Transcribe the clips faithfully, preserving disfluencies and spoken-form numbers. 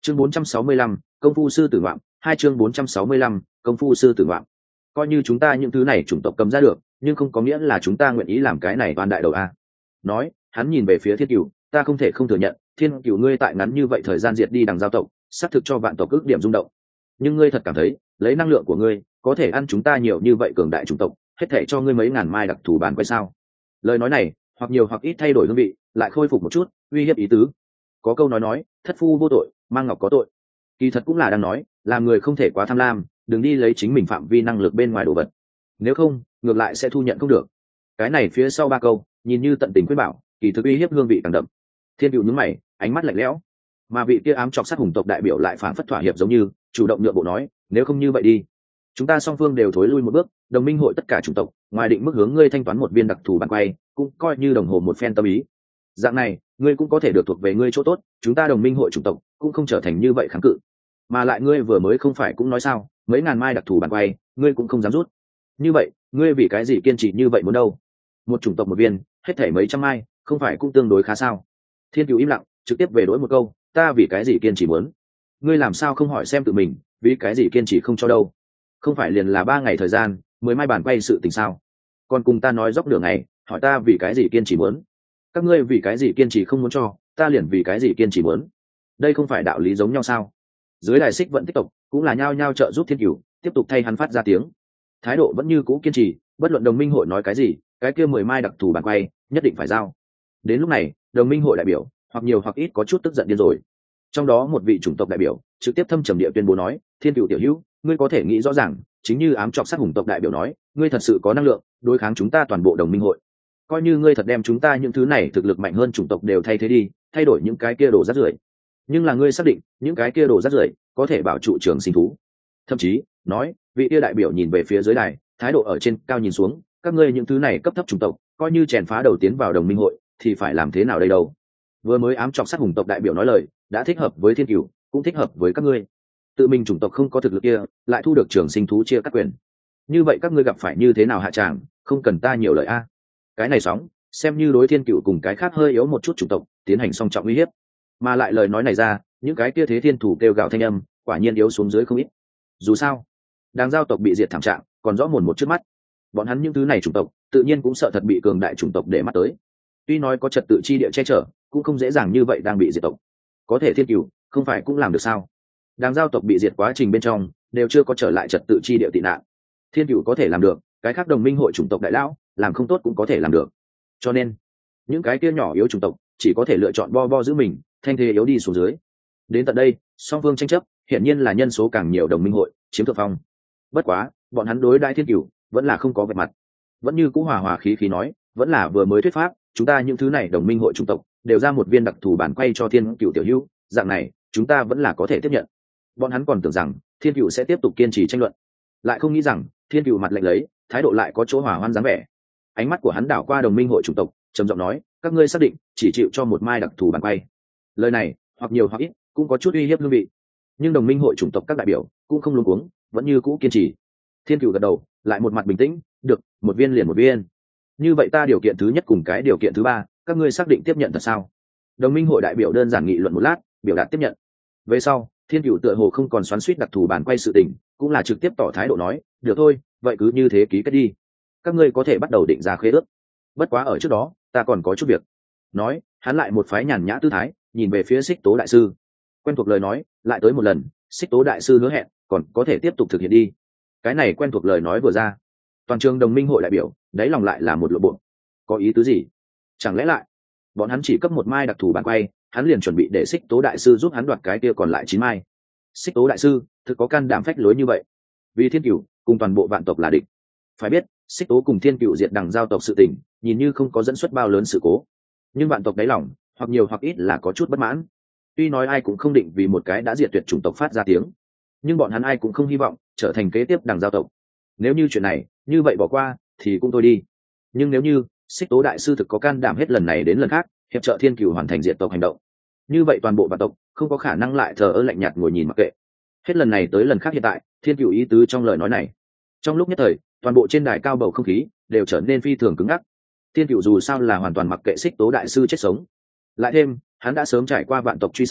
chương bốn trăm sáu mươi lăm, công phu sư tử ngoạm. Hai chương bốn trăm sáu mươi lăm, công phu sư tử ngoạm. Coi như chúng ta những thứ này chủng tộc cầm ra được, nhưng không có nghĩa là chúng ta nguyện ý làm cái này toàn đại đầu a. Nói, hắn nhìn về phía Thiên Cửu, ta không thể không thừa nhận, Thiên Cửu ngươi tại ngắn như vậy thời gian diệt đi đằng giao tộc, xác thực cho vạn tộc ước điểm rung động. Nhưng ngươi thật cảm thấy, lấy năng lượng của ngươi, có thể ăn chúng ta nhiều như vậy cường đại chủng tộc, hết thể cho ngươi mấy ngàn mai đặc thù bán quay sao? Lời nói này, hoặc nhiều hoặc ít thay đổi hương vị, lại khôi phục một chút, uy hiếp ý tứ. Có câu nói nói, thất phu vô tội, mang ngọc có tội. Kỳ thật cũng là đang nói, làm người không thể quá tham lam, đừng đi lấy chính mình phạm vi năng lực bên ngoài đồ vật. Nếu không, ngược lại sẽ thu nhận không được. Cái này phía sau ba câu, nhìn như tận tình khuyên bảo, kỳ thực uy hiếp hương vị càng đậm. Thiên Cửu nhướng mày, ánh mắt lạnh lẽo. Mà vị kia ám chọc sát hùng tộc đại biểu lại phản phất thỏa hiệp giống như, chủ động nhượng bộ nói, nếu không như vậy đi, chúng ta song phương đều thối lui một bước, đồng minh hội tất cả chủng tộc, ngoài định mức hướng ngươi thanh toán một viên đặc thù bản quay, cũng coi như đồng hồ một phen tâm ý. Dạng này, ngươi cũng có thể được thuộc về ngươi chỗ tốt, chúng ta đồng minh hội chủng tộc cũng không trở thành như vậy kháng cự. Mà lại ngươi vừa mới không phải cũng nói sao, mấy ngàn mai đặc thù bản quay, ngươi cũng không dám rút. Như vậy, ngươi vì cái gì kiên trì như vậy muốn đâu? Một chủng tộc một viên, hết thảy mấy trăm mai, không phải cũng tương đối khá sao? Thiên Cửu im lặng, trực tiếp về đối một câu, ta vì cái gì kiên trì muốn? Ngươi làm sao không hỏi xem tự mình, vì cái gì kiên trì không cho đâu? Không phải liền là ba ngày thời gian, mười mai bản quay sự tình sao? Còn cùng ta nói dốc nửa ngày, hỏi ta vì cái gì kiên trì muốn? Các ngươi vì cái gì kiên trì không muốn cho, ta liền vì cái gì kiên trì muốn? Đây không phải đạo lý giống nhau sao? Dưới đài xích vận tích tộc cũng là nhao nhao trợ giúp Thiên Cửu, tiếp tục thay hắn phát ra tiếng. Thái độ vẫn như cũ kiên trì, bất luận đồng minh hội nói cái gì, cái kia mười mai đặc thù bản quay nhất định phải giao. Đến lúc này, đồng minh hội đại biểu hoặc nhiều hoặc ít có chút tức giận điên rồi. Trong đó một vị chủng tộc đại biểu trực tiếp thâm trầm địa tuyên bố nói, Thiên Cửu tiểu hữu, ngươi có thể nghĩ rõ ràng, chính như ám chọc sát hùng tộc đại biểu nói, ngươi thật sự có năng lượng đối kháng chúng ta toàn bộ đồng minh hội. Coi như ngươi thật đem chúng ta những thứ này thực lực mạnh hơn chủng tộc đều thay thế đi, thay đổi những cái kia đồ rác rưởi, nhưng là ngươi xác định những cái kia đồ rác rưởi có thể bảo trụ trường sinh thú? Thậm chí nói, vị kia đại biểu nhìn về phía dưới đài, thái độ ở trên cao nhìn xuống, các ngươi những thứ này cấp thấp chủng tộc, coi như chèn phá đầu tiến vào đồng minh hội, thì phải làm thế nào đây đâu? Vừa mới ám chọc sát hùng tộc đại biểu nói lời, đã thích hợp với Thiên Cửu, cũng thích hợp với các ngươi. Tự mình chủng tộc không có thực lực kia, lại thu được trường sinh thú chia các quyền, như vậy các ngươi gặp phải như thế nào hạ tràng, không cần ta nhiều lời a. Cái này sóng, xem như đối Thiên Cửu cùng cái khác hơi yếu một chút chủng tộc tiến hành song trọng uy hiếp, mà lại lời nói này ra, những cái kia thế thiên thủ kêu gào thanh âm, quả nhiên yếu xuống dưới không ít. Dù sao, đàng giao tộc bị diệt thảm trạng, còn rõ mồn một trước mắt. Bọn hắn những thứ này chủng tộc, tự nhiên cũng sợ thật bị cường đại chủng tộc để mắt tới. Tuy nói có trật tự chi địa che chở, cũng không dễ dàng như vậy đang bị diệt tộc. Có thể Thiên Cửu không phải cũng làm được sao? Đàng giao tộc bị diệt quá trình bên trong, đều chưa có trở lại trật tự chi địa tị nạn. Thiên Cửu có thể làm được, cái khác đồng minh hội chủng tộc đại lão làm không tốt cũng có thể làm được. Cho nên, những cái kia nhỏ yếu chủng tộc chỉ có thể lựa chọn bo bo giữ mình, thanh thế yếu đi xuống dưới. Đến tận đây, song phương tranh chấp, hiển nhiên là nhân số càng nhiều đồng minh hội chiếm thượng phong. Bất quá, bọn hắn đối đãi Thiên Cửu vẫn là không có vẻ mặt, vẫn như cũ hòa hòa khí khí nói, vẫn là vừa mới thuyết pháp, chúng ta những thứ này đồng minh hội chủng tộc đều ra một viên đặc thù bản quay cho Thiên Cửu tiểu hữu, dạng này chúng ta vẫn là có thể tiếp nhận. Bọn hắn còn tưởng rằng Thiên Cửu sẽ tiếp tục kiên trì tranh luận, lại không nghĩ rằng Thiên Cửu mặt lạnh lấy, thái độ lại có chỗ hòa hoan dáng vẻ. Ánh mắt của hắn đảo qua đồng minh hội chủng tộc, trầm giọng nói, các ngươi xác định chỉ chịu cho một mai đặc thù bản quay? Lời này hoặc nhiều hoặc ít cũng có chút uy hiếp hương vị, nhưng đồng minh hội chủng tộc các đại biểu cũng không luống cuống, vẫn như cũ kiên trì. Thiên Cửu gật đầu, lại một mặt bình tĩnh, được, một viên liền một viên. Như vậy ta điều kiện thứ nhất cùng cái điều kiện thứ ba, các ngươi xác định tiếp nhận thật sao? Đồng minh hội đại biểu đơn giản nghị luận một lát, biểu đạt tiếp nhận. Về sau, Thiên Cửu tựa hồ không còn xoắn xuýt đặc thù bản quay sự tình, cũng là trực tiếp tỏ thái độ nói, được thôi, vậy cứ như thế ký kết đi. Các ngươi có thể bắt đầu định ra khế ước. Bất quá ở trước đó, ta còn có chút việc. Nói, hắn lại một phái nhàn nhã tư thái, nhìn về phía Xích Tố đại sư. Quen thuộc lời nói, lại tới một lần, Xích Tố đại sư hứa hẹn, còn có thể tiếp tục thực hiện đi. Cái này quen thuộc lời nói vừa ra, toàn trường đồng minh hội đại biểu, đáy lòng lại là một lộ bộ. Có ý tứ gì? Chẳng lẽ lại, bọn hắn chỉ cấp một mai đặc thù bản quay, hắn liền chuẩn bị để Xích Tố đại sư giúp hắn đoạt cái kia còn lại chín mai. Xích Tố đại sư thực có can đảm phách lối như vậy, vì Thiên Cửu cùng toàn bộ vạn tộc là địch. Phải biết, Xích Tố cùng Thiên Cửu diệt đằng giao tộc sự tình, nhìn như không có dẫn xuất bao lớn sự cố, nhưng vạn tộc đáy lòng hoặc nhiều hoặc ít là có chút bất mãn. Tuy nói ai cũng không định vì một cái đã diệt tuyệt chủng tộc phát ra tiếng, nhưng bọn hắn ai cũng không hy vọng trở thành kế tiếp đằng giao tộc. Nếu như chuyện này như vậy bỏ qua thì cũng thôi đi, nhưng nếu như Xích Tố đại sư thực có can đảm hết lần này đến lần khác hiệp trợ Thiên Cửu hoàn thành diệt tộc hành động, như vậy toàn bộ vạn tộc không có khả năng lại thờ ơ lạnh nhạt ngồi nhìn mặc kệ. Hết lần này tới lần khác hiện tại, Thiên Cửu ý tứ trong lời nói này, trong lúc nhất thời toàn bộ trên đài cao bầu không khí đều trở nên phi thường cứng ngắc. Thiên Cửu dù sao là hoàn toàn mặc kệ Xích Tố đại sư chết sống, lại thêm hắn đã sớm trải qua vạn tộc truy sát,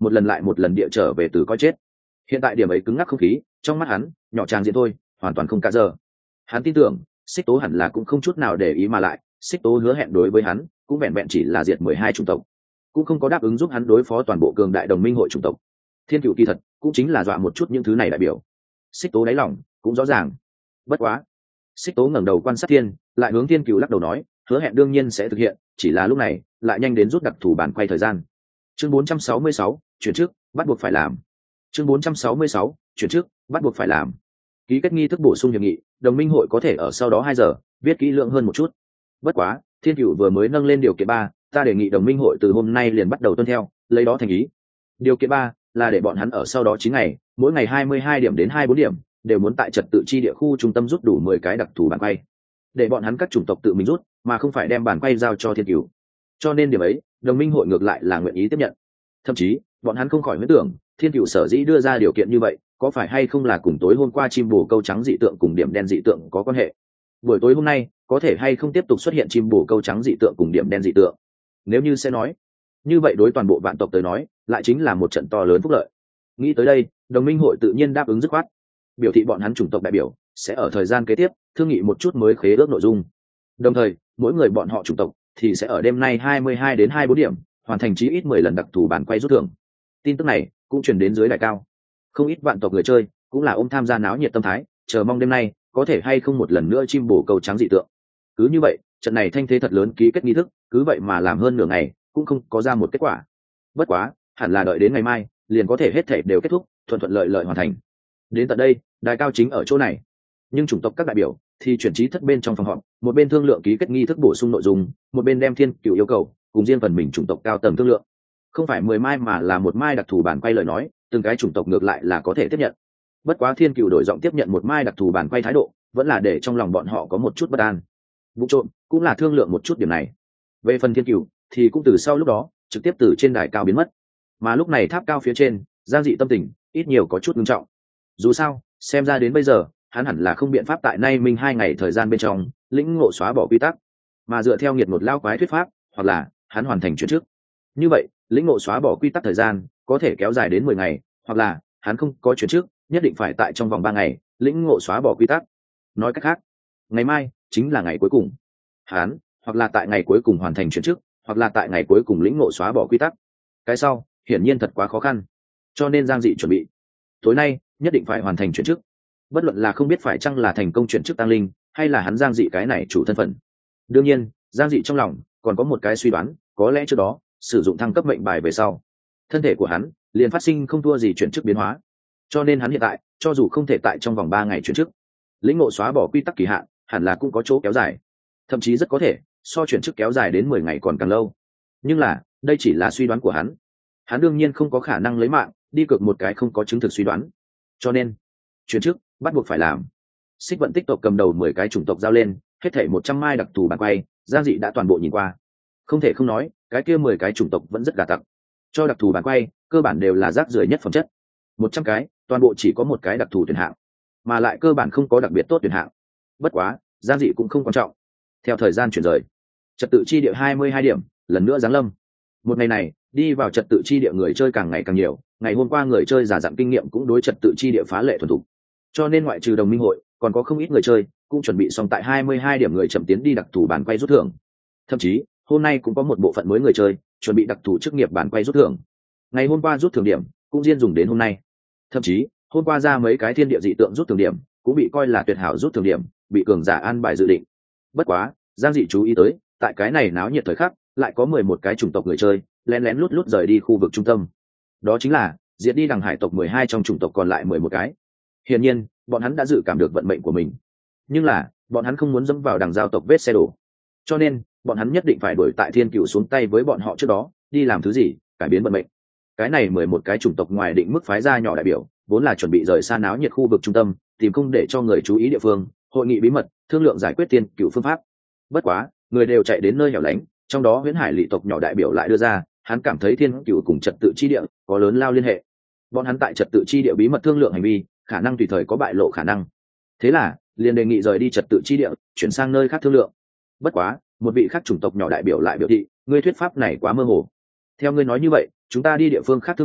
một lần lại một lần địa trở về từ coi chết. Hiện tại điểm ấy cứng ngắc không khí trong mắt hắn nhỏ tràng diện thôi, hoàn toàn không cả giờ. Hắn tin tưởng Xích Tố hẳn là cũng không chút nào để ý, mà lại Xích Tố hứa hẹn đối với hắn cũng vẹn vẹn chỉ là diệt mười hai chủng tộc, cũng không có đáp ứng giúp hắn đối phó toàn bộ cường đại đồng minh hội chủng tộc. Thiên Cựu kỳ thật cũng chính là dọa một chút những thứ này đại biểu. Xích Tố đáy lòng cũng rõ ràng. Bất quá, Xích Tố ngẩng đầu quan sát Thiên, lại hướng Thiên Cựu lắc đầu nói, hứa hẹn đương nhiên sẽ thực hiện, chỉ là lúc này lại nhanh đến rút đặc thủ bản quay thời gian. Chương bốn trăm sáu mươi sáu, chuyển trước, bắt buộc phải làm. Chương bốn trăm sáu mươi sáu, chuyển trước, bắt buộc phải làm. Ký kết nghi thức bổ sung hiệp nghị, đồng minh hội có thể ở sau đó hai giờ viết kỹ lưỡng hơn một chút. Bất quá, Thiên Cựu vừa mới nâng lên điều kiện ba, ta đề nghị đồng minh hội từ hôm nay liền bắt đầu tuân theo, lấy đó thành ý. Điều kiện ba là để bọn hắn ở sau đó chín ngày, mỗi ngày hai mươi hai điểm đến hai mươi bốn điểm, đều muốn tại trật tự chi địa khu trung tâm rút đủ mười cái đặc thù bản quay. Để bọn hắn các chủng tộc tự mình rút, mà không phải đem bản quay giao cho Thiên Cựu. Cho nên điểm ấy, đồng minh hội ngược lại là nguyện ý tiếp nhận. Thậm chí, bọn hắn không khỏi huyễn tưởng, Thiên Cựu sở dĩ đưa ra điều kiện như vậy, có phải hay không là cùng tối hôm qua chim bồ câu trắng dị tượng cùng điểm đen dị tượng có quan hệ? Buổi tối hôm nay, có thể hay không tiếp tục xuất hiện chim bồ câu trắng dị tượng cùng điểm đen dị tượng? Nếu như sẽ nói, như vậy đối toàn bộ vạn tộc tới nói, lại chính là một trận to lớn phúc lợi. Nghĩ tới đây, đồng minh hội tự nhiên đáp ứng dứt khoát, biểu thị bọn hắn chủng tộc đại biểu sẽ ở thời gian kế tiếp thương nghị một chút mới khế ước nội dung. Đồng thời, mỗi người bọn họ chủng tộc thì sẽ ở đêm nay hai mươi hai đến hai mươi bốn điểm hoàn thành chí ít mười lần đặc thù bản quay rút thưởng. Tin tức này cũng truyền đến dưới đài cao. Không ít vạn tộc người chơi cũng là ôm tham gia náo nhiệt tâm thái, chờ mong đêm nay có thể hay không một lần nữa chim bồ câu trắng dị tượng. Cứ như vậy, trận này thanh thế thật lớn ký kết nghi thức, cứ vậy mà làm hơn nửa ngày cũng không có ra một kết quả. Bất quá, hẳn là đợi đến ngày mai liền có thể hết thảy đều kết thúc, thuận thuận lợi lợi hoàn thành. Đến tận đây, đài cao chính ở chỗ này, nhưng chủng tộc các đại biểu thì chuyển trí thất bên trong phòng họp, một bên thương lượng ký kết nghi thức bổ sung nội dung, một bên đem Thiên Cựu yêu cầu cùng riêng phần mình chủng tộc cao tầng thương lượng. Không phải mười mai mà là một mai đặc thù bản quay lời nói, từng cái chủng tộc ngược lại là có thể tiếp nhận. Bất quá Thiên Cựu đổi giọng tiếp nhận một mai đặc thù bản quay thái độ, vẫn là để trong lòng bọn họ có một chút bất an. Vụ trộm cũng là thương lượng một chút điểm này. Về phần Thiên Cựu thì cũng từ sau lúc đó trực tiếp từ trên đài cao biến mất. Mà lúc này tháp cao phía trên, Giang Dị tâm tình ít nhiều có chút nghiêm trọng. Dù sao, xem ra đến bây giờ, hắn hẳn là không biện pháp tại nay minh hai ngày thời gian bên trong lĩnh ngộ xóa bỏ quy tắc, mà dựa theo nghiệt một lao quái thuyết pháp, hoặc là hắn hoàn thành chuyển trước. Như vậy, lĩnh ngộ xóa bỏ quy tắc thời gian có thể kéo dài đến mười ngày, hoặc là hắn không có chuyển trước, nhất định phải tại trong vòng ba ngày lĩnh ngộ xóa bỏ quy tắc. Nói cách khác, ngày mai chính là ngày cuối cùng. Hắn hoặc là tại ngày cuối cùng hoàn thành chuyển trước, hoặc là tại ngày cuối cùng lĩnh ngộ xóa bỏ quy tắc. Cái sau hiển nhiên thật quá khó khăn, cho nên Giang Dị chuẩn bị tối nay nhất định phải hoàn thành chuyển chức. Bất luận là không biết phải chăng là thành công chuyển chức tăng linh, hay là hắn Giang Dị cái này chủ thân phận. Đương nhiên, Giang Dị trong lòng còn có một cái suy đoán, có lẽ trước đó sử dụng thăng cấp mệnh bài về sau, thân thể của hắn liền phát sinh không thua gì chuyển chức biến hóa, cho nên hắn hiện tại cho dù không thể tại trong vòng ba ngày chuyển chức, lĩnh ngộ xóa bỏ quy tắc kỳ hạn hẳn là cũng có chỗ kéo dài, thậm chí rất có thể so chuyển chức kéo dài đến mười ngày còn càng lâu. Nhưng là đây chỉ là suy đoán của hắn, hắn đương nhiên không có khả năng lấy mạng đi cược một cái không có chứng thực suy đoán, cho nên chuyển chức bắt buộc phải làm. Xích Vận tích tộc cầm đầu mười cái chủng tộc giao lên hết thảy một trăm mai đặc thù bản quay, Giang Dị đã toàn bộ nhìn qua. Không thể không nói, cái kia mười cái chủng tộc vẫn rất gà tặc, cho đặc thù bản quay cơ bản đều là rác rưởi nhất phẩm chất. Một trăm cái toàn bộ chỉ có một cái đặc thù tuyển hạng, mà lại cơ bản không có đặc biệt tốt tuyển hạng. Bất quá Giang Dị cũng không quan trọng. Theo thời gian chuyển rời, trật tự chi địa hai mươi hai điểm lần nữa giáng lâm. Một ngày này đi vào trật tự chi địa người chơi càng ngày càng nhiều, ngày hôm qua người chơi giả dặn kinh nghiệm cũng đối trật tự chi địa phá lệ thuần thục, cho nên ngoại trừ đồng minh hội còn có không ít người chơi cũng chuẩn bị xong tại hai mươi hai điểm người chậm tiến đi đặc thù bản quay rút thưởng. Thậm chí hôm nay cũng có một bộ phận mới người chơi chuẩn bị đặc thù chức nghiệp bản quay rút thưởng. Ngày hôm qua rút thưởng điểm cũng riêng dùng đến hôm nay, thậm chí hôm qua ra mấy cái thiên địa dị tượng rút thưởng điểm cũng bị coi là tuyệt hảo rút thưởng điểm, bị cường giả an bài dự định. Bất quá Giang Dị chú ý tới, tại cái này náo nhiệt thời khắc lại có mười một cái chủng tộc người chơi lén lén lút lút rời đi khu vực trung tâm. Đó chính là diệt đi đằng hải tộc mười hai trong chủng tộc còn lại mười một cái. Hiển nhiên bọn hắn đã dự cảm được vận mệnh của mình, nhưng là bọn hắn không muốn dẫm vào đằng giao tộc vết xe đổ, cho nên bọn hắn nhất định phải đuổi tại Thiên Cựu xuống tay với bọn họ trước đó đi làm thứ gì cải biến vận mệnh. Cái này mười một cái chủng tộc ngoài định mức phái ra nhỏ đại biểu vốn là chuẩn bị rời xa náo nhiệt khu vực trung tâm, tìm không để cho người chú ý địa phương, hội nghị bí mật thương lượng giải quyết Thiên Cựu phương pháp. Bất quá người đều chạy đến nơi hẻo lánh, trong đó Huyễn Hải Lị tộc nhỏ đại biểu lại đưa ra, hắn cảm thấy Thiên Cựu cùng trật tự chi địa có lớn lao liên hệ, bọn hắn tại trật tự chi địa bí mật thương lượng hành vi khả năng tùy thời có bại lộ khả năng, thế là liền đề nghị rời đi trật tự chi địa chuyển sang nơi khác thương lượng. Bất quá một vị khác chủng tộc nhỏ đại biểu lại biểu thị, ngươi thuyết pháp này quá mơ hồ, theo ngươi nói như vậy chúng ta đi địa phương khác thương nghị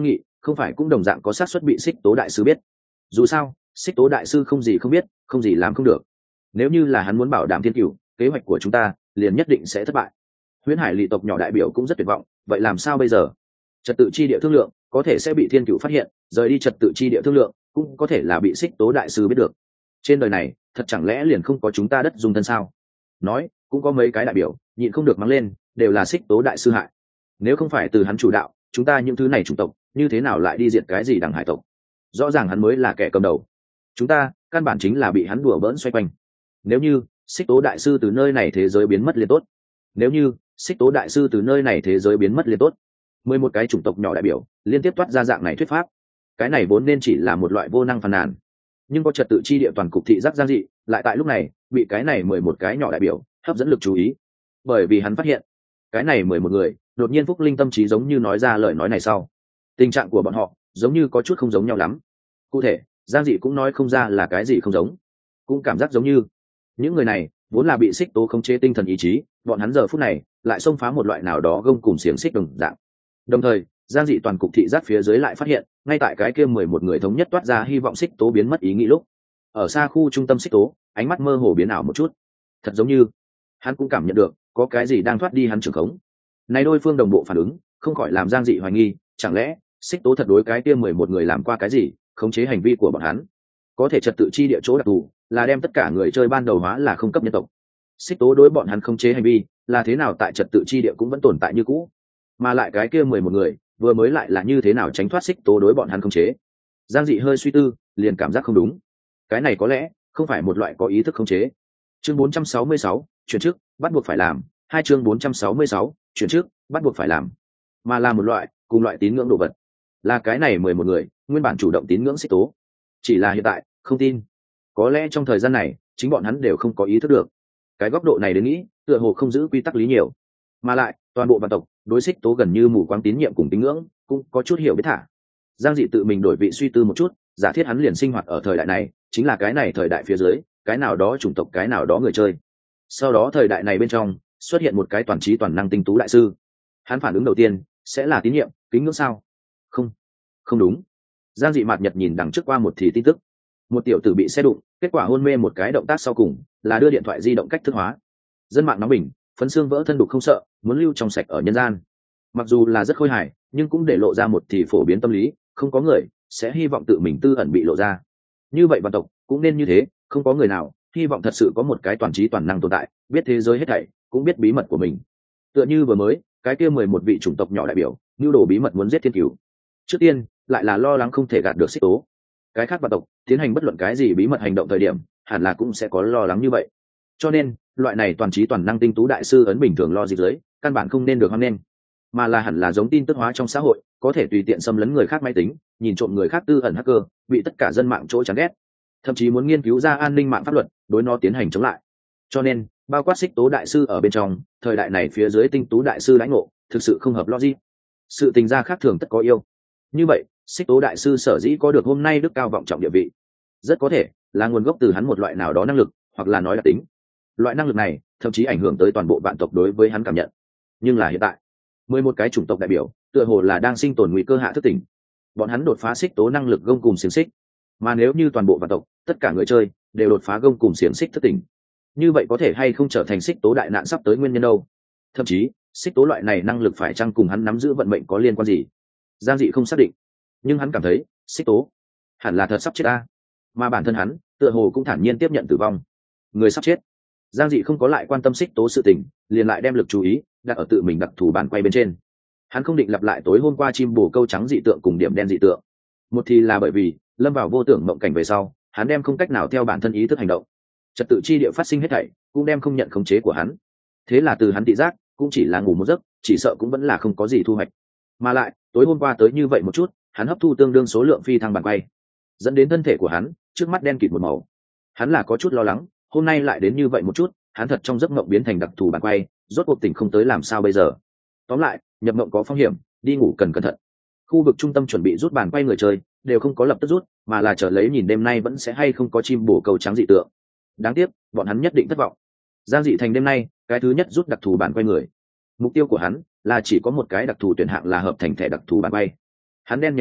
không phải cũng đồng dạng có xác suất bị xích tố đại sư biết. Dù sao xích tố đại sư không gì không biết, không gì làm không được. Nếu như là hắn muốn bảo đảm thiên cửu, kế hoạch của chúng ta liền nhất định sẽ thất bại. Huyễn Hải Lị tộc nhỏ đại biểu cũng rất tuyệt vọng, vậy làm sao bây giờ? Trật tự chi địa thương lượng có thể sẽ bị thiên cửu phát hiện, rời đi trật tự chi địa thương lượng cũng có thể là bị xích tố đại sư biết được. Trên đời này thật chẳng lẽ liền không có chúng ta đất dung thân sao? Nói cũng có mấy cái đại biểu nhịn không được mắng lên, đều là xích tố đại sư hại. Nếu không phải từ hắn chủ đạo, chúng ta những thứ này chủng tộc như thế nào lại đi diệt cái gì đằng hải tộc? Rõ ràng hắn mới là kẻ cầm đầu, chúng ta căn bản chính là bị hắn đùa bỡn xoay quanh. Nếu như xích tố đại sư từ nơi này thế giới biến mất liền tốt. Nếu như xích tố đại sư từ nơi này thế giới biến mất liền tốt. Mười một cái chủng tộc nhỏ đại biểu liên tiếp toát ra dạng này thuyết pháp. Cái này vốn nên chỉ là một loại vô năng phàn nàn, nhưng có trật tự chi địa toàn cục thị giác giang dị lại tại lúc này bị cái này mười một cái nhỏ đại biểu hấp dẫn lực chú ý, bởi vì hắn phát hiện cái này mười một người đột nhiên phúc linh tâm trí giống như nói ra lời nói này sau, tình trạng của bọn họ giống như có chút không giống nhau lắm. Cụ thể giang dị cũng nói không ra là cái gì không giống, cũng cảm giác giống như những người này vốn là bị xích tố khống chế tinh thần ý chí, bọn hắn giờ phút này lại xông phá một loại nào đó gông cùng xiềng xích đồng dạng. Đồng thời giang dị toàn cục thị giác phía dưới lại phát hiện, ngay tại cái kia mười một người thống nhất toát ra hy vọng xích tố biến mất ý nghĩ lúc, ở xa khu trung tâm xích tố ánh mắt mơ hồ biến ảo một chút, thật giống như hắn cũng cảm nhận được có cái gì đang thoát đi hắn trường khống. Này đôi phương đồng bộ phản ứng không khỏi làm giang dị hoài nghi, chẳng lẽ xích tố thật đối cái kia mười một người làm qua cái gì khống chế hành vi của bọn hắn? Có thể trật tự chi địa chỗ đặc thù là đem tất cả người chơi ban đầu hóa là không cấp nhân tộc, xích tố đối bọn hắn khống chế hành vi là thế nào tại trật tự chi địa cũng vẫn tồn tại như cũ, mà lại cái kia mười một người vừa mới lại là như thế nào tránh thoát xích tố đối bọn hắn khống chế? Giang dị hơi suy tư liền cảm giác không đúng, cái này có lẽ không phải một loại có ý thức khống chế. Chương bốn trăm sáu mươi sáu, chuyển chức bắt buộc phải làm. Hai chương bốn trăm sáu mươi sáu, chuyển chức bắt buộc phải làm, mà là một loại cùng loại tín ngưỡng đồ vật. Là cái này mười một người nguyên bản chủ động tín ngưỡng xích tố, chỉ là hiện tại không tin. Có lẽ trong thời gian này chính bọn hắn đều không có ý thức được. Cái góc độ này đến nghĩ tựa hồ không giữ quy tắc lý nhiều, mà lại toàn bộ vạn tộc đối xích tố gần như mù quáng tín nhiệm cùng tín ngưỡng cũng có chút hiểu biết thả. Giang dị tự mình đổi vị suy tư một chút, giả thiết hắn liền sinh hoạt ở thời đại này, chính là cái này thời đại phía dưới cái nào đó chủng tộc cái nào đó người chơi. Sau đó thời đại này bên trong xuất hiện một cái toàn trí toàn năng tinh tú đại sư, hắn phản ứng đầu tiên sẽ là tín nhiệm kính ngưỡng sao? Không, không đúng. Giang dị mạt nhật nhìn đằng trước qua một thì tin tức, một tiểu tử bị xe đụng, kết quả hôn mê một cái động tác sau cùng là đưa điện thoại di động cách thức hóa. Dân mạng nóng bình, phấn xương vỡ thân đục không sợ, muốn lưu trong sạch ở nhân gian. Mặc dù là rất khôi hài, nhưng cũng để lộ ra một thì phổ biến tâm lý, không có người sẽ hy vọng tự mình tư ẩn bị lộ ra. Như vậy vạn tộc cũng nên như thế, không có người nào hy vọng thật sự có một cái toàn trí toàn năng tồn tại, biết thế giới hết thảy, cũng biết bí mật của mình. Tựa như vừa mới cái kia mười một vị chủng tộc nhỏ đại biểu nhu đồ bí mật muốn giết thiên cửu, trước tiên lại là lo lắng không thể gạt được xích tố. Cái khác vạn tộc tiến hành bất luận cái gì bí mật hành động thời điểm hẳn là cũng sẽ có lo lắng như vậy. Cho nên loại này toàn trí toàn năng tinh tú đại sư ấn bình thường lo gì dưới căn bản không nên được hoan nghênh, mà là hẳn là giống tin tức hóa trong xã hội, có thể tùy tiện xâm lấn người khác máy tính, nhìn trộm người khác tư ẩn hacker, bị tất cả dân mạng chỗ chán ghét, thậm chí muốn nghiên cứu ra an ninh mạng pháp luật đối nó tiến hành chống lại. Cho nên bao quát xích tố đại sư ở bên trong, thời đại này phía dưới tinh tú đại sư lãnh ngộ thực sự không hợp logic. Sự tình gia khác thường tất có yêu. Như vậy xích tố đại sư sở dĩ có được hôm nay đức cao vọng trọng địa vị, rất có thể là nguồn gốc từ hắn một loại nào đó năng lực, hoặc là nói là tính. Loại năng lực này thậm chí ảnh hưởng tới toàn bộ vạn tộc đối với hắn cảm nhận. Nhưng là hiện tại mười một cái chủng tộc đại biểu tựa hồ là đang sinh tồn nguy cơ hạ thức tỉnh, bọn hắn đột phá xích tố năng lực gông cùng xiềng xích. Mà nếu như toàn bộ vạn tộc tất cả người chơi đều đột phá gông cùng xiềng xích thức tỉnh, như vậy có thể hay không trở thành xích tố đại nạn sắp tới nguyên nhân đâu? Thậm chí xích tố loại này năng lực phải chăng cùng hắn nắm giữ vận mệnh có liên quan gì? Giang dị không xác định, nhưng hắn cảm thấy xích tố hẳn là thật sắp chết ta, mà bản thân hắn tựa hồ cũng thản nhiên tiếp nhận tử vong. Người sắp chết. Giang dị không có lại quan tâm xích tố sự tình, liền lại đem lực chú ý đặt ở tự mình đặc thù bàn quay bên trên. Hắn không định lặp lại tối hôm qua chim bồ câu trắng dị tượng cùng điểm đen dị tượng. Một thì là bởi vì lâm vào vô tưởng mộng cảnh về sau, hắn đem không cách nào theo bản thân ý thức hành động, trật tự chi địa phát sinh hết thảy cũng đem không nhận khống chế của hắn. Thế là từ hắn thị giác cũng chỉ là ngủ một giấc, chỉ sợ cũng vẫn là không có gì thu hoạch. Mà lại tối hôm qua tới như vậy một chút, hắn hấp thu tương đương số lượng phi thăng bàn quay, dẫn đến thân thể của hắn trước mắt đen kịt một màu. Hắn là có chút lo lắng, hôm nay lại đến như vậy một chút, hắn thật trong giấc mộng biến thành đặc thù bàn quay, rốt cuộc tỉnh không tới làm sao bây giờ? Tóm lại nhập mộng có phong hiểm, đi ngủ cần cẩn thận. Khu vực trung tâm chuẩn bị rút bàn quay người chơi đều không có lập tức rút, mà là chờ lấy nhìn đêm nay vẫn sẽ hay không có chim bồ câu trắng dị tượng. Đáng tiếc bọn hắn nhất định thất vọng. Giang dị thành đêm nay cái thứ nhất rút đặc thù bàn quay người. Mục tiêu của hắn là chỉ có một cái đặc thù tuyển hạng là hợp thành thẻ đặc thù bàn quay. Hắn đen nhánh tay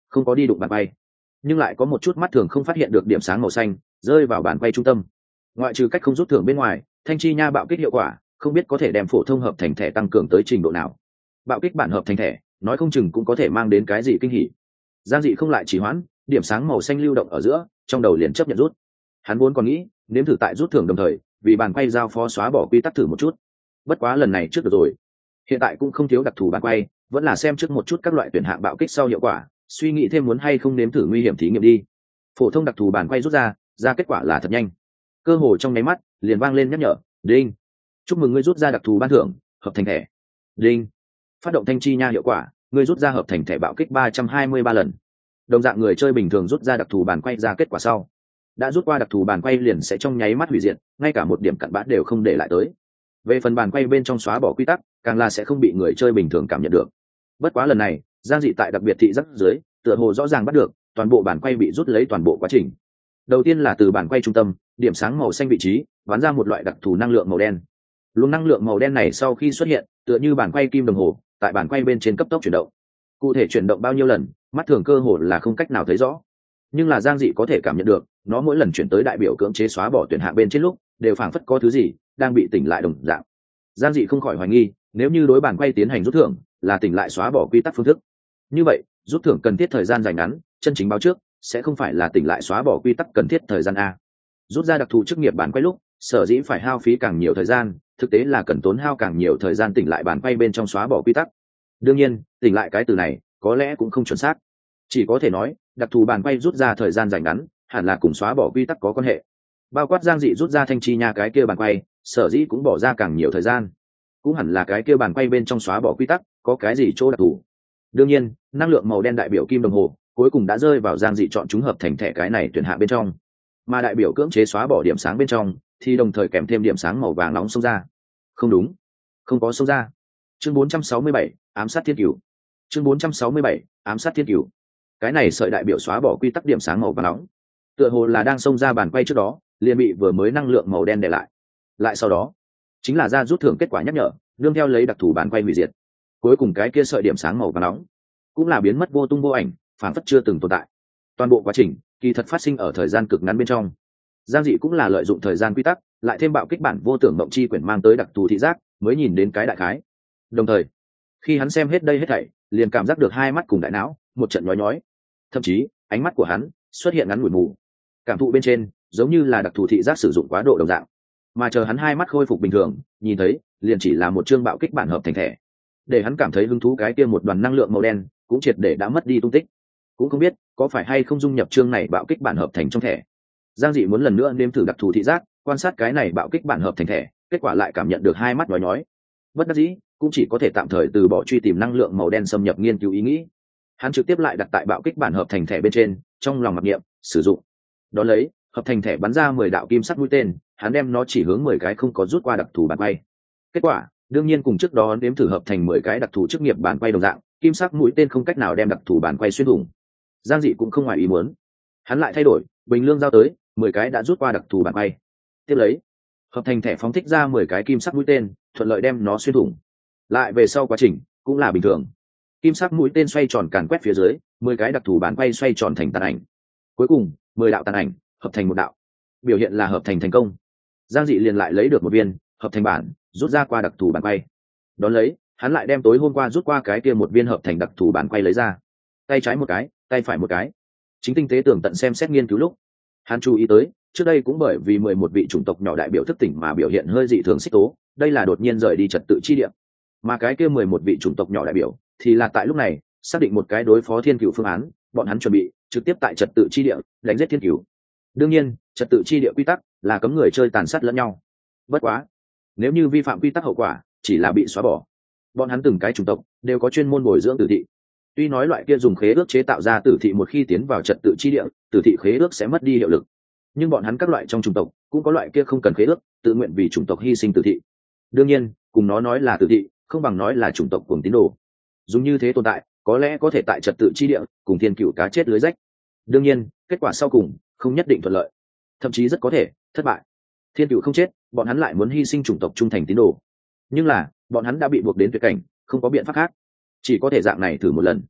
không có đi đụng bàn quay, nhưng lại có một chút mắt thường không phát hiện được điểm sáng màu xanh rơi vào bàn quay trung tâm. Ngoại trừ cách không rút thưởng bên ngoài, thanh chi nha bạo kích hiệu quả không biết có thể đem phổ thông hợp thành thẻ tăng cường tới trình độ nào. Bạo kích bản hợp thành thẻ nói không chừng cũng có thể mang đến cái gì kinh hỉ. Giang Dị không lại trì hoãn, điểm sáng màu xanh lưu động ở giữa, trong đầu liền chấp nhận rút. Hắn vốn còn nghĩ nếm thử tại rút thưởng đồng thời vì bàn quay giao phó xóa bỏ quy tắc thử một chút, bất quá lần này trước được rồi. Hiện tại cũng không thiếu đặc thù bàn quay, vẫn là xem trước một chút các loại tuyển hạng bạo kích sau hiệu quả, suy nghĩ thêm muốn hay không nếm thử nguy hiểm thí nghiệm đi. Phổ thông đặc thù bàn quay rút ra, ra kết quả là thật nhanh, cơ hồ trong nháy mắt liền vang lên nhắc nhở, đinh, chúc mừng ngươi rút ra đặc thù ban thưởng hợp thành thẻ. Đinh, phát động thanh chi nha hiệu quả, ngươi rút ra hợp thành thẻ bạo kích ba trăm hai mươi ba lần. Đồng dạng người chơi bình thường rút ra đặc thù bàn quay ra kết quả sau, đã rút qua đặc thù bàn quay liền sẽ trong nháy mắt hủy diệt, ngay cả một điểm cặn bã đều không để lại tới. Về phần bàn quay bên trong xóa bỏ quy tắc, càng là sẽ không bị người chơi bình thường cảm nhận được. Bất quá lần này Giang Dị tại đặc biệt thị giác dưới tựa hồ rõ ràng bắt được toàn bộ bàn quay bị rút lấy toàn bộ quá trình. Đầu tiên là từ bàn quay trung tâm, điểm sáng màu xanh vị trí bắn ra một loại đặc thù năng lượng màu đen. Luồng năng lượng màu đen này sau khi xuất hiện, tựa như bàn quay kim đồng hồ, tại bàn quay bên trên cấp tốc chuyển động. Cụ thể chuyển động bao nhiêu lần, mắt thường cơ hồ là không cách nào thấy rõ, nhưng là Giang Dị có thể cảm nhận được, nó mỗi lần chuyển tới đại biểu cưỡng chế xóa bỏ tuyển hạng bên trên lúc, đều phảng phất có thứ gì đang bị tỉnh lại đồng dạng. Giang Dị không khỏi hoài nghi, nếu như đối bàn quay tiến hành rút thưởng là tỉnh lại xóa bỏ quy tắc phương thức, như vậy rút thưởng cần thiết thời gian dài ngắn, chân chính báo trước sẽ không phải là tỉnh lại xóa bỏ quy tắc cần thiết thời gian a. Rút ra đặc thù chức nghiệp bàn quay lúc, sở dĩ phải hao phí càng nhiều thời gian, thực tế là cần tốn hao càng nhiều thời gian tỉnh lại bàn quay bên trong xóa bỏ quy tắc. Đương nhiên, tỉnh lại cái từ này có lẽ cũng không chuẩn xác, chỉ có thể nói đặc thù bàn quay rút ra thời gian dài ngắn hẳn là cùng xóa bỏ quy tắc có quan hệ. Bao quát Giang Dị rút ra thanh chi nha cái kia bàn quay, sở dĩ cũng bỏ ra càng nhiều thời gian, cũng hẳn là cái kia bàn quay bên trong xóa bỏ quy tắc có cái gì chỗ đặc thù. Đương nhiên, năng lượng màu đen đại biểu kim đồng hồ cuối cùng đã rơi vào Giang Dị chọn chúng hợp thành thẻ cái này tuyển hạ bên trong, mà đại biểu cưỡng chế xóa bỏ điểm sáng bên trong thì đồng thời kèm thêm điểm sáng màu vàng nóng xông ra. Không đúng, không có xông ra. Chương bốn trăm sáu mươi bảy, ám sát thiên cửu. Chương bốn trăm sáu mươi bảy, ám sát thiên cửu. Cái này sợi đại biểu xóa bỏ quy tắc điểm sáng màu vàng nóng, tựa hồ là đang xông ra bàn quay trước đó, liền bị vừa mới năng lượng màu đen để lại. Lại sau đó, chính là ra rút thưởng kết quả nhắc nhở, nương theo lấy đặc thù bàn quay hủy diệt. Cuối cùng cái kia sợi điểm sáng màu vàng nóng cũng là biến mất vô tung vô ảnh, phản phất chưa từng tồn tại. Toàn bộ quá trình kỳ thật phát sinh ở thời gian cực ngắn bên trong. Giang Dị cũng là lợi dụng thời gian quy tắc, lại thêm bạo kích bản vô tưởng mộng chi quyển mang tới đặc thù thị giác, mới nhìn đến cái đại khái. Đồng thời, khi hắn xem hết đây hết thảy, liền cảm giác được hai mắt cùng đại não một trận nhói nhói, thậm chí ánh mắt của hắn xuất hiện ngắn ngủi mù, cảm thụ bên trên giống như là đặc thù thị giác sử dụng quá độ đồng dạng. Mà chờ hắn hai mắt khôi phục bình thường, nhìn thấy liền chỉ là một chương bạo kích bản hợp thành thẻ. Để hắn cảm thấy hứng thú cái kia một đoàn năng lượng màu đen cũng triệt để đã mất đi tung tích, cũng không biết có phải hay không dung nhập chương này bạo kích bản hợp thành trong thẻ. Giang Dị muốn lần nữa nếm thử đặc thù thị giác, quan sát cái này bạo kích bản hợp thành thẻ, kết quả lại cảm nhận được hai mắt nhói nhói. Bất đắc dĩ, cũng chỉ có thể tạm thời từ bỏ truy tìm năng lượng màu đen xâm nhập nghiên cứu ý nghĩ. Hắn trực tiếp lại đặt tại bạo kích bản hợp thành thẻ bên trên, trong lòng mặc niệm sử dụng. Đó lấy, hợp thành thẻ bắn ra mười đạo kim sắc mũi tên, hắn đem nó chỉ hướng mười cái không có rút qua đặc thù bàn quay. Kết quả, đương nhiên cùng trước đó nếm thử hợp thành mười cái đặc thù chức nghiệp bàn quay đồng dạng, kim sắc mũi tên không cách nào đem đặc thù bàn quay xuyên thủng. Giang Dị cũng không ngoài ý muốn, hắn lại thay đổi, bình lương giao tới mười cái đã rút qua đặc thù bàn quay. Tiếp lấy, hợp thành thẻ phóng thích ra mười cái kim sắc mũi tên, thuận lợi đem nó xuyên thủng. Lại về sau quá trình cũng là bình thường, kim sắc mũi tên xoay tròn càn quét phía dưới, mười cái đặc thù bàn quay xoay tròn thành tàn ảnh. Cuối cùng mười đạo tàn ảnh hợp thành một đạo, biểu hiện là hợp thành thành công. Giang Dị liền lại lấy được một viên hợp thành bản, rút ra qua đặc thù bàn quay. Đón lấy, hắn lại đem tối hôm qua rút qua cái kia một viên hợp thành đặc thù bàn quay lấy ra, tay trái một cái, tay phải một cái, chính tinh tế tường tận xem xét nghiên cứu lúc, hắn chú ý tới trước đây cũng bởi vì mười một vị chủng tộc nhỏ đại biểu thức tỉnh mà biểu hiện hơi dị thường xích tố, đây là đột nhiên rời đi trật tự chi địa. Mà cái kia mười một vị chủng tộc nhỏ đại biểu thì là tại lúc này xác định một cái đối phó thiên cửu phương án, bọn hắn chuẩn bị trực tiếp tại trật tự chi địa đánh giết thiên cửu. Đương nhiên, trật tự chi địa quy tắc là cấm người chơi tàn sát lẫn nhau. Bất quá, nếu như vi phạm quy tắc hậu quả chỉ là bị xóa bỏ. Bọn hắn từng cái chủng tộc đều có chuyên môn bồi dưỡng tử thị. Tuy nói loại kia dùng khế ước chế tạo ra tử thị một khi tiến vào trật tự chi địa, tử thị khế ước sẽ mất đi hiệu lực. Nhưng bọn hắn các loại trong chủng tộc cũng có loại kia không cần khế ước, tự nguyện vì chủng tộc hy sinh tử thị. Đương nhiên, cùng nó nói là tử thị, không bằng nói là chủng tộc cuồng tín đồ. Dùng như thế tồn tại, có lẽ có thể tại trật tự chi địa cùng thiên cửu cá chết lưới rách. Đương nhiên, kết quả sau cùng không nhất định thuận lợi, thậm chí rất có thể thất bại. Thiên cửu không chết, bọn hắn lại muốn hy sinh chủng tộc trung thành tín đồ. Nhưng là, bọn hắn đã bị buộc đến tuyệt cảnh, không có biện pháp khác, chỉ có thể dạng này thử một lần.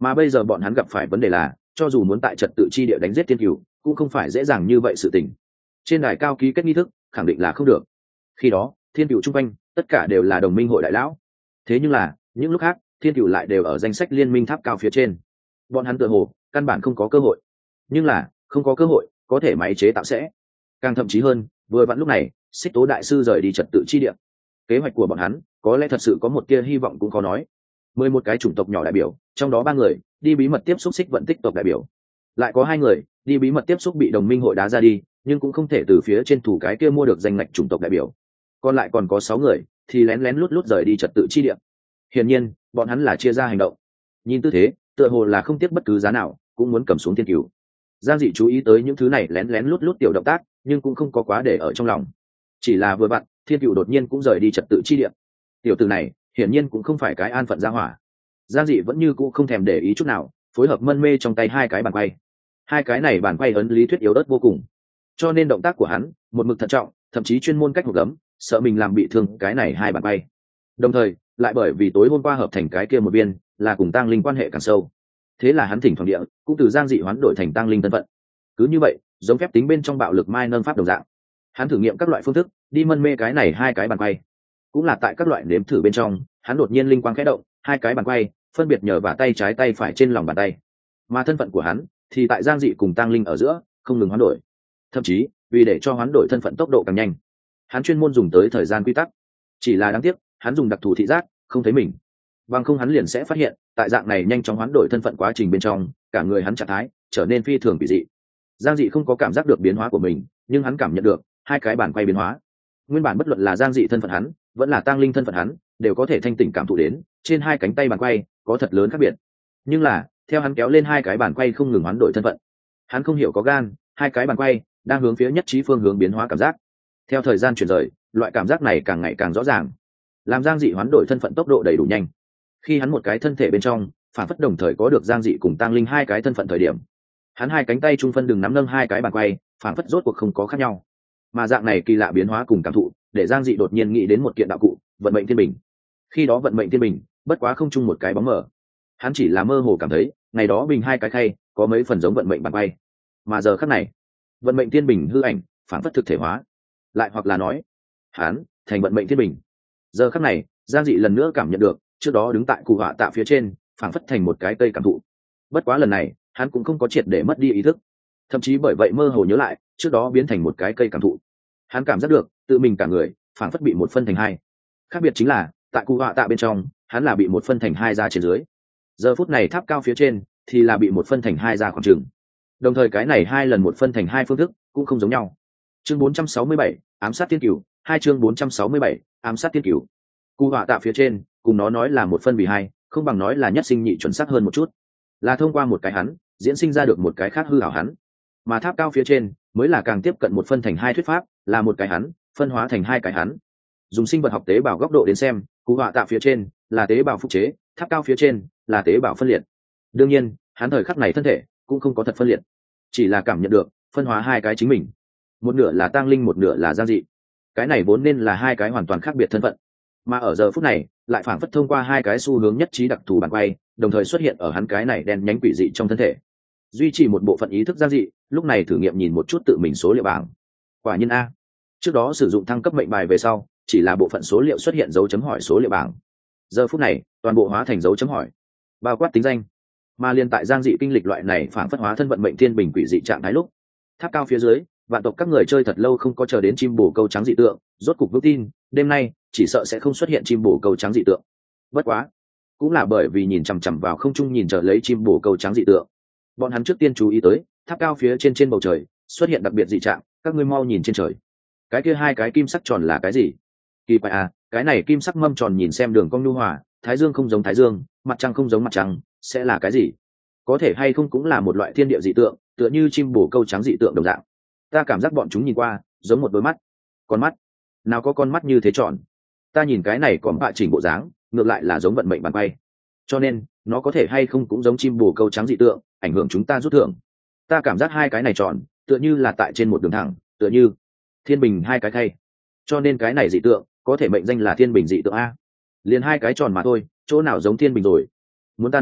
mà bây giờ bọn hắn gặp phải vấn đề là cho dù muốn tại trật tự chi địa đánh giết thiên cửu cũng không phải dễ dàng như vậy sự tình. Trên đài cao ký kết nghi thức khẳng định là không được. Khi đó thiên cửu chung quanh tất cả đều là đồng minh hội đại lão, thế nhưng là những lúc khác thiên cửu lại đều ở danh sách liên minh tháp cao phía trên, bọn hắn tựa hồ căn bản không có cơ hội. Nhưng là không có cơ hội có thể máy chế tạo sẽ càng thậm chí hơn. Vừa vặn lúc này Xích Tố đại sư rời đi trật tự chi địa, kế hoạch của bọn hắn có lẽ thật sự có một tia hy vọng cũng khó nói. Mười một cái chủng tộc nhỏ đại biểu, trong đó ba người đi bí mật tiếp xúc xích vận tích tộc đại biểu, lại có hai người đi bí mật tiếp xúc bị đồng minh hội đá ra đi nhưng cũng không thể từ phía trên thủ cái kia mua được danh ngạch chủng tộc đại biểu, còn lại còn có sáu người thì lén lén lút lút rời đi trật tự chi địa. Hiển nhiên bọn hắn là chia ra hành động, nhìn tư thế tựa hồ là không tiếc bất cứ giá nào cũng muốn cầm xuống thiên cửu. Giang Dị chú ý tới những thứ này lén lén lút lút tiểu động tác nhưng cũng không có quá để ở trong lòng, chỉ là vừa vặn thiên cửu đột nhiên cũng rời đi trật tự chi địa. Tiểu tử này hiển nhiên cũng không phải cái an phận gia hỏa. Giang Dị vẫn như cũ không thèm để ý chút nào, phối hợp mân mê trong tay hai cái bàn quay. Hai cái này bàn quay ấn lý thuyết yếu ớt vô cùng, cho nên động tác của hắn một mực thận trọng, thậm chí chuyên môn cách một gấm, sợ mình làm bị thương cái này hai bàn quay. Đồng thời lại bởi vì tối hôm qua hợp thành cái kia một viên là cùng tăng linh quan hệ càng sâu, thế là hắn thỉnh thoảng địa cũng từ Giang Dị hoán đổi thành tăng linh thân phận. Cứ như vậy giống phép tính bên trong bạo lực mai nâng pháp đồng dạng, hắn thử nghiệm các loại phương thức đi mân mê cái này hai cái bàn quay. Cũng là tại các loại nếm thử bên trong hắn đột nhiên linh quang khẽ động, hai cái bàn quay phân biệt nhờ vào tay trái tay phải trên lòng bàn tay, mà thân phận của hắn thì tại Giang Dị cùng tăng linh ở giữa không ngừng hoán đổi. Thậm chí vì để cho hoán đổi thân phận tốc độ càng nhanh, hắn chuyên môn dùng tới thời gian quy tắc. Chỉ là đáng tiếc hắn dùng đặc thù thị giác không thấy mình, bằng không hắn liền sẽ phát hiện tại dạng này nhanh chóng hoán đổi thân phận quá trình bên trong cả người hắn trạng thái trở nên phi thường kỳ dị. Giang Dị không có cảm giác được biến hóa của mình, nhưng hắn cảm nhận được hai cái bàn quay biến hóa. Nguyên bản bất luận là Giang Dị thân phận hắn vẫn là tăng linh thân phận hắn đều có thể thanh tỉnh cảm thụ đến trên hai cánh tay bàn quay có thật lớn khác biệt. Nhưng là theo hắn kéo lên hai cái bàn quay không ngừng hoán đổi thân phận, hắn không hiểu có gan hai cái bàn quay đang hướng phía nhất trí phương hướng biến hóa cảm giác. Theo thời gian chuyển rời, loại cảm giác này càng ngày càng rõ ràng, làm Giang Dị hoán đổi thân phận tốc độ đầy đủ nhanh. Khi hắn một cái thân thể bên trong phản phất đồng thời có được Giang Dị cùng tăng linh hai cái thân phận thời điểm, hắn hai cánh tay trung phân đừng nắm nâng hai cái bàn quay phản phất rốt cuộc không có khác nhau. Mà dạng này kỳ lạ biến hóa cùng cảm thụ để Giang Dị đột nhiên nghĩ đến một kiện đạo cụ, vận mệnh thiên bình. Khi đó vận mệnh thiên bình bất quá không chung một cái bóng mờ, hắn chỉ là mơ hồ cảm thấy ngày đó bình hai cái khay có mấy phần giống vận mệnh bàn quay, mà giờ khắc này vận mệnh thiên bình hư ảnh phản phất thực thể hóa, lại hoặc là nói hắn thành vận mệnh thiên bình. Giờ khắc này Giang Dị lần nữa cảm nhận được trước đó đứng tại cụ họa tạ phía trên phản phất thành một cái cây cảm thụ. Bất quá lần này hắn cũng không có triệt để mất đi ý thức, thậm chí bởi vậy mơ hồ nhớ lại trước đó biến thành một cái cây cảm thụ. Hắn cảm giác được tự mình cả người phản phất bị một phân thành hai. Khác biệt chính là tại cụ họa tạ bên trong hắn là bị một phân thành hai ra trên dưới, giờ phút này tháp cao phía trên thì là bị một phân thành hai ra khoảng trường. Đồng thời cái này hai lần một phân thành hai phương thức cũng không giống nhau. Chương bốn trăm sáu mươi bảy ám sát tiên cửu, hai chương bốn trăm sáu mươi bảy ám sát tiên cửu. Cụ họa tạ phía trên cùng nó nói là một phân vì hai, không bằng nói là nhất sinh nhị chuẩn xác hơn một chút, là thông qua một cái hắn diễn sinh ra được một cái khác hư ảo hắn. Mà tháp cao phía trên mới là càng tiếp cận một phân thành hai thuyết pháp, là một cái hắn phân hóa thành hai cái hắn. Dùng sinh vật học tế bào góc độ đến xem, cụ họa tạ phía trên là tế bào phúc chế, tháp cao phía trên là tế bào phân liệt. Đương nhiên hắn thời khắc này thân thể cũng không có thật phân liệt, chỉ là cảm nhận được phân hóa hai cái chính mình, một nửa là tăng linh một nửa là Giang Dị. Cái này vốn nên là hai cái hoàn toàn khác biệt thân phận, mà ở giờ phút này lại phản phất thông qua hai cái xu hướng nhất trí đặc thù bàn quay đồng thời xuất hiện ở hắn cái này đen nhánh quỷ dị trong thân thể. Duy trì một bộ phận ý thức Giang Dị lúc này thử nghiệm nhìn một chút tự mình số liệu bảng. Quả nhiên a, trước đó sử dụng thăng cấp mệnh bài về sau chỉ là bộ phận số liệu xuất hiện dấu chấm hỏi số liệu bảng, giờ phút này toàn bộ hóa thành dấu chấm hỏi, bao quát tính danh. Mà liên tại Giang Dị kinh lịch loại này phản phất hóa thân vận mệnh thiên bình quỷ dị trạng thái lúc, tháp cao phía dưới vạn tộc các người chơi thật lâu không có chờ đến chim bồ câu trắng dị tượng, rốt cục vững tin đêm nay chỉ sợ sẽ không xuất hiện chim bồ câu trắng dị tượng. Bất quá cũng là bởi vì nhìn chằm chằm vào không trung nhìn chờ lấy chim bồ câu trắng dị tượng, bọn hắn trước tiên chú ý tới tháp cao phía trên trên bầu trời xuất hiện đặc biệt dị trạng. Các ngươi mau nhìn trên trời, cái kia hai cái kim sắc tròn là cái gì? Kỳ quái à, cái này kim sắc mâm tròn nhìn xem đường cong nhu hòa, thái dương không giống thái dương, mặt trăng không giống mặt trăng, sẽ là cái gì? Có thể hay không cũng là một loại thiên địa dị tượng, tựa như chim bồ câu trắng dị tượng đồng dạng. Ta cảm giác bọn chúng nhìn qua giống một đôi mắt. Con mắt? Nào có con mắt như thế tròn? Ta nhìn cái này còn bạ chỉnh bộ dáng, ngược lại là giống vận mệnh bàn bay. Cho nên nó có thể hay không cũng giống chim bồ câu trắng dị tượng, ảnh hưởng chúng ta rút thưởng. Ta cảm giác hai cái này tròn tựa như là tại trên một đường thẳng, tựa như thiên bình hai cái thay. Cho nên cái này dị tượng có thể mệnh danh là thiên bình dị tượng a. Liền hai cái tròn mà thôi, chỗ nào giống thiên bình rồi? Muốn ta nói,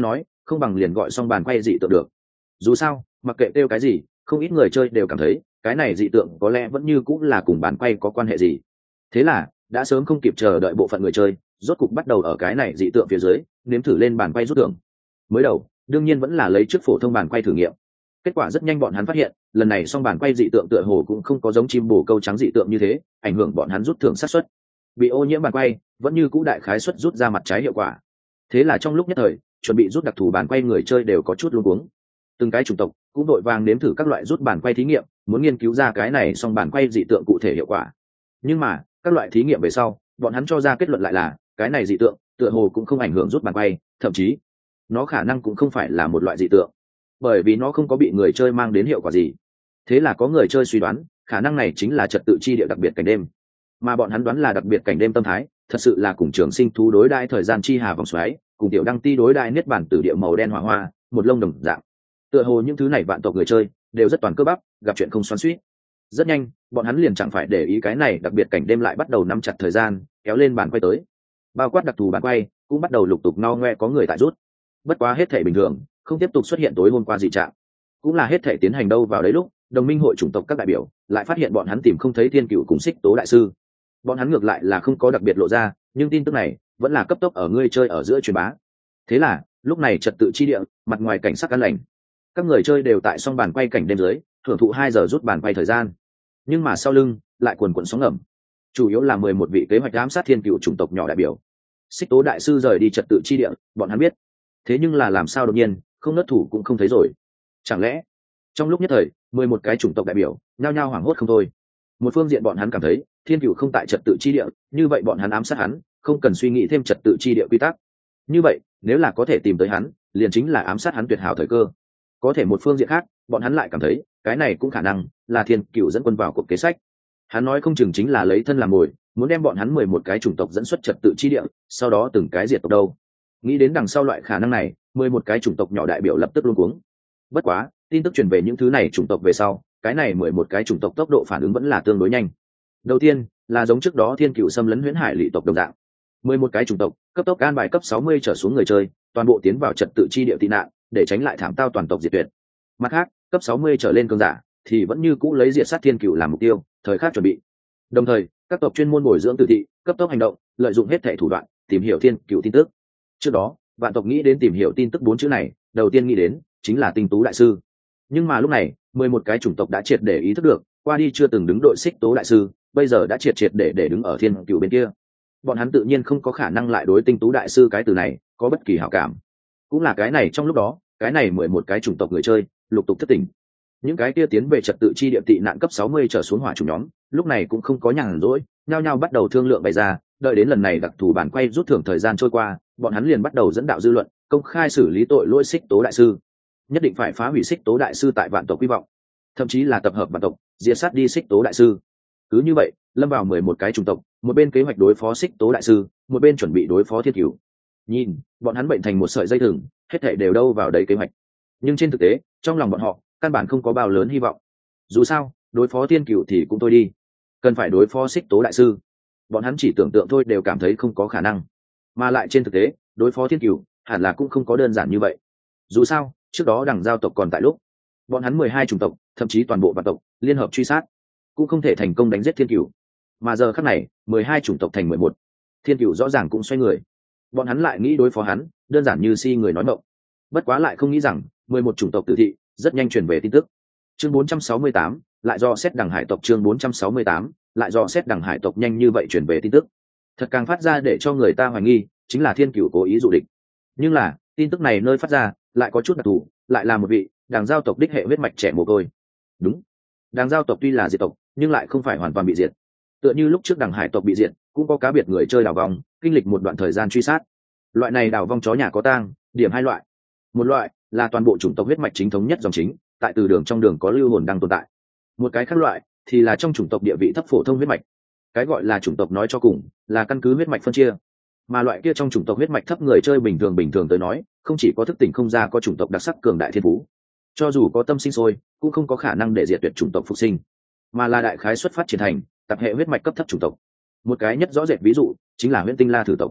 không bằng liền gọi xong bàn quay dị tượng được. Dù sao mặc kệ kêu cái gì, không ít người chơi đều cảm thấy cái này dị tượng có lẽ vẫn như cũng là cùng bàn quay có quan hệ gì. Thế là đã sớm không kịp chờ đợi bộ phận người chơi rốt cục bắt đầu ở cái này dị tượng phía dưới nếm thử lên bàn quay rút thưởng. Mới đầu đương nhiên vẫn là lấy trước phổ thông bàn quay thử nghiệm. Kết quả rất nhanh bọn hắn phát hiện lần này xong bàn quay dị tượng tựa hồ cũng không có giống chim bồ câu trắng dị tượng như thế ảnh hưởng bọn hắn rút thưởng xác suất. Bị ô nhiễm bàn quay vẫn như cũ đại khái suất rút ra mặt trái hiệu quả. Thế là trong lúc nhất thời chuẩn bị rút đặc thù bàn quay người chơi đều có chút luống cuống. Từng cái chủng tộc cũng đội vàng nếm thử các loại rút bàn quay thí nghiệm, muốn nghiên cứu ra cái này xong bàn quay dị tượng cụ thể hiệu quả. Nhưng mà các loại thí nghiệm về sau bọn hắn cho ra kết luận lại là cái này dị tượng tựa hồ cũng không ảnh hưởng rút bàn quay, thậm chí nó khả năng cũng không phải là một loại dị tượng, bởi vì nó không có bị người chơi mang đến hiệu quả gì. Thế là có người chơi suy đoán khả năng này chính là trật tự chi địa đặc biệt cảnh đêm, mà bọn hắn đoán là đặc biệt cảnh đêm tâm thái thật sự là cùng trường sinh thú đối đãi thời gian chi hà vòng xoáy, cùng tiểu đăng ti đối đãi niết bản tử địa màu đen hỏa hoa một lông đồng dạng. Tựa hồ những thứ này vạn tộc người chơi đều rất toàn cơ bắp, gặp chuyện không xoắn xuýt. Rất nhanh bọn hắn liền chẳng phải để ý cái này đặc biệt cảnh đêm lại bắt đầu nắm chặt thời gian kéo lên bàn quay tới, bao quát đặc thù bàn quay cũng bắt đầu lục tục no ngoe có người tại rút. Bất quá hết thể bình thường, không tiếp tục xuất hiện tối hôm qua dị trạng. Cũng là hết thể tiến hành đâu vào đấy lúc đồng minh hội chủng tộc các đại biểu lại phát hiện bọn hắn tìm không thấy thiên cựu cùng xích tố đại sư. Bọn hắn ngược lại là không có đặc biệt lộ ra, nhưng tin tức này vẫn là cấp tốc ở người chơi ở giữa truyền bá. Thế là lúc này trật tự chi địa mặt ngoài cảnh sắc an lành, các người chơi đều tại song bàn quay cảnh đêm dưới thưởng thụ hai giờ rút bàn quay thời gian. Nhưng mà sau lưng lại quần quần sóng ngầm, chủ yếu là mười một vị kế hoạch ám sát thiên cựu chủng tộc nhỏ đại biểu. Xích tố đại sư rời đi trật tự chi địa bọn hắn biết, thế nhưng là làm sao đột nhiên không nất thủ cũng không thấy rồi. Chẳng lẽ trong lúc nhất thời mười một cái chủng tộc đại biểu nhao nhao hoảng hốt không thôi. Một phương diện bọn hắn cảm thấy thiên cựu không tại trật tự chi địa, như vậy bọn hắn ám sát hắn không cần suy nghĩ thêm trật tự chi địa quy tắc, như vậy nếu là có thể tìm tới hắn liền chính là ám sát hắn tuyệt hảo thời cơ. Có thể một phương diện khác bọn hắn lại cảm thấy cái này cũng khả năng là thiên cựu dẫn quân vào cuộc kế sách. Hắn nói không chừng chính là lấy thân làm mồi, muốn đem bọn hắn mười một cái chủng tộc dẫn xuất trật tự chi địa, sau đó từng cái diệt tộc đâu. Nghĩ đến đằng sau loại khả năng này, mười một cái chủng tộc nhỏ đại biểu lập tức luống cuống. Bất quá tin tức truyền về những thứ này chủng tộc về sau, cái này mười một cái chủng tộc tốc độ phản ứng vẫn là tương đối nhanh. Đầu tiên là giống trước đó thiên cựu xâm lấn huyễn hải lỵ tộc đồng dạng, mười một cái chủng tộc cấp tốc an bài cấp sáu mươi trở xuống người chơi toàn bộ tiến vào trật tự chi địa tị nạn, để tránh lại thảm tao toàn tộc diệt tuyệt. Mặt khác cấp sáu mươi trở lên cường giả thì vẫn như cũ lấy diệt sát thiên cựu làm mục tiêu, thời khắc chuẩn bị. Đồng thời các tộc chuyên môn bồi dưỡng tử thị cấp tốc hành động, lợi dụng hết thể thủ đoạn tìm hiểu thiên cựu tin tức. Trước đó vạn tộc nghĩ đến tìm hiểu tin tức bốn chữ này, đầu tiên nghĩ đến chính là tinh tú đại sư. Nhưng mà lúc này mười một cái chủng tộc đã triệt để ý thức được, qua đi chưa từng đứng đội xích tố đại sư bây giờ đã triệt triệt để để đứng ở thiên cựu bên kia. Bọn hắn tự nhiên không có khả năng lại đối tinh tú đại sư cái từ này có bất kỳ hảo cảm. Cũng là cái này trong lúc đó, cái này mười một cái chủng tộc người chơi lục tục thất tỉnh. Những cái kia tiến về trật tự chi địa tị nạn cấp sáu mươi trở xuống hỏa chủng nhóm lúc này cũng không có nhàn rỗi, nhao nhao bắt đầu thương lượng bày ra. Đợi đến lần này đặc thù bản quay rút thưởng thời gian trôi qua, bọn hắn liền bắt đầu dẫn đạo dư luận, công khai xử lý tội lỗi xích tố đại sư. Nhất định phải phá hủy xích tố đại sư tại vạn tộc quy vọng, thậm chí là tập hợp vạn tộc diệt sát đi xích tố đại sư. Cứ như vậy lâm vào mười một cái chủng tộc, một bên kế hoạch đối phó xích tố đại sư, một bên chuẩn bị đối phó thiên cửu. Nhìn bọn hắn bệnh thành một sợi dây thừng, hết thảy đều đâu vào đấy kế hoạch. Nhưng trên thực tế trong lòng bọn họ căn bản không có bao lớn hy vọng. Dù sao đối phó thiên cửu thì cũng thôi đi, cần phải đối phó xích tố đại sư bọn hắn chỉ tưởng tượng thôi đều cảm thấy không có khả năng. Mà lại trên thực tế đối phó thiên cửu hẳn là cũng không có đơn giản như vậy. Dù sao trước đó đằng giao tộc còn tại lúc, bọn hắn mười hai chủng tộc thậm chí toàn bộ vạn tộc liên hợp truy sát cũng không thể thành công đánh giết thiên cửu. Mà giờ khắc này mười hai chủng tộc thành mười một, thiên cửu rõ ràng cũng xoay người, bọn hắn lại nghĩ đối phó hắn đơn giản như si người nói mộng. Bất quá lại không nghĩ rằng mười một chủng tộc tử thị rất nhanh truyền về tin tức. Chương bốn trăm sáu mươi tám lại do xét đằng hải tộc. Chương bốn trăm sáu mươi tám lại do xét đằng hải tộc nhanh như vậy truyền về tin tức, thật càng phát ra để cho người ta hoài nghi chính là thiên cửu cố ý dụ địch. Nhưng là tin tức này nơi phát ra lại có chút đặc thù, lại là một vị đằng giao tộc đích hệ huyết mạch trẻ mồ côi. Đúng, đằng giao tộc tuy là diệt tộc nhưng lại không phải hoàn toàn bị diệt. Tựa như lúc trước đằng hải tộc bị diệt, cũng có cá biệt người chơi đào vong kinh lịch một đoạn thời gian truy sát. Loại này đào vong chó nhà có tang điểm hai loại. Một loại là toàn bộ chủng tộc huyết mạch chính thống nhất dòng chính, tại từ đường trong đường có lưu hồn đang tồn tại. Một cái khác loại thì là trong chủng tộc địa vị thấp phổ thông huyết mạch. Cái gọi là chủng tộc nói cho cùng là căn cứ huyết mạch phân chia. Mà loại kia trong chủng tộc huyết mạch thấp người chơi bình thường bình thường tới nói, không chỉ có thức tỉnh không ra có chủng tộc đặc sắc cường đại thiên phú, cho dù có tâm sinh sôi cũng không có khả năng để diệt tuyệt chủng tộc phục sinh, mà là đại khái xuất phát triển thành tập hệ huyết mạch cấp thấp chủng tộc. Một cái nhất rõ rệt ví dụ chính là huyễn tinh la thử tộc.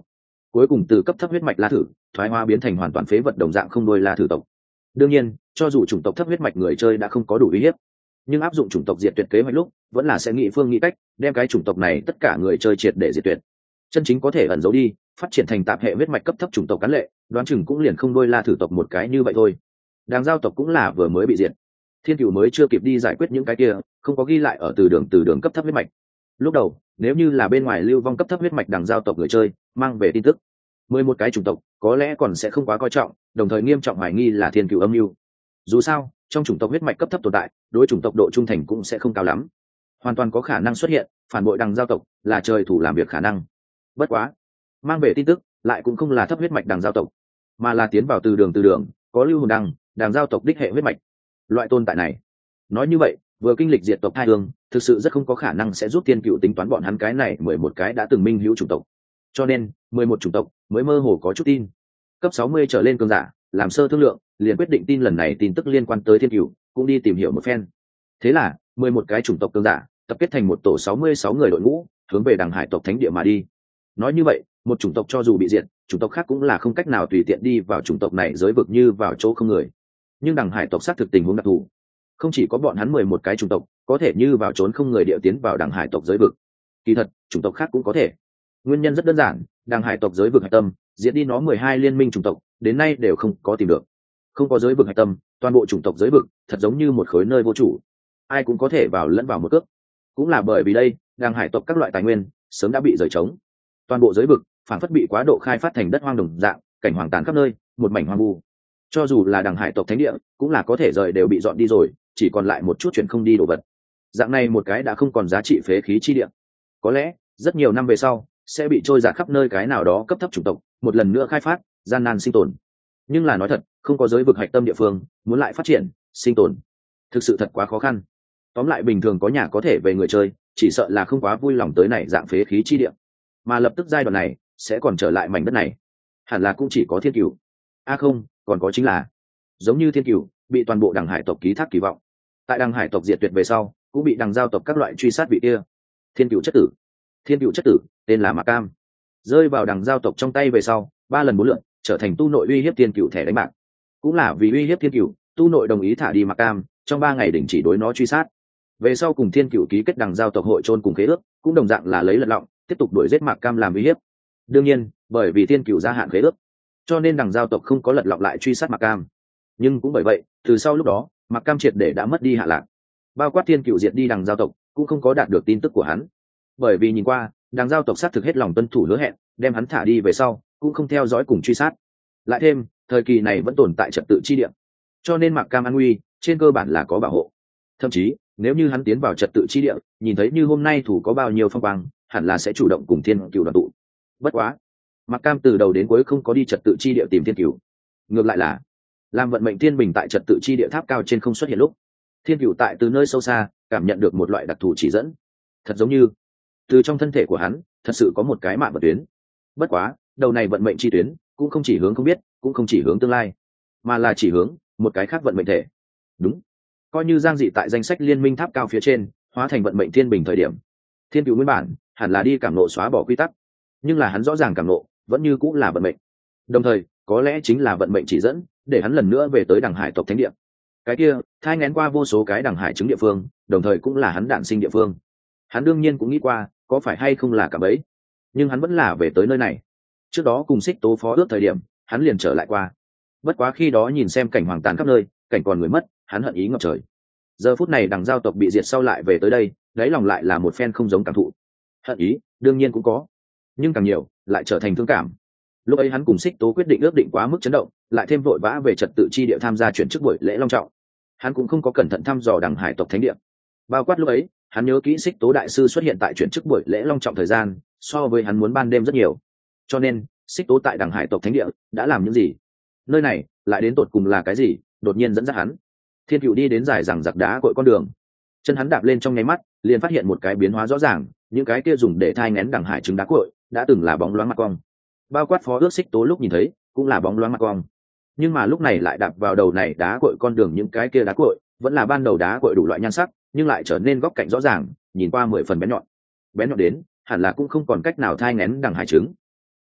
cuối cùng từ cấp thấp huyết mạch la thử thoái hóa biến thành hoàn toàn phế vật đồng dạng không đôi la thử tộc. Đương nhiên cho dù chủng tộc thấp huyết mạch người chơi đã không có đủ uy hiếp, nhưng áp dụng chủng tộc diệt tuyệt kế hoạch lúc vẫn là sẽ nghĩ phương nghĩ cách đem cái chủng tộc này tất cả người chơi triệt để diệt tuyệt. Chân chính có thể ẩn giấu đi phát triển thành tạp hệ huyết mạch cấp thấp chủng tộc cán lệ, đoán chừng cũng liền không đôi la thử tộc một cái như vậy thôi. Đàng giao tộc cũng là vừa mới bị diệt, thiên cửu mới chưa kịp đi giải quyết những cái kia không có ghi lại ở từ đường từ đường cấp thấp huyết mạch. Lúc đầu nếu như là bên ngoài lưu vong cấp thấp huyết mạch đàng giao tộc người chơi mang về tin tức mười một cái chủng tộc có lẽ còn sẽ không quá coi trọng, đồng thời nghiêm trọng hoài nghi là thiên cửu âm mưu. Dù sao trong chủng tộc huyết mạch cấp thấp tồn tại đối chủng tộc độ trung thành cũng sẽ không cao lắm, hoàn toàn có khả năng xuất hiện phản bội đằng giao tộc là trời thủ làm việc khả năng. Bất quá mang về tin tức lại cũng không là thấp huyết mạch đằng giao tộc, mà là tiến vào từ đường từ đường có lưu hồn đằng đằng giao tộc đích hệ huyết mạch. Loại tồn tại này nói như vậy vừa kinh lịch diệt tộc hai hương thực sự rất không có khả năng sẽ giúp thiên cựu tính toán bọn hắn cái này mười một cái đã từng minh hữu chủng tộc, cho nên mười một chủng tộc mới mơ hồ có chút tin. Cấp sáu mươi trở lên cường giả làm sơ thương lượng liền quyết định tin lần này tin tức liên quan tới thiên cửu cũng đi tìm hiểu một phen. Thế là mười một cái chủng tộc cường giả tập kết thành một tổ sáu mươi sáu người đội ngũ hướng về đằng hải tộc thánh địa mà đi. Nói như vậy một chủng tộc cho dù bị diệt, chủng tộc khác cũng là không cách nào tùy tiện đi vào chủng tộc này giới vực như vào chỗ không người. Nhưng đằng hải tộc xác thực tình huống đặc thù, không chỉ có bọn hắn mười một cái chủng tộc có thể như vào trốn không người địa tiến vào đằng hải tộc giới vực, kỳ thật chủng tộc khác cũng có thể. Nguyên nhân rất đơn giản, đằng hải tộc giới vực hạch tâm diệt đi nó mười hai liên minh chủng tộc đến nay đều không có tìm được. Không có giới vực hạch tâm, toàn bộ chủng tộc giới vực thật giống như một khối nơi vô chủ, ai cũng có thể vào lẫn vào một cước. Cũng là bởi vì đây, đằng hải tộc các loại tài nguyên sớm đã bị rời trống, toàn bộ giới vực phản phất bị quá độ khai phát thành đất hoang đồng dạng, cảnh hoàng tàn khắp nơi, một mảnh hoang vu. Cho dù là đằng hải tộc thánh địa cũng là có thể rời đều bị dọn đi rồi, chỉ còn lại một chút chuyển không đi đồ vật. Dạng này một cái đã không còn giá trị phế khí chi địa, có lẽ rất nhiều năm về sau sẽ bị trôi dạt khắp nơi cái nào đó cấp thấp chủng tộc một lần nữa khai phát, gian nan sinh tồn. Nhưng là nói thật, không có giới vực hạch tâm địa phương muốn lại phát triển sinh tồn thực sự thật quá khó khăn. Tóm lại bình thường có nhà có thể về người chơi chỉ sợ là không quá vui lòng tới này dạng phế khí chi địa, mà lập tức giai đoạn này sẽ còn trở lại mảnh đất này hẳn là cũng chỉ có thiên cửu. A à không, còn có chính là giống như thiên cửu bị toàn bộ đằng hải tộc ký thác kỳ vọng, tại đằng hải tộc diệt tuyệt về sau cũng bị đằng giao tộc các loại truy sát vị kia. Thiên cửu chất tử, thiên cửu chất tử tên là Mạc Cam, rơi vào đằng giao tộc trong tay về sau ba lần bốn lượn trở thành tu nội uy hiếp thiên cửu thẻ đánh bạc. Cũng là vì uy hiếp thiên cửu, tu nội đồng ý thả đi Mạc Cam, trong ba ngày đình chỉ đối nó truy sát. Về sau cùng thiên cửu ký kết đằng giao tộc hội chôn cùng khế ước, cũng đồng dạng là lấy lật lọng tiếp tục đuổi giết Mạc Cam làm uy hiếp. Đương nhiên bởi vì thiên cửu gia hạn khế ước cho nên đằng giao tộc không có lật lọng lại truy sát Mạc Cam. Nhưng cũng bởi vậy từ sau lúc đó Mạc Cam triệt để đã mất đi hạ lạc, bao quát thiên cửu diệt đi đằng giao tộc cũng không có đạt được tin tức của hắn. Bởi vì nhìn qua đằng giao tộc sát thực hết lòng tuân thủ hứa hẹn, đem hắn thả đi về sau cũng không theo dõi cùng truy sát. Lại thêm thời kỳ này vẫn tồn tại trật tự chi địa, cho nên Mạc Cam an nguy trên cơ bản là có bảo hộ. Thậm chí nếu như hắn tiến vào trật tự chi địa nhìn thấy như hôm nay thủ có bao nhiêu phong quang, hẳn là sẽ chủ động cùng thiên cửu đoàn tụ. Bất quá Mạc Cam từ đầu đến cuối không có đi trật tự chi địa tìm thiên cửu, ngược lại là làm vận mệnh thiên bình tại trật tự chi địa tháp cao trên không xuất hiện lúc, thiên cửu tại từ nơi sâu xa cảm nhận được một loại đặc thù chỉ dẫn, thật giống như từ trong thân thể của hắn thật sự có một cái mạng vận tuyến. Bất quá đầu này vận mệnh chi tuyến cũng không chỉ hướng không biết, cũng không chỉ hướng tương lai, mà là chỉ hướng một cái khác vận mệnh thể. Đúng, coi như Giang Dị tại danh sách liên minh tháp cao phía trên hóa thành vận mệnh thiên bình thời điểm, thiên cửu nguyên bản hẳn là đi cảm nộ xóa bỏ quy tắc, nhưng là hắn rõ ràng cảm nộ vẫn như cũng là vận mệnh. Đồng thời có lẽ chính là vận mệnh chỉ dẫn để hắn lần nữa về tới đằng hải tộc thánh địa, cái kia thai ngén qua vô số cái đằng hải trứng địa phương, đồng thời cũng là hắn đản sinh địa phương. Hắn đương nhiên cũng nghĩ qua có phải hay không là cả bấy, nhưng hắn vẫn là về tới nơi này. Trước đó cùng Xích Tố phó ước thời điểm hắn liền trở lại qua, bất quá khi đó nhìn xem cảnh hoàng tàn khắp nơi, cảnh còn người mất, hắn hận ý ngập trời. Giờ phút này đằng giao tộc bị diệt sau lại về tới đây, đáy lòng lại là một phen không giống cảm thụ. Hận ý đương nhiên cũng có, nhưng càng nhiều lại trở thành thương cảm. Lúc ấy hắn cùng Xích Tố quyết định ước định quá mức chấn động, lại thêm vội vã về trật tự chi địa tham gia chuyển chức buổi lễ long trọng, hắn cũng không có cẩn thận thăm dò đằng hải tộc thánh địa. Bao quát lúc ấy hắn nhớ kỹ Xích Tố đại sư xuất hiện tại chuyển chức buổi lễ long trọng thời gian so với hắn muốn ban đêm rất nhiều, cho nên Xích Tố tại đằng hải tộc thánh địa đã làm những gì, nơi này lại đến tột cùng là cái gì, đột nhiên dẫn dắt hắn. Thiên cửu đi đến dài rằng giặc đá cội con đường, chân hắn đạp lên trong nháy mắt liền phát hiện một cái biến hóa rõ ràng, những cái kia dùng để thai ngén đằng hải trứng đá cội đã từng là bóng loáng mặt cong, bao quát phó ước Xích Tố lúc nhìn thấy cũng là bóng loáng mặt cong, nhưng mà lúc này lại đạp vào đầu này đá cội con đường, những cái kia đá cội vẫn là ban đầu đá cội đủ loại nhan sắc, nhưng lại trở nên góc cạnh rõ ràng, nhìn qua mười phần bén nhọn. Bén nhọn đến hẳn là cũng không còn cách nào thai ngén đằng hải trứng.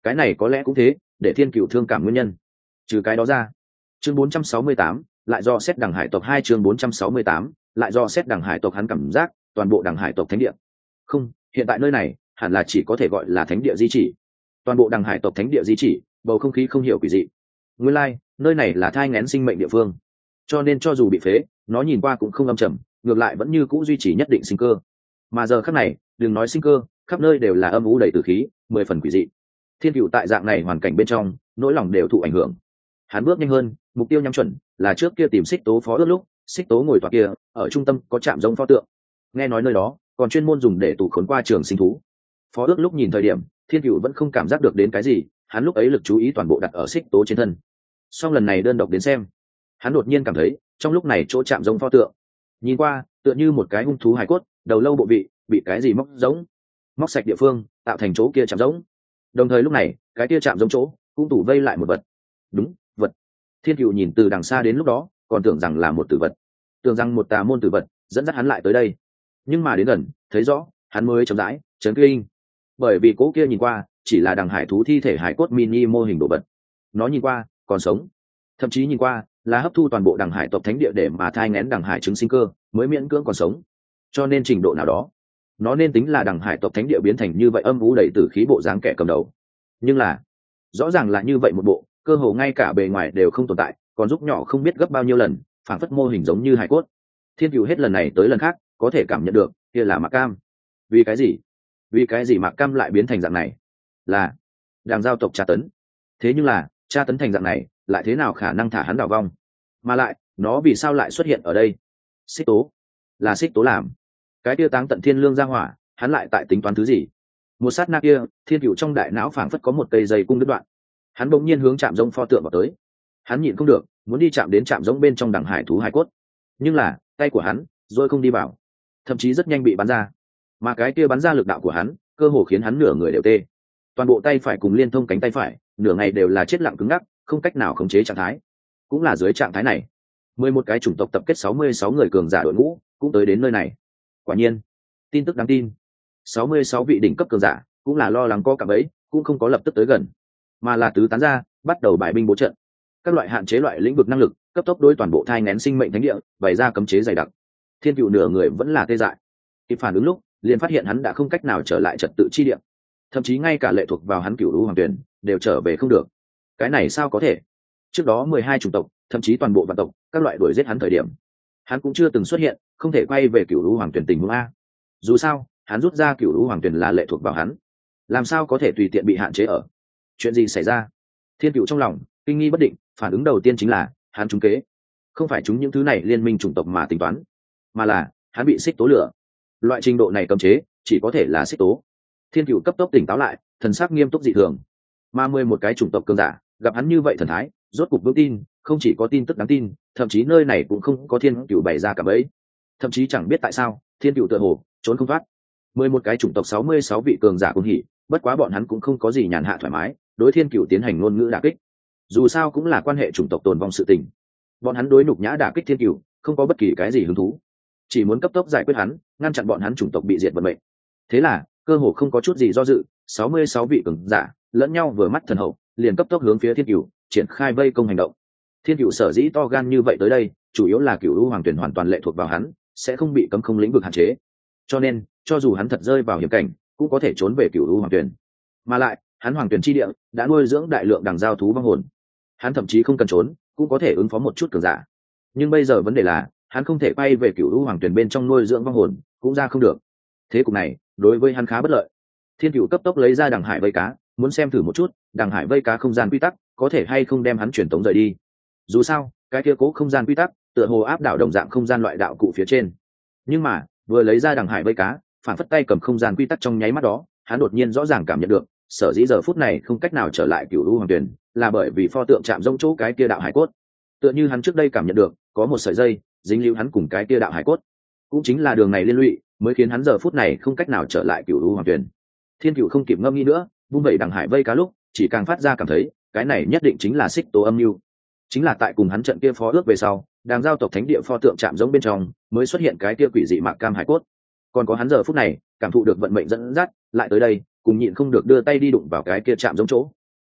cái này có lẽ cũng thế, để thiên cựu thương cảm nguyên nhân. Trừ cái đó ra, chương bốn trăm sáu mươi tám lại do xét đằng hải tộc hai chương bốn trăm sáu mươi tám lại do xét đằng hải tộc. Hắn cảm giác toàn bộ đằng hải tộc thánh địa, không, hiện tại nơi này hẳn là chỉ có thể gọi là thánh địa di chỉ. Toàn bộ đằng hải tộc thánh địa di chỉ, bầu không khí không hiểu quỷ dị. Nguyên lai, nơi này là thai nghén sinh mệnh địa phương, cho nên cho dù bị phế, nó nhìn qua cũng không âm trầm, ngược lại vẫn như cũ duy trì nhất định sinh cơ. Mà giờ khắc này, đừng nói sinh cơ, khắp nơi đều là âm u đầy tử khí, mười phần quỷ dị. Thiên cựu tại dạng này hoàn cảnh bên trong, nỗi lòng đều thụ ảnh hưởng. Hắn bước nhanh hơn, mục tiêu nhắm chuẩn là trước kia tìm xích tố phó ước lúc, xích tố ngồi tọa kia, ở trung tâm có trạm giống pho tượng. Nghe nói nơi đó còn chuyên môn dùng để tụ khốn qua trường sinh thú. Phó ước lúc nhìn thời điểm, thiên cựu vẫn không cảm giác được đến cái gì, hắn lúc ấy lực chú ý toàn bộ đặt ở xích tố trên thân. Song lần này đơn độc đến xem, hắn đột nhiên cảm thấy trong lúc này chỗ chạm giống pho tượng, nhìn qua tựa như một cái hung thú hài cốt, đầu lâu bộ vị bị cái gì móc giống, móc sạch địa phương tạo thành chỗ kia chạm giống. Đồng thời lúc này cái kia chạm giống chỗ cũng tủ vây lại một vật. Đúng, vật. Thiên cựu nhìn từ đằng xa đến lúc đó còn tưởng rằng là một tử vật, tưởng rằng một tà môn tử vật dẫn dắt hắn lại tới đây, nhưng mà đến gần thấy rõ, hắn mới chậm rãi chấn kinh, bởi vì cố kia nhìn qua chỉ là đằng hải thú thi thể hải cốt mini mô hình đồ vật. Nó nhìn qua còn sống, thậm chí nhìn qua là hấp thu toàn bộ đằng hải tộc thánh địa để mà thai ngén đằng hải trứng sinh cơ mới miễn cưỡng còn sống, cho nên trình độ nào đó nó nên tính là đằng hải tộc thánh địa biến thành như vậy âm u đầy tử khí bộ dáng kẻ cầm đầu. Nhưng là rõ ràng là như vậy một bộ cơ hồ ngay cả bề ngoài đều không tồn tại, còn giúp nhỏ không biết gấp bao nhiêu lần, phản phất mô hình giống như hải cốt. Thiên cựu hết lần này tới lần khác có thể cảm nhận được kia là Mạc Cam. Vì cái gì? Vì cái gì Mạc Cam lại biến thành dạng này? Là đằng giao tộc tra tấn. Thế nhưng là tra tấn thành dạng này lại thế nào khả năng thả hắn đào vong? Mà lại nó vì sao lại xuất hiện ở đây? Xích tố, là xích tố làm. Cái kia táng tận thiên lương ra hỏa, hắn lại tại tính toán thứ gì? Một sát na kia, thiên cựu trong đại não phảng phất có một cây dây cung đứt đoạn. Hắn bỗng nhiên hướng chạm giống pho tượng vào tới. Hắn nhịn không được muốn đi chạm đến chạm giống bên trong đằng hải thú hải cốt, nhưng là tay của hắn rồi không đi vào, thậm chí rất nhanh bị bắn ra. Mà cái kia bắn ra lực đạo của hắn cơ hồ khiến hắn nửa người đều tê. Toàn bộ tay phải cùng liên thông cánh tay phải nửa ngày đều là chết lặng cứng ngắc, không cách nào khống chế trạng thái. Cũng là dưới trạng thái này, mười một cái chủng tộc tập kết sáu mươi sáu người cường giả đội ngũ cũng tới đến nơi này. Quả nhiên, tin tức đáng tin, sáu mươi sáu vị đỉnh cấp cường giả cũng là lo lắng có cả bấy, cũng không có lập tức tới gần, mà là tứ tán ra, bắt đầu bài binh bố trận. Các loại hạn chế loại lĩnh vực năng lực, cấp tốc đối toàn bộ thai nghén sinh mệnh thánh địa bày ra cấm chế dày đặc. Thiên cựu nửa người vẫn là tê dại, kịp phản ứng lúc liền phát hiện hắn đã không cách nào trở lại trật tự chi địa, thậm chí ngay cả lệ thuộc vào hắn cửu lũ hoàng tuyển đều trở về không được. Cái này sao có thể? Trước đó mười hai chủng tộc, thậm chí toàn bộ vạn tộc, các loại đuổi giết hắn thời điểm, hắn cũng chưa từng xuất hiện, không thể quay về cửu lũ hoàng tuyển tình huống a. Dù sao, hắn rút ra cửu lũ hoàng tuyển là lệ thuộc vào hắn, làm sao có thể tùy tiện bị hạn chế ở? Chuyện gì xảy ra? Thiên cựu trong lòng kinh nghi bất định, phản ứng đầu tiên chính là hắn trúng kế, không phải chúng những thứ này liên minh chủng tộc mà tính toán, mà là hắn bị xích tố lửa. Loại trình độ này cấm chế chỉ có thể là xích tố. Thiên cựu cấp tốc tỉnh táo lại, thần sắc nghiêm túc dị thường. Mà mười một cái chủng tộc cường giả gặp hắn như vậy thần thái, rốt cục vững tin, không chỉ có tin tức đáng tin, thậm chí nơi này cũng không có thiên cựu bày ra cả bấy. Thậm chí chẳng biết tại sao thiên cựu tựa hồ trốn không thoát. Mười một cái chủng tộc sáu mươi sáu vị cường giả cũng hỉ, bất quá bọn hắn cũng không có gì nhàn hạ thoải mái, đối thiên cựu tiến hành ngôn ngữ đả kích. Dù sao cũng là quan hệ chủng tộc tồn vong sự tình, bọn hắn đối nhục nhã đả kích thiên cựu không có bất kỳ cái gì hứng thú, chỉ muốn cấp tốc giải quyết hắn, ngăn chặn bọn hắn chủng tộc bị diệt vận mệnh. Thế là cơ hồ không có chút gì do dự, sáu mươi sáu vị cường giả lẫn nhau vừa mắt thần hậu, liền cấp tốc hướng phía thiên cựu triển khai vây công hành động. Thiên cựu sở dĩ to gan như vậy tới đây, chủ yếu là cựu lũ hoàng tuyển hoàn toàn lệ thuộc vào hắn, sẽ không bị cấm không lĩnh vực hạn chế, cho nên cho dù hắn thật rơi vào hiểm cảnh cũng có thể trốn về cựu lũ hoàng tuyển. Mà lại hắn hoàng tuyển chi địa đã nuôi dưỡng đại lượng đằng giao thú vong hồn, hắn thậm chí không cần trốn cũng có thể ứng phó một chút cường giả. Nhưng bây giờ vấn đề là hắn không thể quay về cựu lũ hoàng tuyển bên trong nuôi dưỡng vong hồn, cũng ra không được. Thế cục này đối với hắn khá bất lợi. Thiên cựu cấp tốc lấy ra đằng hải vây cá, muốn xem thử một chút đằng hải vây cá không gian quy tắc có thể hay không đem hắn truyền tống rời đi. Dù sao cái kia cố không gian quy tắc tựa hồ áp đảo đồng dạng không gian loại đạo cụ phía trên. Nhưng mà vừa lấy ra đằng hải vây cá, phản phất tay cầm không gian quy tắc trong nháy mắt đó, hắn đột nhiên rõ ràng cảm nhận được sở dĩ giờ phút này không cách nào trở lại cựu lũ hoàng tuyển là bởi vì pho tượng chạm rông chỗ cái kia đạo hải cốt. Tựa như hắn trước đây cảm nhận được có một sợi dây dính lưu hắn cùng cái kia đạo hải cốt, cũng chính là đường này liên lụy mới khiến hắn giờ phút này không cách nào trở lại cựu lũ hoàng tuyển. Thiên cựu không kịp ngâm nghĩ nữa, vung vẩy đằng hải vây cá lúc chỉ càng phát ra cảm thấy cái này nhất định chính là xích tố âm mưu. Chính là tại cùng hắn trận kia phó ước về sau, đàng giao tộc thánh địa pho tượng chạm giống bên trong mới xuất hiện cái kia quỷ dị mạc cam hải cốt. Còn có hắn giờ phút này cảm thụ được vận mệnh dẫn dắt lại tới đây, cùng nhịn không được đưa tay đi đụng vào cái kia chạm giống chỗ,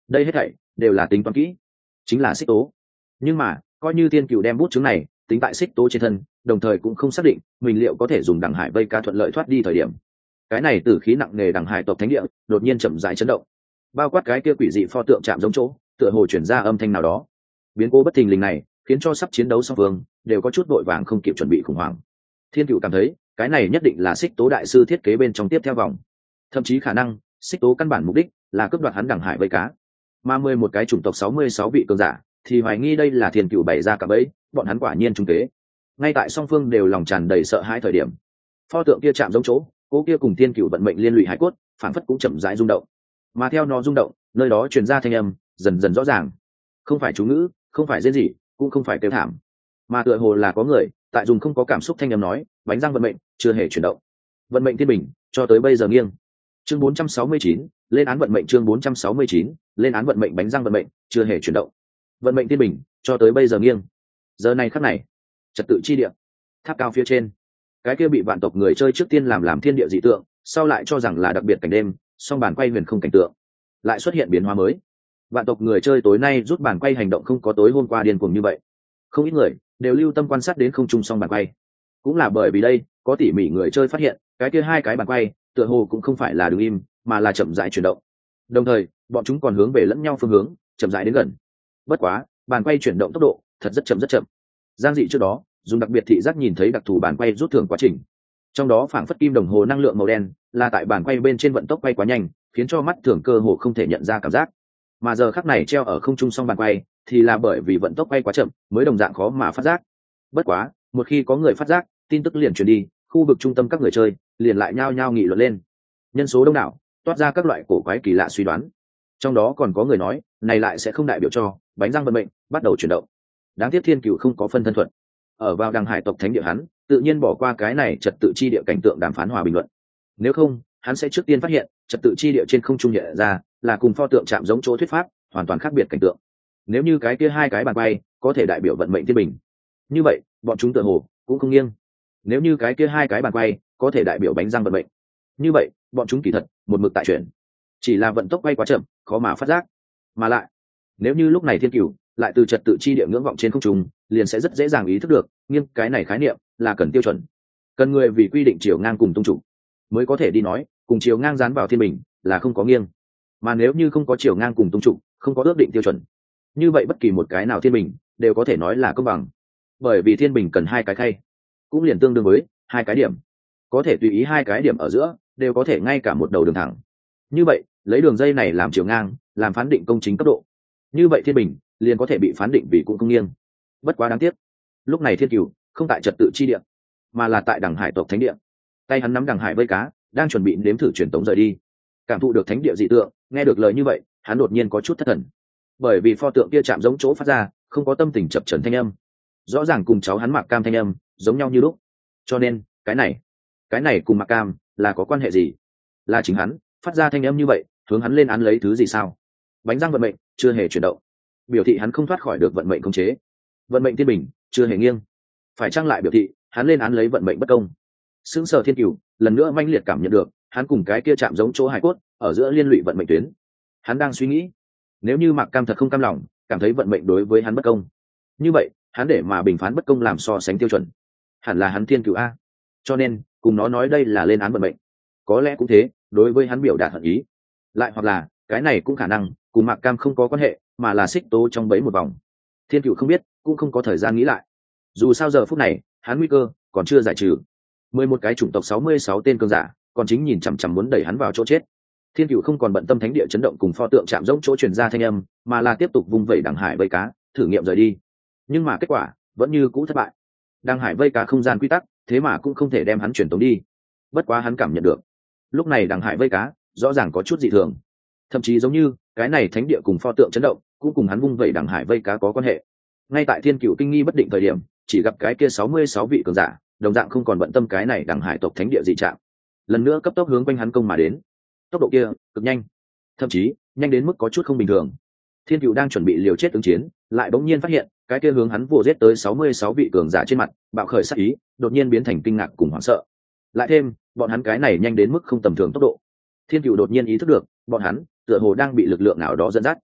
đây hết thảy đều là tính toán kỹ, chính là xích tố. Nhưng mà coi như thiên cựu đem bút chứng này tính tại xích tố trên thân, đồng thời cũng không xác định mình liệu có thể dùng đằng hải vây cá thuận lợi thoát đi thời điểm, cái này tử khí nặng nề đằng hải tộc thánh địa đột nhiên chậm rãi chấn động, bao quát cái kia quỷ dị pho tượng chạm giống chỗ tựa hồ chuyển ra âm thanh nào đó. Biến cố bất thình lình này khiến cho sắp chiến đấu song phương đều có chút vội vàng không kịp chuẩn bị khủng hoảng. Thiên cựu cảm thấy cái này nhất định là xích tố đại sư thiết kế bên trong tiếp theo vòng, thậm chí khả năng xích tố căn bản mục đích là cướp đoạt hắn đằng hải vây cá, mà mười một cái chủng tộc sáu mươi sáu vị cường giả thì hoài nghi đây là thiên cựu bày ra cả bẫy, bọn hắn quả nhiên trung kế. Ngay tại song phương đều lòng tràn đầy sợ hãi thời điểm, pho tượng kia chạm giống chỗ, cố kia cùng thiên cựu vận mệnh liên lụy hải cốt phản phất cũng chậm rãi rung động, mà theo nó rung động, nơi đó truyền ra thanh âm dần dần rõ ràng, không phải chú ngữ, không phải rên rỉ, cũng không phải kêu thảm, mà tựa hồ là có người tại dùng không có cảm xúc thanh âm nói, bánh răng vận mệnh chưa hề chuyển động, vận mệnh thiên bình cho tới bây giờ nghiêng. Chương bốn trăm sáu mươi chín, lên án vận mệnh. Chương bốn trăm sáu mươi chín, lên án vận mệnh. Bánh răng vận mệnh chưa hề chuyển động, vận mệnh thiên bình cho tới bây giờ nghiêng. Giờ này khắc này, trật tự chi địa, tháp cao phía trên, cái kia bị vạn tộc người chơi trước tiên làm làm thiên địa dị tượng, sau lại cho rằng là đặc biệt cảnh đêm, song bàn quay huyền không cảnh tượng lại xuất hiện biến hóa mới. Vạn tộc người chơi tối nay rút bàn quay hành động không có tối hôm qua điên cuồng như vậy, không ít người đều lưu tâm quan sát đến không trung song bàn quay. Cũng là bởi vì đây, có tỉ mỉ người chơi phát hiện cái kia hai cái bàn quay tựa hồ cũng không phải là đứng im, mà là chậm rãi chuyển động, đồng thời bọn chúng còn hướng về lẫn nhau phương hướng chậm rãi đến gần. Bất quá bàn quay chuyển động tốc độ thật rất chậm rất chậm. Giang dị trước đó dùng đặc biệt thị giác nhìn thấy đặc thù bàn quay rút thưởng quá trình, trong đó phảng phất kim đồng hồ năng lượng màu đen là tại bàn quay bên trên vận tốc quay quá nhanh, khiến cho mắt thường cơ hồ không thể nhận ra cảm giác. Mà giờ khắc này treo ở không trung song bàn quay thì là bởi vì vận tốc quay quá chậm mới đồng dạng khó mà phát giác. Bất quá một khi có người phát giác, tin tức liền truyền đi, khu vực trung tâm các người chơi liền lại nhao nhao nghị luận lên, nhân số đông đảo toát ra các loại cổ quái kỳ lạ suy đoán. Trong đó còn có người nói này lại sẽ không đại biểu cho bánh răng vận mệnh bắt đầu chuyển động. Đáng tiếc thiên cựu không có phân thân thuận, ở vào đằng hải tộc thánh địa hắn tự nhiên bỏ qua cái này trật tự chi địa cảnh tượng đàm phán hòa bình luận. Nếu không hắn sẽ trước tiên phát hiện trật tự chi địa trên không trung nhẹ ra là cùng pho tượng chạm giống chỗ thuyết pháp hoàn toàn khác biệt cảnh tượng. Nếu như cái kia hai cái bàn bay có thể đại biểu vận mệnh thiên bình, như vậy bọn chúng tựa hồ cũng không nghiêng. Nếu như cái kia hai cái bàn bay có thể đại biểu bánh răng vận mệnh, như vậy bọn chúng kỳ thật một mực tại chuyển, chỉ là vận tốc quay quá chậm khó mà phát giác. Mà lại nếu như lúc này thiên cửu lại từ trật tự chi địa ngưỡng vọng trên không trung, liền sẽ rất dễ dàng ý thức được nghiêng cái này khái niệm là cần tiêu chuẩn, cần người vì quy định chiều ngang cùng tung trục mới có thể đi nói cùng chiều ngang dán vào thiên bình là không có nghiêng. Mà nếu như không có chiều ngang cùng tung trục, không có ước định tiêu chuẩn, như vậy bất kỳ một cái nào thiên bình đều có thể nói là công bằng, bởi vì thiên bình cần hai cái khay, cũng liền tương đương với hai cái điểm, có thể tùy ý hai cái điểm ở giữa đều có thể ngay cả một đầu đường thẳng. Như vậy lấy đường dây này làm chiều ngang, làm phán định công chính cấp độ, như vậy thiên bình liền có thể bị phán định vì cũng không nghiêng. Bất quá đáng tiếc, lúc này thiên cửu không tại trật tự chi địa, mà là tại đằng hải tộc thánh địa. Tay hắn nắm đằng hải vây cá, đang chuẩn bị nếm thử truyền tống rời đi. Cảm thụ được thánh địa dị tượng, nghe được lời như vậy, hắn đột nhiên có chút thất thần, bởi vì pho tượng kia chạm giống chỗ phát ra không có tâm tình chập chờn thanh âm, rõ ràng cùng cháu hắn Mạc Cam thanh âm giống nhau như lúc. Cho nên cái này cái này cùng Mạc Cam là có quan hệ gì? Là chính hắn phát ra thanh âm như vậy hướng hắn lên án lấy thứ gì sao? Bánh răng vận mệnh chưa hề chuyển động, biểu thị hắn không thoát khỏi được vận mệnh khống chế. Vận mệnh thiên bình chưa hề nghiêng, phải chăng lại biểu thị hắn lên án lấy vận mệnh bất công? Sững sờ thiên cửu lần nữa manh liệt cảm nhận được hắn cùng cái kia chạm giống chỗ hải cốt ở giữa liên lụy vận mệnh tuyến. Hắn đang suy nghĩ, nếu như Mạc Cam thật không cam lòng, cảm thấy vận mệnh đối với hắn bất công, như vậy hắn để mà bình phán bất công làm so sánh tiêu chuẩn hẳn là hắn thiên cửu a, cho nên cùng nó nói đây là lên án vận mệnh, có lẽ cũng thế, đối với hắn biểu đạt hận ý. Lại hoặc là cái này cũng khả năng cùng Mạc Cam không có quan hệ, mà là xích tố trong bẫy một vòng. Thiên cửu không biết, cũng không có thời gian nghĩ lại, dù sao giờ phút này hắn nguy cơ còn chưa giải trừ. Mười một cái chủng tộc sáu mươi sáu tên cường giả còn chính nhìn chằm chằm muốn đẩy hắn vào chỗ chết. Thiên cửu không còn bận tâm thánh địa chấn động cùng pho tượng chạm giống chỗ truyền ra thanh âm, mà là tiếp tục vung vẩy đằng hải vây cá thử nghiệm rời đi. Nhưng mà kết quả vẫn như cũ thất bại. Đằng hải vây cá không gian quy tắc thế mà cũng không thể đem hắn chuyển tống đi. Bất quá hắn cảm nhận được lúc này đằng hải vây cá rõ ràng có chút dị thường, thậm chí giống như cái này thánh địa cùng pho tượng chấn động cũng cùng hắn vung vẩy đằng hải vây cá có quan hệ. Ngay tại thiên cửu kinh nghi bất định thời điểm, chỉ gặp cái kia sáu mươi sáu vị cường giả đồng dạng không còn bận tâm cái này đằng hải tộc thánh địa dị trạng, lần nữa cấp tốc hướng quanh hắn công mà đến. Tốc độ kia cực nhanh, thậm chí nhanh đến mức có chút không bình thường. Thiên cửu đang chuẩn bị liều chết ứng chiến, lại bỗng nhiên phát hiện cái kia hướng hắn vồ giết tới sáu mươi sáu vị cường giả trên mặt bạo khởi sát ý, đột nhiên biến thành kinh ngạc cùng hoảng sợ. Lại thêm bọn hắn cái này nhanh đến mức không tầm thường tốc độ, thiên cửu đột nhiên ý thức được bọn hắn tựa hồ đang bị lực lượng nào đó dẫn dắt.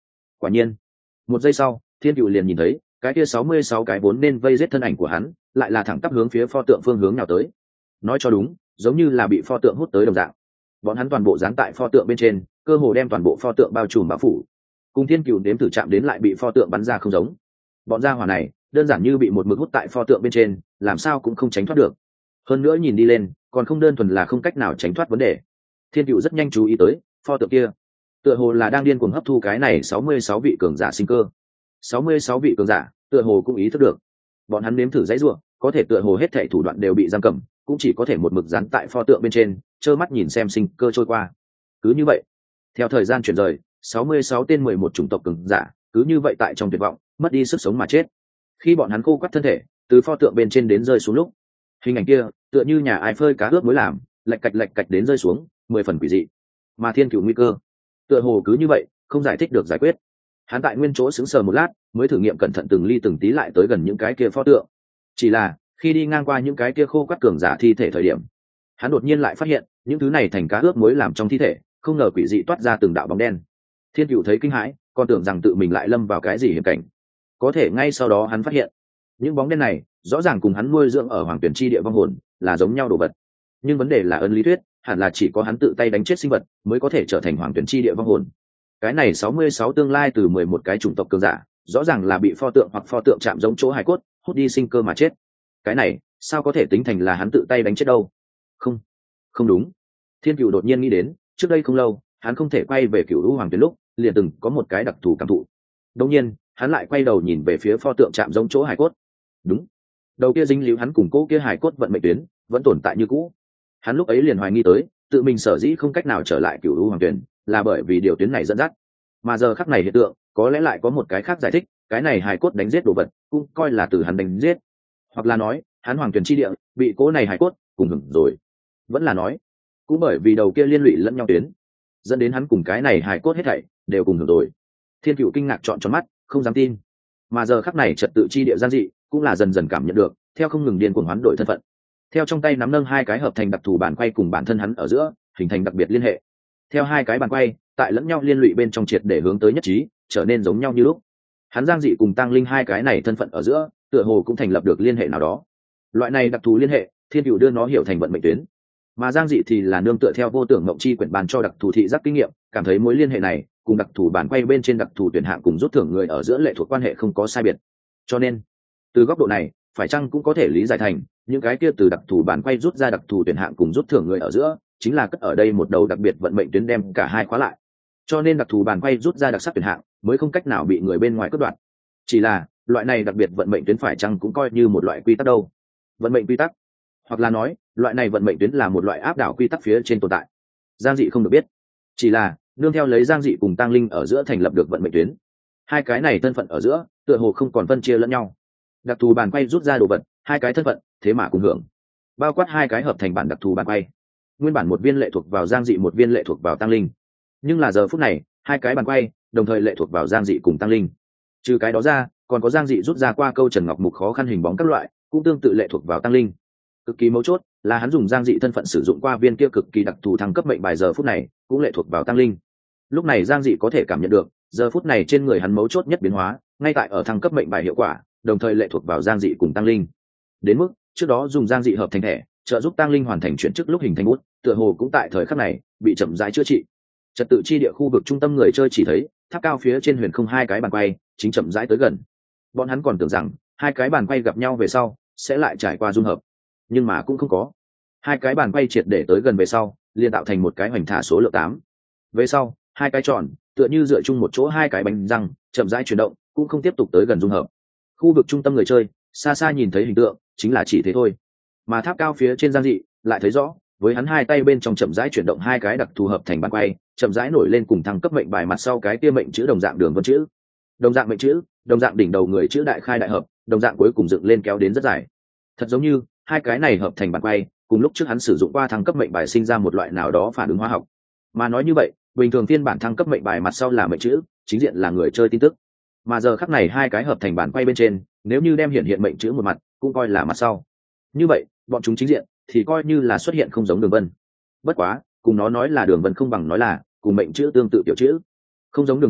Quả nhiên, một giây sau Thiên Cựu liền nhìn thấy cái kia sáu mươi sáu cái vốn nên vây giết thân ảnh của hắn lại là thẳng tắp hướng phía pho tượng phương hướng nào tới. Nói cho đúng, giống như là bị pho tượng hút tới đồng dạng. Bọn hắn toàn bộ dán tại pho tượng bên trên, cơ hồ đem toàn bộ pho tượng bao trùm bao phủ. Cùng Thiên Cựu đếm thử chạm đến lại bị pho tượng bắn ra không giống. Bọn gia hỏa này đơn giản như bị một mực hút tại pho tượng bên trên, làm sao cũng không tránh thoát được. Hơn nữa nhìn đi lên còn không đơn thuần là không cách nào tránh thoát vấn đề. Thiên Cựu rất nhanh chú ý tới pho tượng kia tựa hồ là đang điên cuồng hấp thu cái này sáu mươi sáu vị cường giả sinh cơ. sáu mươi sáu vị cường giả tựa hồ cũng ý thức được bọn hắn nếm thử dãy ruộng, có thể tựa hồ hết thảy thủ đoạn đều bị giam cầm, cũng chỉ có thể một mực dán tại pho tượng bên trên, trơ mắt nhìn xem sinh cơ trôi qua. Cứ như vậy, theo thời gian chuyển rời, sáu mươi sáu tên mười một chủng tộc cường giả cứ như vậy tại trong tuyệt vọng mất đi sức sống mà chết. Khi bọn hắn khô quắt thân thể từ pho tượng bên trên đến rơi xuống lúc, hình ảnh kia tựa như nhà ai phơi cá ướp mới làm, lạch cạch lạch cạch đến rơi xuống, mười phần quỷ dị. Mà Thiên Cửu nguy cơ tựa hồ cứ như vậy không giải thích được giải quyết. Hắn tại nguyên chỗ sững sờ một lát, mới thử nghiệm cẩn thận từng ly từng tí lại tới gần những cái kia pho tượng. Chỉ là khi đi ngang qua những cái kia khô quắt cường giả thi thể thời điểm, hắn đột nhiên lại phát hiện những thứ này thành cá ướp muối làm trong thi thể, không ngờ quỷ dị toát ra từng đạo bóng đen. Thiên Cửu thấy kinh hãi, còn tưởng rằng tự mình lại lâm vào cái gì hiểm cảnh. Có thể ngay sau đó hắn phát hiện, những bóng đen này rõ ràng cùng hắn nuôi dưỡng ở Hoàng Tuyển Chi Địa vong hồn là giống nhau đồ vật. Nhưng vấn đề là ấn lý thuyết, hẳn là chỉ có hắn tự tay đánh chết sinh vật mới có thể trở thành Hoàng Tuyển Chi Địa vong hồn. Cái này sáu mươi sáu tương lai từ mười một cái chủng tộc cường giả, rõ ràng là bị pho tượng hoặc pho tượng chạm giống chỗ hài cốt, hút đi sinh cơ mà chết. Cái này, sao có thể tính thành là hắn tự tay đánh chết đâu? Không, không đúng. Thiên Cửu đột nhiên nghĩ đến, trước đây không lâu, hắn không thể quay về Cửu Lũ Hoàng Tuyển lúc, liền từng có một cái đặc thù cảm thụ. Đột nhiên, hắn lại quay đầu nhìn về phía pho tượng chạm giống chỗ hài cốt. Đúng, đầu kia dính líu hắn cùng cố kia hài cốt vận mệnh tuyến, vẫn tồn tại như cũ. Hắn lúc ấy liền hoài nghi tới, tự mình sở dĩ không cách nào trở lại Cửu Lũ Hoàng Tuyển, là bởi vì điều tuyến này dẫn dắt. Mà giờ khắc này hiện tượng, có lẽ lại có một cái khác giải thích, cái này hài cốt đánh giết đồ vật, cũng coi là từ hắn đánh giết. Hoặc là nói, hắn Hoàng Tuyển Chi Địa bị cố này hài cốt cùng hưởng rồi. Vẫn là nói, cũng bởi vì đầu kia liên lụy lẫn nhau tuyến, dẫn đến hắn cùng cái này hài cốt hết thảy đều cùng hưởng rồi. Thiên Cửu kinh ngạc trọn tròn mắt, không dám tin. Mà giờ khắc này trật tự chi địa gian dị, cũng là dần dần cảm nhận được, theo không ngừng điên cuồng hoán đổi thân phận. Theo trong tay nắm nâng hai cái hợp thành đặc thù bàn quay cùng bản thân hắn ở giữa, hình thành đặc biệt liên hệ. Theo hai cái bàn quay, tại lẫn nhau liên lụy bên trong triệt để hướng tới nhất trí, trở nên giống nhau như lúc. Hắn Giang Dị cùng Tăng Linh hai cái này thân phận ở giữa, tựa hồ cũng thành lập được liên hệ nào đó. Loại này đặc thù liên hệ, Thiên Cửu đưa nó hiểu thành vận mệnh tuyến. Mà Giang Dị thì là nương tựa theo vô tưởng ngộng chi quyển bàn cho đặc thù thị giác kinh nghiệm, cảm thấy mối liên hệ này cùng đặc thù bản quay bên trên đặc thù tuyển hạng cùng rút thưởng người ở giữa lệ thuộc quan hệ không có sai biệt. Cho nên, từ góc độ này, phải chăng cũng có thể lý giải thành những cái kia từ đặc thù bản quay rút ra đặc thù tuyển hạng cùng rút thưởng người ở giữa, chính là cất ở đây một đầu đặc biệt vận mệnh tuyến đem cả hai khóa lại. Cho nên đặc thù bản quay rút ra đặc sắc tuyển hạng mới không cách nào bị người bên ngoài cướp đoạt. Chỉ là loại này đặc biệt vận mệnh tuyến phải chăng cũng coi như một loại quy tắc đâu? Vận mệnh quy tắc, hoặc là nói loại này vận mệnh tuyến là một loại áp đảo quy tắc phía trên tồn tại. Giang Dị không được biết, chỉ là nương theo lấy Giang Dị cùng Tăng Linh ở giữa thành lập được vận mệnh tuyến, hai cái này thân phận ở giữa tựa hồ không còn phân chia lẫn nhau. Đặc thù bàn quay rút ra đồ vật, hai cái thân phận thế mà cùng hưởng, bao quát hai cái hợp thành bản đặc thù bàn quay. Nguyên bản một viên lệ thuộc vào Giang Dị, một viên lệ thuộc vào Tăng Linh, nhưng là giờ phút này hai cái bàn quay đồng thời lệ thuộc vào Giang Dị cùng Tăng Linh. Trừ cái đó ra, còn có Giang Dị rút ra qua câu Trần Ngọc Mục khó khăn hình bóng các loại, cũng tương tự lệ thuộc vào Tăng Linh. Cực kỳ mấu chốt là hắn dùng Giang Dị thân phận sử dụng qua viên kia cực kỳ đặc thù thăng cấp mệnh bài, giờ phút này cũng lệ thuộc vào Tăng Linh. Lúc này Giang Dị có thể cảm nhận được, giờ phút này trên người hắn mấu chốt nhất biến hóa, ngay tại ở thăng cấp mệnh bài hiệu quả, đồng thời lệ thuộc vào Giang Dị cùng Tăng Linh. Đến mức trước đó dùng Giang Dị hợp thành thẻ, trợ giúp Tăng Linh hoàn thành chuyển chức lúc hình thành bút, tựa hồ cũng tại thời khắc này bị chậm rãi chữa trị. Trật tự chi địa khu vực trung tâm người chơi chỉ thấy tháp cao phía trên huyền không hai cái bàn quay chính chậm rãi tới gần. Bọn hắn còn tưởng rằng hai cái bàn quay gặp nhau về sau sẽ lại trải qua dung hợp, nhưng mà cũng không có. Hai cái bàn quay triệt để tới gần về sau, liền tạo thành một cái hoành thả số lượng tám. Về sau, hai cái tròn tựa như dựa chung một chỗ hai cái bánh răng, chậm rãi chuyển động, cũng không tiếp tục tới gần dung hợp. Khu vực trung tâm người chơi xa xa nhìn thấy hình tượng chính là chỉ thế thôi, mà tháp cao phía trên Giang Dị lại thấy rõ, với hắn hai tay bên trong chậm rãi chuyển động hai cái đặc thù hợp thành bàn quay, chậm rãi nổi lên cùng thăng cấp mệnh bài mặt sau cái kia mệnh chữ đồng dạng đường vân chữ, đồng dạng mệnh chữ, đồng dạng đỉnh đầu người chữ đại khai đại hợp, đồng dạng cuối cùng dựng lên kéo đến rất dài. Thật giống như hai cái này hợp thành bàn quay cùng lúc trước hắn sử dụng qua thăng cấp mệnh bài sinh ra một loại nào đó phản ứng hóa học. Mà nói như vậy, bình thường phiên bản thăng cấp mệnh bài mặt sau là mệnh chữ, chính diện là người chơi tin tức, mà giờ khắc này hai cái hợp thành bản quay bên trên, nếu như đem hiện hiện mệnh chữ một mặt cũng coi là mặt sau. Như vậy bọn chúng chính diện thì coi như là xuất hiện không giống đường vân. Bất quá cùng nó nói là đường vân không bằng nói là cùng mệnh chữ tương tự tiểu chữ. Không giống đường vân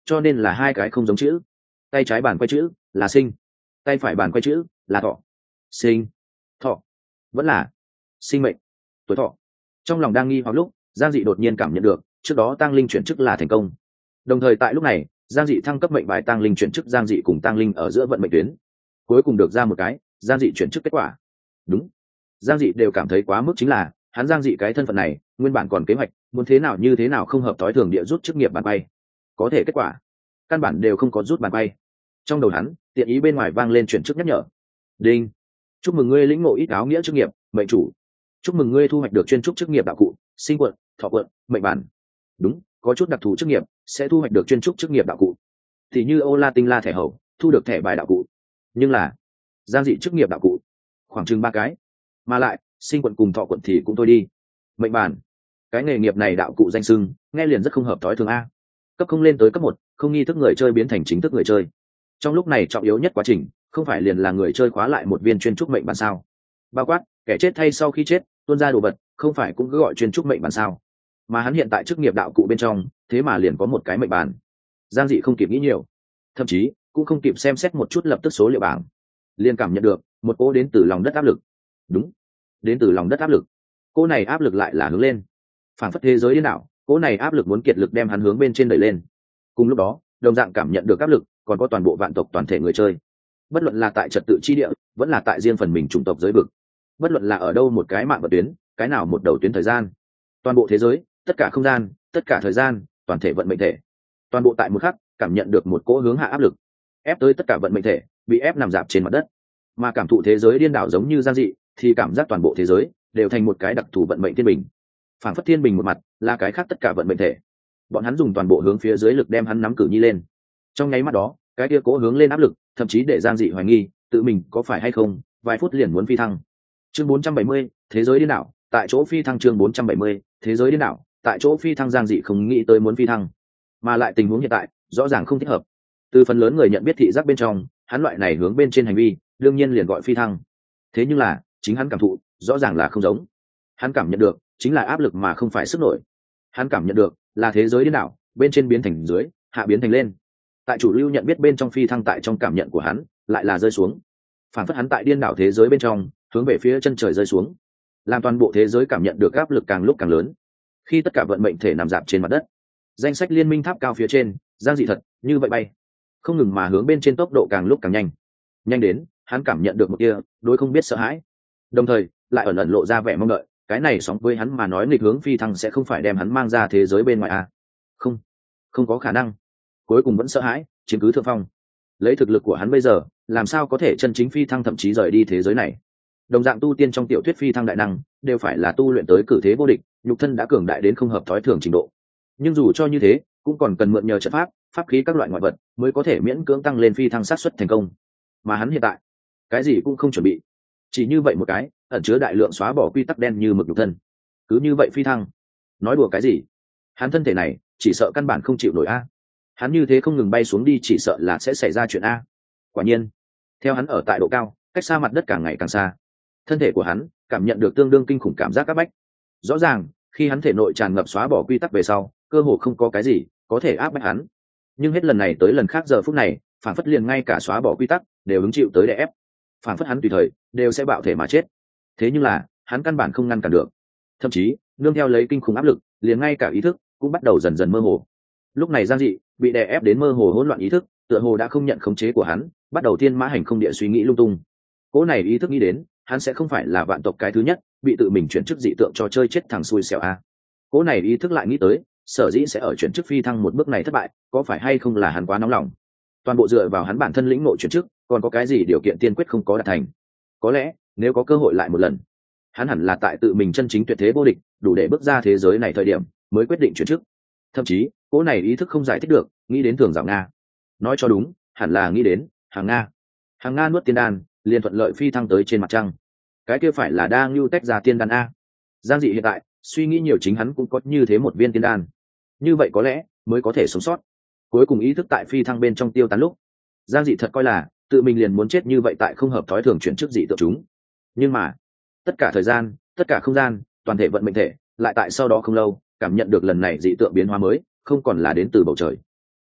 cho nên là hai cái không giống chữ. Tay trái bàn quay chữ là sinh, tay phải bàn quay chữ là thọ. Sinh, thọ, vẫn là sinh mệnh, tuổi thọ. Trong lòng đang nghi hoặc lúc, Giang Dị đột nhiên cảm nhận được trước đó Tang Linh chuyển chức là thành công. Đồng thời tại lúc này, Giang Dị thăng cấp mệnh bài Tang Linh chuyển chức Giang Dị cùng Tang Linh ở giữa vận mệnh tuyến, cuối cùng được ra một cái Giang Dị chuyển chức kết quả. Đúng, Giang Dị đều cảm thấy quá mức, chính là hắn Giang Dị cái thân phận này nguyên bản còn kế hoạch muốn thế nào như thế nào không hợp thói thường địa rút chức nghiệp bàn bay, có thể kết quả căn bản đều không có rút bàn bay. Trong đầu hắn tiện ý bên ngoài vang lên chuyển chức nhắc nhở. Đinh, chúc mừng ngươi lĩnh ngộ ít áo nghĩa chức nghiệp mệnh chủ, chúc mừng ngươi thu hoạch được chuyên trúc chức nghiệp đạo cụ sinh quận thọ quận mệnh bản. Đúng, có chút đặc thù chức nghiệp sẽ thu hoạch được chuyên trúc chức nghiệp đạo cụ, thì như Ô La Tinh La thẻ hầu thu được thẻ bài đạo cụ. Nhưng là Giang Dị chức nghiệp đạo cụ khoảng chừng ba cái, mà lại sinh quận cùng thọ quận thì cũng thôi đi, mệnh bản cái nghề nghiệp này đạo cụ danh sưng nghe liền rất không hợp thói thường a. Cấp không lên tới cấp một, không nghi thức người chơi biến thành chính thức người chơi. Trong lúc này trọng yếu nhất quá trình không phải liền là người chơi khóa lại một viên chuyên trúc mệnh bản sao? Bao quát kẻ chết thay sau khi chết tuôn ra đồ vật không phải cũng cứ gọi chuyên trúc mệnh bản sao? Mà hắn hiện tại chức nghiệp đạo cụ bên trong thế mà liền có một cái mệnh bản. Giang Dị không kịp nghĩ nhiều, thậm chí cũng không kịp xem xét một chút lập tức số liệu bảng, liền cảm nhận được một cỗ đến từ lòng đất áp lực. Đúng, đến từ lòng đất áp lực. Cỗ này áp lực lại là hướng lên, phản phất thế giới điên đảo. Cỗ này áp lực muốn kiệt lực đem hắn hướng bên trên đẩy lên. Cùng lúc đó đồng dạng cảm nhận được áp lực còn có toàn bộ vạn tộc toàn thể người chơi, bất luận là tại trật tự chi địa vẫn là tại riêng phần mình chủng tộc giới vực, bất luận là ở đâu một cái mạng vận tuyến, cái nào một đầu tuyến thời gian, toàn bộ thế giới, tất cả không gian, tất cả thời gian, toàn thể vận mệnh thể, toàn bộ tại một khắc cảm nhận được một cỗ hướng hạ áp lực, ép tới tất cả vận mệnh thể bị ép nằm dạp trên mặt đất. Mà cảm thụ thế giới điên đảo giống như Giang Dị thì cảm giác toàn bộ thế giới đều thành một cái đặc thù vận mệnh thiên bình, phản phất thiên bình một mặt là cái khác tất cả vận mệnh thể, bọn hắn dùng toàn bộ hướng phía dưới lực đem hắn nắm cử nhi lên. Trong nháy mắt đó cái kia cố hướng lên áp lực thậm chí để Giang Dị hoài nghi tự mình có phải hay không vài phút liền muốn phi thăng. Chương bốn trăm bảy mươi, thế giới điên đảo tại chỗ phi thăng. Chương bốn trăm bảy mươi, thế giới điên đảo tại chỗ phi thăng. Giang Dị không nghĩ tới muốn phi thăng, mà lại tình huống hiện tại rõ ràng không thích hợp. Từ phần lớn người nhận biết thị giác bên trong, hắn loại này hướng bên trên hành vi đương nhiên liền gọi phi thăng. Thế nhưng là chính hắn cảm thụ rõ ràng là không giống. Hắn cảm nhận được chính là áp lực mà không phải sức nổi. Hắn cảm nhận được là thế giới điên đảo bên trên biến thành dưới, hạ biến thành lên. Tại chủ lưu nhận biết bên trong phi thăng, tại trong cảm nhận của hắn lại là rơi xuống, phản phất hắn tại điên đảo thế giới bên trong hướng về phía chân trời rơi xuống, làm toàn bộ thế giới cảm nhận được áp lực càng lúc càng lớn. Khi tất cả vận mệnh thể nằm dạp trên mặt đất, danh sách liên minh tháp cao phía trên, Giang Dị thật như vậy bay không ngừng mà hướng bên trên, tốc độ càng lúc càng nhanh, nhanh đến hắn cảm nhận được một kia đối không biết sợ hãi, đồng thời lại ẩn ẩn lộ ra vẻ mong đợi. Cái này sóng với hắn mà nói nghịch hướng phi thăng sẽ không phải đem hắn mang ra thế giới bên ngoài à? Không, không có khả năng. Cuối cùng vẫn sợ hãi chiếm cứ thượng phong. Lấy thực lực của hắn bây giờ làm sao có thể chân chính phi thăng, thậm chí rời đi thế giới này. Đồng dạng tu tiên trong tiểu thuyết phi thăng đại năng đều phải là tu luyện tới cử thế vô địch, nhục thân đã cường đại đến không hợp thói thường trình độ. Nhưng dù cho như thế cũng còn cần mượn nhờ trận pháp, pháp khí các loại ngoại vật mới có thể miễn cưỡng tăng lên phi thăng xác suất thành công. Mà hắn hiện tại cái gì cũng không chuẩn bị, chỉ như vậy một cái ẩn chứa đại lượng xóa bỏ quy tắc đen như mực nhục thân, cứ như vậy phi thăng. Nói đùa cái gì? Hắn thân thể này chỉ sợ căn bản không chịu nổi a. Hắn như thế không ngừng bay xuống đi chỉ sợ là sẽ xảy ra chuyện a. Quả nhiên theo hắn ở tại độ cao, cách xa mặt đất càng ngày càng xa, thân thể của hắn cảm nhận được tương đương kinh khủng cảm giác áp bách. Rõ ràng khi hắn thể nội tràn ngập xóa bỏ quy tắc về sau, cơ hồ không có cái gì có thể áp bách hắn, nhưng hết lần này tới lần khác giờ phút này phản phất liền ngay cả xóa bỏ quy tắc đều hứng chịu tới đè ép, phản phất hắn tùy thời đều sẽ bạo thể mà chết. Thế nhưng là hắn căn bản không ngăn cản được, thậm chí nương theo lấy kinh khủng áp lực, liền ngay cả ý thức cũng bắt đầu dần dần mơ hồ. Lúc này Giang Dị bị đè ép đến mơ hồ hỗn loạn ý thức, tựa hồ đã không nhận khống chế của hắn, bắt đầu thiên mã hành không địa suy nghĩ lung tung. Cố này ý thức nghĩ đến hắn sẽ không phải là vạn tộc cái thứ nhất bị tự mình chuyển chức dị tượng cho chơi chết thằng xui xẻo a. Cố này ý thức lại nghĩ tới sở dĩ sẽ ở chuyển chức phi thăng một bước này thất bại, có phải hay không là hắn quá nóng lòng, toàn bộ dựa vào hắn bản thân lĩnh ngộ chuyển chức, còn có cái gì điều kiện tiên quyết không có đạt thành. Có lẽ nếu có cơ hội lại một lần, hắn hẳn là tại tự mình chân chính tuyệt thế vô địch, đủ để bước ra thế giới này thời điểm mới quyết định chuyển chức. Thậm chí cố này ý thức không giải thích được nghĩ đến Thường Giảo Nga, nói cho đúng hẳn là nghĩ đến Hàng Nga. Hàng Nga nuốt tiên đan liền thuận lợi phi thăng tới trên mặt trăng, cái kia phải là đang lưu tách ra tiên đan a. Giang Dị hiện tại suy nghĩ nhiều, chính hắn cũng có như thế một viên tiên đan, như vậy có lẽ mới có thể sống sót. Cuối cùng ý thức tại phi thăng bên trong tiêu tán lúc, Giang Dị thật coi là tự mình liền muốn chết như vậy tại không hợp thói thường chuyển chức dị tượng chúng. Nhưng mà tất cả thời gian, tất cả không gian, toàn thể vận mệnh thể lại tại sau đó không lâu cảm nhận được lần này dị tượng biến hóa mới không còn là đến từ bầu trời,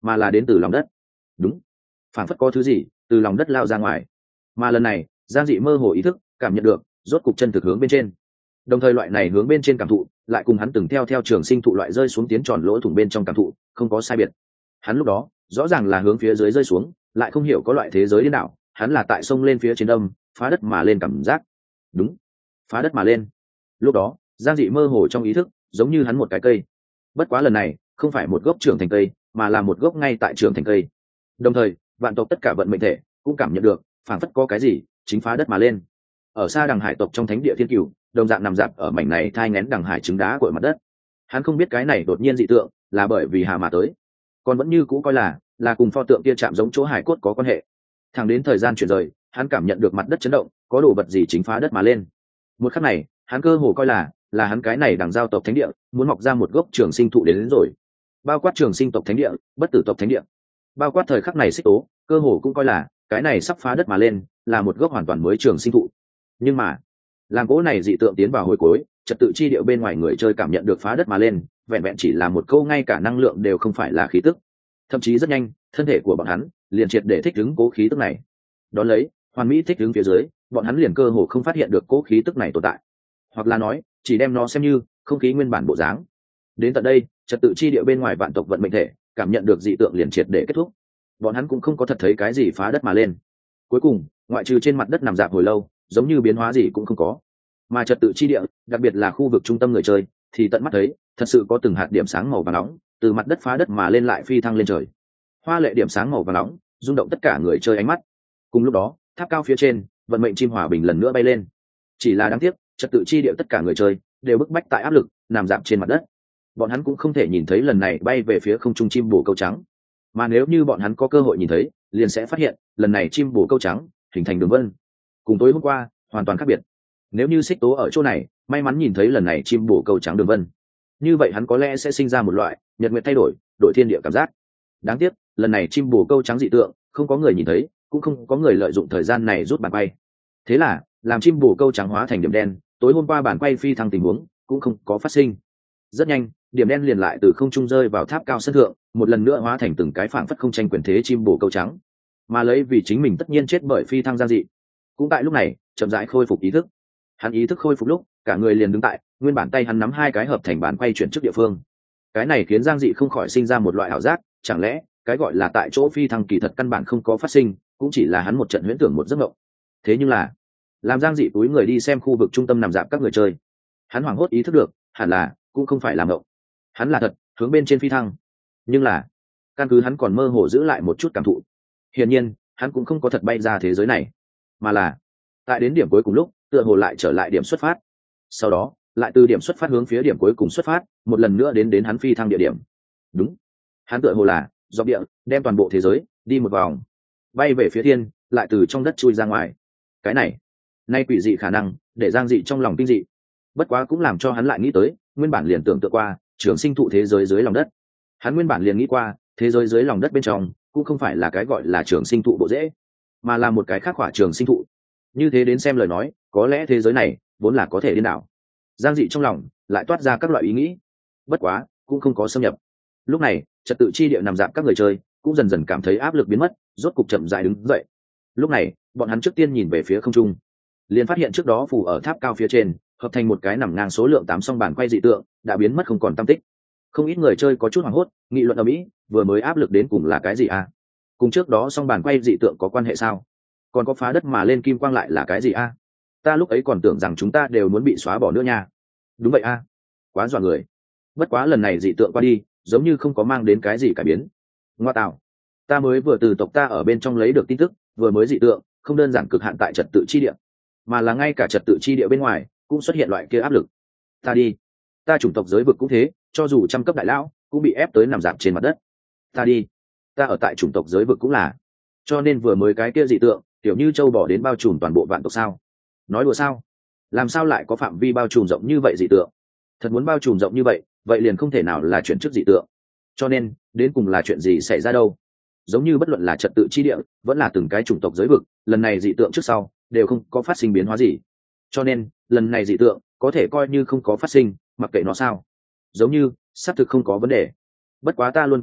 mà là đến từ lòng đất. Đúng, phảng phất có thứ gì từ lòng đất lao ra ngoài, mà lần này giang dị mơ hồ ý thức cảm nhận được rốt cục chân thực hướng bên trên, đồng thời loại này hướng bên trên cảm thụ lại cùng hắn từng theo theo trường sinh thụ loại rơi xuống tiến tròn lỗ thủng bên trong cảm thụ không có sai biệt. Hắn lúc đó rõ ràng là hướng phía dưới rơi xuống, lại không hiểu có loại thế giới đến nào hắn là tại sông lên phía trên đông phá đất mà lên cảm giác. Đúng, phá đất mà lên. Lúc đó giang dị mơ hồ trong ý thức giống như hắn một cái cây, bất quá lần này không phải một gốc trưởng thành cây mà là một gốc ngay tại trưởng thành cây. Đồng thời vạn tộc tất cả vận mệnh thể cũng cảm nhận được phảng phất có cái gì chính phá đất mà lên. Ở xa đằng hải tộc trong thánh địa thiên cửu đồng dạng nằm dạp ở mảnh này thai ngén đằng hải trứng đá của mặt đất. Hắn không biết cái này đột nhiên dị tượng là bởi vì hà mà tới, còn vẫn như cũ coi là là cùng pho tượng kia chạm giống chỗ hải cốt có quan hệ. Thẳng đến thời gian chuyển rời, hắn cảm nhận được mặt đất chấn động, có đồ vật gì chính phá đất mà lên. Một khắc này hắn cơ hồ coi là là hắn cái này đằng giao tộc thánh địa muốn mọc ra một gốc trường sinh thụ đến, đến rồi, bao quát trường sinh tộc thánh địa, bất tử tộc thánh địa, bao quát thời khắc này xích tố cơ hồ cũng coi là cái này sắp phá đất mà lên là một gốc hoàn toàn mới trường sinh thụ. Nhưng mà làm cỗ này dị tượng tiến vào hồi cuối, trật tự chi địa bên ngoài người chơi cảm nhận được phá đất mà lên vẹn vẹn chỉ là một câu, ngay cả năng lượng đều không phải là khí tức. Thậm chí rất nhanh thân thể của bọn hắn liền triệt để thích ứng cố khí tức này. Đón lấy hoàn mỹ thích ứng phía dưới, bọn hắn liền cơ hồ không phát hiện được cố khí tức này tồn tại, hoặc là nói chỉ đem nó xem như không khí nguyên bản bộ dáng. Đến tận đây trật tự chi địa bên ngoài vạn tộc vận mệnh thể cảm nhận được dị tượng liền triệt để kết thúc. Bọn hắn cũng không có thật thấy cái gì phá đất mà lên. Cuối cùng ngoại trừ trên mặt đất nằm dạp hồi lâu giống như biến hóa gì cũng không có, mà trật tự chi địa đặc biệt là khu vực trung tâm người chơi thì tận mắt thấy thật sự có từng hạt điểm sáng màu vàng nóng từ mặt đất phá đất mà lên, lại phi thăng lên trời. Hoa lệ điểm sáng màu vàng nóng rung động tất cả người chơi ánh mắt. Cùng lúc đó tháp cao phía trên vận mệnh chim hòa bình lần nữa bay lên. Chỉ là đáng tiếc trật tự chi địa tất cả người chơi đều bức bách tại áp lực nằm dạp trên mặt đất, bọn hắn cũng không thể nhìn thấy lần này bay về phía không trung chim bồ câu trắng. Mà nếu như bọn hắn có cơ hội nhìn thấy, liền sẽ phát hiện lần này chim bồ câu trắng hình thành đường vân cùng tối hôm qua hoàn toàn khác biệt. Nếu như xích tố ở chỗ này may mắn nhìn thấy lần này chim bồ câu trắng đường vân, như vậy hắn có lẽ sẽ sinh ra một loại nhật nguyệt thay đổi, đổi thiên địa cảm giác. Đáng tiếc lần này chim bồ câu trắng dị tượng không có người nhìn thấy, cũng không có người lợi dụng thời gian này rút bàn quay. Thế là làm chim bồ câu trắng hóa thành điểm đen, tối hôm qua bàn quay phi thăng tình huống cũng không có phát sinh. Rất nhanh điểm đen liền lại từ không trung rơi vào tháp cao sân thượng, một lần nữa hóa thành từng cái phảng phất không tranh quyền thế chim bồ câu trắng, mà lấy vì chính mình tất nhiên chết bởi phi thăng giang dị cũng tại lúc này chậm rãi khôi phục ý thức. Hắn ý thức khôi phục lúc cả người liền đứng tại nguyên bản tay hắn nắm hai cái hợp thành bàn quay chuyển trước địa phương. Cái này khiến giang dị không khỏi sinh ra một loại ảo giác, chẳng lẽ cái gọi là tại chỗ phi thăng kỳ thật căn bản không có phát sinh, cũng chỉ là hắn một trận huyễn tưởng, một giấc mộng. Thế nhưng là làm giang dị túi người đi xem khu vực trung tâm nằm dạp các người chơi, hắn hoảng hốt ý thức được hẳn là cũng không phải là mộng, hắn là thật hướng bên trên phi thăng. Nhưng là căn cứ hắn còn mơ hồ giữ lại một chút cảm thụ, hiển nhiên hắn cũng không có thật bay ra thế giới này, mà là tại đến điểm cuối cùng lúc tựa hồ lại trở lại điểm xuất phát, sau đó lại từ điểm xuất phát hướng phía điểm cuối cùng xuất phát, một lần nữa đến đến hắn phi thăng địa điểm. Đúng, hắn tựa hồ là dọc địa đem toàn bộ thế giới đi một vòng, bay về phía thiên, lại từ trong đất chui ra ngoài. Cái này nay quỷ dị khả năng để giang dị trong lòng kinh dị, bất quá cũng làm cho hắn lại nghĩ tới nguyên bản liền tưởng tượng qua trường sinh thụ thế giới dưới lòng đất. Hắn nguyên bản liền nghĩ qua thế giới dưới lòng đất bên trong cũng không phải là cái gọi là trường sinh thụ bộ rễ, mà là một cái khác khỏa trường sinh thụ. Như thế đến xem lời nói, có lẽ thế giới này vốn là có thể điên đảo. Giang dị trong lòng lại toát ra các loại ý nghĩ, bất quá cũng không có xâm nhập. Lúc này trật tự chi địa nằm dạp các người chơi cũng dần dần cảm thấy áp lực biến mất, rốt cục chậm rãi đứng dậy. Lúc này bọn hắn trước tiên nhìn về phía không trung, liền phát hiện trước đó phủ ở tháp cao phía trên hợp thành một cái nằm ngang số lượng tám song bàn quay dị tượng đã biến mất không còn tăm tích. Không ít người chơi có chút hoảng hốt, nghị luận ở mỹ vừa mới áp lực đến cùng là cái gì à? Cùng trước đó song bàn quay dị tượng có quan hệ sao? Còn có phá đất mà lên kim quang lại là cái gì à? Ta lúc ấy còn tưởng rằng chúng ta đều muốn bị xóa bỏ nữa nha. Đúng vậy à? Quá dọa người. Bất quá lần này dị tượng qua đi giống như không có mang đến cái gì cải biến. Ngoa tạo, ta mới vừa từ tộc ta ở bên trong lấy được tin tức, vừa mới dị tượng không đơn giản cực hạn tại trật tự chi địa, mà là ngay cả trật tự chi địa bên ngoài cũng xuất hiện loại kia áp lực. Ta đi, ta chủng tộc giới vực cũng thế, cho dù trăm cấp đại lão cũng bị ép tới nằm dạp trên mặt đất. Ta đi, ta ở tại chủng tộc giới vực cũng là, cho nên vừa mới cái kia dị tượng kiểu như châu bò đến bao trùm toàn bộ vạn tộc sao? Nói đùa sao? Làm sao lại có phạm vi bao trùm rộng như vậy dị tượng? Thật muốn bao trùm rộng như vậy, vậy liền không thể nào là chuyển chức dị tượng. Cho nên đến cùng là chuyện gì xảy ra đâu? Giống như bất luận là trật tự chi địa vẫn là từng cái chủng tộc giới vực, lần này dị tượng trước sau đều không có phát sinh biến hóa gì, cho nên lần này dị tượng có thể coi như không có phát sinh, mặc kệ nó sao, giống như xác thực không có vấn đề. Bất quá ta luôn cảm giác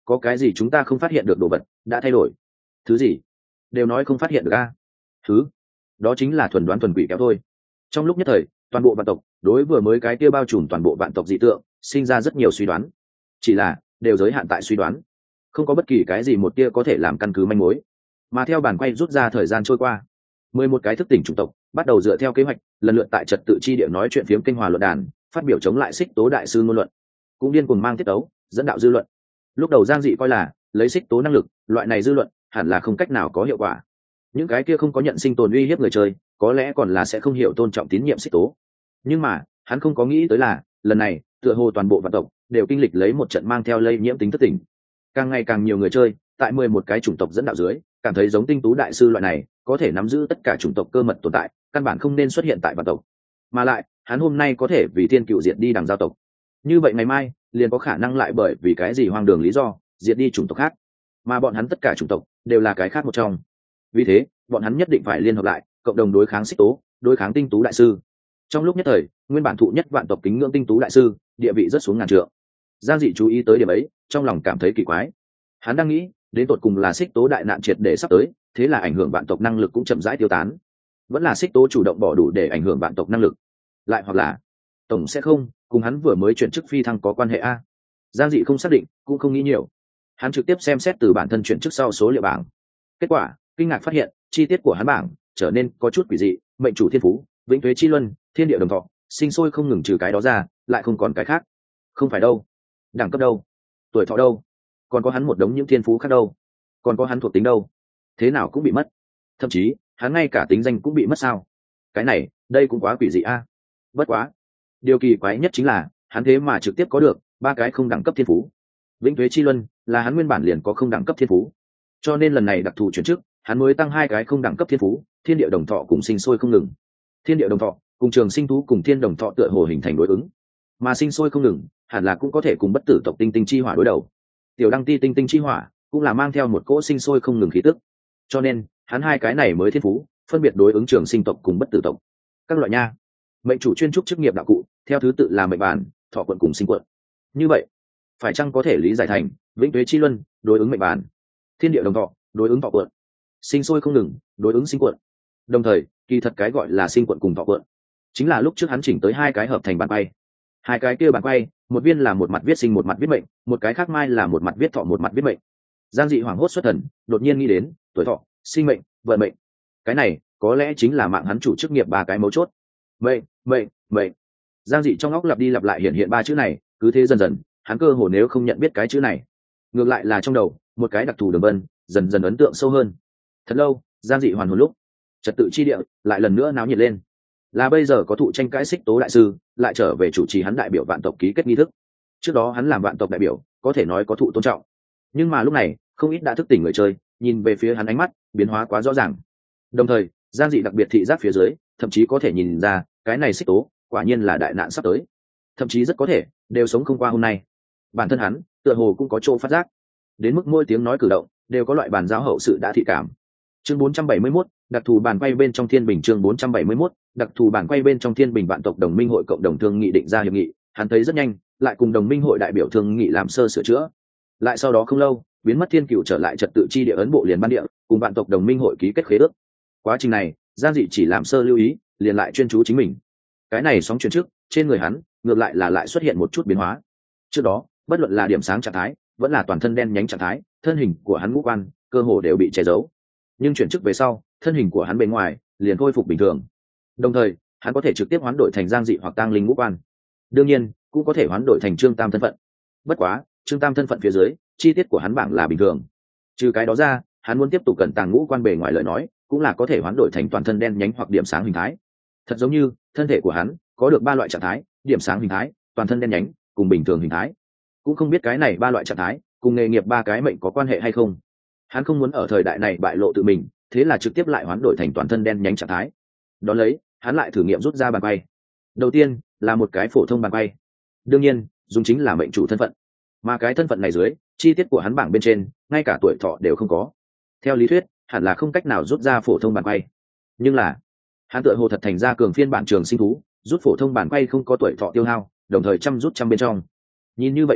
có cái gì chúng ta không phát hiện được đồ vật đã thay đổi? Thứ gì? Đều nói không phát hiện được a. Thứ đó chính là thuần đoán thuần quỷ kéo thôi. Trong lúc nhất thời, toàn bộ vạn tộc đối vừa mới cái kia bao trùm toàn bộ vạn tộc dị tượng sinh ra rất nhiều suy đoán, chỉ là đều giới hạn tại suy đoán, không có bất kỳ cái gì một tia có thể làm căn cứ manh mối. Mà theo bàn quay rút ra thời gian trôi qua, mười một cái thức tỉnh chủng tộc bắt đầu dựa theo kế hoạch lần lượt tại trật tự chi địa nói chuyện phiếm kênh hòa luận đàn phát biểu chống lại xích tố đại sư ngôn luận, cũng điên cuồng mang tiết tấu dẫn đạo dư luận. Lúc đầu Giang Dị coi là lấy xích tố năng lực, loại này dư luận hẳn là không cách nào có hiệu quả, những cái kia không có nhận sinh tồn uy hiếp người chơi có lẽ còn là sẽ không hiểu tôn trọng tín nhiệm xích tố. Nhưng mà hắn không có nghĩ tới là lần này tựa hồ toàn bộ vạn tộc đều kinh lịch lấy một trận mang theo lây nhiễm tính thất tình. Càng ngày càng nhiều người chơi tại mười một cái chủng tộc dẫn đạo dưới cảm thấy giống tinh tú đại sư loại này có thể nắm giữ tất cả chủng tộc cơ mật tồn tại căn bản không nên xuất hiện tại vạn tộc, mà lại hắn hôm nay có thể vì thiên cựu diệt đi đằng giao tộc, như vậy ngày mai liền có khả năng lại bởi vì cái gì hoang đường lý do diệt đi chủng tộc khác, mà bọn hắn tất cả chủng tộc đều là cái khác một trong. Vì thế bọn hắn nhất định phải liên hợp lại cộng đồng đối kháng xích tố, đối kháng tinh tú đại sư. Trong lúc nhất thời, nguyên bản thụ nhất vạn tộc kính ngưỡng tinh tú đại sư địa vị rất xuống ngàn trượng. Giang Dị chú ý tới điểm ấy, trong lòng cảm thấy kỳ quái. Hắn đang nghĩ đến tột cùng là xích tố đại nạn triệt để sắp tới, thế là ảnh hưởng vạn tộc năng lực cũng chậm rãi tiêu tán, vẫn là xích tố chủ động bỏ đủ để ảnh hưởng vạn tộc năng lực, lại hoặc là tổng sẽ không cùng hắn vừa mới chuyển chức phi thăng có quan hệ a. Giang Dị không xác định, cũng không nghĩ nhiều. Hắn trực tiếp xem xét từ bản thân chuyển chức sau số liệu bảng. Kết quả kinh ngạc phát hiện chi tiết của hắn bảng trở nên có chút quỷ dị, mệnh chủ thiên phú, vĩnh tuế chi luân, thiên địa đồng thọ, sinh sôi không ngừng, trừ cái đó ra lại không còn cái khác. Không phải đâu, đẳng cấp đâu, tuổi thọ đâu, còn có hắn một đống những thiên phú khác đâu, còn có hắn thuộc tính đâu, thế nào cũng bị mất. Thậm chí hắn ngay cả tính danh cũng bị mất sao? Cái này đây cũng quá quỷ dị a. Bất quá điều kỳ quái nhất chính là hắn thế mà trực tiếp có được ba cái không đẳng cấp thiên phú. Vĩnh tuế chi luân là hắn nguyên bản liền có không đẳng cấp thiên phú, cho nên lần này đặc thù chuyển chức hắn mới tăng hai cái không đẳng cấp thiên phú, thiên địa đồng thọ cùng sinh sôi không ngừng. Thiên địa đồng thọ cùng trường sinh thú cùng thiên đồng thọ tựa hồ hình thành đối ứng, mà sinh sôi không ngừng hẳn là cũng có thể cùng bất tử tộc tinh tinh chi hỏa đối đầu. Tiểu đăng ti tinh tinh chi hỏa cũng là mang theo một cỗ sinh sôi không ngừng khí tức, cho nên hắn hai cái này mới thiên phú phân biệt đối ứng trường sinh tộc cùng bất tử tộc. Các loại nha, mệnh chủ chuyên trúc chức nghiệp đạo cụ theo thứ tự là mệnh bản, thọ quận cùng sinh quận. Như vậy phải chăng có thể lý giải thành vĩnh tuế chi luân đối ứng mệnh bản, thiên địa đồng thọ đối ứng thọ quận, sinh sôi không ngừng đối ứng sinh quận. Đồng thời kỳ thật cái gọi là sinh quận cùng thọ quận chính là lúc trước hắn chỉnh tới hai cái hợp thành bàn quay. Hai cái kia bàn quay, một viên là một mặt viết sinh một mặt viết mệnh, một cái khác mai là một mặt viết thọ một mặt viết mệnh. Giang Dị hoảng hốt xuất thần, đột nhiên nghĩ đến tuổi thọ, sinh mệnh, vận mệnh. Cái này có lẽ chính là mạng hắn chủ chức nghiệp ba cái mấu chốt. Mệnh, mệnh, mệnh. Giang Dị trong óc lặp đi lặp lại hiện hiện ba chữ này, cứ thế dần dần hắn cơ hồ nếu không nhận biết cái chữ này, ngược lại là trong đầu một cái đặc thù đường vân dần dần ấn tượng sâu hơn. Thật lâu Giang Dị hoàn hồn lúc trật tự chi địa lại lần nữa náo nhiệt lên, là bây giờ có thụ tranh cãi xích tố đại sư lại trở về chủ trì hắn đại biểu vạn tộc ký kết nghi thức. Trước đó hắn làm vạn tộc đại biểu có thể nói có thụ tôn trọng, nhưng mà lúc này không ít đã thức tỉnh người chơi nhìn về phía hắn ánh mắt biến hóa quá rõ ràng. Đồng thời Giang Dị đặc biệt thị giác phía dưới thậm chí có thể nhìn ra cái này xích tố quả nhiên là đại nạn sắp tới, thậm chí rất có thể đều sống không qua hôm nay. Bản thân hắn tựa hồ cũng có chỗ phát giác, đến mức mỗi tiếng nói cử động đều có loại bàn giao hậu sự đã thị cảm. Chương bốn trăm bảy mươi mốt, đặc thù bàn quay bên trong Thiên Bình. Chương bốn trăm bảy mươi mốt, đặc thù bàn quay bên trong Thiên Bình. Vạn tộc đồng minh hội cộng đồng thương nghị định ra hiệp nghị, hắn thấy rất nhanh, lại cùng đồng minh hội đại biểu thương nghị làm sơ sửa chữa. Lại sau đó không lâu, biến mất Thiên Cửu trở lại trật tự chi địa ấn bộ liền ban địa, cùng vạn tộc đồng minh hội ký kết khế ước. Quá trình này, Giang Dị chỉ làm sơ lưu ý, liền lại chuyên chú chính mình. Cái này sóng chuyển trước, trên người hắn, ngược lại là lại xuất hiện một chút biến hóa. Trước đó, bất luận là điểm sáng trạng thái, vẫn là toàn thân đen nhánh trạng thái, thân hình của hắn ngũ quan cơ hồ đều bị che giấu. Nhưng chuyển chức về sau, thân hình của hắn bên ngoài liền khôi phục bình thường. Đồng thời, hắn có thể trực tiếp hoán đổi thành Giang Dị hoặc Tang Linh ngũ quan. Đương nhiên, cũng có thể hoán đổi thành Trương Tam thân phận. Bất quá, Trương Tam thân phận phía dưới, chi tiết của hắn bảng là bình thường. Trừ cái đó ra, hắn muốn tiếp tục cẩn tàng ngũ quan bề ngoài lời nói, cũng là có thể hoán đổi thành toàn thân đen nhánh hoặc điểm sáng hình thái. Thật giống như, thân thể của hắn có được ba loại trạng thái, điểm sáng hình thái, toàn thân đen nhánh, cùng bình thường hình thái. Cũng không biết cái này ba loại trạng thái cùng nghề nghiệp ba cái mệnh có quan hệ hay không. Hắn không muốn ở thời đại này bại lộ tự mình, thế là trực tiếp lại hoán đổi thành toàn thân đen nhánh trạng thái. Đón lấy, hắn lại thử nghiệm rút ra bàn quay. Đầu tiên là một cái phổ thông bàn quay, đương nhiên dùng chính là mệnh chủ thân phận, mà cái thân phận này dưới chi tiết của hắn bảng bên trên ngay cả tuổi thọ đều không có. Theo lý thuyết hẳn là không cách nào rút ra phổ thông bàn quay, nhưng là hắn tựa hồ thật thành ra cường phiên bản trường sinh thú, rút phổ thông bàn quay không có tuổi thọ tiêu hao, đồng thời chăm rút trăm bên trong. Nhìn như vậy đến,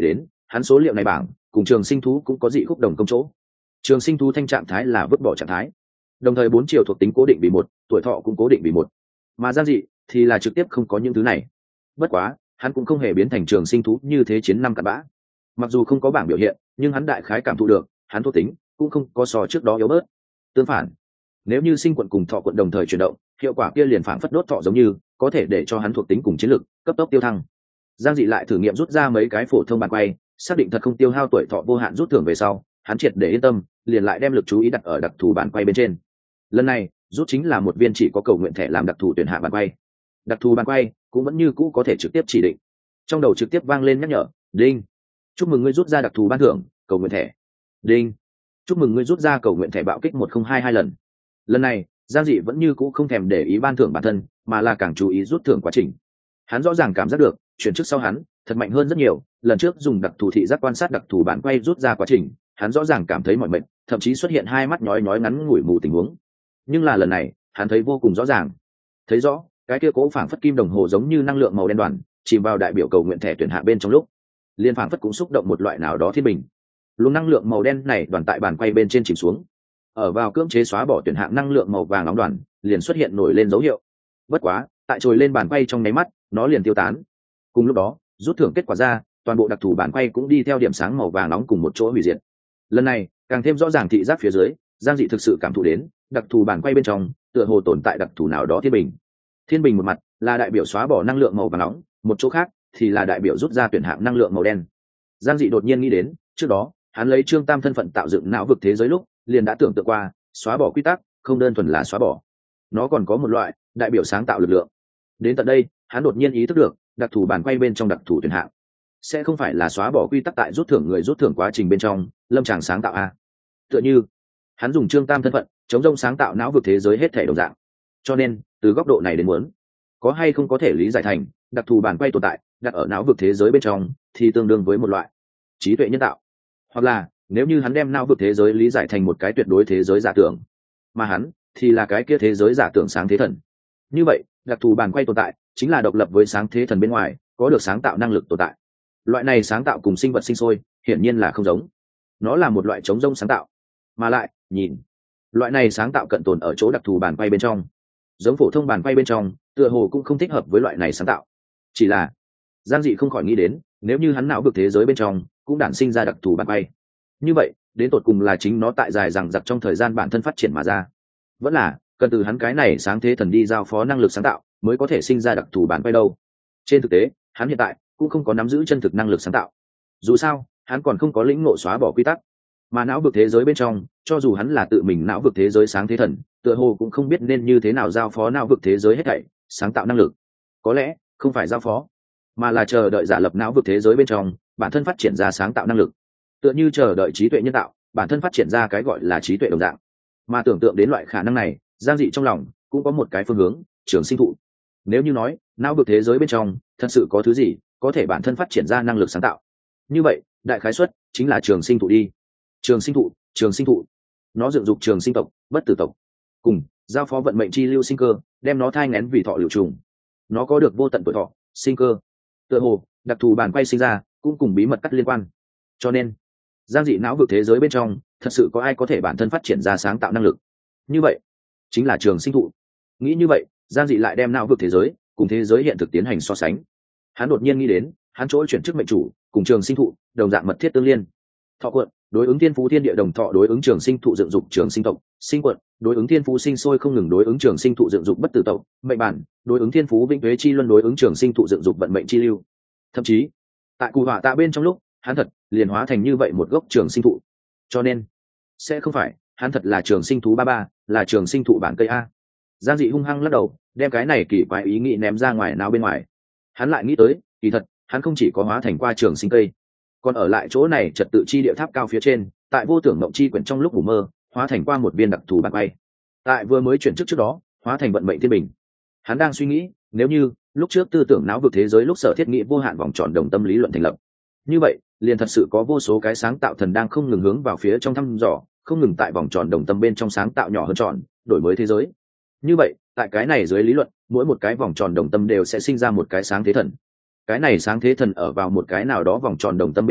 hắn số liệu này bảng cùng trường sinh thú cũng có dị khúc đồng công chỗ. Trường sinh thú thanh trạng thái là vứt bỏ trạng thái, đồng thời bốn chiều thuộc tính cố định vì một, tuổi thọ cũng cố định vì một, mà giang dị thì là trực tiếp không có những thứ này. Bất quá hắn cũng không hề biến thành trường sinh thú như thế chiến năm cặn bã. Mặc dù không có bảng biểu hiện, nhưng hắn đại khái cảm thụ được hắn thuộc tính cũng không có so trước đó yếu bớt. Tương phản, nếu như sinh quận cùng thọ quận đồng thời chuyển động, hiệu quả kia liền phản phất đốt thọ giống như có thể để cho hắn thuộc tính cùng chiến lực cấp tốc tiêu thăng. Giang dị lại thử nghiệm rút ra mấy cái phổ thông bàn quay, xác định thật không tiêu hao tuổi thọ vô hạn rút thưởng về sau, hắn triệt để yên tâm, liền lại đem lực chú ý đặt ở đặc thù bàn quay bên trên. Lần này rút chính là một viên chỉ có cầu nguyện thẻ làm đặc thù tuyển hạ bàn quay. Đặc thù bàn quay cũng vẫn như cũ có thể trực tiếp chỉ định. Trong đầu trực tiếp vang lên nhắc nhở: đinh, chúc mừng ngươi rút ra đặc thù ban thưởng cầu nguyện thẻ. Đinh, chúc mừng ngươi rút ra cầu nguyện thẻ bạo kích một không hai hai lần. Lần này Giang dị vẫn như cũ không thèm để ý ban thưởng bản thân, mà là càng chú ý rút thưởng quá trình. Hắn rõ ràng cảm giác được chuyển trước sau hắn thật mạnh hơn rất nhiều. Lần trước dùng đặc thù thị giác quan sát đặc thù bản quay rút ra quá trình, hắn rõ ràng cảm thấy mỏi mệt, thậm chí xuất hiện hai mắt nhói nhói ngắn ngủi mù tình huống. Nhưng là lần này hắn thấy vô cùng rõ ràng, thấy rõ cái kia cố phảng phất kim đồng hồ giống như năng lượng màu đen đoàn chìm vào đại biểu cầu nguyện thẻ tuyển hạ bên trong lúc, liên phảng phất cũng xúc động một loại nào đó thiên bình. Luồng năng lượng màu đen này đoàn tại bàn quay bên trên chìm xuống, ở vào cưỡng chế xóa bỏ tuyển hạng năng lượng màu vàng nóng đoàn liền xuất hiện nổi lên dấu hiệu. Bất quá tại trồi lên bàn quay trong nháy mắt nó liền tiêu tán. Cùng lúc đó rút thưởng kết quả ra, toàn bộ đặc thù bàn quay cũng đi theo điểm sáng màu vàng nóng cùng một chỗ hủy diệt. Lần này càng thêm rõ ràng thị giác phía dưới, Giang dị thực sự cảm thụ đến đặc thù bàn quay bên trong tựa hồ tồn tại đặc thù nào đó thiên bình. Thiên bình một mặt là đại biểu xóa bỏ năng lượng màu vàng nóng, một chỗ khác thì là đại biểu rút ra tuyển hạng năng lượng màu đen. Giang dị đột nhiên nghĩ đến trước đó hắn lấy Trương Tam thân phận tạo dựng não vực thế giới lúc liền đã tưởng tượng qua xóa bỏ quy tắc không đơn thuần là xóa bỏ, nó còn có một loại đại biểu sáng tạo lực lượng. Đến tận đây hắn đột nhiên ý thức được đặc thù bàn quay bên trong đặc thù tuyển hạng sẽ không phải là xóa bỏ quy tắc tại rút thưởng người rút thưởng quá trình bên trong lâm tràng sáng tạo a, tựa như hắn dùng Trương Tam thân phận chống rông sáng tạo não vực thế giới hết thể đồng dạng. Cho nên từ góc độ này đến muốn có hay không có thể lý giải thành đặc thù bàn quay tồn tại đặt ở não vực thế giới bên trong thì tương đương với một loại trí tuệ nhân tạo, hoặc là nếu như hắn đem não vực thế giới lý giải thành một cái tuyệt đối thế giới giả tưởng, mà hắn thì là cái kia thế giới giả tưởng sáng thế thần, như vậy đặc thù bàn quay tồn tại chính là độc lập với sáng thế thần bên ngoài, có được sáng tạo năng lực tồn tại. Loại này sáng tạo cùng sinh vật sinh sôi hiển nhiên là không giống, nó là một loại chống rông sáng tạo. Mà lại nhìn loại này sáng tạo cận tồn ở chỗ đặc thù bàn quay bên trong, giống phổ thông bàn quay bên trong tựa hồ cũng không thích hợp với loại này sáng tạo. Chỉ là Giang dị không khỏi nghĩ đến, nếu như hắn não vực thế giới bên trong cũng đản sinh ra đặc thù bàn quay, như vậy đến tột cùng là chính nó tại dài rằng giặc trong thời gian bản thân phát triển mà ra, vẫn là cần từ hắn cái này sáng thế thần đi giao phó năng lực sáng tạo mới có thể sinh ra đặc thù bàn quay đâu. Trên thực tế hắn hiện tại cũng không có nắm giữ chân thực năng lực sáng tạo, dù sao hắn còn không có lĩnh ngộ xóa bỏ quy tắc. Mà não vực thế giới bên trong, cho dù hắn là tự mình não vực thế giới sáng thế thần, tựa hồ cũng không biết nên như thế nào giao phó não vực thế giới hết thảy sáng tạo năng lực. Có lẽ không phải giao phó, mà là chờ đợi giả lập não vực thế giới bên trong bản thân phát triển ra sáng tạo năng lực, tựa như chờ đợi trí tuệ nhân tạo bản thân phát triển ra cái gọi là trí tuệ đồng dạng. Mà tưởng tượng đến loại khả năng này, Giang dị trong lòng cũng có một cái phương hướng: trường sinh thụ. Nếu như nói não vực thế giới bên trong thật sự có thứ gì có thể bản thân phát triển ra năng lực sáng tạo, như vậy đại khái suất chính là trường sinh thụ đi. Trường sinh thụ, trường sinh thụ, nó dựng dục trường sinh tộc, bất tử tộc, cùng giao phó vận mệnh chi lưu sinh cơ, đem nó thai nghén vì thọ liệu trùng. Nó có được vô tận tuổi thọ, sinh cơ. Tựa hồ đặc thù bàn quay sinh ra cũng cùng bí mật cắt liên quan. Cho nên Giang dị não vực thế giới bên trong thật sự có ai có thể bản thân phát triển ra sáng tạo năng lực, như vậy chính là trường sinh thụ. Nghĩ như vậy, Giang dị lại đem não vực thế giới cùng thế giới hiện thực tiến hành so sánh. Hắn đột nhiên nghĩ đến hắn chỗ chuyển chức mệnh chủ cùng trường sinh thụ đồng dạng mật thiết tương liên. Thọ quận đối ứng thiên phú thiên địa đồng thọ, đối ứng trường sinh thụ dựng dục trường sinh tộc. Sinh quận đối ứng thiên phú sinh sôi không ngừng, đối ứng trường sinh thụ dựng dục bất tử tộc. Mệnh bản đối ứng thiên phú vĩnh tuế chi luân, đối ứng trường sinh thụ dựng dục vận mệnh chi lưu. Thậm chí tại cụ họa tạ bên trong lúc hắn thật liền hóa thành như vậy một gốc trường sinh thụ. Cho nên sẽ không phải hắn thật là trường sinh thú ba ba, là trường sinh thụ bản cây a. Giang dị hung hăng lắc đầu, đem cái này kỳ quái ý nghĩ ném ra ngoài não bên ngoài. Hắn lại nghĩ tới, kỳ thật hắn không chỉ có hóa thành qua trường sinh cây, còn ở lại chỗ này trật tự chi địa tháp cao phía trên, tại vô tưởng mộng chi quyển trong lúc ngủ mơ hóa thành qua một viên đặc thù bàn bay, tại vừa mới chuyển chức trước đó hóa thành vận mệnh thiên bình. Hắn đang suy nghĩ, nếu như lúc trước tư tưởng não vực thế giới lúc sở thiết nghĩ vô hạn vòng tròn đồng tâm lý luận thành lập, như vậy liền thật sự có vô số cái sáng tạo thần đang không ngừng hướng vào phía trong thăm dò, không ngừng tại vòng tròn đồng tâm bên trong sáng tạo nhỏ hơn tròn, đổi mới thế giới. Như vậy tại cái này dưới lý luận, mỗi một cái vòng tròn đồng tâm đều sẽ sinh ra một cái sáng thế thần. Cái này sáng thế thần ở vào một cái nào đó vòng tròn đồng tâm bên trong,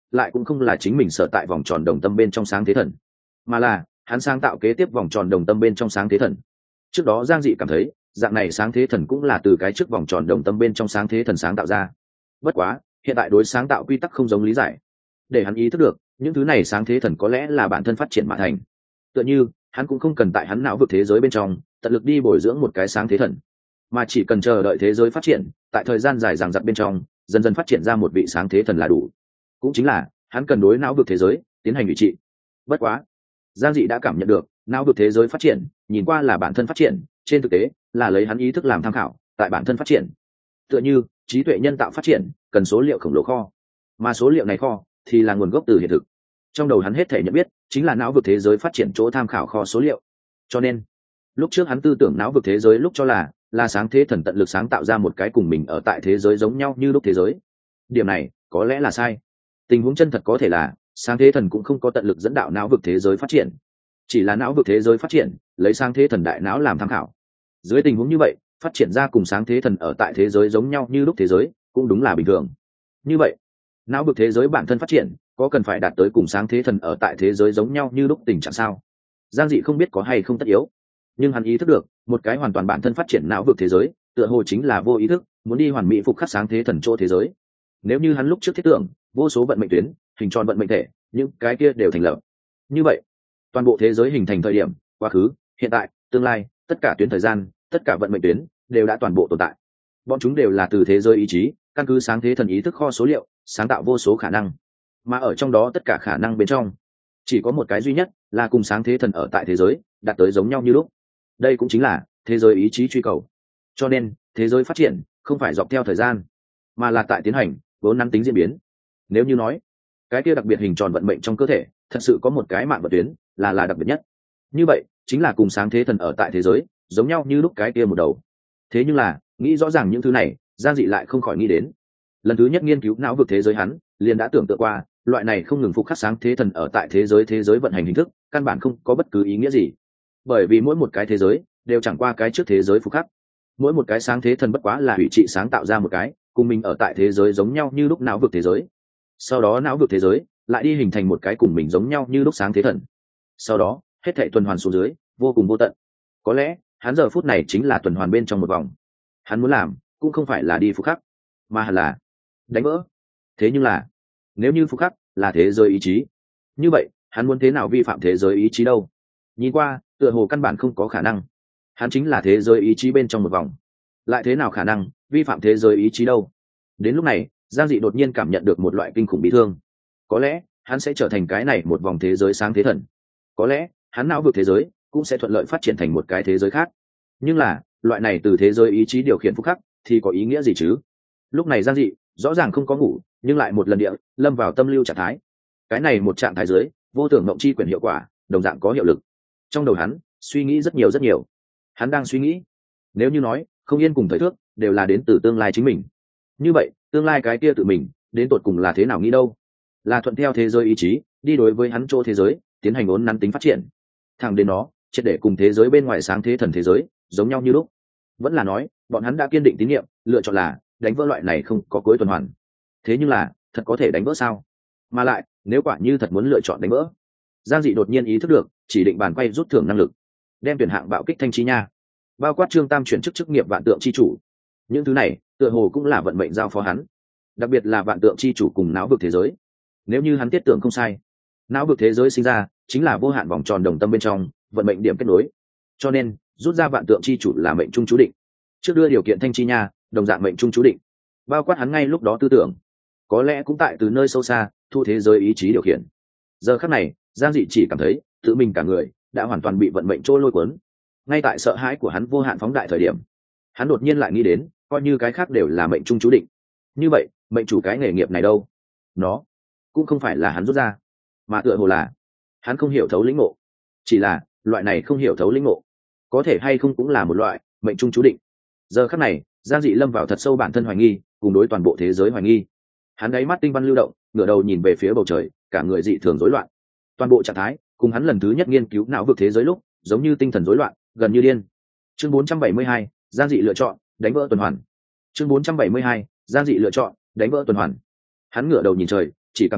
lại cũng không là chính mình sở tại vòng tròn đồng tâm bên trong sáng thế thần, mà là hắn sáng tạo kế tiếp vòng tròn đồng tâm bên trong sáng thế thần. Trước đó Giang Dị cảm thấy dạng này sáng thế thần cũng là từ cái trước vòng tròn đồng tâm bên trong sáng thế thần sáng tạo ra. Bất quá hiện tại đối sáng tạo quy tắc không giống lý giải, để hắn ý thức được những thứ này sáng thế thần có lẽ là bản thân phát triển mà thành. Tựa như hắn cũng không cần tại hắn não vực thế giới bên trong tận lực đi bồi dưỡng một cái sáng thế thần, mà chỉ cần chờ đợi thế giới phát triển, tại thời gian dài dằng dặc bên trong dần dần phát triển ra một vị sáng thế thần là đủ. Cũng chính là hắn cần đối não vực thế giới tiến hành ủy trị. Bất quá Giang Dị đã cảm nhận được não vực thế giới phát triển nhìn qua là bản thân phát triển, trên thực tế là lấy hắn ý thức làm tham khảo tại bản thân phát triển. Tựa như trí tuệ nhân tạo phát triển cần số liệu khổng lồ kho, mà số liệu này kho thì là nguồn gốc từ hiện thực. Trong đầu hắn hết thể nhận biết chính là não vực thế giới phát triển chỗ tham khảo kho số liệu. Cho nên lúc trước hắn tư tưởng não vực thế giới lúc cho là là sáng thế thần tận lực sáng tạo ra một cái cùng mình ở tại thế giới giống nhau như lúc thế giới. Điểm này có lẽ là sai. Tình huống chân thật có thể là sáng thế thần cũng không có tận lực dẫn đạo não vực thế giới phát triển, chỉ là não vực thế giới phát triển lấy sáng thế thần đại não làm tham khảo. Dưới tình huống như vậy phát triển ra cùng sáng thế thần ở tại thế giới giống nhau như lúc thế giới cũng đúng là bình thường. Như vậy não vực thế giới bản thân phát triển có cần phải đạt tới cùng sáng thế thần ở tại thế giới giống nhau như lúc tình trạng sao? Giang Dị không biết có hay không tất yếu, nhưng hắn ý thức được một cái hoàn toàn bản thân phát triển não vực thế giới tựa hồ chính là vô ý thức muốn đi hoàn mỹ phục khắc sáng thế thần chỗ thế giới. Nếu như hắn lúc trước thiết tưởng vô số vận mệnh tuyến hình tròn vận mệnh thể, những cái kia đều thành lập, như vậy toàn bộ thế giới hình thành thời điểm quá khứ, hiện tại, tương lai, tất cả tuyến thời gian, tất cả vận mệnh tuyến đều đã toàn bộ tồn tại. Bọn chúng đều là từ thế giới ý chí căn cứ sáng thế thần ý thức kho số liệu sáng tạo vô số khả năng, mà ở trong đó tất cả khả năng bên trong chỉ có một cái duy nhất là cùng sáng thế thần ở tại thế giới đạt tới giống nhau như lúc. Đây cũng chính là thế giới ý chí truy cầu. Cho nên thế giới phát triển không phải dọc theo thời gian, mà là tại tiến hành vốn nắn tính diễn biến. Nếu như nói cái kia đặc biệt hình tròn vận mệnh trong cơ thể thật sự có một cái mạng vận tuyến là là đặc biệt nhất, như vậy chính là cùng sáng thế thần ở tại thế giới giống nhau như lúc cái kia một đầu. Thế nhưng là nghĩ rõ ràng những thứ này, Giang Dị lại không khỏi nghĩ đến lần thứ nhất nghiên cứu não vực thế giới hắn liền đã tưởng tượng qua loại này không ngừng phục khắc sáng thế thần ở tại thế giới thế giới vận hành hình thức căn bản không có bất cứ ý nghĩa gì, bởi vì mỗi một cái thế giới đều chẳng qua cái trước thế giới phục khắc. Mỗi một cái sáng thế thần bất quá là hủy trị sáng tạo ra một cái cùng mình ở tại thế giới giống nhau như lúc não vực thế giới, sau đó não vực thế giới lại đi hình thành một cái cùng mình giống nhau như lúc sáng thế thần, sau đó hết thảy tuần hoàn xuống dưới vô cùng vô tận. Có lẽ hắn giờ phút này chính là tuần hoàn bên trong một vòng. Hắn muốn làm cũng không phải là đi phục khắc, mà là đánh vỡ. Thế nhưng là nếu như phục khắc là thế giới ý chí, như vậy hắn muốn thế nào vi phạm thế giới ý chí đâu? Nhìn qua tựa hồ căn bản không có khả năng. Hắn chính là thế giới ý chí bên trong một vòng, lại thế nào khả năng vi phạm thế giới ý chí đâu? Đến lúc này Giang Dị đột nhiên cảm nhận được một loại kinh khủng bị thương. Có lẽ hắn sẽ trở thành cái này một vòng thế giới sáng thế thần, có lẽ hắn não vực thế giới cũng sẽ thuận lợi phát triển thành một cái thế giới khác. Nhưng là loại này từ thế giới ý chí điều khiển phúc khắc thì có ý nghĩa gì chứ? Lúc này Giang Dị rõ ràng không có ngủ, nhưng lại một lần địa lâm vào tâm lưu trạng thái. Cái này một trạng thái dưới vô tưởng mộng chi quyền hiệu quả đồng dạng có hiệu lực. Trong đầu hắn suy nghĩ rất nhiều rất nhiều. Hắn đang suy nghĩ, nếu như nói không yên cùng thời thước đều là đến từ tương lai chính mình, như vậy tương lai cái kia tự mình đến tột cùng là thế nào nghĩ đâu? Là thuận theo thế giới ý chí đi đối với hắn chỗ thế giới tiến hành ốn nắn tính phát triển thẳng đến nó triệt để cùng thế giới bên ngoài sáng thế thần thế giới giống nhau như lúc, vẫn là nói bọn hắn đã kiên định tín nhiệm lựa chọn là đánh vỡ loại này không có cuối tuần hoàn? Thế nhưng là thật có thể đánh vỡ sao? Mà lại nếu quả như thật muốn lựa chọn đánh vỡ, Giang Dị đột nhiên ý thức được chỉ định bàn quay rút thưởng năng lực, đem tuyển hạng bạo kích thanh chi nha, bao quát trương tam chuyển chức chức nghiệp vạn tượng chi chủ, những thứ này tựa hồ cũng là vận mệnh giao phó hắn, đặc biệt là vạn tượng chi chủ cùng não vực thế giới. Nếu như hắn tiết tưởng không sai, não vực thế giới sinh ra chính là vô hạn vòng tròn đồng tâm bên trong vận mệnh điểm kết nối, cho nên rút ra vạn tượng chi chủ là mệnh trung chú định, trước đưa điều kiện thanh chi nha đồng dạng mệnh trung chú định, bao quát hắn ngay lúc đó tư tưởng có lẽ cũng tại từ nơi sâu xa thu thế giới ý chí điều khiển. Giờ khắc này Giang Dị chỉ cảm thấy tự mình cả người đã hoàn toàn bị vận mệnh trôi lôi cuốn. Ngay tại sợ hãi của hắn vô hạn phóng đại thời điểm, hắn đột nhiên lại nghĩ đến coi như cái khác đều là mệnh trung chú định, như vậy mệnh chủ cái nghề nghiệp này đâu? Nó cũng không phải là hắn rút ra, mà tựa hồ là hắn không hiểu thấu lĩnh ngộ. Chỉ là loại này không hiểu thấu lĩnh ngộ có thể hay không cũng là một loại mệnh trung chú định. Giờ khắc này Giang Dị lâm vào thật sâu bản thân hoài nghi cùng đối toàn bộ thế giới hoài nghi. Hắn đáy mắt tinh văn lưu động, ngửa đầu nhìn về phía bầu trời, cả người dị thường rối loạn. Toàn bộ trạng thái cùng hắn lần thứ nhất nghiên cứu não vực thế giới lúc giống như tinh thần rối loạn, gần như điên. Chương bốn trăm bảy mươi hai, Giang Dị lựa chọn đánh vỡ tuần hoàn. Chương bốn trăm bảy mươi hai, Giang Dị lựa chọn đánh vỡ tuần hoàn. Hắn ngửa đầu nhìn trời, chỉ cảm thấy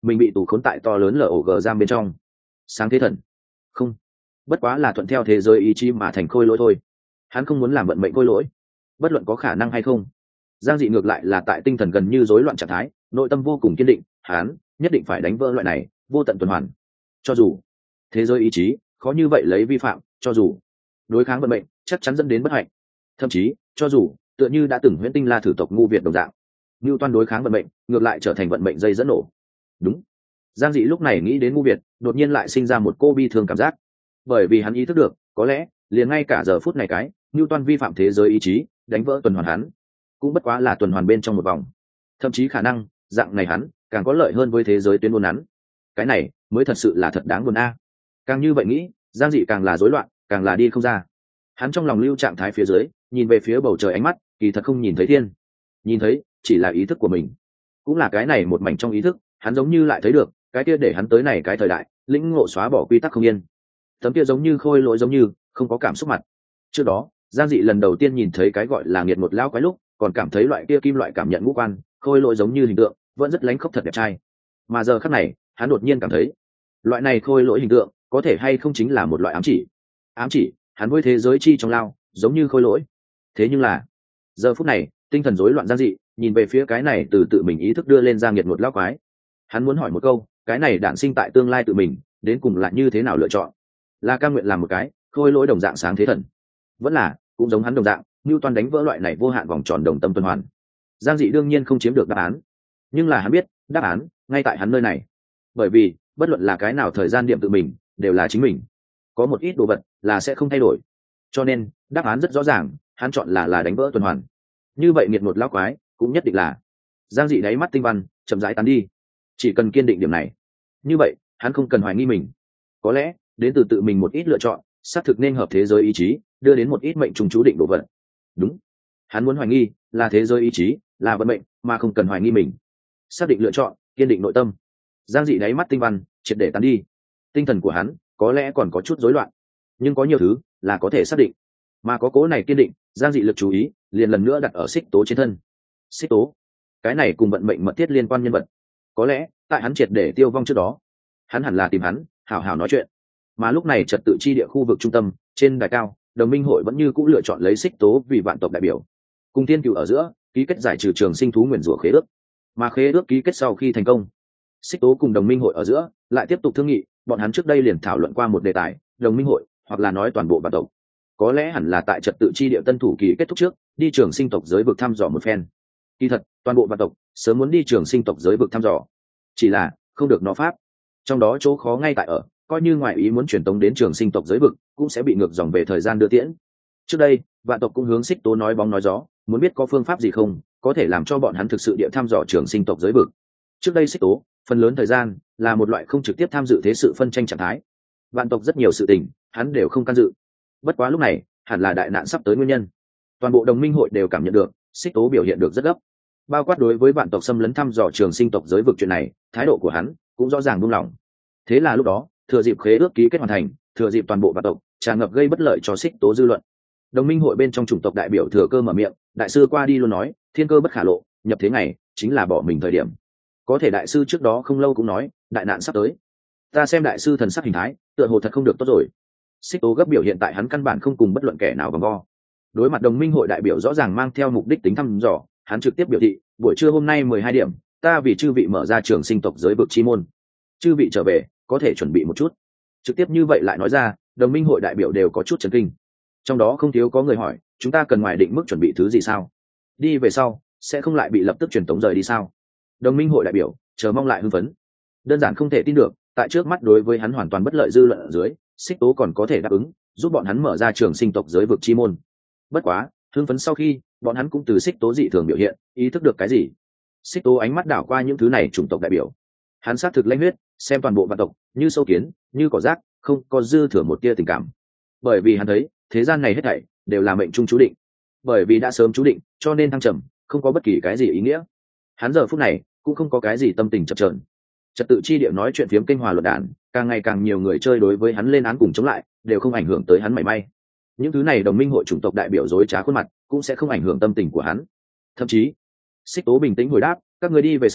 mình bị tù khốn tại to lớn lở ổ gờ giam bên trong. Sáng thế thần không bất quá là thuận theo thế giới ý chí mà thành khôi lỗi thôi, hắn không muốn làm vận mệnh khôi lỗi, bất luận có khả năng hay không. Giang Dị ngược lại là tại tinh thần gần như rối loạn trạng thái, nội tâm vô cùng kiên định, hắn nhất định phải đánh vỡ loại này vô tận tuần hoàn. Cho dù thế giới ý chí khó như vậy lấy vi phạm, cho dù đối kháng vận mệnh chắc chắn dẫn đến bất hạnh, thậm chí cho dù tựa như đã từng huyễn tinh la thử tộc ngu việt đồng dạng, như toan đối kháng vận mệnh ngược lại trở thành vận mệnh dây dẫn nổ. Đúng. Giang Dị lúc này nghĩ đến ngu việt, đột nhiên lại sinh ra một cô bi thương cảm giác, bởi vì hắn ý thức được có lẽ liền ngay cả giờ phút này cái như toan vi phạm thế giới ý chí đánh vỡ tuần hoàn hắn cũng bất quá là tuần hoàn bên trong một vòng, thậm chí khả năng dạng này hắn càng có lợi hơn với thế giới tuyến buôn hắn. Cái này mới thật sự là thật đáng buồn a. Càng như vậy nghĩ, Giang Dị càng là rối loạn, càng là đi không ra. Hắn trong lòng lưu trạng thái phía dưới, nhìn về phía bầu trời, ánh mắt kỳ thật không nhìn thấy thiên, nhìn thấy chỉ là ý thức của mình. Cũng là cái này một mảnh trong ý thức, hắn giống như lại thấy được cái kia để hắn tới này cái thời đại lĩnh ngộ xóa bỏ quy tắc không yên, tấm kia giống như khôi lỗi, giống như không có cảm xúc mặt. Trước đó Giang Dị lần đầu tiên nhìn thấy cái gọi là nghiệt một lão quái lúc, còn cảm thấy loại kia kim loại cảm nhận ngũ quan khôi lỗi giống như hình tượng vẫn rất lánh khóc thật đẹp trai, mà giờ khắc này hắn đột nhiên cảm thấy loại này khôi lỗi hình tượng có thể hay không chính là một loại ám chỉ, ám chỉ hắn với thế giới chi trong lao giống như khôi lỗi. Thế nhưng là giờ phút này tinh thần rối loạn Giang Dị nhìn về phía cái này từ tự mình ý thức đưa lên ra nghiệt một lão quái, hắn muốn hỏi một câu, cái này đản sinh tại tương lai tự mình đến cùng là như thế nào lựa chọn, là cam nguyện làm một cái khôi lỗi đồng dạng sáng thế thần, vẫn là cũng giống hắn đồng dạng như toàn đánh vỡ loại này vô hạn vòng tròn đồng tâm tuần hoàn. Giang Dị đương nhiên không chiếm được đáp án, nhưng là hắn biết đáp án ngay tại hắn nơi này, bởi vì bất luận là cái nào thời gian điểm tự mình đều là chính mình, có một ít đồ vật là sẽ không thay đổi, cho nên đáp án rất rõ ràng, hắn chọn là là đánh vỡ tuần hoàn. Như vậy nghiệt một lão quái cũng nhất định là. Giang Dị đáy mắt tinh văn chậm rãi tán đi, chỉ cần kiên định điểm này, như vậy hắn không cần hoài nghi mình, có lẽ đến từ tự mình một ít lựa chọn xác thực nên hợp thế giới ý chí đưa đến một ít mệnh trùng chú định đồ vật. Đúng, hắn muốn hoài nghi là thế giới ý chí, là vận mệnh, mà không cần hoài nghi mình. Xác định lựa chọn, kiên định nội tâm. Giang Dị đáy mắt tinh văn triệt để tán đi, tinh thần của hắn có lẽ còn có chút rối loạn, nhưng có nhiều thứ là có thể xác định, mà có cố này kiên định, Giang Dị lực chú ý liền lần nữa đặt ở Xích Tố trên thân. Xích Tố, cái này cùng vận mệnh mật thiết liên quan nhân vật, có lẽ tại hắn triệt để tiêu vong trước đó, hắn hẳn là tìm hắn hảo hảo nói chuyện. Mà lúc này trật tự chi địa khu vực trung tâm trên đài cao, đồng minh hội vẫn như cũ lựa chọn lấy Xích Tố vì vạn tộc đại biểu, cùng Thiên Cửu ở giữa ký kết giải trừ trường sinh thú nguyền rủa khế ước. Mà khế ước ký kết sau khi thành công, Xích Tố cùng đồng minh hội ở giữa lại tiếp tục thương nghị. Bọn hắn trước đây liền thảo luận qua một đề tài, đồng minh hội hoặc là nói toàn bộ vạn tộc có lẽ hẳn là tại trật tự chi địa tân thủ kỳ kết thúc trước đi trường sinh tộc giới vực thăm dò một phen. Kỳ thật toàn bộ vạn tộc sớm muốn đi trường sinh tộc giới vực thăm dò, chỉ là không được nó pháp. Trong đó chỗ khó ngay tại ở, coi như ngoại ý muốn truyền tống đến trường sinh tộc giới vực cũng sẽ bị ngược dòng về thời gian đưa tiễn. Trước đây vạn tộc cũng hướng Xích Tố nói bóng nói gió, muốn biết có phương pháp gì không có thể làm cho bọn hắn thực sự địa thăm dò trường sinh tộc giới vực. Trước đây Xích Tố phần lớn thời gian là một loại không trực tiếp tham dự thế sự phân tranh trạng thái, vạn tộc rất nhiều sự tình hắn đều không can dự. Bất quá lúc này hẳn là đại nạn sắp tới nguyên nhân, toàn bộ đồng minh hội đều cảm nhận được Xích Tố biểu hiện được rất gấp, bao quát đối với vạn tộc xâm lấn thăm dò trường sinh tộc giới vực chuyện này, thái độ của hắn cũng rõ ràng buông lỏng. Thế là lúc đó thừa dịp khế ước ký kết hoàn thành, thừa dịp toàn bộ vạn tộc tràn ngập gây bất lợi cho Xích Tố dư luận, đồng minh hội bên trong chủng tộc đại biểu thừa cơ mở miệng. Đại sư qua đi luôn nói thiên cơ bất khả lộ, nhập thế ngày chính là bỏ mình thời điểm. Có thể đại sư trước đó không lâu cũng nói đại nạn sắp tới. Ta xem đại sư thần sắc hình thái tựa hồ thật không được tốt rồi. Xích Tố gấp biểu hiện tại hắn căn bản không cùng bất luận kẻ nào vòng vo. Đối mặt đồng minh hội đại biểu rõ ràng mang theo mục đích tính thăm dò, hắn trực tiếp biểu thị buổi trưa hôm nay mười hai điểm ta vì chư vị mở ra trường sinh tộc giới vực chi môn, chư vị trở về có thể chuẩn bị một chút. Trực tiếp như vậy lại nói ra, đồng minh hội đại biểu đều có chút chấn kinh, trong đó không thiếu có người hỏi chúng ta cần ngoài định mức chuẩn bị thứ gì sao, đi về sau sẽ không lại bị lập tức truyền tống rời đi sao. Đồng minh hội đại biểu chờ mong lại hưng phấn, đơn giản không thể tin được tại trước mắt đối với hắn hoàn toàn bất lợi dư luận ở dưới, Xích Tố còn có thể đáp ứng giúp bọn hắn mở ra trường sinh tộc giới vực chi môn. Bất quá hưng phấn sau khi, bọn hắn cũng từ Xích Tố dị thường biểu hiện ý thức được cái gì. Xích Tố ánh mắt đảo qua những thứ này chủng tộc đại biểu, hắn xác thực lãnh huyết xem toàn bộ vạn tộc như sâu kiến như cỏ rác, không có dư thừa một tia tình cảm, bởi vì hắn thấy thế gian này hết thảy đều là mệnh trung chú định, bởi vì đã sớm chú định cho nên thăng trầm không có bất kỳ cái gì ý nghĩa. Hắn giờ phút này cũng không có cái gì tâm tình chập chờn. Trật tự chi địa nói chuyện phiếm kinh hòa luận đàn, càng ngày càng nhiều người chơi đối với hắn lên án cùng chống lại, đều không ảnh hưởng tới hắn mảy may. Những thứ này đồng minh hội chủng tộc đại biểu dối trá khuôn mặt cũng sẽ không ảnh hưởng tâm tình của hắn. Thậm chí Xích Tố bình tĩnh hồi đáp, các người đi về sau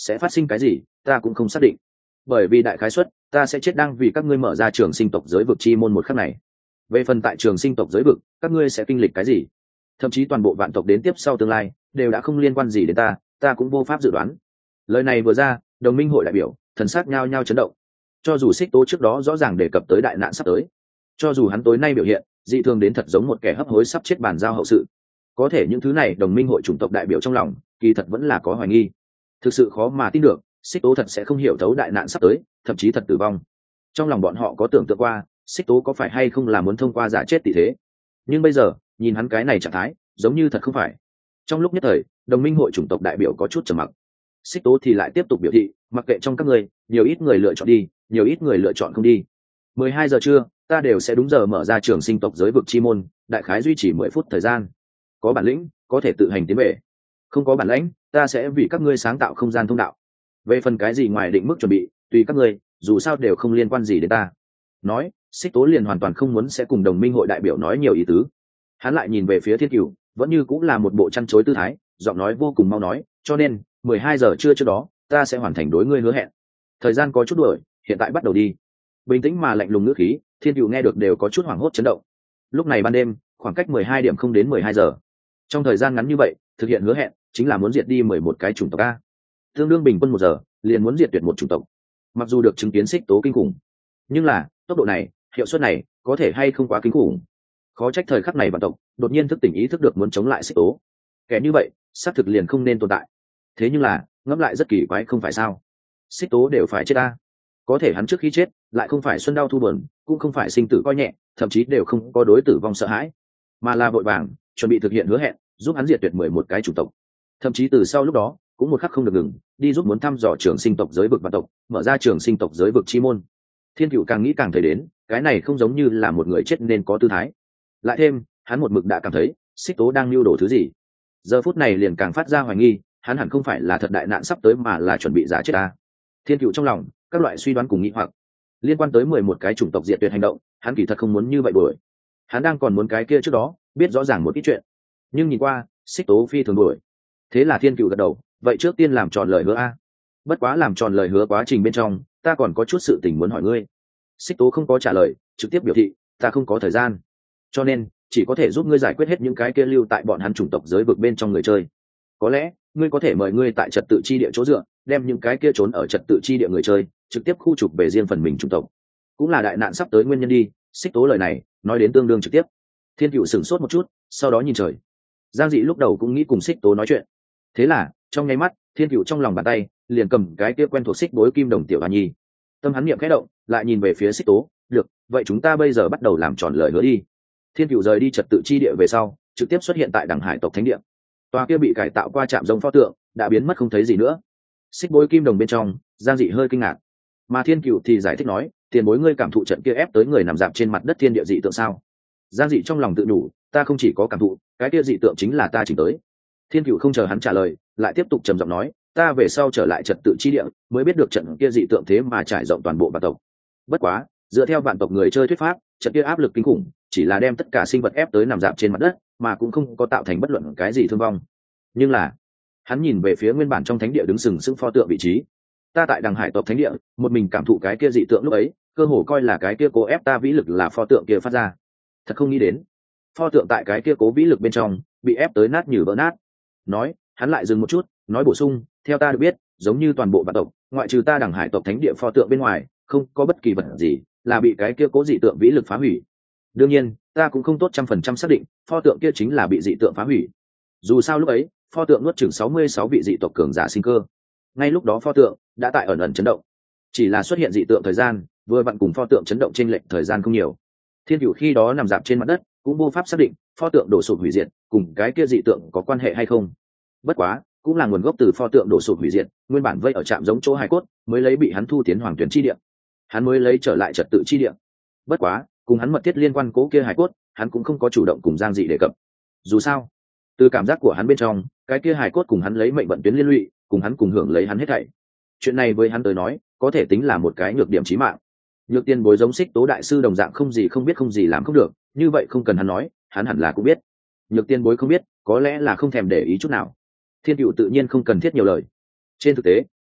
sẽ phát sinh cái gì ta cũng không xác định, bởi vì đại khái suất ta sẽ chết đang vì các ngươi mở ra trường sinh tộc giới vực chi môn một khắc này. Về phần tại trường sinh tộc giới vực các ngươi sẽ kinh lịch cái gì, thậm chí toàn bộ vạn tộc đến tiếp sau tương lai đều đã không liên quan gì đến ta, ta cũng vô pháp dự đoán. Lời này vừa ra, đồng minh hội đại biểu thần sắc nhao nhao chấn động. Cho dù Xích Tố trước đó rõ ràng đề cập tới đại nạn sắp tới, cho dù hắn tối nay biểu hiện dị thường đến thật giống một kẻ hấp hối sắp chết bàn giao hậu sự, có thể những thứ này đồng minh hội chủng tộc đại biểu trong lòng kỳ thật vẫn là có hoài nghi. Thực sự khó mà tin được Xích Tố thật sẽ không hiểu thấu đại nạn sắp tới, thậm chí thật tử vong. Trong lòng bọn họ có tưởng tượng qua Xích Tố có phải hay không là muốn thông qua giả chết tỷ thế, nhưng bây giờ nhìn hắn cái này trạng thái giống như thật không phải. Trong lúc nhất thời đồng minh hội chủng tộc đại biểu có chút trầm mặc. Xích Tố thì lại tiếp tục biểu thị, mặc kệ trong các người nhiều ít người lựa chọn đi, nhiều ít người lựa chọn không đi, mười hai giờ trưa ta đều sẽ đúng giờ mở ra trường sinh tộc giới vực chi môn, đại khái duy trì mười phút thời gian. Có bản lĩnh có thể tự hành tiến về, không có bản lĩnh ta sẽ vì các ngươi sáng tạo không gian thông đạo. Về phần cái gì ngoài định mức chuẩn bị tùy các ngươi, dù sao đều không liên quan gì đến ta. Nói Xích Tố liền hoàn toàn không muốn sẽ cùng đồng minh hội đại biểu nói nhiều ý tứ. Hắn lại nhìn về phía Thiên Cửu, vẫn như cũng là một bộ chăn chối tư thái, giọng nói vô cùng mau nói, cho nên mười hai giờ trưa trước đó ta sẽ hoàn thành đối ngươi hứa hẹn. Thời gian có chút đuổi, hiện tại bắt đầu đi. Bình tĩnh mà lạnh lùng ngữ khí, Thiên Cửu nghe được đều có chút hoảng hốt chấn động. Lúc này ban đêm, khoảng cách mười hai điểm không đến mười hai giờ. Trong thời gian ngắn như vậy, thực hiện hứa hẹn chính là muốn diệt đi mười một cái chủng tộc a. Tương đương bình quân một giờ, liền muốn diệt tuyệt một chủng tộc. Mặc dù được chứng kiến Xích Tố kinh khủng, nhưng là tốc độ này, hiệu suất này, có thể hay không quá kinh khủng. Khó trách thời khắc này vạn tộc đột nhiên thức tỉnh ý thức được muốn chống lại Xích Tố. Kẻ như vậy, xác thực liền không nên tồn tại. Thế nhưng là, ngẫm lại rất kỳ quái không phải sao? Xích Tố đều phải chết ta, có thể hắn trước khi chết lại không phải xuân đau thu buồn, cũng không phải sinh tử coi nhẹ, thậm chí đều không có đối tử vong sợ hãi, mà là vội vàng chuẩn bị thực hiện hứa hẹn, giúp hắn diệt tuyệt mười một cái chủng tộc. Thậm chí từ sau lúc đó cũng một khắc không được ngừng, đi giúp muốn thăm dò trường sinh tộc giới vực vạn tộc, mở ra trường sinh tộc giới vực chi môn. Thiên Cửu càng nghĩ càng thấy đến, cái này không giống như là một người chết nên có tư thái. Lại thêm, hắn một mực đã cảm thấy Xích Tố đang lưu đồ thứ gì. Giờ phút này liền càng phát ra hoài nghi, hắn hẳn không phải là thật đại nạn sắp tới mà là chuẩn bị giả chết ta. Thiên Cửu trong lòng các loại suy đoán cùng nghĩ hoặc liên quan tới mười một cái chủng tộc diệt tuyệt hành động, hắn kỳ thật không muốn như vậy đuổi. Hắn đang còn muốn cái kia trước đó biết rõ ràng một ít chuyện, nhưng nhìn qua Xích Tố phi thường đuổi. Thế là Thiên Cửu gật đầu, vậy trước tiên làm tròn lời hứa a. Bất quá làm tròn lời hứa quá trình bên trong, ta còn có chút sự tình muốn hỏi ngươi. Xích Tố không có trả lời, trực tiếp biểu thị, ta không có thời gian, cho nên chỉ có thể giúp ngươi giải quyết hết những cái kia lưu tại bọn hắn chủng tộc giới vực bên trong người chơi. Có lẽ ngươi có thể mời ngươi tại trật tự chi địa chỗ dựa, đem những cái kia trốn ở trật tự chi địa người chơi trực tiếp khu trục về riêng phần mình chủng tộc, cũng là đại nạn sắp tới nguyên nhân đi. Xích Tố lời này nói đến tương đương trực tiếp. Thiên Cửu sửng sốt một chút, sau đó nhìn trời. Giang Dị lúc đầu cũng nghĩ cùng Xích Tố nói chuyện, thế là trong nháy mắt Thiên Cửu trong lòng bàn tay liền cầm cái kia quen thuộc xích bối kim đồng tiểu hoa nhi. Tâm hắn niệm khẽ động, lại nhìn về phía Xích Tố, được, vậy chúng ta bây giờ bắt đầu làm tròn lời hứa đi. Thiên Cửu rời đi trật tự chi địa về sau, trực tiếp xuất hiện tại Đằng Hải tộc thánh địa. Tòa kia bị cải tạo qua trạm giống pho tượng đã biến mất không thấy gì nữa. Xích bối kim đồng bên trong, Giang Dị hơi kinh ngạc, mà Thiên Cửu thì giải thích nói, tiền bối ngươi cảm thụ trận kia ép tới người nằm dạp trên mặt đất thiên địa dị tượng sao? Giang Dị trong lòng tự đủ, ta không chỉ có cảm thụ, cái kia dị tượng chính là ta chỉnh tới. Thiên Cửu không chờ hắn trả lời, lại tiếp tục trầm giọng nói, ta về sau trở lại trật tự chi địa mới biết được trận kia dị tượng thế mà trải rộng toàn bộ vạn tộc. Bất quá dựa theo vạn tộc người chơi thuyết pháp, trận kia áp lực kinh khủng chỉ là đem tất cả sinh vật ép tới nằm dạp trên mặt đất, mà cũng không có tạo thành bất luận cái gì thương vong. Nhưng là hắn nhìn về phía nguyên bản trong thánh địa đứng sừng sững pho tượng vị trí, ta tại Đằng Hải tộc thánh địa một mình cảm thụ cái kia dị tượng lúc ấy, cơ hồ coi là cái kia cố ép ta vĩ lực là pho tượng kia phát ra. Thật không nghĩ đến pho tượng tại cái kia cố vĩ lực bên trong bị ép tới nát như vỡ nát. Nói hắn lại dừng một chút, nói bổ sung, theo ta được biết, giống như toàn bộ vạn tộc ngoại trừ ta Đằng Hải tộc thánh địa pho tượng bên ngoài, không có bất kỳ vật gì là bị cái kia cố dị tượng vĩ lực phá hủy. Đương nhiên ta cũng không tốt trăm phần trăm xác định pho tượng kia chính là bị dị tượng phá hủy, dù sao lúc ấy pho tượng nuốt chừng sáu mươi sáu vị dị tộc cường giả sinh cơ. Ngay lúc đó pho tượng đã tại ẩn ẩn chấn động, chỉ là xuất hiện dị tượng thời gian vừa vặn cùng pho tượng chấn động trên lệch thời gian không nhiều. Thiên Cửu khi đó nằm dạp trên mặt đất, cũng vô pháp xác định pho tượng đổ sụp hủy diệt cùng cái kia dị tượng có quan hệ hay không. Bất quá cũng là nguồn gốc từ pho tượng đổ sụp hủy diệt, nguyên bản vây ở trạm giống chỗ hài cốt mới lấy bị hắn thu tiến hoàng tuyển chi địa, hắn mới lấy trở lại trật tự chi địa. Bất quá cùng hắn mật thiết liên quan cố kia hài cốt, hắn cũng không có chủ động cùng Giang Dị đề cập. Dù sao từ cảm giác của hắn bên trong, cái kia hài cốt cùng hắn lấy mệnh vận tuyến liên lụy, cùng hắn cùng hưởng lấy hắn hết thảy. Chuyện này với hắn tới nói có thể tính là một cái nhược điểm chí mạng. Nhược Tiên Bối giống Xích Tố đại sư đồng dạng không gì không biết không gì làm không được, như vậy không cần hắn nói, hắn hẳn là cũng biết. Nhược Tiên Bối không biết, có lẽ là không thèm để ý chút nào. Thiên Cửu tự nhiên không cần thiết nhiều lời. Trên thực tế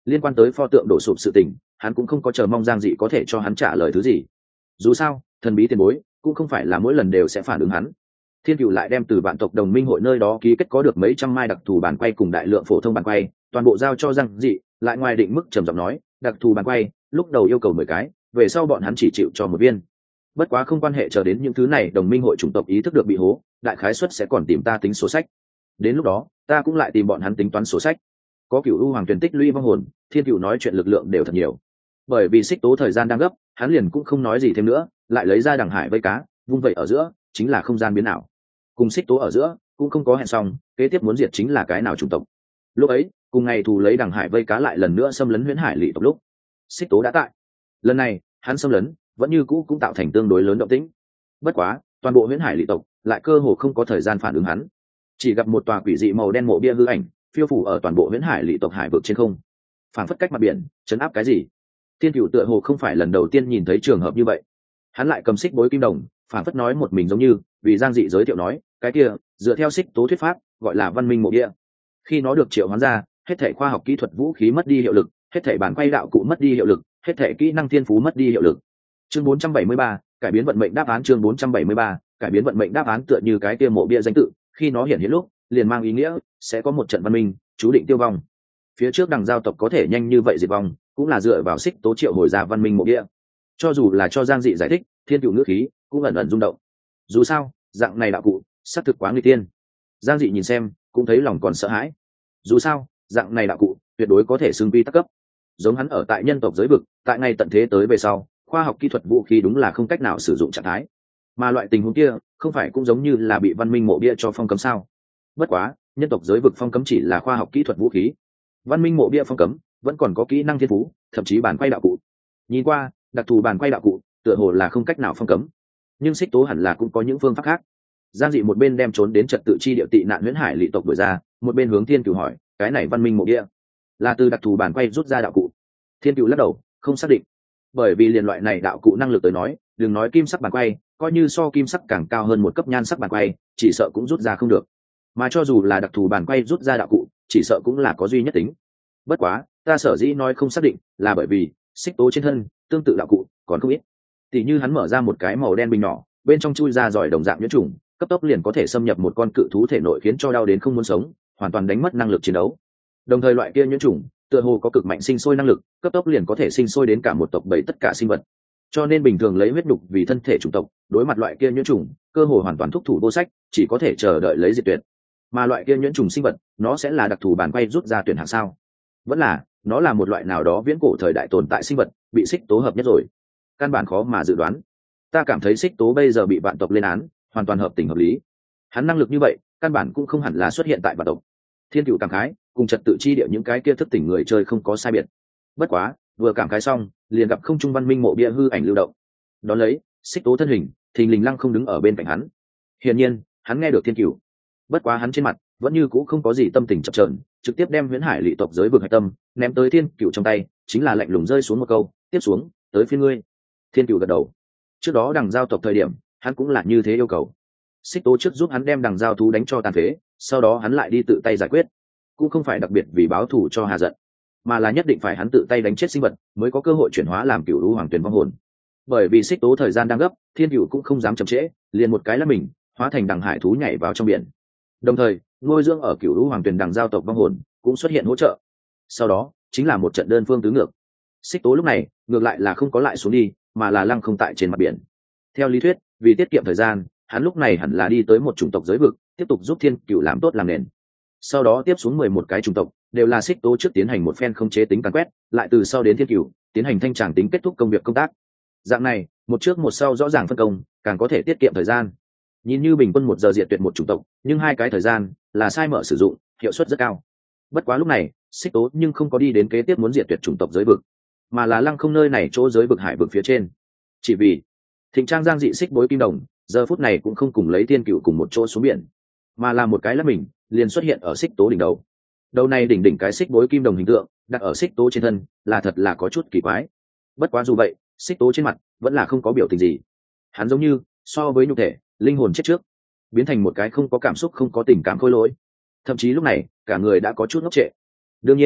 liên quan tới pho tượng đổ sụp sự tình hắn cũng không có chờ mong Giang Dị có thể cho hắn trả lời thứ gì. Dù sao thần bí tiền bối cũng không phải là mỗi lần đều sẽ phản ứng hắn. Thiên Cửu lại đem từ vạn tộc đồng minh hội nơi đó ký kết có được mấy trăm mai đặc thù bàn quay cùng đại lượng phổ thông bàn quay toàn bộ giao cho Giang Dị, lại ngoài định mức trầm giọng nói đặc thù bàn quay lúc đầu yêu cầu mười cái, về sau bọn hắn chỉ chịu cho một viên. Bất quá không quan hệ, chờ đến những thứ này đồng minh hội chủng tộc ý thức được bị hố, đại khái suất sẽ còn tìm ta tính sổ sách. Đến lúc đó ta cũng lại tìm bọn hắn tính toán sổ sách. Có Cửu U Hoàng Tuyền tích lũy vong hồn, Thiên Cửu nói chuyện lực lượng đều thật nhiều. Bởi vì xích tố thời gian đang gấp, hắn liền cũng không nói gì thêm nữa, lại lấy ra đằng hải vây cá vung vậy ở giữa chính là không gian biến ảo. Cùng xích tố ở giữa cũng không có hẹn xong kế tiếp muốn diệt chính là cái nào chủng tộc. Lúc ấy cùng ngày thù lấy đằng hải vây cá lại lần nữa xâm lấn huyễn hải lỵ tộc lúc xích tố đã tại. Lần này hắn xâm lấn vẫn như cũ cũng tạo thành tương đối lớn động tĩnh. Bất quá toàn bộ huyễn hải lỵ tộc lại cơ hồ không có thời gian phản ứng hắn, chỉ gặp một tòa quỷ dị màu đen mộ bia hư ảnh phiêu phủ ở toàn bộ huyễn hải lỵ tộc hải vực trên không, phảng phất cách mặt biển chấn áp cái gì. Thiên Cửu tựa hồ không phải lần đầu tiên nhìn thấy trường hợp như vậy, hắn lại cầm xích bối kim đồng phảng phất nói một mình giống như vì Giang Dị giới thiệu nói cái kia dựa theo xích tố thuyết pháp gọi là văn minh mộ địa. Khi nó được triệu hoán ra, hết thảy khoa học kỹ thuật vũ khí mất đi hiệu lực, hết thảy bản quay đạo cụ mất đi hiệu lực, hết thảy kỹ năng thiên phú mất đi hiệu lực. Chương bốn trăm bảy mươi ba, cải biến vận mệnh đáp án. Chương bốn trăm bảy mươi ba, cải biến vận mệnh đáp án. Tựa như cái kia mộ bia danh tự, khi nó hiện hiện lúc liền mang ý nghĩa sẽ có một trận văn minh chú định tiêu vong. Phía trước đằng giao tộc có thể nhanh như vậy diệt vong cũng là dựa vào xích tố triệu hồi ra văn minh mộ bia. Cho dù là cho Giang Dị giải thích, Thiên Cửu ngữ khí cũng ẩn ẩn rung động. Dù sao dạng này đạo cụ xác thực quá nguy tiên. Giang Dị nhìn xem cũng thấy lòng còn sợ hãi. Dù sao dạng này đạo cụ tuyệt đối có thể xưng vi tắc cấp, giống hắn ở tại nhân tộc giới vực tại ngày tận thế tới về sau khoa học kỹ thuật vũ khí đúng là không cách nào sử dụng trạng thái, mà loại tình huống kia không phải cũng giống như là bị văn minh mộ bia cho phong cấm sao. Bất quá nhân tộc giới vực phong cấm chỉ là khoa học kỹ thuật vũ khí, văn minh mộ bia phong cấm vẫn còn có kỹ năng thiên phú, thậm chí bản quay đạo cụ. Nhìn qua đặc thù bản quay đạo cụ tựa hồ là không cách nào phong cấm, nhưng xích tố hẳn là cũng có những phương pháp khác. Giang Dị một bên đem trốn đến trật tự chi địa tị nạn huyễn hải lỵ tộc đuổi ra, một bên hướng Thiên Cửu hỏi cái này văn minh mộ bia là từ đặc thù bản quay rút ra đạo cụ. Thiên Cửu lắc đầu không xác định, bởi vì liền loại này đạo cụ năng lực tới nói, đừng nói kim sắc bản quay, coi như so kim sắc càng cao hơn một cấp nhan sắc bản quay chỉ sợ cũng rút ra không được, mà cho dù là đặc thù bản quay rút ra đạo cụ chỉ sợ cũng là có duy nhất tính. Bất quá ta sở dĩ nói không xác định là bởi vì xích tố trên thân tương tự đạo cụ còn không ít, tỉ như hắn mở ra một cái màu đen bình nhỏ, bên trong chui ra giỏi đồng dạng nhuyễn trùng, cấp tốc liền có thể xâm nhập một con cự thú thể nội khiến cho đau đến không muốn sống, hoàn toàn đánh mất năng lực chiến đấu. Đồng thời loại kia nhuyễn trùng tựa hồ có cực mạnh sinh sôi năng lực, cấp tốc liền có thể sinh sôi đến cả một tộc bầy tất cả sinh vật. Cho nên bình thường lấy huyết đục vì thân thể chủng tộc, đối mặt loại kia nhuyễn trùng, cơ hồ hoàn toàn thúc thủ vô sách, chỉ có thể chờ đợi lấy diệt tuyệt. Mà loại kia nhuyễn trùng sinh vật, nó sẽ là đặc thù bản quay rút ra tuyển hạng sao? Vẫn là, nó là một loại nào đó viễn cổ thời đại tồn tại sinh vật, bị xích tố hợp nhất rồi. Căn bản khó mà dự đoán. Ta cảm thấy xích tố bây giờ bị vạn tộc lên án, hoàn toàn hợp tình hợp lý. Hắn năng lực như vậy, căn bản cũng không hẳn là xuất hiện tại vạn tộc. Thiên Cửu cảm khái, cùng trật tự chi địa những cái kia thức tỉnh người chơi không có sai biệt. Bất quá, vừa cảm khái xong, liền gặp không trung văn minh mộ bia hư ảnh lưu động. Đón lấy, xích tố thân hình, thình lình lăng không đứng ở bên cạnh hắn. Hiển nhiên, hắn nghe được Thiên Cửu. Bất quá hắn trên mặt vẫn như cũ không có gì tâm tình chập chờn, trực tiếp đem huyễn hải lỵ tộc giới vực hạch tâm ném tới Thiên Cửu trong tay, chính là lạnh lùng rơi xuống một câu, tiếp xuống, tới phiên ngươi. Thiên Cửu gật đầu. Trước đó đằng giao tộc thời điểm, hắn cũng là như thế yêu cầu. Xích tố trước giúp hắn đem đằng giao thú đánh cho tàn phế, sau đó hắn lại đi tự tay giải quyết, cũng không phải đặc biệt vì báo thù cho Hà giận, mà là nhất định phải hắn tự tay đánh chết sinh vật mới có cơ hội chuyển hóa làm Cửu U Hoàng Tuyền vong hồn. Bởi vì xích tố thời gian đang gấp, Thiên Cửu cũng không dám chậm trễ, liền một cái là mình hóa thành đằng hải thú nhảy vào trong biển. Đồng thời, nuôi dưỡng ở Cửu U Hoàng Tuyền đằng giao tộc vong hồn cũng xuất hiện hỗ trợ. Sau đó, chính là một trận đơn phương tứ ngược. Xích tố lúc này ngược lại là không có lại xuống đi, mà là lăng không tại trên mặt biển. Theo lý thuyết, vì tiết kiệm thời gian, hắn lúc này hẳn là đi tới một chủng tộc giới vực, tiếp tục giúp Thiên Cửu làm tốt làm nền. Sau đó tiếp xuống mười một cái chủng tộc, đều là xích tố trước tiến hành một phen không chế tính càn quét, lại từ sau đến Thiên Cửu, tiến hành thanh tràng tính kết thúc công việc công tác. Dạng này, một trước một sau rõ ràng phân công, càng có thể tiết kiệm thời gian. Nhìn như bình quân một giờ diệt tuyệt một chủng tộc, nhưng hai cái thời gian là sai mở sử dụng, hiệu suất rất cao. Bất quá lúc này, xích tố nhưng không có đi đến kế tiếp muốn diệt tuyệt chủng tộc giới vực, mà là lăng không nơi này chỗ giới vực hải vực phía trên. Chỉ vì Thịnh Trang Giang Dị xích bối kim đồng, giờ phút này cũng không cùng lấy Thiên Cửu cùng một chỗ xuống biển, mà là một cái lắc mình liền xuất hiện ở xích tố đỉnh đầu. Đầu này đỉnh đỉnh cái xích bối kim đồng hình tượng đặt ở xích tố trên thân, là thật là có chút kỳ quái. Bất quá dù vậy, xích tố trên mặt vẫn là không có biểu tình gì. Hắn giống như so với nhục thể, linh hồn chết trước, biến thành một cái không có cảm xúc, không có tình cảm khôi lỗi. Thậm chí lúc này, cả người đã có chút ngốc trệ. Đương nhiên,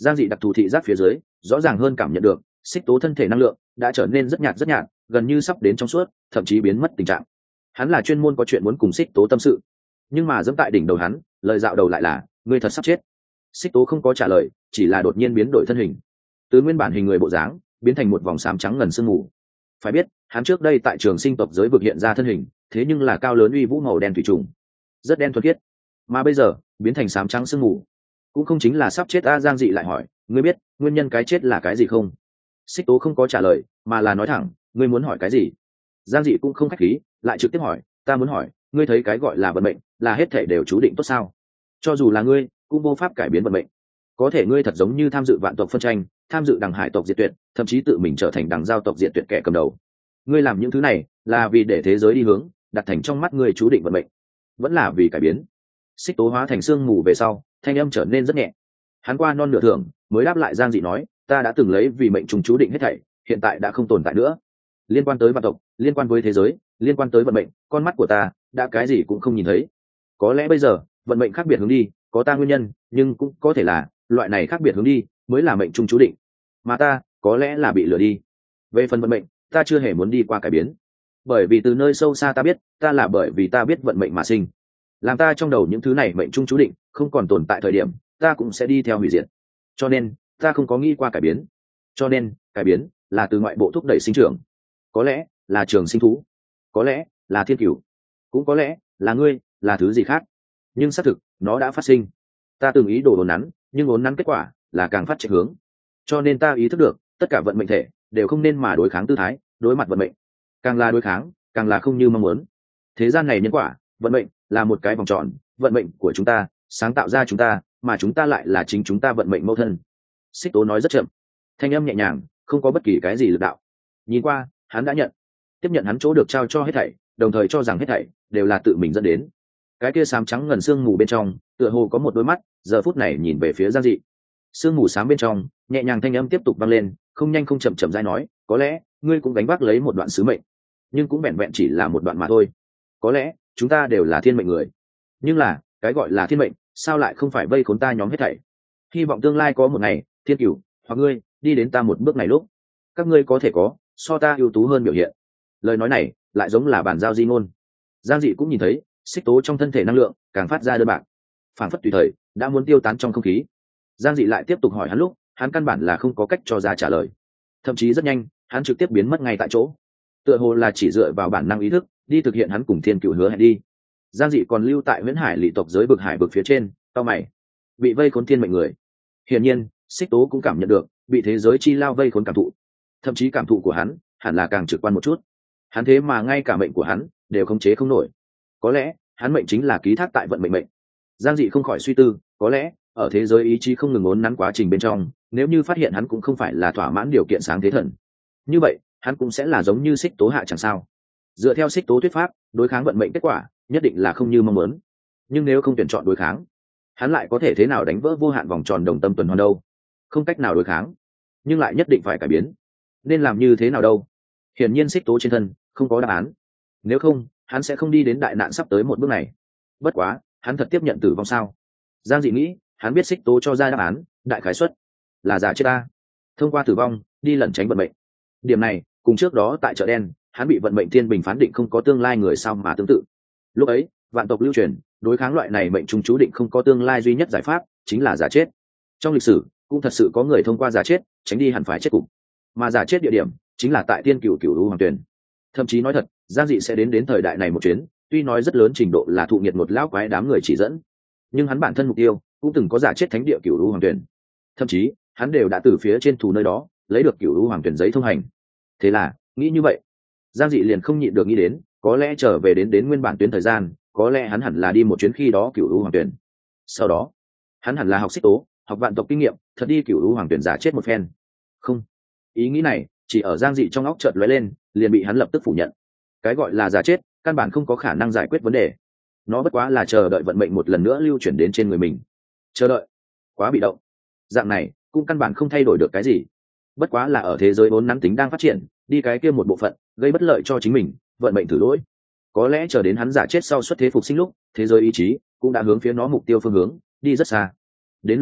Giang dị đặc thù thị giác phía dưới rõ ràng hơn cảm nhận được xích tố thân thể năng lượng đã trở nên rất nhạt rất nhạt, gần như sắp đến trong suốt, thậm chí biến mất tình trạng. Hắn là chuyên môn có chuyện muốn cùng xích tố tâm sự, nhưng mà dẫm tại đỉnh đầu hắn, lời dạo đầu lại là ngươi thật sắp chết. Xích tố không có trả lời, chỉ là đột nhiên biến đổi thân hình, từ nguyên bản hình người bộ dáng biến thành một vòng xám trắng ngần sương mù. Phải biết hắn trước đây tại trường sinh tộc giới vực hiện ra thân hình thế nhưng là cao lớn uy vũ màu đen thủy trùng, rất đen thuần khiết, mà bây giờ biến thành xám trắng sương mù, cũng không chính là sắp chết. A Giang dị lại hỏi, ngươi biết nguyên nhân cái chết là cái gì không? Xích tố không có trả lời, mà là nói thẳng, ngươi muốn hỏi cái gì? Giang dị cũng không khách khí, lại trực tiếp hỏi, ta muốn hỏi, ngươi thấy cái gọi là vận mệnh là hết thể đều chú định tốt sao? Cho dù là ngươi cũng vô pháp cải biến vận mệnh. Có thể ngươi thật giống như tham dự vạn tộc phân tranh, tham dự đằng hải tộc diệt tuyệt, thậm chí tự mình trở thành đằng giao tộc diệt tuyệt kẻ cầm đầu. Ngươi làm những thứ này là vì để thế giới đi hướng đặt thành trong mắt ngươi chú định vận mệnh, vẫn là vì cải biến? Xích tố hóa thành sương mù về sau, thanh âm trở nên rất nhẹ. Hắn qua non nửa thưởng mới đáp lại Giang dị nói, ta đã từng lấy vì mệnh trùng chú định hết thảy, hiện tại đã không tồn tại nữa. Liên quan tới vạn tộc, liên quan với thế giới, liên quan tới vận mệnh, con mắt của ta đã cái gì cũng không nhìn thấy. Có lẽ bây giờ vận mệnh khác biệt hướng đi có ta nguyên nhân, nhưng cũng có thể là loại này khác biệt hướng đi mới là mệnh trung chú định, mà ta có lẽ là bị lừa đi. Về phần vận mệnh, ta chưa hề muốn đi qua cải biến, bởi vì từ nơi sâu xa ta biết ta là bởi vì ta biết vận mệnh mà sinh. Làm ta trong đầu những thứ này mệnh trung chú định không còn tồn tại thời điểm, ta cũng sẽ đi theo hủy diệt. Cho nên ta không có nghĩ qua cải biến. Cho nên cải biến là từ ngoại bộ thúc đẩy sinh trưởng, có lẽ là trường sinh thú, có lẽ là thiên cửu, cũng có lẽ là ngươi, là thứ gì khác, nhưng xác thực nó đã phát sinh. Ta từng ý đồ đồn nắn, nhưng ốn nắn kết quả là càng phát triển hướng. Cho nên ta ý thức được tất cả vận mệnh thể đều không nên mà đối kháng tư thái đối mặt vận mệnh, càng là đối kháng càng là không như mong muốn. Thế gian này nhân quả, vận mệnh là một cái vòng tròn, vận mệnh của chúng ta sáng tạo ra chúng ta, mà chúng ta lại là chính chúng ta vận mệnh mẫu thân. Xích tố nói rất chậm, thanh âm nhẹ nhàng, không có bất kỳ cái gì lực đạo. Nhìn qua hắn đã nhận, tiếp nhận hắn chỗ được trao cho hết thảy, đồng thời cho rằng hết thảy đều là tự mình dẫn đến. Cái kia xám trắng ngần sương mù bên trong tựa hồ có một đôi mắt giờ phút này nhìn về phía Giang dị. Sương mù xám bên trong nhẹ nhàng thanh âm tiếp tục vang lên, không nhanh không chậm chậm rãi nói, có lẽ ngươi cũng gánh vác lấy một đoạn sứ mệnh, nhưng cũng vẹn vẹn chỉ là một đoạn mà thôi. Có lẽ chúng ta đều là thiên mệnh người, nhưng là cái gọi là thiên mệnh sao lại không phải vây khốn ta nhóm hết thảy. Hy vọng tương lai có một ngày thiên cửu hoặc ngươi đi đến ta một bước này lúc, các ngươi có thể có so ta ưu tú hơn biểu hiện. Lời nói này lại giống là bàn giao di ngôn. Giang dị cũng nhìn thấy xích tố trong thân thể năng lượng càng phát ra đơn bạc, phản phất tùy thời đã muốn tiêu tán trong không khí. Giang dị lại tiếp tục hỏi hắn lúc, hắn căn bản là không có cách cho ra trả lời, thậm chí rất nhanh hắn trực tiếp biến mất ngay tại chỗ, tựa hồ là chỉ dựa vào bản năng ý thức đi thực hiện hắn cùng thiên cửu hứa hẹn đi. Giang dị còn lưu tại Huyễn Hải lỵ tộc giới vực hải vực phía trên, cao mày, bị vây khốn thiên mệnh người. Hiển nhiên xích tố cũng cảm nhận được bị thế giới chi lao vây khốn cảm thụ, thậm chí cảm thụ của hắn hẳn là càng trực quan một chút. Hắn thế mà ngay cả mệnh của hắn đều khống chế không nổi. Có lẽ hắn mệnh chính là ký thác tại vận mệnh mệnh. Giang dị không khỏi suy tư, có lẽ ở thế giới ý chí không ngừng ốn nắn quá trình bên trong, nếu như phát hiện hắn cũng không phải là thỏa mãn điều kiện sáng thế thần, như vậy hắn cũng sẽ là giống như xích tố hạ chẳng sao. Dựa theo xích tố thuyết pháp, đối kháng vận mệnh kết quả nhất định là không như mong muốn, nhưng nếu không tuyển chọn đối kháng, hắn lại có thể thế nào đánh vỡ vô hạn vòng tròn đồng tâm tuần hoàn đâu? Không cách nào đối kháng, nhưng lại nhất định phải cải biến. Nên làm như thế nào đâu? Hiển nhiên xích tố trên thân không có đáp án, nếu không hắn sẽ không đi đến đại nạn sắp tới một bước này. Bất quá hắn thật tiếp nhận tử vong sao? Giang dị nghĩ, hắn biết xích tố cho ra đáp án đại khái suất là giả chết ta, thông qua tử vong đi lẩn tránh vận mệnh. Điểm này cùng trước đó tại chợ đen hắn bị vận mệnh thiên bình phán định không có tương lai người sao mà tương tự. Lúc ấy vạn tộc lưu truyền đối kháng loại này mệnh trung chú định không có tương lai duy nhất giải pháp chính là giả chết. Trong lịch sử cũng thật sự có người thông qua giả chết tránh đi hẳn phải chết cục, mà giả chết địa điểm chính là tại tiên cửu cửu u hoàng tuyển. Thậm chí nói thật, Giang dị sẽ đến đến thời đại này một chuyến, tuy nói rất lớn trình độ là thụ nghiệt một lão quái đám người chỉ dẫn, nhưng hắn bản thân mục tiêu cũng từng có giả chết thánh địa cửu u hoàng tuyển. Thậm chí hắn đều đã từ phía trên thủ nơi đó lấy được cửu u hoàng tuyển giấy thông hành. Thế là nghĩ như vậy, Giang dị liền không nhịn được nghĩ đến, có lẽ trở về đến đến nguyên bản tuyến thời gian, có lẽ hắn hẳn là đi một chuyến khi đó cửu u hoàng tuyển. Sau đó hắn hẳn là học xích tố, học vạn tộc kinh nghiệm, thật đi cửu u hoàng tuyển giả chết một phen. Không, ý nghĩ này chỉ ở Giang dị trong óc chợt lóe lên, liền bị hắn lập tức phủ nhận. Cái gọi là giả chết căn bản không có khả năng giải quyết vấn đề, nó bất quá là chờ đợi vận mệnh một lần nữa lưu chuyển đến trên người mình. Chờ đợi quá bị động, dạng này cũng căn bản không thay đổi được cái gì. Bất quá là ở thế giới vốn nắn tính đang phát triển, đi cái kia một bộ phận gây bất lợi cho chính mình, vận mệnh thử lỗi. Có lẽ chờ đến hắn giả chết sau xuất thế phục sinh lúc, thế giới ý chí cũng đã hướng phía nó mục tiêu phương hướng đi rất xa. Đến lúc đó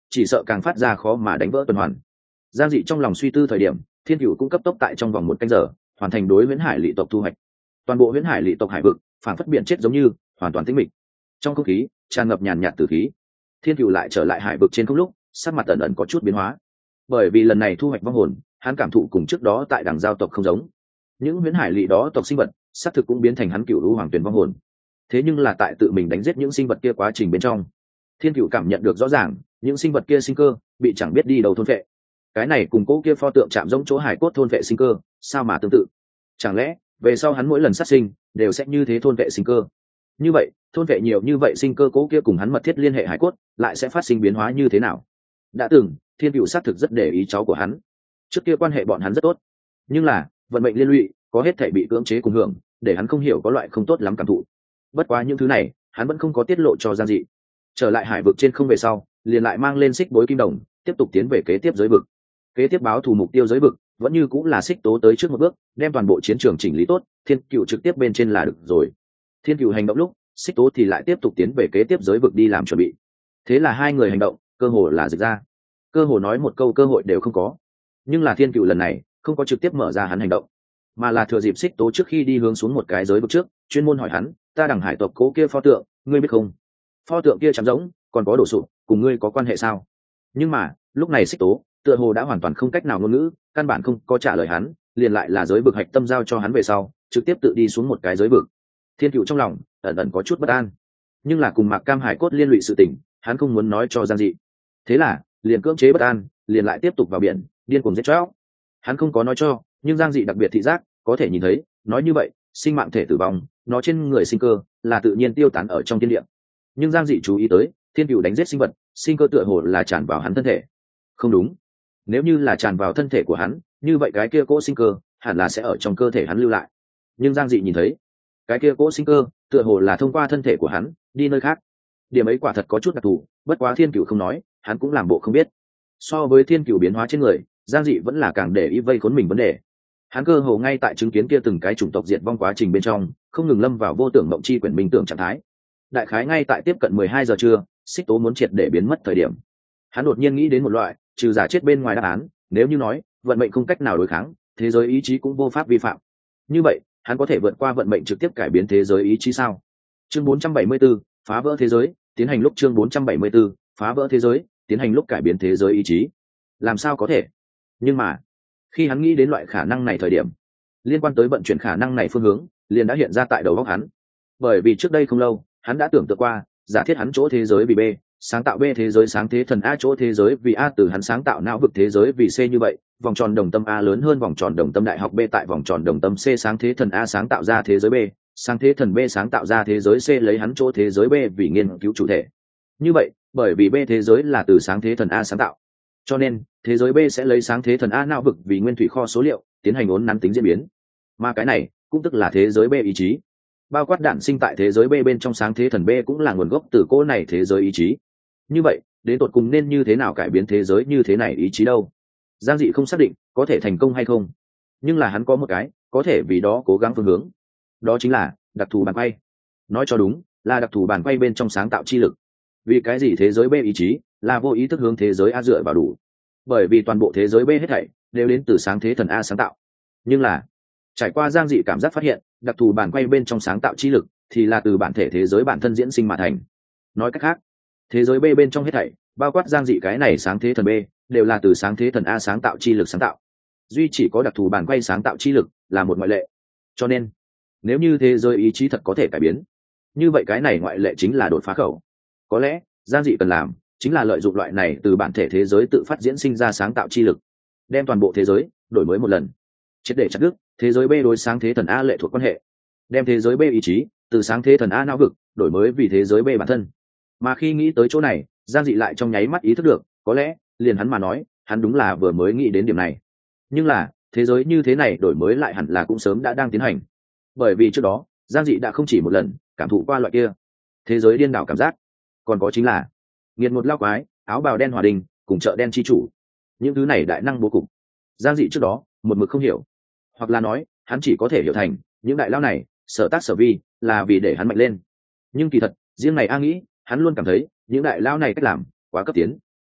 chỉ sợ càng phát ra khó mà đánh vỡ tuần hoàn. Giang dị trong lòng suy tư thời điểm, thiên cựu cũng cấp tốc tại trong vòng một canh giờ hoàn thành đối huyễn hải lỵ tộc thu hoạch. Toàn bộ huyễn hải lỵ tộc hải vực phản phất biển chết giống như hoàn toàn tĩnh mịch, trong không khí tràn ngập nhàn nhạt tử khí. Thiên cựu lại trở lại hải vực trên không lúc, sắc mặt ẩn ẩn có chút biến hóa, bởi vì lần này thu hoạch vong hồn, hắn cảm thụ cùng trước đó tại đằng giao tộc không giống. Những huyễn hải lỵ đó tộc sinh vật xác thực cũng biến thành hắn cựu lũ hoàng tuyển vong hồn, thế nhưng là tại tự mình đánh giết những sinh vật kia quá trình bên trong, thiên cựu cảm nhận được rõ ràng những sinh vật kia sinh cơ bị chẳng biết đi đâu thôn vệ. Cái này cùng cố kia pho tượng chạm giống chỗ hải cốt thôn vệ sinh cơ sao mà tương tự? Chẳng lẽ về sau hắn mỗi lần sát sinh đều sẽ như thế thôn vệ sinh cơ? Như vậy thôn vệ nhiều như vậy sinh cơ cố kia cùng hắn mật thiết liên hệ hải cốt lại sẽ phát sinh biến hóa như thế nào? Đã từng thiên cựu xác thực rất để ý cháu của hắn, trước kia quan hệ bọn hắn rất tốt, nhưng là vận mệnh liên lụy có hết thể bị cưỡng chế cùng hưởng, để hắn không hiểu có loại không tốt lắm cảm thụ. Bất quá những thứ này hắn vẫn không có tiết lộ cho Giang dị. Trở lại hải vực trên không về sau, liền lại mang lên xích bối kim đồng, tiếp tục tiến về kế tiếp giới vực. Kế tiếp báo thù mục tiêu giới vực vẫn như cũng là xích tố tới trước một bước, đem toàn bộ chiến trường chỉnh lý tốt, thiên cựu trực tiếp bên trên là được rồi. Thiên cựu hành động lúc, xích tố thì lại tiếp tục tiến về kế tiếp giới vực đi làm chuẩn bị. Thế là hai người hành động cơ hồ là dịch ra, cơ hồ nói một câu cơ hội đều không có. Nhưng là thiên cựu lần này không có trực tiếp mở ra hắn hành động, mà là thừa dịp xích tố trước khi đi hướng xuống một cái giới vực trước, chuyên môn hỏi hắn, ta đằng hải tộc cố kia pho tượng ngươi biết không? Pho tượng kia chạm rỗng còn có đổ sụp, cùng ngươi có quan hệ sao? Nhưng mà lúc này xích tố tựa hồ đã hoàn toàn không cách nào ngôn ngữ, căn bản không có trả lời hắn, liền lại là giới vực hạch tâm giao cho hắn về sau, trực tiếp tự đi xuống một cái giới vực. Thiên cựu trong lòng ẩn ẩn có chút bất an, nhưng là cùng Mạc Cam hải cốt liên lụy sự tình, hắn không muốn nói cho Giang dị. Thế là liền cưỡng chế bất an, liền lại tiếp tục vào biển điên cuồng giết chóc. Hắn không có nói cho, nhưng Giang dị đặc biệt thị giác có thể nhìn thấy, nói như vậy sinh mạng thể tử vong, nó trên người sinh cơ là tự nhiên tiêu tán ở trong thiên địa. Nhưng Giang dị chú ý tới, thiên cựu đánh giết sinh vật, sinh cơ tựa hồ là tràn vào hắn thân thể. Không đúng, nếu như là tràn vào thân thể của hắn, như vậy cái kia cỗ sinh cơ hẳn là sẽ ở trong cơ thể hắn lưu lại. Nhưng Giang dị nhìn thấy, cái kia cỗ sinh cơ tựa hồ là thông qua thân thể của hắn đi nơi khác. Điểm ấy quả thật có chút đặc thù, bất quá thiên cựu không nói, hắn cũng làm bộ không biết. So với thiên cựu biến hóa trên người, Giang dị vẫn là càng để ý vây khốn mình vấn đề. Hắn cơ hồ ngay tại chứng kiến kia từng cái chủng tộc diệt vong quá trình bên trong, không ngừng lâm vào vô tưởng mộng chi quyển minh tưởng trạng thái. Đại khái ngay tại tiếp cận mười hai giờ trưa, xích tố muốn triệt để biến mất thời điểm, hắn đột nhiên nghĩ đến một loại trừ giả chết bên ngoài đáp án. Nếu như nói vận mệnh không cách nào đối kháng, thế giới ý chí cũng vô pháp vi phạm, như vậy hắn có thể vượt qua vận mệnh trực tiếp cải biến thế giới ý chí sao? Chương bốn trăm bảy mươi 4, phá vỡ thế giới tiến hành lúc chương bốn trăm bảy mươi 4, phá vỡ thế giới tiến hành lúc cải biến thế giới ý chí, làm sao có thể? Nhưng mà khi hắn nghĩ đến loại khả năng này thời điểm, liên quan tới vận chuyển khả năng này phương hướng liền đã hiện ra tại đầu óc hắn. Bởi vì trước đây không lâu hắn đã tưởng tượng qua, giả thiết hắn chỗ thế giới vì B, sáng tạo B thế giới sáng thế thần A chỗ thế giới vì A, từ hắn sáng tạo não vực thế giới vì C, như vậy vòng tròn đồng tâm A lớn hơn vòng tròn đồng tâm đại học B, tại vòng tròn đồng tâm C sáng thế thần A sáng tạo ra thế giới B, sáng thế thần B sáng tạo ra thế giới C, lấy hắn chỗ thế giới B vì nghiên cứu chủ thể. Như vậy bởi vì B thế giới là từ sáng thế thần A sáng tạo, cho nên thế giới B sẽ lấy sáng thế thần A não vực vì nguyên thủy kho số liệu tiến hành uốn nắn tính diễn biến, mà cái này cũng tức là thế giới B ý chí. Bao quát đản sinh tại thế giới B bên trong sáng thế thần B cũng là nguồn gốc từ cỗ này thế giới ý chí. Như vậy đến tột cùng nên như thế nào cải biến thế giới như thế này ý chí đâu? Giang dị không xác định có thể thành công hay không, nhưng là hắn có một cái có thể vì đó cố gắng phương hướng, đó chính là đặc thù bàn quay. Nói cho đúng là đặc thù bàn quay bên trong sáng tạo chi lực. Vì cái gì thế giới B ý chí là vô ý thức hướng thế giới A dựa vào đủ? Bởi vì toàn bộ thế giới B hết thảy đều đến từ sáng thế thần A sáng tạo. Nhưng là trải qua Giang dị cảm giác phát hiện, đặc thù bàn quay bên trong sáng tạo chi lực thì là từ bản thể thế giới bản thân diễn sinh mà thành. Nói cách khác, thế giới B bên trong hết thảy bao quát Giang dị cái này sáng thế thần B đều là từ sáng thế thần A sáng tạo chi lực sáng tạo. Duy chỉ có đặc thù bàn quay sáng tạo chi lực là một ngoại lệ. Cho nên nếu như thế giới ý chí thật có thể cải biến, như vậy cái này ngoại lệ chính là đột phá khẩu. Có lẽ Giang dị cần làm chính là lợi dụng loại này từ bản thể thế giới tự phát diễn sinh ra sáng tạo chi lực, đem toàn bộ thế giới đổi mới một lần, triệt để chặt đứt thế giới B đối sáng thế thần A lệ thuộc quan hệ, đem thế giới B ý chí từ sáng thế thần A não vực đổi mới vì thế giới B bản thân. Mà khi nghĩ tới chỗ này, Giang dị lại trong nháy mắt ý thức được, có lẽ liền hắn mà nói, hắn đúng là vừa mới nghĩ đến điểm này. Nhưng là thế giới như thế này đổi mới lại hẳn là cũng sớm đã đang tiến hành, bởi vì trước đó Giang dị đã không chỉ một lần cảm thụ qua loại kia thế giới điên đảo cảm giác. Còn có chính là nghiệt một lao quái, áo bào đen hòa đình cùng chợ đen chi chủ, những thứ này đại năng bố cục, Giang dị trước đó một mực không hiểu, hoặc là nói hắn chỉ có thể hiểu thành những đại lao này sở tác sở vi là vì để hắn mạnh lên. Nhưng kỳ thật riêng này A nghĩ, hắn luôn cảm thấy những đại lao này cách làm quá cấp tiến.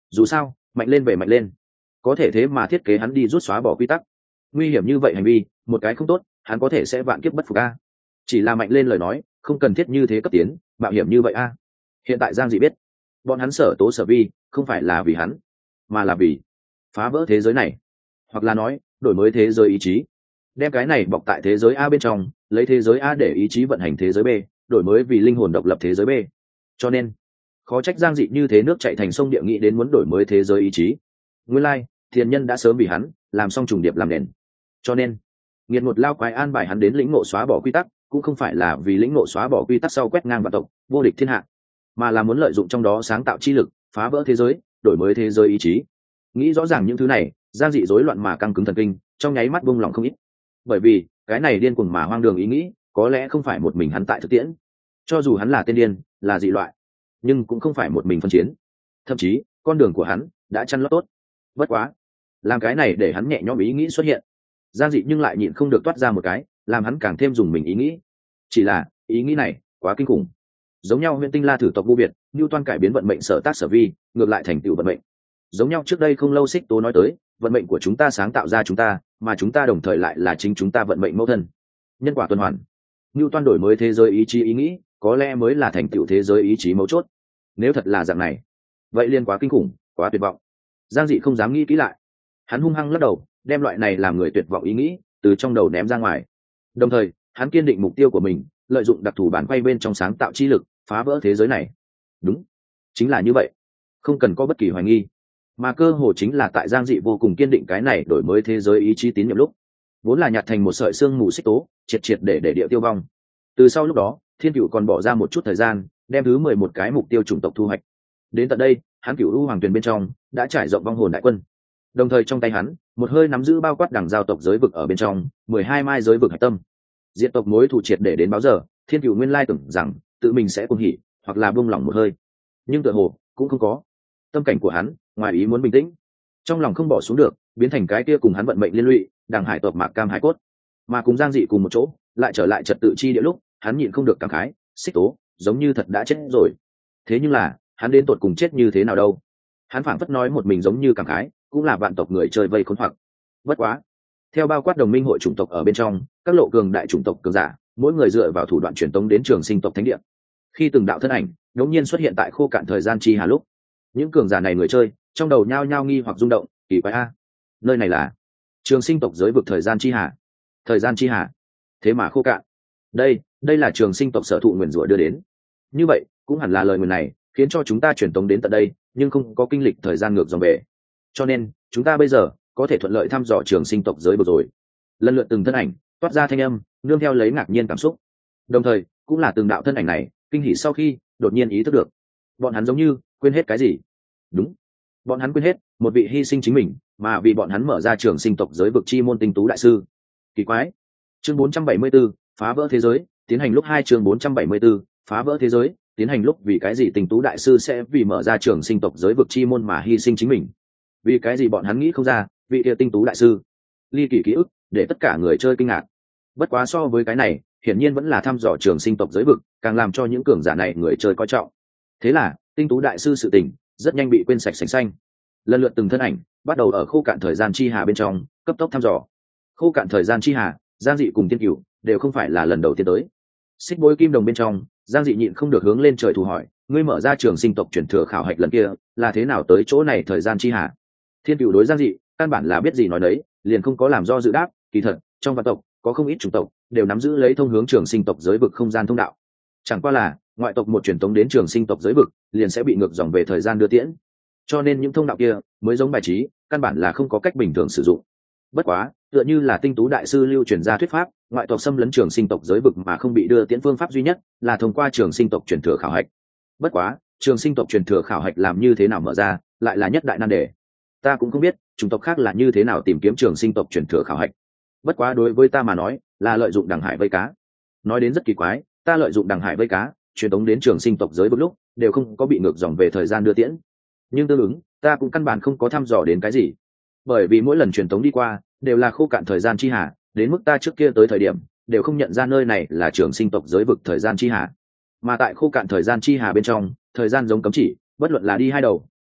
dù sao mạnh lên về mạnh lên, có thể thế mà thiết kế hắn đi rút xóa bỏ quy tắc. Nguy hiểm như vậy hành vi, một cái không tốt hắn có thể sẽ vạn kiếp bất phục a. Chỉ là mạnh lên lời nói không cần thiết như thế cấp tiến mạo hiểm như vậy a. Hiện tại Giang Dị biết bọn hắn sở tố sở vi không phải là vì hắn, mà là vì phá vỡ thế giới này, hoặc là nói đổi mới thế giới ý chí, đem cái này bọc tại thế giới A bên trong, lấy thế giới A để ý chí vận hành thế giới B, đổi mới vì linh hồn độc lập thế giới B. Cho nên khó trách Giang Dị như thế nước chảy thành sông địa nghĩ đến muốn đổi mới thế giới ý chí. Nguyên lai thiền nhân đã sớm vì hắn làm xong trùng điệp làm nền. Cho nên nghiệt một lao quái an bài hắn đến lĩnh ngộ xóa bỏ quy tắc, cũng không phải là vì lĩnh ngộ xóa bỏ quy tắc sau quét ngang vạn tộc vô địch thiên hạ, mà là muốn lợi dụng trong đó sáng tạo chi lực phá vỡ thế giới, đổi mới thế giới ý chí. Nghĩ rõ ràng những thứ này, Giang Dị rối loạn mà căng cứng thần kinh, trong nháy mắt buông lỏng không ít. Bởi vì cái này điên cuồng mà hoang đường ý nghĩ có lẽ không phải một mình hắn tại thực tiễn, cho dù hắn là tên điên, là dị loại, nhưng cũng không phải một mình phân chiến. Thậm chí con đường của hắn đã chăn lót tốt. Bất quá làm cái này để hắn nhẹ nhõm ý nghĩ xuất hiện, Giang Dị nhưng lại nhịn không được toát ra một cái làm hắn càng thêm dùng mình ý nghĩ. Chỉ là ý nghĩ này quá kinh khủng, giống nhau huyện tinh la thử tộc vô việt như toan cải biến vận mệnh sở tác sở vi, ngược lại thành tựu vận mệnh. Giống nhau trước đây không lâu Xích Tố nói tới vận mệnh của chúng ta sáng tạo ra chúng ta, mà chúng ta đồng thời lại là chính chúng ta vận mệnh mẫu thân. Nhân quả tuần hoàn, như toan đổi mới thế giới ý chí ý nghĩ có lẽ mới là thành tựu thế giới ý chí mấu chốt. Nếu thật là dạng này, vậy liên quá kinh khủng, quá tuyệt vọng. Giang Dị không dám nghĩ kỹ lại, hắn hung hăng lắc đầu, đem loại này làm người tuyệt vọng ý nghĩ từ trong đầu ném ra ngoài. Đồng thời hắn kiên định mục tiêu của mình, lợi dụng đặc thù bản quay bên trong sáng tạo chi lực phá vỡ thế giới này. Đúng, chính là như vậy, không cần có bất kỳ hoài nghi. Mà cơ hồ chính là tại Giang Dị vô cùng kiên định cái này đổi mới thế giới ý chí tín nhiệm lúc, vốn là nhạt thành một sợi xương mù Xích Tố triệt triệt để để địa tiêu vong. Từ sau lúc đó Thiên Cửu còn bỏ ra một chút thời gian đem thứ mười một cái mục tiêu chủng tộc thu hoạch. Đến tận đây hắn Cửu U Hoàng Tuyền bên trong đã trải rộng vong hồn đại quân, đồng thời trong tay hắn một hơi nắm giữ bao quát đẳng giao tộc giới vực ở bên trong mười hai mai giới vực hạch tâm. Diện tộc mối thù triệt để đến báo giờ, Thiên Cửu nguyên lai tưởng rằng tự mình sẽ cuồng hỉ hoặc là buông lỏng một hơi, nhưng tựa hồ cũng không có. Tâm cảnh của hắn ngoài ý muốn bình tĩnh, trong lòng không bỏ xuống được, biến thành cái kia cùng hắn vận mệnh liên lụy đằng hải tộc Mạc Cam hải cốt. Mà cùng Giang Dị cùng một chỗ lại trở lại trật tự chi địa lúc, hắn nhịn không được cảm khái, Xích Tố giống như thật đã chết rồi. Thế nhưng là hắn đến tột cùng chết như thế nào đâu? Hắn phảng phất nói một mình giống như cảm khái, cũng là vạn tộc người chơi vây khốn hoặc. Bất quá theo bao quát đồng minh hội chủng tộc ở bên trong, các lộ cường đại chủng tộc cường giả mỗi người dựa vào thủ đoạn truyền tống đến Trường Sinh tộc thánh địa. Khi từng đạo thân ảnh đột nhiên xuất hiện tại khô cạn thời gian chi hà lúc, những cường giả này người chơi trong đầu nhao nhao nghi hoặc rung động, kỳ quái a, nơi này là Trường Sinh tộc giới vực thời gian chi hà. Thời gian chi hà thế mà khô cạn, đây đây là Trường Sinh tộc sở thụ nguyền rủa đưa đến. Như vậy cũng hẳn là lời nguyền này khiến cho chúng ta truyền tống đến tận đây, nhưng không có kinh lịch thời gian ngược dòng về, cho nên chúng ta bây giờ có thể thuận lợi thăm dò Trường Sinh tộc giới vực rồi. Lần lượt từng thân ảnh toát ra thanh âm nương theo lấy ngạc nhiên cảm xúc, đồng thời cũng là từng đạo thân ảnh này kinh hỉ sau khi đột nhiên ý thức được bọn hắn giống như quên hết cái gì. Đúng, bọn hắn quên hết một vị hy sinh chính mình mà vì bọn hắn mở ra Trường Sinh tộc giới vực chi môn tinh tú đại sư. Kỳ quái. Chương bốn trăm bảy mươi 4, phá vỡ thế giới tiến hành lúc hai. Chương bốn trăm bảy mươi 4, phá vỡ thế giới tiến hành lúc, vì cái gì tinh tú đại sư sẽ vì mở ra Trường Sinh tộc giới vực chi môn mà hy sinh chính mình? Vì cái gì bọn hắn nghĩ không ra vị kia tinh tú đại sư ly kỳ ký ức để tất cả người chơi kinh ngạc. Bất quá so với cái này, hiển nhiên vẫn là thăm dò Trường Sinh tộc giới vực càng làm cho những cường giả này người chơi coi trọng. Thế là tinh tú đại sư sự tình rất nhanh bị quên sạch sành xanh. Lần lượt từng thân ảnh bắt đầu ở khô cạn thời gian chi hà bên trong cấp tốc thăm dò. Khô cạn thời gian chi hà, Giang Dị cùng Tiên Cửu đều không phải là lần đầu tiên tới. Xích Bối Kim Đồng bên trong, Giang Dị nhịn không được hướng lên trời thù hỏi, ngươi mở ra Trường Sinh tộc truyền thừa khảo hạch lần kia là thế nào tới chỗ này thời gian chi hà? Thiên Cửu đối Giang Dị căn bản là biết gì nói đấy, liền không có làm do dự đáp, kỳ thật trong vạn tộc có không ít chủng tộc đều nắm giữ lấy thông hướng Trường Sinh tộc giới vực không gian thông đạo, chẳng qua là ngoại tộc một truyền tống đến Trường Sinh tộc giới vực liền sẽ bị ngược dòng về thời gian đưa tiễn, cho nên những thông đạo kia mới giống bài trí, căn bản là không có cách bình thường sử dụng. Bất quá tựa như là tinh tú đại sư lưu truyền ra thuyết pháp, ngoại tộc xâm lấn Trường Sinh tộc giới vực mà không bị đưa tiễn phương pháp duy nhất là thông qua Trường Sinh tộc truyền thừa khảo hạch. Bất quá Trường Sinh tộc truyền thừa khảo hạch làm như thế nào mở ra lại là nhất đại nan đề. Ta cũng không biết chủng tộc khác là như thế nào tìm kiếm Trường Sinh tộc truyền thừa khảo hạch, bất quá đối với ta mà nói là lợi dụng đằng hải vây cá. Nói đến rất kỳ quái, ta lợi dụng đằng hải vây cá truyền tống đến Trường Sinh tộc giới vực lúc đều không có bị ngược dòng về thời gian đưa tiễn, nhưng tương ứng ta cũng căn bản không có thăm dò đến cái gì, bởi vì mỗi lần truyền tống đi qua đều là khô cạn thời gian chi hà, đến mức ta trước kia tới thời điểm đều không nhận ra nơi này là Trường Sinh tộc giới vực thời gian chi hà. Mà tại khô cạn thời gian chi hà bên trong, thời gian giống cấm chỉ, bất luận là đi hai đầu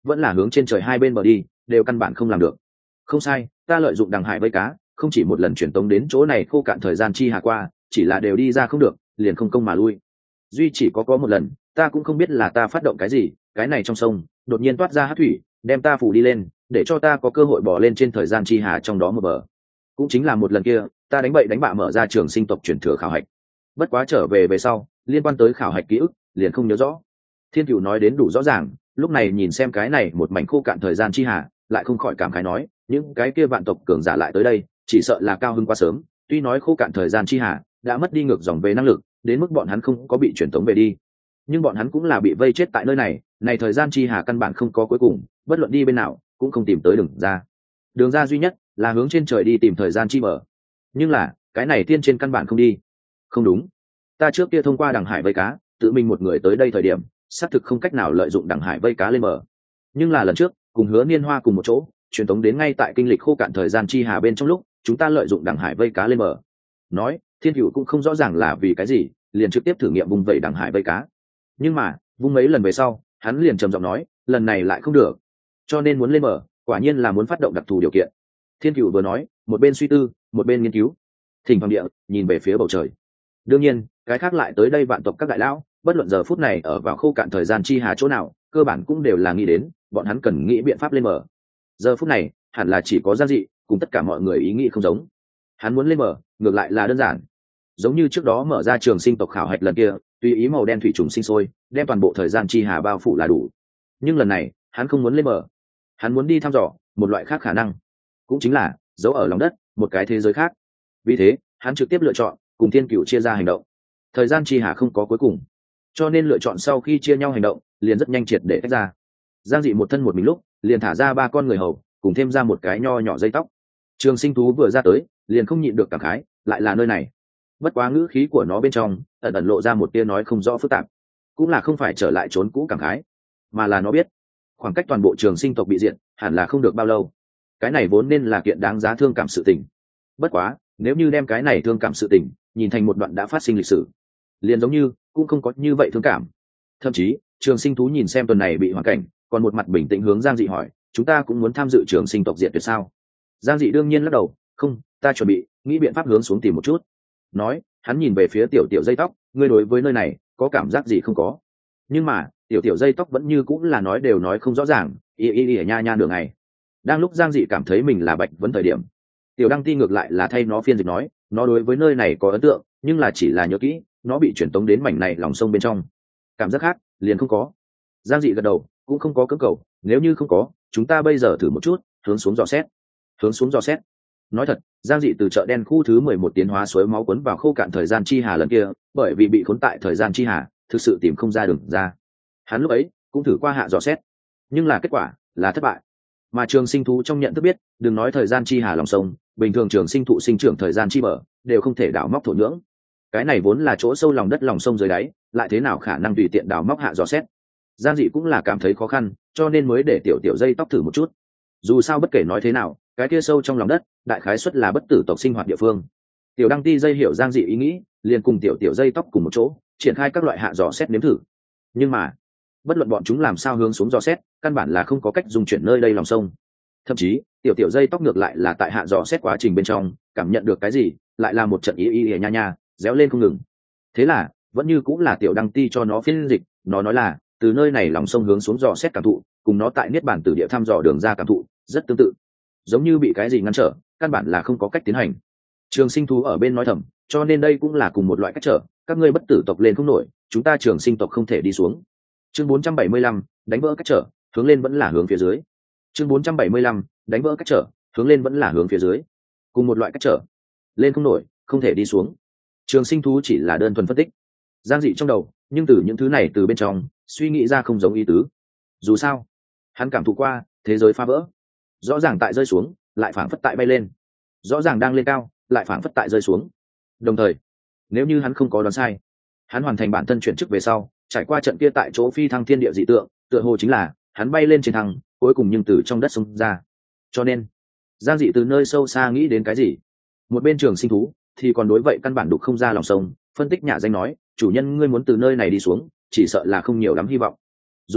vẫn là hướng trên trời hai bên bờ đi, đều căn bản không làm được. Không sai, ta lợi dụng đằng hải vây cá, không chỉ một lần truyền tống đến chỗ này khô cạn thời gian chi hà qua, chỉ là đều đi ra không được, liền không công mà lui. Duy chỉ có có một lần, ta cũng không biết là ta phát động cái gì, cái này trong sông đột nhiên toát ra hắc thủy, đem ta phủ đi lên, để cho ta có cơ hội bỏ lên trên thời gian chi hà trong đó một bờ. Cũng chính là một lần kia, ta đánh bậy đánh bạ mở ra trường sinh tộc truyền thừa khảo hạch. Bất quá trở về về sau, liên quan tới khảo hạch ký ức, liền không nhớ rõ. Thiên Cửu nói đến đủ rõ ràng, lúc này nhìn xem cái này một mảnh khô cạn thời gian chi hà, lại không khỏi cảm khái nói, những cái kia vạn tộc cường giả lại tới đây, chỉ sợ là cao hứng quá sớm. Tuy nói khô cạn thời gian chi hà đã mất đi ngược dòng về năng lực, đến mức bọn hắn không có bị truyền tống về đi, nhưng bọn hắn cũng là bị vây chết tại nơi này. Này thời gian chi hà căn bản không có cuối cùng, bất luận đi bên nào cũng không tìm tới đường ra. Đường ra duy nhất là hướng trên trời đi tìm thời gian chi mở. Nhưng là cái này tiên trên căn bản không đi. Không đúng, ta trước kia thông qua đằng hải vây cá, tự mình một người tới đây thời điểm, xác thực không cách nào lợi dụng đằng hải vây cá lên mở. Nhưng là lần trước cùng Hứa Niên Hoa cùng một chỗ truyền tống đến ngay tại kinh lịch khô cạn thời gian chi hà bên trong lúc chúng ta lợi dụng đằng hải vây cá lên mở. Nói Thiên Cửu cũng không rõ ràng là vì cái gì, liền trực tiếp thử nghiệm vung vẩy đằng hải vây cá. Nhưng mà vung mấy lần về sau, hắn liền trầm giọng nói, lần này lại không được, cho nên muốn lên mở, quả nhiên là muốn phát động đặc thù điều kiện. Thiên Cửu vừa nói, một bên suy tư, một bên nghiên cứu, thỉnh thoảng địa nhìn về phía bầu trời. Đương nhiên, cái khác lại tới đây vạn tộc các đại lão, bất luận giờ phút này ở vào khô cạn thời gian chi hà chỗ nào, cơ bản cũng đều là nghĩ đến, bọn hắn cần nghĩ biện pháp lên mở. Giờ phút này, hẳn là chỉ có Giang Dị, cùng tất cả mọi người ý nghĩ không giống. Hắn muốn lên mở, ngược lại là đơn giản. Giống như trước đó mở ra trường sinh tộc khảo hạch lần kia, tùy ý màu đen thủy trùng sinh sôi, đem toàn bộ thời gian chi hà bao phủ là đủ. Nhưng lần này, hắn không muốn lên mở. Hắn muốn đi thăm dò một loại khác khả năng, cũng chính là giấu ở lòng đất, một cái thế giới khác. Vì thế, hắn trực tiếp lựa chọn cùng Thiên Cửu chia ra hành động. Thời gian chi hà không có cuối cùng, cho nên lựa chọn sau khi chia nhau hành động, liền rất nhanh triệt để tách ra. Giang Dị một thân một mình lúc, liền thả ra ba con người hầu, cùng thêm ra một cái nho nhỏ dây tóc. Trường Sinh thú vừa ra tới, liền không nhịn được cảm khái, lại là nơi này. Bất quá ngữ khí của nó bên trong ẩn ẩn lộ ra một tia nói không rõ phức tạp, cũng là không phải trở lại trốn cũ cảm khái, mà là nó biết khoảng cách toàn bộ trường sinh tộc bị diệt hẳn là không được bao lâu. Cái này vốn nên là kiện đáng giá thương cảm sự tình. Bất quá nếu như đem cái này thương cảm sự tình nhìn thành một đoạn đã phát sinh lịch sử, liền giống như cũng không có như vậy thương cảm. Thậm chí trường sinh thú nhìn xem tuần này bị hoàn cảnh, còn một mặt bình tĩnh hướng Giang Dị hỏi, chúng ta cũng muốn tham dự trường sinh tộc diệt tuyệt sao? Giang Dị đương nhiên lắc đầu, không, ta chuẩn bị nghĩ biện pháp hướng xuống tìm một chút. Nói hắn nhìn về phía tiểu tiểu dây tóc, ngươi đối với nơi này có cảm giác gì không có? Nhưng mà tiểu tiểu dây tóc vẫn như cũng là nói đều nói không rõ ràng, y y y nha nha đường này. Đang lúc Giang Dị cảm thấy mình là bạch vấn thời điểm, tiểu đăng ti ngược lại là thay nó phiên dịch nói, nó đối với nơi này có ấn tượng, nhưng là chỉ là nhớ kỹ nó bị chuyển tống đến mảnh này lòng sông bên trong, cảm giác khác liền không có. Giang Dị gật đầu, cũng không có cưỡng cầu, nếu như không có, chúng ta bây giờ thử một chút, hướng xuống dò xét. Hướng xuống dò xét. Nói thật, Giang Dị từ chợ đen khu thứ mười một tiến hóa suối máu cuốn vào khô cạn thời gian chi hà lần kia, bởi vì bị khốn tại thời gian chi hà, thực sự tìm không ra đường ra. Hắn lúc ấy cũng thử qua hạ dò xét, nhưng là kết quả là thất bại. Mà trường sinh thú trong nhận thức biết, đừng nói thời gian chi hà lòng sông, bình thường trường sinh thụ sinh trưởng thời gian chi bờ đều không thể đào móc thổ nhưỡng. Cái này vốn là chỗ sâu lòng đất lòng sông dưới đáy, lại thế nào khả năng tùy tiện đào móc hạ dò xét. Giang Dị cũng là cảm thấy khó khăn, cho nên mới để tiểu tiểu dây tóc thử một chút. Dù sao bất kể nói thế nào, cái kia sâu trong lòng đất, đại khái suất là bất tử tộc sinh hoạt địa phương. Tiểu đăng ti dây hiểu Giang Dị ý nghĩ, liền cùng tiểu tiểu dây tóc cùng một chỗ triển khai các loại hạ dò xét nếm thử. Nhưng mà bất luận bọn chúng làm sao hướng xuống dò xét, căn bản là không có cách dùng chuyển nơi đây lòng sông. Thậm chí tiểu tiểu dây tóc ngược lại là tại hạ dò xét quá trình bên trong cảm nhận được cái gì, lại là một trận ý ý ý nha nha réo lên không ngừng. Thế là vẫn như cũng là tiểu đăng ti cho nó phiên dịch, nó nói là từ nơi này lòng sông hướng xuống dò xét cảm thụ, cùng nó tại niết bản tử địa thăm dò đường ra cảm thụ rất tương tự, giống như bị cái gì ngăn trở, căn bản là không có cách tiến hành. Trường sinh thú ở bên nói thầm, cho nên đây cũng là cùng một loại cách trở, các ngươi bất tử tộc lên không nổi, chúng ta trường sinh tộc không thể đi xuống. Chương bốn trăm bảy mươi lăm, đánh vỡ cách trở, hướng lên vẫn là hướng phía dưới. Chương bốn trăm bảy mươi lăm, đánh vỡ cách trở, hướng lên vẫn là hướng phía dưới. Cùng một loại cách trở, lên không nổi, không thể đi xuống. Trường sinh thú chỉ là đơn thuần phân tích. Giang Dị trong đầu, nhưng từ những thứ này từ bên trong suy nghĩ ra không giống ý tứ. Dù sao hắn cảm thụ qua thế giới phá vỡ, rõ ràng tại rơi xuống, lại phảng phất tại bay lên, rõ ràng đang lên cao, lại phảng phất tại rơi xuống. Đồng thời nếu như hắn không có đoán sai, hắn hoàn thành bản thân chuyển chức về sau trải qua trận kia tại chỗ phi thăng thiên địa dị tượng, tựa hồ chính là hắn bay lên trên thăng, cuối cùng nhưng từ trong đất xông ra. Cho nên Giang Dị từ nơi sâu xa nghĩ đến cái gì, một bên trường sinh thú thì còn đối vậy căn bản đục không ra lòng sông, phân tích nhà danh nói, chủ nhân ngươi muốn từ nơi này đi xuống, chỉ sợ là không nhiều lắm hy vọng. Dù sao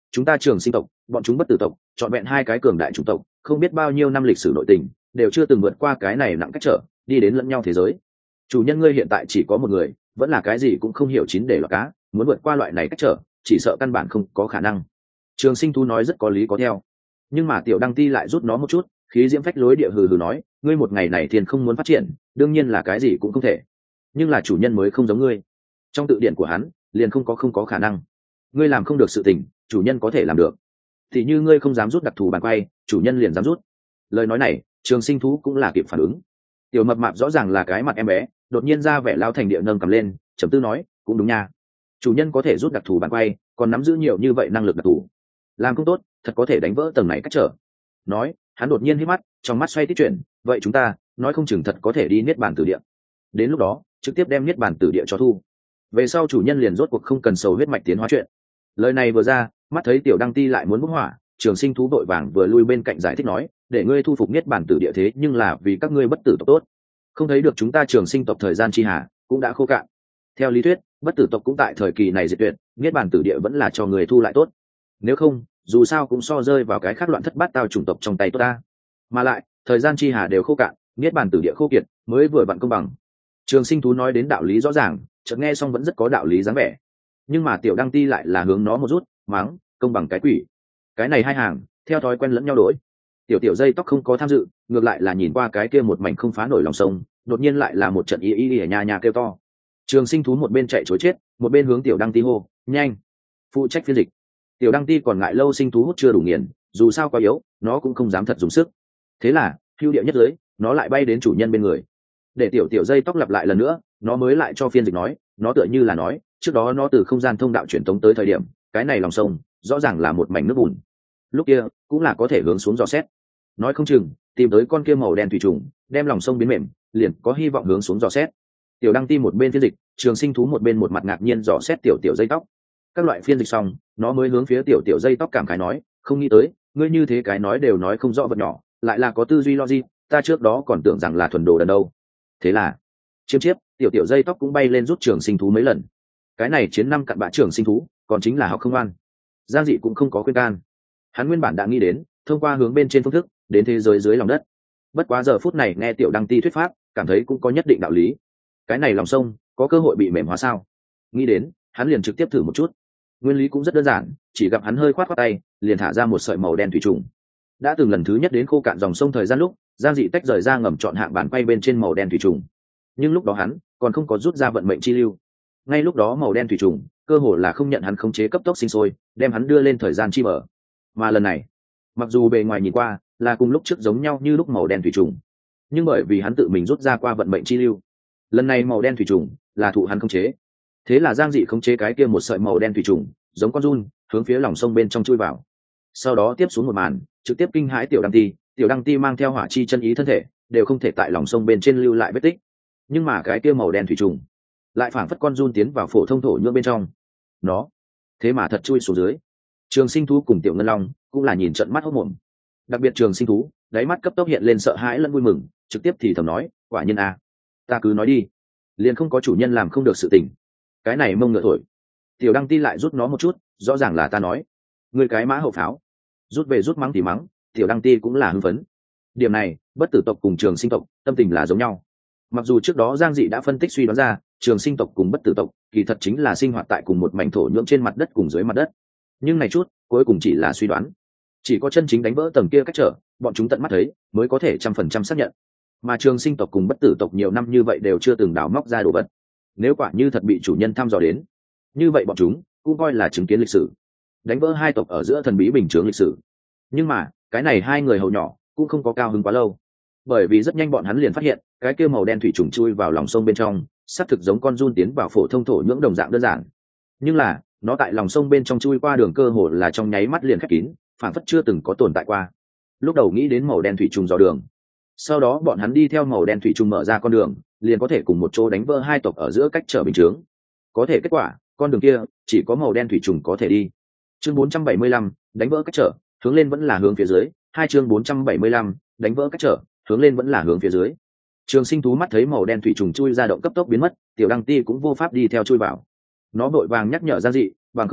chúng ta trường sinh tộc, bọn chúng bất tử tộc, trọn vẹn hai cái cường đại chủng tộc, không biết bao nhiêu năm lịch sử nội tình, đều chưa từng vượt qua cái này nặng cách trở, đi đến lẫn nhau thế giới. Chủ nhân ngươi hiện tại chỉ có một người, vẫn là cái gì cũng không hiểu chín để lọt cá, muốn vượt qua loại này cách trở, chỉ sợ căn bản không có khả năng. Trường sinh thú nói rất có lý có theo, nhưng mà tiểu đăng ti lại rút nó một chút, khí diễm phách lối địa hừ hừ nói, ngươi một ngày này thiên không muốn phát triển, đương nhiên là cái gì cũng không thể, nhưng là chủ nhân mới không giống ngươi, trong tự điển của hắn liền không có không có khả năng. Ngươi làm không được sự tình, chủ nhân có thể làm được. Thì như ngươi không dám rút đặc thù bàn quay, chủ nhân liền dám rút. Lời nói này trường sinh thú cũng là kịp phản ứng. Tiểu mập mạp rõ ràng là cái mặt em bé, đột nhiên ra vẻ lao thành địa nâng cầm lên, trầm tư nói, cũng đúng nha, chủ nhân có thể rút đặc thù bàn quay, còn nắm giữ nhiều như vậy năng lực đặc thù, làm không tốt thật có thể đánh vỡ tầng này cách trở. Nói hắn đột nhiên hít mắt, trong mắt xoay tít chuyển, vậy chúng ta nói không chừng thật có thể đi niết bàn tử địa, đến lúc đó trực tiếp đem niết bàn tử địa cho thu, về sau chủ nhân liền rốt cuộc không cần sầu huyết mạch tiến hóa chuyện. Lời này vừa ra, mắt thấy tiểu đăng ti lại muốn bốc hỏa, trường sinh thú vội vàng vừa lui bên cạnh giải thích nói, để ngươi thu phục niết bàn tử địa thế nhưng là vì các ngươi bất tử tộc tốt, không thấy được chúng ta trường sinh tộc thời gian chi hà cũng đã khô cạn. Theo lý thuyết bất tử tộc cũng tại thời kỳ này diệt tuyệt, niết bàn tử địa vẫn là cho người thu lại tốt, nếu không dù sao cũng so rơi vào cái khác loạn thất bát tao chủng tộc trong tay tốt ta. Mà lại thời gian chi hà đều khô cạn, niết bàn tử địa khô kiệt mới vừa vặn công bằng. Trường sinh thú nói đến đạo lý rõ ràng, chợt nghe xong vẫn rất có đạo lý dáng vẻ, nhưng mà tiểu đăng ti lại là hướng nó một rút, mắng, công bằng cái quỷ, cái này hai hàng theo thói quen lẫn nhau đổi. Tiểu tiểu dây tóc không có tham dự, ngược lại là nhìn qua cái kia một mảnh không phá nổi lòng sông, đột nhiên lại là một trận y y y nhà nhà kêu to. Trường sinh thú một bên chạy chối chết, một bên hướng tiểu đăng ti hô, nhanh phụ trách phiên dịch. Tiểu đăng ti còn ngại lâu sinh thú hút chưa đủ nghiền, dù sao quá yếu, nó cũng không dám thật dùng sức. Thế là hưu địa nhất giới, nó lại bay đến chủ nhân bên người, để tiểu tiểu dây tóc lặp lại lần nữa, nó mới lại cho phiên dịch nói, nó tựa như là nói trước đó nó từ không gian thông đạo truyền tống tới thời điểm, cái này lòng sông rõ ràng là một mảnh nước bùn, lúc kia cũng là có thể hướng xuống dò xét, nói không chừng tìm tới con kia màu đen thủy trùng, đem lòng sông biến mềm, liền có hy vọng hướng xuống dò xét. Tiểu đăng ti một bên phiên dịch, trường sinh thú một bên một mặt ngạc nhiên dò xét tiểu tiểu dây tóc. Các loại phiên dịch xong, nó mới hướng phía tiểu tiểu dây tóc cảm khái nói, không nghĩ tới ngươi như thế cái nói đều nói không rõ vật nhỏ, lại là có tư duy logic, ta trước đó còn tưởng rằng là thuần đồ đần đâu. Thế là chiêm chiếp tiểu tiểu dây tóc cũng bay lên rút trường sinh thú mấy lần. Cái này chiến năm cặn bã trường sinh thú còn chính là học không ngoan. Giang dị cũng không có khuyên can, hắn nguyên bản đã nghĩ đến thông qua hướng bên trên phương thức đến thế giới dưới lòng đất, bất quá giờ phút này nghe tiểu đăng ti thuyết pháp, cảm thấy cũng có nhất định đạo lý. Cái này lòng sông có cơ hội bị mềm hóa sao? Nghĩ đến hắn liền trực tiếp thử một chút. Nguyên lý cũng rất đơn giản, chỉ gặp hắn hơi khoát khoát tay, liền thả ra một sợi màu đen thủy trùng. Đã từng lần thứ nhất đến khô cạn dòng sông thời gian lúc, Giang dị tách rời ra ngầm chọn hạng bàn quay bên trên màu đen thủy trùng, nhưng lúc đó hắn còn không có rút ra vận mệnh chi lưu. Ngay lúc đó màu đen thủy trùng cơ hồ là không nhận hắn khống chế cấp tốc sinh sôi, đem hắn đưa lên thời gian chi bờ. Mà lần này mặc dù bề ngoài nhìn qua là cùng lúc trước giống nhau như lúc màu đen thủy trùng, nhưng bởi vì hắn tự mình rút ra qua vận mệnh chi lưu, lần này màu đen thủy trùng là thụ hắn khống chế. Thế là Giang dị khống chế cái kia một sợi màu đen thủy trùng giống con giun hướng phía lòng sông bên trong chui vào. Sau đó tiếp xuống một màn trực tiếp kinh hãi tiểu đăng ti. Tiểu đăng ti mang theo hỏa chi chân ý thân thể đều không thể tại lòng sông bên trên lưu lại vết tích, nhưng mà cái kia màu đen thủy trùng lại phảng phất con giun tiến vào phổ thông thổ nhưỡng bên trong, nó thế mà thật chui xuống dưới. Trường sinh thú cùng tiểu ngân long cũng là nhìn trận mắt hốc mồm, đặc biệt trường sinh thú đáy mắt cấp tốc hiện lên sợ hãi lẫn vui mừng, trực tiếp thì thầm nói, quả nhiên a, ta cứ nói đi, liền không có chủ nhân làm không được sự tình, cái này mông ngựa thổi. Tiểu đăng ti lại rút nó một chút, rõ ràng là ta nói, người cái mã hậu pháo, rút về rút mắng thì mắng. Tiểu đăng ti cũng là hưng phấn. Điểm này bất tử tộc cùng trường sinh tộc tâm tình là giống nhau. Mặc dù trước đó Giang dị đã phân tích suy đoán ra trường sinh tộc cùng bất tử tộc kỳ thật chính là sinh hoạt tại cùng một mảnh thổ nhưỡng trên mặt đất cùng dưới mặt đất, nhưng này chút cuối cùng chỉ là suy đoán, chỉ có chân chính đánh vỡ tầng kia cách trở, bọn chúng tận mắt thấy mới có thể trăm phần trăm xác nhận. Mà trường sinh tộc cùng bất tử tộc nhiều năm như vậy đều chưa từng đào móc ra đồ vật, nếu quả như thật bị chủ nhân thăm dò đến, như vậy bọn chúng cũng coi là chứng kiến lịch sử, đánh vỡ hai tộc ở giữa thần bí bình chướng lịch sử. Nhưng mà cái này hai người hầu nhỏ cũng không có cao hứng quá lâu, bởi vì rất nhanh bọn hắn liền phát hiện cái kia màu đen thủy trùng chui vào lòng sông bên trong xác thực giống con giun tiến vào phổ thông thổ nhưỡng đồng dạng đơn giản, nhưng là nó tại lòng sông bên trong chui qua đường cơ hồ là trong nháy mắt liền khép kín, phản phất chưa từng có tồn tại qua. Lúc đầu nghĩ đến màu đen thủy trùng dò đường, sau đó bọn hắn đi theo màu đen thủy trùng mở ra con đường, liền có thể cùng một chỗ đánh vỡ hai tộc ở giữa cách trở bình chướng. Có thể kết quả con đường kia chỉ có màu đen thủy trùng có thể đi. Chương bốn trăm bảy mươi lăm, đánh vỡ cách trở, hướng lên vẫn là hướng phía dưới. Hai chương bốn trăm bảy mươi lăm, đánh vỡ cách trở, hướng lên vẫn là hướng phía dưới. Trường sinh thú mắt thấy màu đen thủy trùng chui ra động cấp tốc biến mất, tiểu đăng ti cũng vô pháp đi theo chui vào. Nó vội vàng nhắc nhở Giang dị, bằng không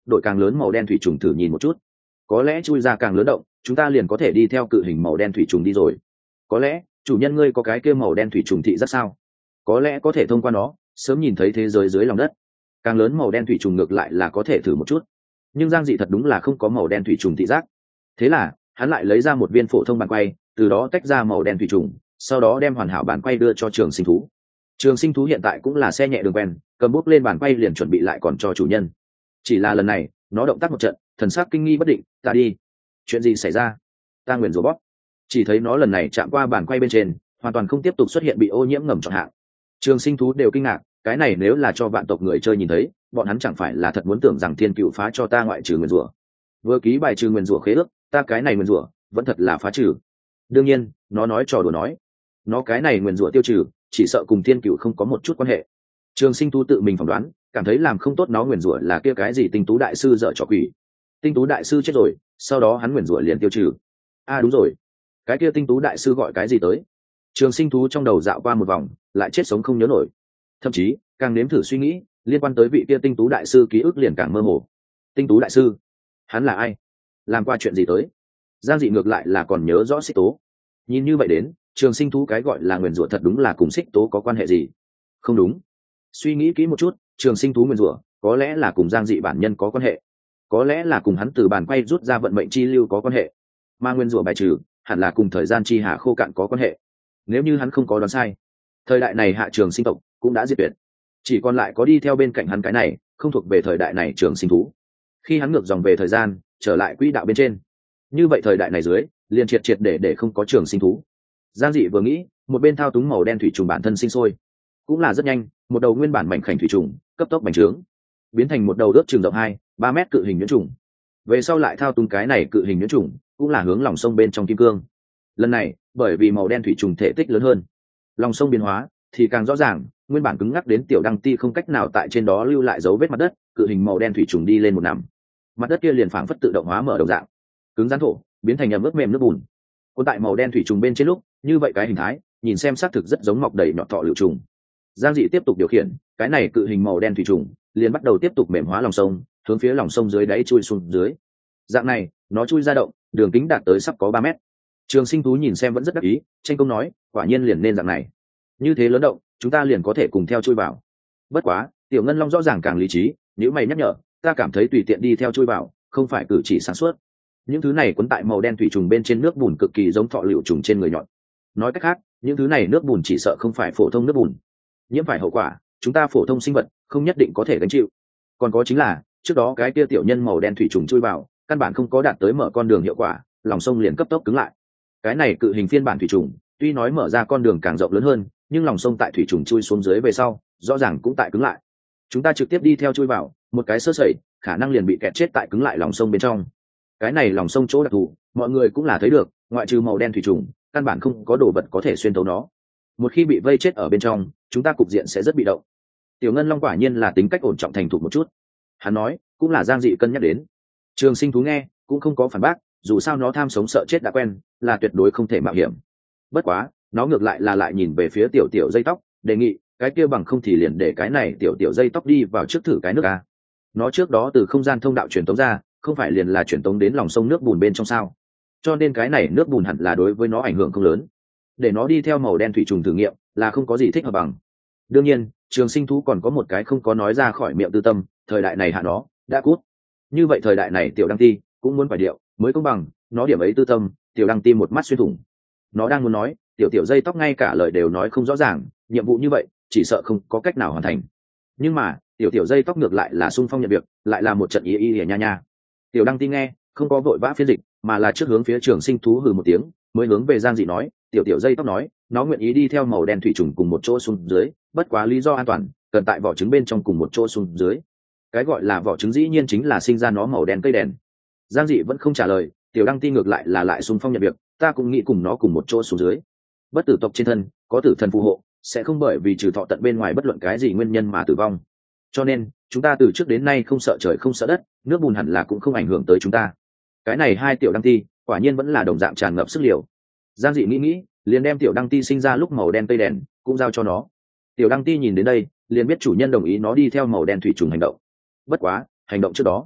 đội càng lớn màu đen thủy trùng thử nhìn một chút, có lẽ chui ra càng lớn động chúng ta liền có thể đi theo cự hình màu đen thủy trùng đi rồi. Có lẽ chủ nhân ngươi có cái kia màu đen thủy trùng thị rất sao, có lẽ có thể thông qua nó sớm nhìn thấy thế giới dưới lòng đất. Càng lớn màu đen thủy trùng ngược lại là có thể thử một chút, nhưng Giang Dị thật đúng là không có màu đen thủy trùng thị giác. Thế là hắn lại lấy ra một viên phổ thông bàn quay, từ đó tách ra màu đen thủy trùng, sau đó đem hoàn hảo bàn quay đưa cho Trường Sinh Thú. Trường Sinh Thú hiện tại cũng là xe nhẹ đường quen, cầm bút lên bàn quay liền chuẩn bị lại còn cho chủ nhân. Chỉ là lần này nó động tác một trận, thần sắc kinh nghi bất định. Ta đi, chuyện gì xảy ra? Ta nguyền rủa bóp. Chỉ thấy nó lần này chạm qua bàn quay bên trên, hoàn toàn không tiếp tục xuất hiện bị ô nhiễm ngầm chọn hạng. Trường Sinh Thú đều kinh ngạc, cái này nếu là cho vạn tộc người chơi nhìn thấy, bọn hắn chẳng phải là thật muốn tưởng rằng thiên cựu phá cho ta ngoại trừ nguyền rủa. Vừa ký bài trừ nguyền rủa khế ước, ta cái này nguyền rủa vẫn thật là phá trừ. Đương nhiên nó nói trò đùa nói, nó cái này nguyền rủa tiêu trừ chỉ sợ cùng thiên cựu không có một chút quan hệ. Trường Sinh Thú tự mình phỏng đoán, cảm thấy làm không tốt nó nguyền rủa là kia cái gì Tinh Tú đại sư dở trò quỷ. Tinh Tú đại sư chết rồi, sau đó hắn nguyền rủa liền tiêu trừ. À đúng rồi, cái kia Tinh Tú đại sư gọi cái gì tới? Trường Sinh Thú trong đầu dạo qua một vòng, lại chết sống không nhớ nổi. Thậm chí càng nếm thử suy nghĩ, liên quan tới vị kia Tinh Tú đại sư ký ức liền càng mơ hồ. Tinh Tú đại sư, hắn là ai, làm qua chuyện gì tới? Giang Dị ngược lại là còn nhớ rõ Xích Tố. Nhìn như vậy đến, Trường Sinh Thú cái gọi là nguyền rủa thật đúng là cùng Xích Tố có quan hệ gì? Không đúng. Suy nghĩ kỹ một chút, Trường Sinh Thú nguyền rủa có lẽ là cùng Giang Dị bản nhân có quan hệ, có lẽ là cùng hắn từ bàn quay rút ra vận mệnh chi lưu có quan hệ, mà nguyên rủa bài trừ hẳn là cùng thời gian chi hà khô cạn có quan hệ. Nếu như hắn không có đoán sai, thời đại này hạ Trường Sinh tộc cũng đã diệt tuyệt, chỉ còn lại có đi theo bên cạnh hắn cái này không thuộc về thời đại này Trường Sinh thú. Khi hắn ngược dòng về thời gian trở lại quỹ đạo bên trên, như vậy thời đại này dưới liền triệt triệt để để không có Trường Sinh thú. Giang Dị vừa nghĩ, một bên thao túng màu đen thủy trùng bản thân sinh sôi, cũng là rất nhanh, một đầu nguyên bản mảnh khảnh thủy trùng cấp tốc bành trướng, biến thành một đầu ước chừng rộng hai ba mét cự hình nhuyễn trùng. Về sau lại thao túng cái này cự hình nhuyễn trùng, cũng là hướng lòng sông bên trong kim cương. Lần này bởi vì màu đen thủy trùng thể tích lớn hơn, lòng sông biến hóa thì càng rõ ràng, nguyên bản cứng ngắc đến tiểu đăng ti không cách nào tại trên đó lưu lại dấu vết mặt đất, cự hình màu đen thủy trùng đi lên một nằm, mặt đất kia liền phảng phất tự động hóa mở đầu dạng, cứng rắn thổ biến thành ẩm ướt mềm nước bùn. Còn tại màu đen thủy trùng bên trên lúc, như vậy cái hình thái nhìn xem xác thực rất giống mọc đầy nhọt thọ lựu trùng. Giang Dị tiếp tục điều khiển cái này cự hình màu đen thủy trùng, liền bắt đầu tiếp tục mềm hóa lòng sông, hướng phía lòng sông dưới đáy chui xuống dưới. Dạng này nó chui ra động, đường kính đạt tới sắp có ba mét. Trường Sinh thú nhìn xem vẫn rất đắc ý, tranh công nói, quả nhiên liền nên dạng này, như thế lớn động chúng ta liền có thể cùng theo chui vào. Bất quá Tiểu Ngân Long rõ ràng càng lý trí, nếu mày nhắc nhở, ta cảm thấy tùy tiện đi theo chui vào không phải cử chỉ sáng suốt. Những thứ này quấn tại màu đen thủy trùng bên trên nước bùn cực kỳ giống thọ lựu trùng trên người nhọn. Nói cách khác, những thứ này nước bùn chỉ sợ không phải phổ thông nước bùn, nhiễm phải hậu quả chúng ta phổ thông sinh vật không nhất định có thể gánh chịu. Còn có chính là trước đó cái kia tiểu nhân màu đen thủy trùng chui vào, căn bản không có đạt tới mở con đường hiệu quả, lòng sông liền cấp tốc cứng lại. Cái này cự hình phiên bản thủy trùng tuy nói mở ra con đường càng rộng lớn hơn, nhưng lòng sông tại thủy trùng chui xuống dưới về sau rõ ràng cũng tại cứng lại. Chúng ta trực tiếp đi theo chui vào, một cái sơ sẩy khả năng liền bị kẹt chết tại cứng lại lòng sông bên trong. Cái này lòng sông chỗ đặc thù mọi người cũng là thấy được, ngoại trừ màu đen thủy trùng căn bản không có đồ vật có thể xuyên thấu nó. Một khi bị vây chết ở bên trong, chúng ta cục diện sẽ rất bị động. Tiểu Ngân Long quả nhiên là tính cách ổn trọng thành thục một chút, hắn nói cũng là Giang Dị cân nhắc đến. Trường Sinh thú nghe cũng không có phản bác, dù sao nó tham sống sợ chết đã quen, là tuyệt đối không thể mạo hiểm. Bất quá nó ngược lại là lại nhìn về phía tiểu tiểu dây tóc, đề nghị cái kia bằng không thì liền để cái này tiểu tiểu dây tóc đi vào trước thử cái nước a. Nó trước đó từ không gian thông đạo truyền tống ra, không phải liền là truyền tống đến lòng sông nước bùn bên trong sao, cho nên cái này nước bùn hẳn là đối với nó ảnh hưởng không lớn, để nó đi theo màu đen thủy trùng thử nghiệm là không có gì thích hợp bằng. Đương nhiên Trường Sinh thú còn có một cái không có nói ra khỏi miệng tư tâm, thời đại này hạ nó đã cút, như vậy thời đại này tiểu đăng ti cũng muốn phải điệu mới công bằng, nó điểm ấy tư tâm tiểu đăng ti một mắt xuyên thủng. Nó đang muốn nói tiểu tiểu dây tóc ngay cả lời đều nói không rõ ràng, nhiệm vụ như vậy chỉ sợ không có cách nào hoàn thành, nhưng mà tiểu tiểu dây tóc ngược lại là sung phong nhận việc, lại là một trận ý ý nha nha. Tiểu đăng ti nghe không có vội vã phiên dịch, mà là trước hướng phía Trường Sinh thú hừ một tiếng, mới hướng về Giang Dị nói, tiểu tiểu dây tóc nói nó nguyện ý đi theo màu đen thủy trùng cùng một chỗ xuống dưới, bất quá lý do an toàn cần tại vỏ trứng bên trong cùng một chỗ xuống dưới. Cái gọi là vỏ trứng dĩ nhiên chính là sinh ra nó màu đen cây đèn. Giang Dị vẫn không trả lời, tiểu đăng ti ngược lại là lại xung phong nhận việc, ta cũng nghĩ cùng nó cùng một chỗ xuống dưới. Bất tử tộc trên thân có tử thần phù hộ, sẽ không bởi vì trừ thọ tận bên ngoài bất luận cái gì nguyên nhân mà tử vong, cho nên chúng ta từ trước đến nay không sợ trời không sợ đất, nước bùn hẳn là cũng không ảnh hưởng tới chúng ta. Cái này hai tiểu đăng ti quả nhiên vẫn là đồng dạng tràn ngập sức liều. Giang Dị nghĩ nghĩ, liền đem tiểu đăng ti sinh ra lúc màu đen cây đèn cũng giao cho nó. Tiểu đăng ti nhìn đến đây liền biết chủ nhân đồng ý nó đi theo màu đen thủy trùng hành động. Bất quá hành động trước đó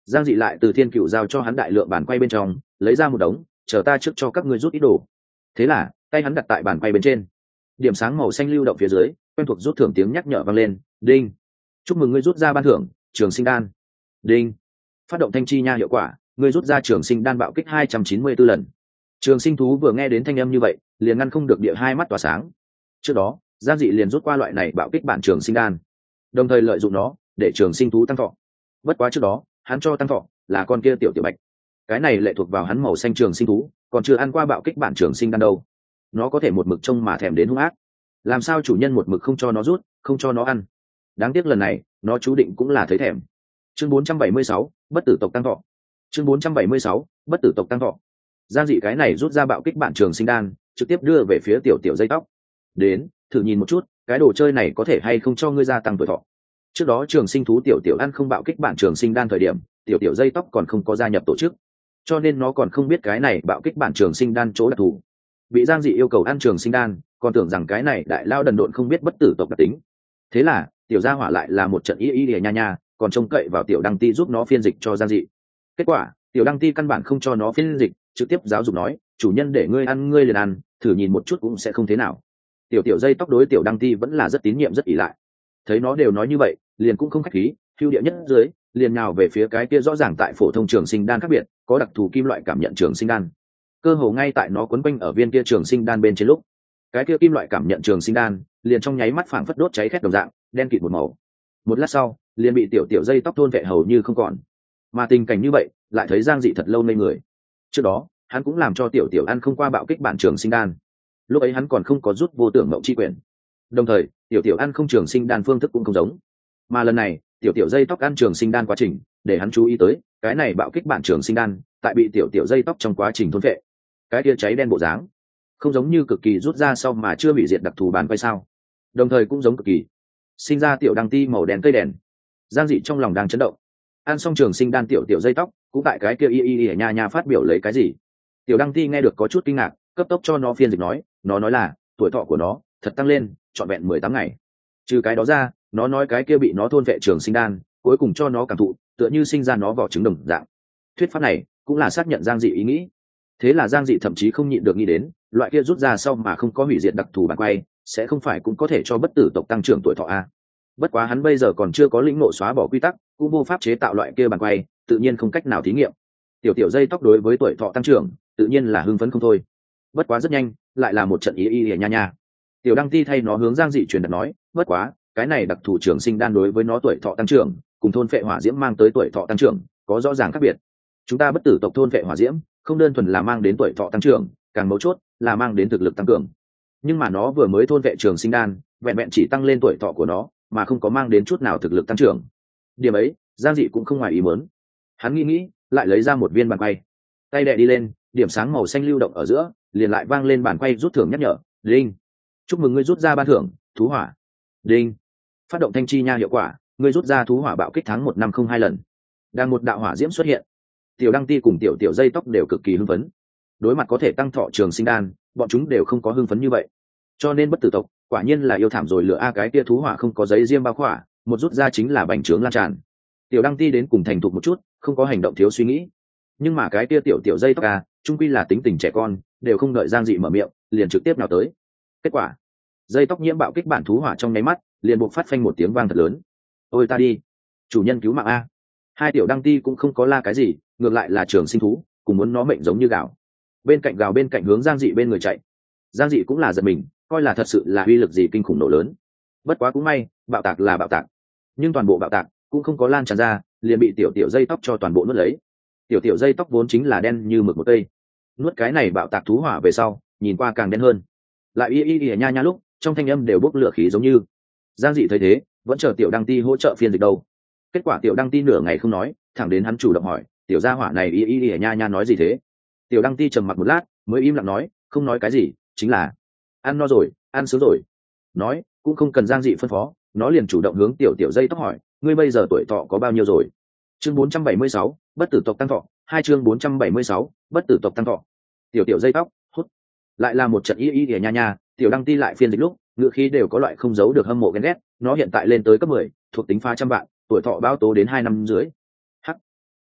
Giang dị lại từ thiên cựu giao cho hắn đại lượng bàn quay bên trong lấy ra một đống, chờ ta trước cho các ngươi rút ít đồ. Thế là tay hắn đặt tại bàn quay bên trên, điểm sáng màu xanh lưu động phía dưới, quen thuộc rút thưởng tiếng nhắc nhở vang lên. Đinh, chúc mừng ngươi rút ra ban thưởng trường sinh đan. Đinh, phát động thanh chi nha hiệu quả, ngươi rút ra trường sinh đan bạo kích hai trăm chín mươi 4 lần. Trường sinh thú vừa nghe đến thanh âm như vậy liền ngăn không được địa hai mắt tỏa sáng. Trước đó Giang dị liền rút qua loại này bạo kích bản trường sinh đan, đồng thời lợi dụng nó để trường sinh thú tăng thọ. Bất quá trước đó hắn cho tăng thọ là con kia tiểu tiểu bạch, cái này lệ thuộc vào hắn màu xanh trường sinh thú, còn chưa ăn qua bạo kích bản trường sinh đan đâu. Nó có thể một mực trông mà thèm đến hung ác, làm sao chủ nhân một mực không cho nó rút, không cho nó ăn. Đáng tiếc lần này nó chú định cũng là thấy thèm. Chương bốn trăm bảy mươi sáu, bất tử tộc tăng thọ. Chương bốn trăm bảy mươi sáu, bất tử tộc tăng thọ. Giang dị cái này rút ra bạo kích bản trường sinh đan, trực tiếp đưa về phía tiểu tiểu dây tóc. Đến, thử nhìn một chút, cái đồ chơi này có thể hay không cho ngươi gia tăng tuổi thọ. Trước đó trường sinh thú tiểu tiểu ăn không bạo kích bản trường sinh đan thời điểm, tiểu tiểu dây tóc còn không có gia nhập tổ chức, cho nên nó còn không biết cái này bạo kích bản trường sinh đan chỗ đặc thù. Bị Giang dị yêu cầu ăn trường sinh đan, còn tưởng rằng cái này đại lao đần độn không biết bất tử tộc đặc tính. Thế là tiểu gia hỏa lại là một trận y y lìa nha nha, còn trông cậy vào tiểu đăng ti giúp nó phiên dịch cho Giang dị. Kết quả tiểu đăng ti căn bản không cho nó phiên dịch, trực tiếp giáo dục nói, chủ nhân để ngươi ăn ngươi liền ăn, thử nhìn một chút cũng sẽ không thế nào. Tiểu tiểu dây tóc đối tiểu đăng ti vẫn là rất tín nhiệm rất ỷ lại, thấy nó đều nói như vậy liền cũng không khách khí, phiêu địa nhất dưới liền nhào về phía cái kia rõ ràng tại phổ thông trường sinh đan khác biệt, có đặc thù kim loại cảm nhận trường sinh đan. Cơ hồ ngay tại nó quấn quanh ở viên kia trường sinh đan bên trên lúc, cái kia kim loại cảm nhận trường sinh đan liền trong nháy mắt phảng phất đốt cháy khét đồng dạng, đen kịt một màu. Một lát sau liền bị tiểu tiểu dây tóc thôn vệ hầu như không còn. Mà tình cảnh như vậy lại thấy Giang dị thật lâu ngây người. Trước đó hắn cũng làm cho tiểu tiểu ăn không qua bạo kích bản trường sinh đan, lúc ấy hắn còn không có rút vô tưởng mậu chi quyền, đồng thời tiểu tiểu ăn không trường sinh đan phương thức cũng không giống. Mà lần này tiểu tiểu dây tóc ăn trường sinh đan quá trình để hắn chú ý tới, cái này bạo kích bản trường sinh đan tại bị tiểu tiểu dây tóc trong quá trình thôn vệ, cái kia cháy đen bộ dáng không giống như cực kỳ rút ra sau mà chưa bị diệt đặc thù bàn quay sao, đồng thời cũng giống cực kỳ sinh ra tiểu đăng ti màu đen cây đèn. Giang dị trong lòng đang chấn động, ăn xong trường sinh đan tiểu tiểu dây tóc cũng tại cái kia y y y nha nha phát biểu lấy cái gì. Tiểu đăng ti nghe được có chút kinh ngạc, cấp tốc cho nó phiên dịch nói, nó nói là tuổi thọ của nó thật tăng lên trọn vẹn mười tám ngày. Trừ cái đó ra, nó nói cái kia bị nó thôn vệ trường sinh đan cuối cùng cho nó cảm thụ tựa như sinh ra nó vỏ trứng đồng dạng. Thuyết pháp này cũng là xác nhận Giang dị ý nghĩ. Thế là Giang dị thậm chí không nhịn được nghĩ đến, loại kia rút ra sau mà không có hủy diệt đặc thù bàn quay sẽ không phải cũng có thể cho bất tử tộc tăng trưởng tuổi thọ a. Bất quá hắn bây giờ còn chưa có lĩnh ngộ xóa bỏ quy tắc, cũng vô pháp chế tạo loại kia bàn quay, tự nhiên không cách nào thí nghiệm. Tiểu tiểu dây tóc đối với tuổi thọ tăng trưởng tự nhiên là hưng phấn không thôi. Bất quá rất nhanh lại là một trận ý y y nha nha. Tiểu đăng ti thay nó hướng Giang dị truyền đạt nói, bất quá cái này đặc thù trường sinh đan đối với nó tuổi thọ tăng trưởng cùng thôn phệ hỏa diễm mang tới tuổi thọ tăng trưởng có rõ ràng khác biệt. Chúng ta bất tử tộc thôn phệ hỏa diễm không đơn thuần là mang đến tuổi thọ tăng trưởng, càng mấu chốt là mang đến thực lực tăng cường. Nhưng mà nó vừa mới thôn vệ trường sinh đan vẹn vẹn chỉ tăng lên tuổi thọ của nó mà không có mang đến chút nào thực lực tăng trưởng. Điểm ấy Giang dị cũng không ngoài ý muốn. Hắn nghĩ nghĩ lại lấy ra một viên bàn quay, tay đè đi lên, điểm sáng màu xanh lưu động ở giữa liền lại vang lên bàn quay rút thưởng nhắc nhở. Đinh, chúc mừng ngươi rút ra ban thưởng thú hỏa. Đinh, phát động thanh chi nha hiệu quả, ngươi rút ra thú hỏa bạo kích tháng một năm không hai lần. Đang một đạo hỏa diễm xuất hiện, tiểu đăng ti cùng tiểu tiểu dây tóc đều cực kỳ hưng phấn. Đối mặt có thể tăng thọ trường sinh đan, bọn chúng đều không có hưng phấn như vậy. Cho nên bất tử tộc quả nhiên là yêu thảm rồi lựa a, cái kia thú hỏa không có giấy diêm bao khỏa, một rút ra chính là bành trướng lan tràn. Tiểu đăng ti đến cùng thành thục một chút, không có hành động thiếu suy nghĩ. Nhưng mà cái kia tiểu tiểu dây tóc a, trung quy là tính tình trẻ con, đều không đợi Giang dị mở miệng liền trực tiếp nào tới. Kết quả dây tóc nhiễm bạo kích bản thú hỏa trong nháy mắt liền buộc phát phanh một tiếng vang thật lớn. Ôi ta đi, chủ nhân cứu mạng a. Hai tiểu đăng ti cũng không có la cái gì, ngược lại là trường sinh thú cùng muốn nó mệnh giống như gào, bên cạnh gào bên cạnh hướng Giang dị bên người chạy. Giang dị cũng là giật mình, coi là thật sự là uy lực gì kinh khủng nổ lớn. Bất quá cũng may bạo tạc là bạo tạc, nhưng toàn bộ bạo tạc cũng không có lan tràn ra, liền bị tiểu tiểu dây tóc cho toàn bộ nuốt lấy. Tiểu tiểu dây tóc vốn chính là đen như mực một cây, nuốt cái này bạo tạc thú hỏa về sau nhìn qua càng đen hơn, lại y y y nha nha lúc trong thanh âm đều bốc lửa khí giống như. Giang dị thấy thế vẫn chờ tiểu đăng ti hỗ trợ phiên dịch đâu. Kết quả tiểu đăng ti nửa ngày không nói, thẳng đến hắn chủ động hỏi, tiểu gia hỏa này y y y nha nha nói gì thế. Tiểu đăng ti trầm mặc một lát mới im lặng nói, không nói cái gì, chính là ăn no rồi, ăn sướng rồi. Nói cũng không cần Giang dị phân phó, nó liền chủ động hướng tiểu tiểu dây tóc hỏi, ngươi bây giờ tuổi thọ có bao nhiêu rồi. Chương bốn trăm bảy mươi sáu, bất tử tộc tăng thọ. Hai chương bốn trăm bảy mươi sáu, bất tử tộc tăng thọ. Tiểu tiểu dây tóc hút lại là một trận y y y nha nha. Tiểu đăng ti lại phiên dịch lúc ngựa khí đều có loại không giấu được hâm mộ ghen ghét. Nó hiện tại lên tới cấp mười, thuộc tính phá trăm vạn, tuổi thọ báo tố đến hai năm dưới. Hắc,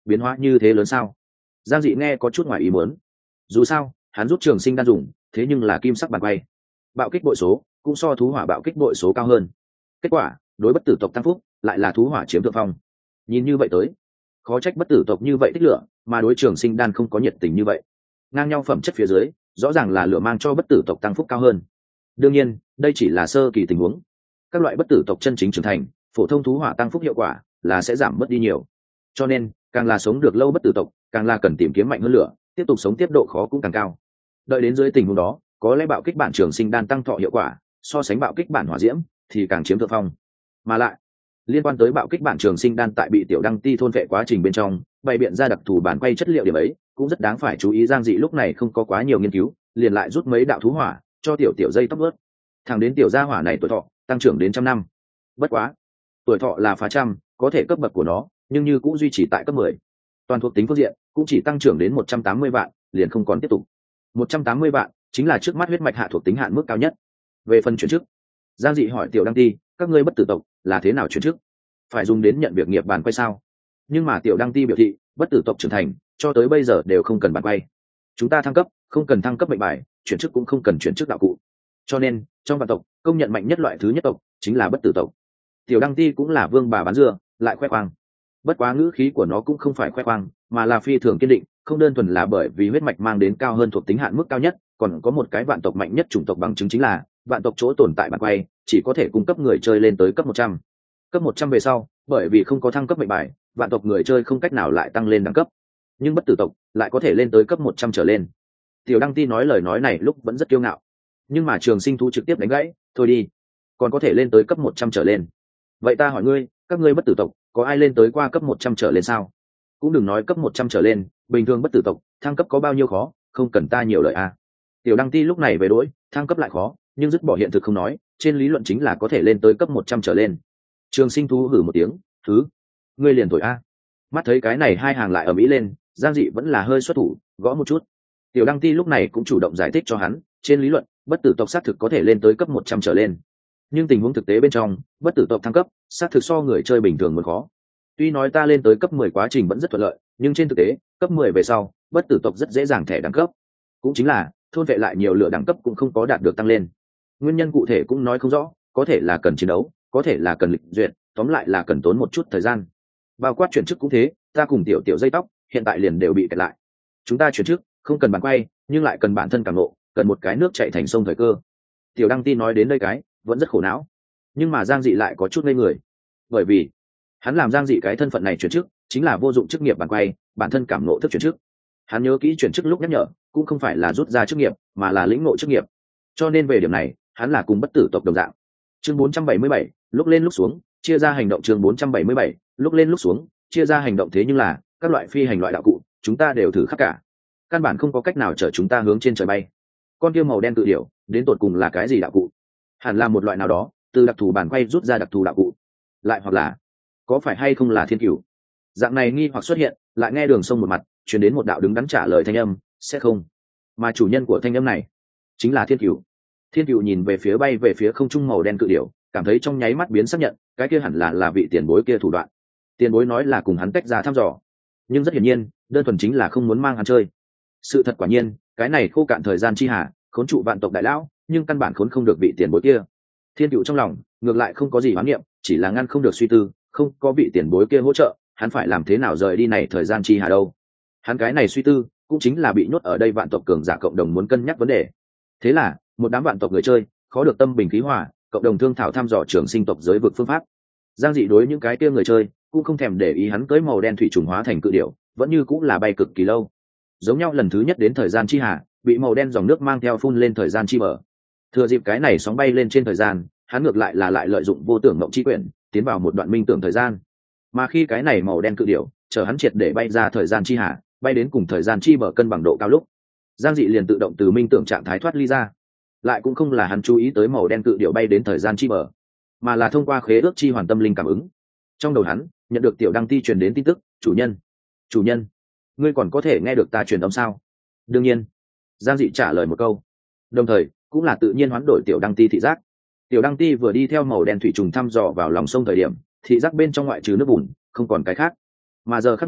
biến hóa như thế lớn sao? Giang dị nghe có chút ngoài ý muốn. Dù sao hắn rút trường sinh đan dùng thế nhưng là kim sắc bàn quay, bạo kích bội số cũng so thú hỏa bạo kích bội số cao hơn. Kết quả đối bất tử tộc tăng phúc lại là thú hỏa chiếm thượng phong. Nhìn như vậy tới, khó trách bất tử tộc như vậy tích lửa, mà đối trường sinh đan không có nhiệt tình như vậy. Ngang nhau phẩm chất phía dưới, rõ ràng là lửa mang cho bất tử tộc tăng phúc cao hơn. Đương nhiên đây chỉ là sơ kỳ tình huống, các loại bất tử tộc chân chính trưởng thành, phổ thông thú hỏa tăng phúc hiệu quả là sẽ giảm mất đi nhiều. Cho nên càng là sống được lâu bất tử tộc, càng là cần tìm kiếm mạnh hơn lửa, tiếp tục sống tiếp độ khó cũng càng cao. Đợi đến dưới tình huống đó, có lẽ bạo kích bản trường sinh đan tăng thọ hiệu quả so sánh bạo kích bản hỏa diễm thì càng chiếm thượng phong. Mà lại liên quan tới bạo kích bản trường sinh đan tại bị tiểu đăng ti thôn vệ quá trình bên trong bày biện ra đặc thù bản quay chất liệu điểm ấy cũng rất đáng phải chú ý. Giang dị lúc này không có quá nhiều nghiên cứu, liền lại rút mấy đạo thú hỏa cho tiểu tiểu dây tóc ướt, thẳng đến tiểu gia hỏa này tuổi thọ tăng trưởng đến trăm năm. Bất quá tuổi thọ là phá trăm, có thể cấp bậc của nó nhưng như cũng duy trì tại cấp mười. Toàn thuộc tính phương diện cũng chỉ tăng trưởng đến một trăm tám mươi vạn, liền không còn tiếp tục. Một trăm tám mươi vạn chính là trước mắt huyết mạch hạ thuộc tính hạn mức cao nhất. Về phần chuyển chức, Giang dị hỏi tiểu đăng ti, các ngươi bất tử tộc là thế nào chuyển chức? Phải dùng đến nhận việc nghiệp bàn quay sao? Nhưng mà tiểu đăng ti biểu thị bất tử tộc trưởng thành cho tới bây giờ đều không cần bàn quay. Chúng ta thăng cấp không cần thăng cấp mệnh bài, chuyển chức cũng không cần chuyển chức đạo cụ. Cho nên trong vạn tộc công nhận mạnh nhất loại thứ nhất tộc chính là bất tử tộc. Tiểu đăng ti cũng là vương bà bán dưa lại khoe khoang. Bất quá ngữ khí của nó cũng không phải khoe khoang, mà là phi thường kiên định, không đơn thuần là bởi vì huyết mạch mang đến cao hơn thuộc tính hạn mức cao nhất, còn có một cái vạn tộc mạnh nhất chủng tộc bằng chứng chính là vạn tộc chỗ tồn tại bản quay chỉ có thể cung cấp người chơi lên tới cấp một trăm. Cấp một trăm về sau, bởi vì không có thăng cấp mệnh bài, vạn tộc người chơi không cách nào lại tăng lên đẳng cấp. Nhưng bất tử tộc lại có thể lên tới cấp một trăm trở lên. Tiểu đăng ti nói lời nói này lúc vẫn rất kiêu ngạo, nhưng mà trường sinh thú trực tiếp đánh gãy, thôi đi, còn có thể lên tới cấp một trăm trở lên. Vậy ta hỏi ngươi, các ngươi bất tử tộc có ai lên tới qua cấp một trăm trở lên sao? Cũng đừng nói cấp một trăm trở lên, bình thường bất tử tộc thăng cấp có bao nhiêu khó, không cần ta nhiều lời à. Tiểu đăng ti lúc này về đối, thăng cấp lại khó, nhưng dứt bỏ hiện thực không nói, trên lý luận chính là có thể lên tới cấp một trăm trở lên. Trường sinh thú hử một tiếng, thứ, ngươi liền thổi a. Mắt thấy cái này hai hàng lại ở mỹ lên, Giang dị vẫn là hơi xuất thủ, gõ một chút. Tiểu đăng ti lúc này cũng chủ động giải thích cho hắn, trên lý luận bất tử tộc xác thực có thể lên tới cấp một trăm trở lên, nhưng tình huống thực tế bên trong bất tử tộc thăng cấp xác thực so người chơi bình thường muốn khó. Tuy nói ta lên tới cấp mười quá trình vẫn rất thuận lợi, nhưng trên thực tế cấp mười về sau bất tử tộc rất dễ dàng thẻ đẳng cấp, cũng chính là thôn vệ lại nhiều lựa đẳng cấp cũng không có đạt được tăng lên. Nguyên nhân cụ thể cũng nói không rõ, có thể là cần chiến đấu, có thể là cần lịch duyệt, tóm lại là cần tốn một chút thời gian. Bao quát chuyển chức cũng thế, ta cùng tiểu tiểu dây tóc hiện tại liền đều bị kẹt lại. Chúng ta chuyển chức không cần bản quay, nhưng lại cần bản thân cảm ngộ, cần một cái nước chạy thành sông thời cơ. Tiểu đăng ti nói đến đây cái vẫn rất khổ não, nhưng mà Giang dị lại có chút ngây người, bởi vì hắn làm Giang dị cái thân phận này chuyển chức chính là vô dụng chức nghiệp bản quay, bản thân cảm ngộ thức chuyển chức. Hắn nhớ kỹ chuyển chức lúc nhắc nhở cũng không phải là rút ra chức nghiệp, mà là lĩnh ngộ chức nghiệp, cho nên về điểm này hắn là cùng bất tử tộc đồng dạng. Chương bốn trăm bảy mươi bảy, lúc lên lúc xuống, chia ra hành động. Chương bốn trăm bảy mươi bảy, lúc lên lúc xuống, chia ra hành động. Thế nhưng là các loại phi hành loại đạo cụ chúng ta đều thử khắp cả, căn bản không có cách nào chở chúng ta hướng trên trời bay. Con kia màu đen tự điểu đến tột cùng là cái gì đạo cụ? Hẳn là một loại nào đó từ đặc thù bản quay rút ra đặc thù đạo cụ, lại hoặc là có phải hay không là thiên cửu? Dạng này nghi hoặc xuất hiện, lại nghe đường sông một mặt truyền đến một đạo đứng đắn trả lời thanh âm, sẽ không, mà chủ nhân của thanh âm này chính là thiên cửu. Thiên cửu nhìn về phía bay về phía không trung màu đen cự điểu, cảm thấy trong nháy mắt biến xác nhận cái kia hẳn là là vị tiền bối kia thủ đoạn. Tiền bối nói là cùng hắn tách ra thăm dò, nhưng rất hiển nhiên đơn thuần chính là không muốn mang hắn chơi. Sự thật quả nhiên, cái này khô cạn thời gian chi hà khốn trụ vạn tộc đại lão, nhưng căn bản khốn không được vị tiền bối kia. Thiên cửu trong lòng ngược lại không có gì hoán niệm, chỉ là ngăn không được suy tư, không có vị tiền bối kia hỗ trợ, hắn phải làm thế nào rời đi này thời gian chi hà đâu. Hắn cái này suy tư cũng chính là bị nhốt ở đây vạn tộc cường giả cộng đồng muốn cân nhắc vấn đề. Thế là một đám vạn tộc người chơi khó được tâm bình khí hòa, cộng đồng thương thảo thăm dò trường sinh tộc giới vực phương pháp. Giang dị đối những cái kia người chơi cũng không thèm để ý, hắn cưới màu đen thủy trùng hóa thành cự điểu vẫn như cũng là bay cực kỳ lâu. Giống nhau lần thứ nhất đến thời gian chi hà, bị màu đen dòng nước mang theo phun lên thời gian chi bờ. Thừa dịp cái này sóng bay lên trên thời gian, hắn ngược lại là lại lợi dụng vô tưởng mộng chi quyển tiến vào một đoạn minh tưởng thời gian. Mà khi cái này màu đen cự điểu chờ hắn triệt để bay ra thời gian chi hà, bay đến cùng thời gian chi bờ cân bằng độ cao lúc, Giang dị liền tự động từ minh tưởng trạng thái thoát ly ra. Lại cũng không là hắn chú ý tới màu đen cự điểu bay đến thời gian chi bờ, mà là thông qua khế ước chi hoàn tâm linh cảm ứng. Trong đầu hắn nhận được tiểu đăng ti truyền đến tin tức, chủ nhân, chủ nhân, ngươi còn có thể nghe được ta truyền âm sao? Đương nhiên, Giang dị trả lời một câu, đồng thời cũng là tự nhiên hoán đổi tiểu đăng ti thị giác. Tiểu đăng ti vừa đi theo màu đen thủy trùng thăm dò vào lòng sông thời điểm, thị giác bên trong ngoại trừ nước bùn không còn cái khác, mà giờ khắc này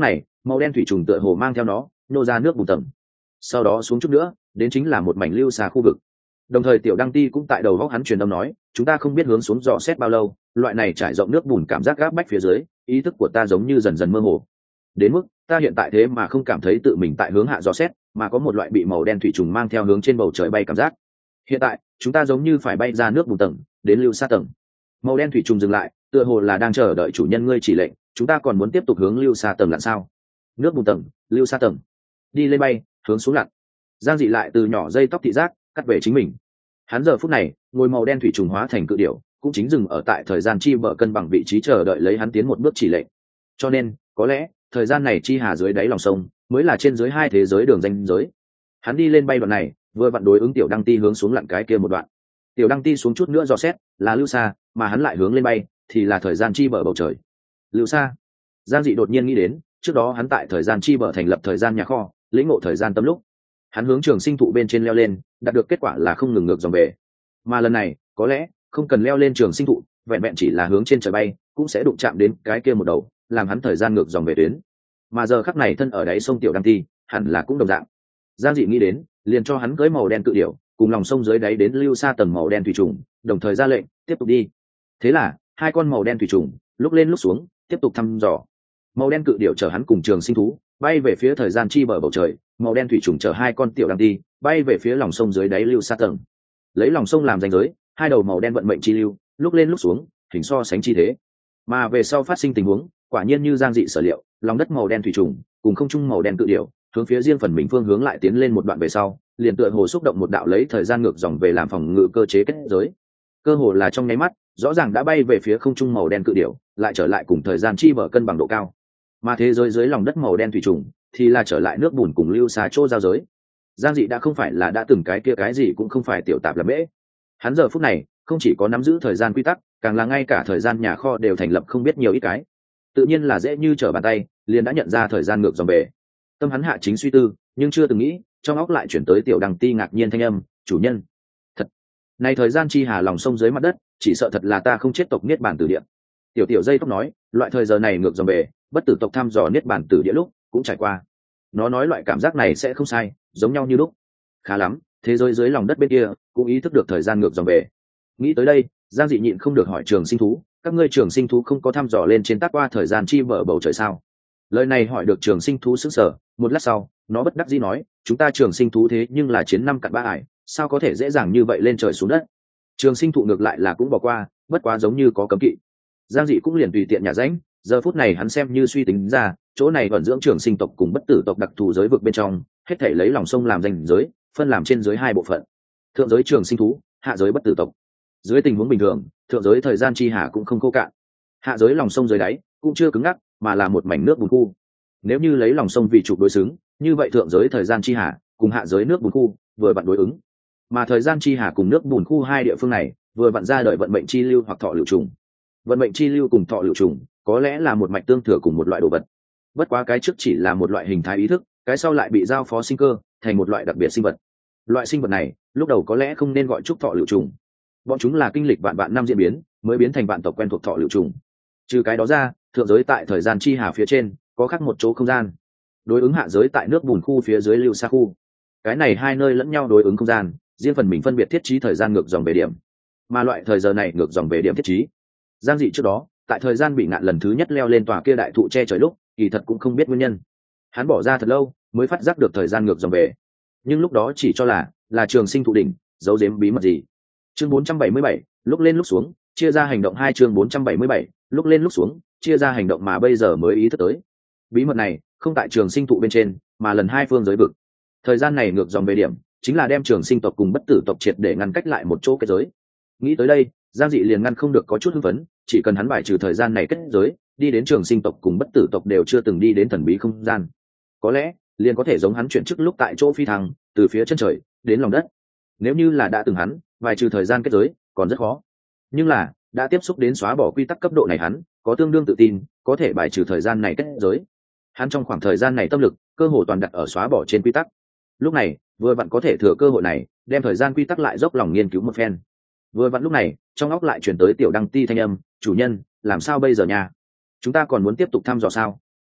màu đen thủy trùng tựa hồ mang theo nó nô ra nước bùn tầng, sau đó xuống chút nữa đến chính là một mảnh lưu xa khu vực. Đồng thời tiểu đăng ti cũng tại đầu góc hắn truyền âm nói, chúng ta không biết hướng xuống dò xét bao lâu, loại này trải rộng nước bùn cảm giác gáp bách phía dưới, ý thức của ta giống như dần dần mơ hồ, đến mức ta hiện tại thế mà không cảm thấy tự mình tại hướng hạ dò xét, mà có một loại bị màu đen thủy trùng mang theo hướng trên bầu trời bay cảm giác. Hiện tại chúng ta giống như phải bay ra nước bùn tầng đến lưu xa tầng. Màu đen thủy trùng dừng lại, tựa hồ là đang chờ đợi chủ nhân ngươi chỉ lệnh, chúng ta còn muốn tiếp tục hướng lưu xa tầng lặn sao? Nước bùn tầng, lưu xa tầng, đi lên bay, hướng xuống lặn. Giang Dị lại từ nhỏ dây tóc thị giác cắt về chính mình. Hắn giờ phút này ngồi màu đen thủy trùng hóa thành cự điểu, cũng chính dừng ở tại thời gian chi bờ cân bằng vị trí chờ đợi lấy hắn tiến một bước chỉ lệnh. Cho nên có lẽ thời gian này chi hà dưới đáy lòng sông mới là trên dưới hai thế giới đường ranh giới. Hắn đi lên bay đoạn này vừa vặn đối ứng tiểu đăng ti hướng xuống lặn cái kia một đoạn. Tiểu đăng ti xuống chút nữa dò xét là lưu xa, mà hắn lại hướng lên bay thì là thời gian chi bờ bầu trời. Lưu xa. Giang Dị đột nhiên nghĩ đến trước đó hắn tại thời gian chi bờ thành lập thời gian nhà kho, lĩnh ngộ thời gian tâm lúc hắn hướng trường sinh thụ bên trên leo lên, đạt được kết quả là không ngừng ngược dòng về. Mà lần này có lẽ không cần leo lên trường sinh thụ, vẹn vẹn chỉ là hướng trên trời bay cũng sẽ đụng chạm đến cái kia một đầu, làm hắn thời gian ngược dòng về tuyến. Mà giờ khắc này thân ở đáy sông tiểu đăng ti hẳn là cũng đồng dạng. Giang Dị nghĩ đến liền cho hắn cưới màu đen cự điểu cùng lòng sông dưới đáy đến lưu xa tầng màu đen thủy trùng, đồng thời ra lệnh tiếp tục đi. Thế là hai con màu đen thủy trùng lúc lên lúc xuống tiếp tục thăm dò. Màu đen cự điểu chở hắn cùng trường sinh thú bay về phía thời gian chi bờ bầu trời, màu đen thủy trùng chở hai con tiểu đăng ti bay về phía lòng sông dưới đáy lưu xa tầng. Lấy lòng sông làm ranh giới, hai đầu màu đen vận mệnh chi lưu lúc lên lúc xuống, hình so sánh chi thế. Mà về sau phát sinh tình huống quả nhiên như Giang Dị sở liệu, lòng đất màu đen thủy trùng cùng không trung màu đen cự điểu hướng phía riêng phần mình phương hướng lại tiến lên một đoạn về sau, liền tựa hồ xúc động một đạo lấy thời gian ngược dòng về làm phòng ngự cơ chế kết giới. Cơ hồ là trong nháy mắt, rõ ràng đã bay về phía không trung màu đen cự điểu, lại trở lại cùng thời gian chi bờ cân bằng độ cao. Mà thế giới dưới lòng đất màu đen thủy trùng thì là trở lại nước bùn cùng lưu xa chỗ giao giới. Giang Dị đã không phải là đã từng cái kia cái gì cũng không phải tiểu tạp làm bễ. Hắn giờ phút này không chỉ có nắm giữ thời gian quy tắc, càng là ngay cả thời gian nhà kho đều thành lập không biết nhiều ít cái. Tự nhiên là dễ như trở bàn tay, liền đã nhận ra thời gian ngược dòng về. Tâm hắn hạ chính suy tư, nhưng chưa từng nghĩ, trong óc lại chuyển tới tiểu đằng ti ngạc nhiên thanh âm, chủ nhân. Thật, này thời gian chi hà lòng sông dưới mặt đất, chỉ sợ thật là ta không chết tộc niết bàn tử địa. Tiểu tiểu dây tóc nói, loại thời giờ này ngược dòng về, bất tử tộc thăm dò niết bàn tử địa lúc cũng trải qua. Nó nói loại cảm giác này sẽ không sai, giống nhau như lúc. Khá lắm, thế giới dưới lòng đất bên kia cũng ý thức được thời gian ngược dòng về. Nghĩ tới đây, Giang Dị nhịn không được hỏi trường sinh thú, các ngươi trường sinh thú không có thăm dò lên trên tác qua thời gian chi bờ bầu trời sao? Lời này hỏi được trường sinh thú sững sờ, một lát sau nó bất đắc dĩ nói, chúng ta trường sinh thú thế nhưng là chiến năm cặn ba ải, sao có thể dễ dàng như vậy lên trời xuống đất. Trường sinh thụ ngược lại là cũng bỏ qua, bất quá giống như có cấm kỵ. Giang Dị cũng liền tùy tiện nhả rãnh, giờ phút này hắn xem như suy tính ra, chỗ này vẫn dưỡng trường sinh tộc cùng bất tử tộc đặc thù giới vực bên trong, hết thảy lấy lòng sông làm ranh giới, phân làm trên dưới hai bộ phận. Thượng giới trường sinh thú, hạ giới bất tử tộc. Dưới tình huống bình thường, thượng giới thời gian chi hà cũng không khô cạn, hạ giới lòng sông dưới đáy cũng chưa cứng ngắc, mà là một mảnh nước bùn khu. Nếu như lấy lòng sông vì trục đối xứng, như vậy thượng giới thời gian chi hà cùng hạ giới nước bùn khu vừa vặn đối ứng, mà thời gian chi hà cùng nước bùn khu hai địa phương này vừa vặn ra đời vận mệnh chi lưu hoặc thọ lưu trùng. Vận mệnh chi lưu cùng thọ lưu trùng có lẽ là một mạch tương thừa cùng một loại đồ vật, bất quá cái trước chỉ là một loại hình thái ý thức, cái sau lại bị giao phó sinh cơ thành một loại đặc biệt sinh vật. Loại sinh vật này lúc đầu có lẽ không nên gọi trúc thọ lưu trùng, bọn chúng là kinh lịch vạn vạn năm diễn biến mới biến thành vạn tộc quen thuộc thọ lưu trùng. Trừ cái đó ra, thượng giới tại thời gian chi hà phía trên có khác một chỗ không gian, đối ứng hạ giới tại nước bùn khu phía dưới lưu xa khu. Cái này hai nơi lẫn nhau đối ứng không gian, riêng phần mình phân biệt thiết trí thời gian ngược dòng về điểm, mà loại thời giờ này ngược dòng về điểm thiết trí. Giang Dị trước đó tại thời gian bị ngạn lần thứ nhất leo lên tòa kia đại thụ che trời lúc, kỳ thật cũng không biết nguyên nhân, hắn bỏ ra thật lâu mới phát giác được thời gian ngược dòng về, nhưng lúc đó chỉ cho là là trường sinh thụ đỉnh giấu giếm bí mật gì. Chương bốn trăm bảy mươi bảy, lúc lên lúc xuống, chia ra hành động hai. Chương bốn trăm bảy mươi bảy, lúc lên lúc xuống, chia ra hành động mà bây giờ mới ý thức tới. Bí mật này không tại trường sinh thụ bên trên, mà lần hai phương giới vực. Thời gian này ngược dòng về điểm, chính là đem trường sinh tộc cùng bất tử tộc triệt để ngăn cách lại một chỗ kết giới. Nghĩ tới đây, Giang Dị liền ngăn không được có chút hưng phấn, chỉ cần hắn bài trừ thời gian này kết giới, đi đến trường sinh tộc cùng bất tử tộc đều chưa từng đi đến thần bí không gian. Có lẽ liền có thể giống hắn chuyển chức lúc tại chỗ phi thăng, từ phía chân trời đến lòng đất. Nếu như là đã từng hắn bài trừ thời gian kết giới, còn rất khó. Nhưng là đã tiếp xúc đến xóa bỏ quy tắc cấp độ này, hắn có tương đương tự tin có thể bài trừ thời gian này kết giới. Hắn trong khoảng thời gian này tâm lực cơ hồ toàn đặt ở xóa bỏ trên quy tắc, lúc này vừa vặn có thể thừa cơ hội này đem thời gian quy tắc lại dốc lòng nghiên cứu một phen. Vừa vặn lúc này trong óc lại chuyển tới tiểu đăng ti thanh âm, chủ nhân làm sao bây giờ nha, chúng ta còn muốn tiếp tục thăm dò sao?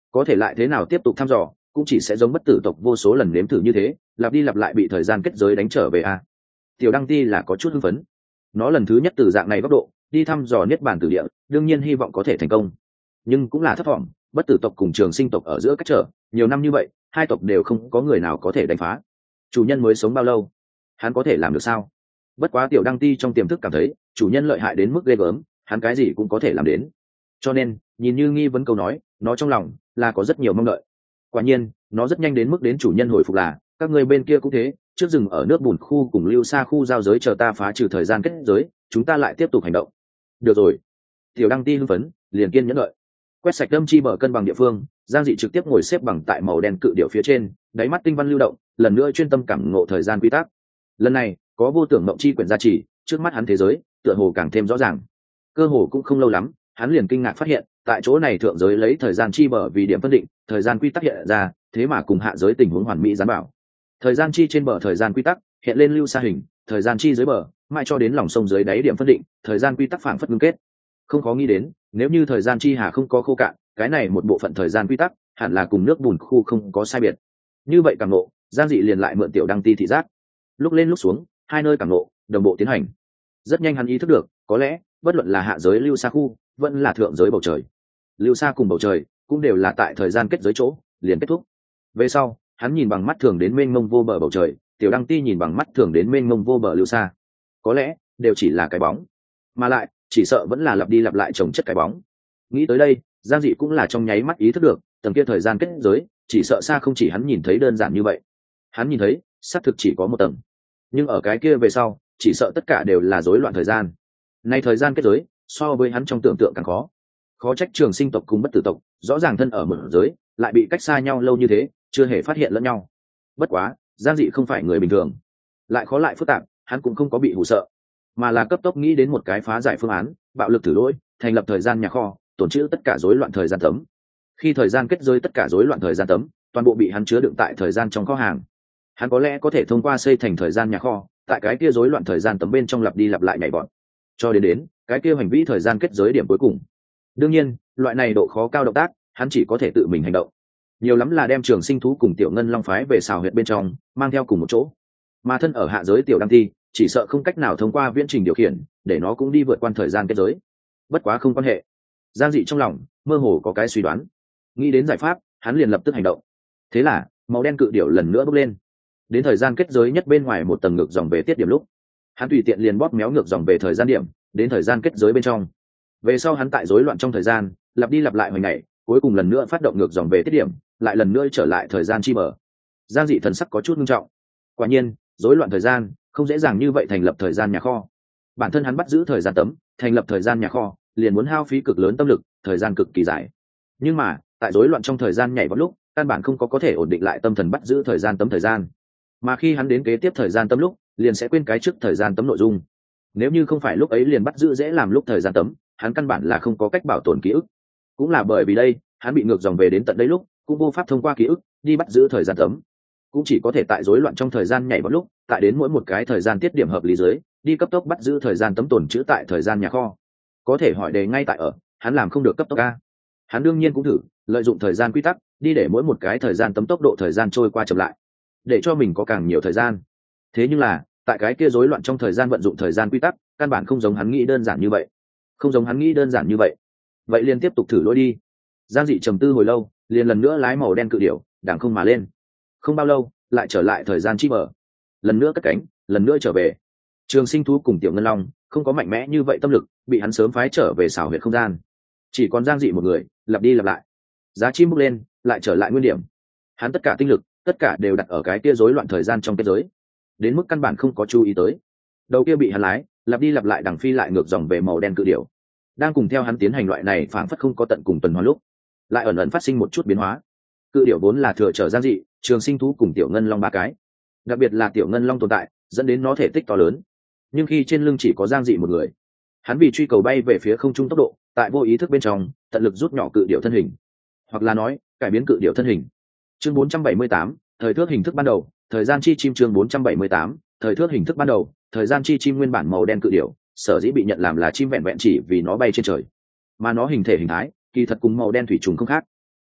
có thể lại thế nào tiếp tục thăm dò cũng chỉ sẽ giống bất tử tộc vô số lần nếm thử như thế, lặp đi lặp lại bị thời gian kết giới đánh trở về a. Tiểu Đăng Ti là có chút hưng phấn, nó lần thứ nhất từ dạng này góc độ đi thăm dò niết bàn tử địa, đương nhiên hy vọng có thể thành công, nhưng cũng là thất vọng. Bất tử tộc cùng trường sinh tộc ở giữa cách trở nhiều năm như vậy, hai tộc đều không có người nào có thể đánh phá. Chủ nhân mới sống bao lâu, hắn có thể làm được sao? Bất quá Tiểu Đăng Ti trong tiềm thức cảm thấy chủ nhân lợi hại đến mức ghê gớm, hắn cái gì cũng có thể làm đến, cho nên nhìn như nghi vấn câu nói, nó trong lòng là có rất nhiều mong đợi. Quả nhiên nó rất nhanh đến mức đến chủ nhân hồi phục là các người bên kia cũng thế, trước rừng ở nước bùn khu cùng lưu xa khu giao giới chờ ta phá trừ thời gian kết giới, chúng ta lại tiếp tục hành động. Được rồi. Tiểu Đăng Ti hưng phấn liền kiên nhẫn đợi. Quét sạch đâm chi bờ cân bằng địa phương, Giang Dị trực tiếp ngồi xếp bằng tại màu đen cự điểu phía trên, đáy mắt tinh văn lưu động, lần nữa chuyên tâm cảm ngộ thời gian quy tắc. Lần này có vô tưởng mộng chi quyển gia trì, trước mắt hắn thế giới tựa hồ càng thêm rõ ràng. Cơ hồ cũng không lâu lắm, hắn liền kinh ngạc phát hiện tại chỗ này thượng giới lấy thời gian chi bờ vì điểm phân định, thời gian quy tắc hiện ra thế mà cùng hạ giới tình huống hoàn mỹ gián bảo. Thời gian chi trên bờ thời gian quy tắc hiện lên lưu xa hình, thời gian chi dưới bờ mãi cho đến lòng sông dưới đáy điểm phân định, thời gian quy tắc phảng phất ngưng kết. Không khó nghĩ đến, nếu như thời gian chi hà không có khô cạn, cái này một bộ phận thời gian quy tắc hẳn là cùng nước bùn khu không có sai biệt. Như vậy càng nộ, Giang Dị liền lại mượn Tiểu Đăng Ti thị giác, lúc lên lúc xuống, hai nơi càng nộ đồng bộ tiến hành. Rất nhanh hắn ý thức được, có lẽ bất luận là hạ giới lưu xa khu vẫn là thượng giới bầu trời, lưu xa cùng bầu trời cũng đều là tại thời gian kết giới chỗ liền kết thúc. Về sau hắn nhìn bằng mắt thường đến mênh mông vô bờ bầu trời, Tiểu Đăng Ti nhìn bằng mắt thường đến mênh mông vô bờ lưu xa, có lẽ đều chỉ là cái bóng, mà lại chỉ sợ vẫn là lặp đi lặp lại chồng chất cái bóng. Nghĩ tới đây, Giang Dị cũng là trong nháy mắt ý thức được tầng kia thời gian kết giới chỉ sợ xa không chỉ hắn nhìn thấy đơn giản như vậy. Hắn nhìn thấy xác thực chỉ có một tầng, nhưng ở cái kia về sau chỉ sợ tất cả đều là rối loạn thời gian. Nay thời gian kết giới so với hắn trong tưởng tượng càng khó. Khó trách trường sinh tộc cùng bất tử tộc rõ ràng thân ở một giới lại bị cách xa nhau lâu như thế, chưa hề phát hiện lẫn nhau. Bất quá Giang Dị không phải người bình thường, lại khó lại phức tạp, hắn cũng không có bị hù sợ, mà là cấp tốc nghĩ đến một cái phá giải phương án, bạo lực thử lỗi, thành lập thời gian nhà kho, tổn trữ tất cả rối loạn thời gian tấm. Khi thời gian kết giới tất cả rối loạn thời gian tấm toàn bộ bị hắn chứa đựng tại thời gian trong kho hàng, hắn có lẽ có thể thông qua xây thành thời gian nhà kho, tại cái kia rối loạn thời gian tấm bên trong lặp đi lặp lại nhảy vọt, cho đến đến cái kia hành vi thời gian kết giới điểm cuối cùng. Đương nhiên loại này độ khó cao động tác hắn chỉ có thể tự mình hành động, nhiều lắm là đem trường sinh thú cùng Tiểu Ngân Long phái về xào huyệt bên trong mang theo cùng một chỗ, mà thân ở hạ giới Tiểu Đăng Ti chỉ sợ không cách nào thông qua viễn trình điều khiển để nó cũng đi vượt qua thời gian kết giới. Bất quá không quan hệ, Giang Dị trong lòng mơ hồ có cái suy đoán, nghĩ đến giải pháp hắn liền lập tức hành động. Thế là màu đen cự điểu lần nữa bốc lên, đến thời gian kết giới nhất bên ngoài một tầng ngược dòng về tiết điểm lúc, hắn tùy tiện liền bóp méo ngược dòng về thời gian điểm đến thời gian kết giới bên trong. Về sau hắn tại rối loạn trong thời gian lặp đi lặp lại hồi ngày, cuối cùng lần nữa phát động ngược dòng về tiết điểm, lại lần nữa trở lại thời gian chi bờ. Giang Dị thần sắc có chút nghiêm trọng, quả nhiên rối loạn thời gian không dễ dàng như vậy thành lập thời gian nhà kho. Bản thân hắn bắt giữ thời gian tấm, thành lập thời gian nhà kho liền muốn hao phí cực lớn tâm lực, thời gian cực kỳ dài. Nhưng mà tại rối loạn trong thời gian nhảy vào lúc, căn bản không có có thể ổn định lại tâm thần bắt giữ thời gian tấm thời gian, mà khi hắn đến kế tiếp thời gian tấm lúc liền sẽ quên cái trước thời gian tấm nội dung. Nếu như không phải lúc ấy liền bắt giữ dễ làm lúc thời gian tấm, hắn căn bản là không có cách bảo tồn ký ức. Cũng là bởi vì đây, hắn bị ngược dòng về đến tận đây lúc cũng vô pháp thông qua ký ức đi bắt giữ thời gian tấm, cũng chỉ có thể tại rối loạn trong thời gian nhảy vào lúc, tại đến mỗi một cái thời gian tiết điểm hợp lý dưới đi cấp tốc bắt giữ thời gian tấm tồn trữ tại thời gian nhà kho. Có thể hỏi đề ngay tại ở hắn làm không được cấp tốc a. Hắn đương nhiên cũng thử lợi dụng thời gian quy tắc đi để mỗi một cái thời gian tấm tốc độ thời gian trôi qua chậm lại, để cho mình có càng nhiều thời gian. Thế nhưng là tại cái kia rối loạn trong thời gian vận dụng thời gian quy tắc căn bản không giống hắn nghĩ đơn giản như vậy, không giống hắn nghĩ đơn giản như vậy. Vậy liền tiếp tục thử lỗi đi. Giang Dị trầm tư hồi lâu, liền lần nữa lái màu đen cự điểu đằng không mà lên. Không bao lâu lại trở lại thời gian chi bờ, lần nữa cất cánh, lần nữa trở về. Trường sinh thú cùng Tiểu Ngân Long không có mạnh mẽ như vậy tâm lực, bị hắn sớm phái trở về xảo huyệt không gian, chỉ còn Giang Dị một người lặp đi lặp lại, giá chim bốc lên lại trở lại nguyên điểm. Hắn tất cả tinh lực tất cả đều đặt ở cái kia rối loạn thời gian trong kết giới, đến mức căn bản không có chú ý tới đầu kia bị hắn lái lặp đi lặp lại đằng phi lại ngược dòng về màu đen cự điểu đang cùng theo hắn tiến hành loại này phảng phất không có tận cùng tuần hoàn lúc lại ẩn ẩn phát sinh một chút biến hóa. Cự điểu vốn là thừa trở Giang Dị, Trường sinh thú cùng Tiểu Ngân Long ba cái, đặc biệt là Tiểu Ngân Long tồn tại dẫn đến nó thể tích to lớn, nhưng khi trên lưng chỉ có Giang Dị một người, hắn vì truy cầu bay về phía không trung tốc độ, tại vô ý thức bên trong tận lực rút nhỏ cự điểu thân hình, hoặc là nói cải biến cự điểu thân hình. Chương bốn trăm bảy mươi tám, thời thước hình thức ban đầu, thời gian chi chim. Chương bốn trăm bảy mươi tám, thời thước hình thức ban đầu, thời gian chi chim. Nguyên bản màu đen cự điểu sở dĩ bị nhận làm là chim vẹn vẹn chỉ vì nó bay trên trời, mà nó hình thể hình thái kỳ thật cùng màu đen thủy trùng không khác.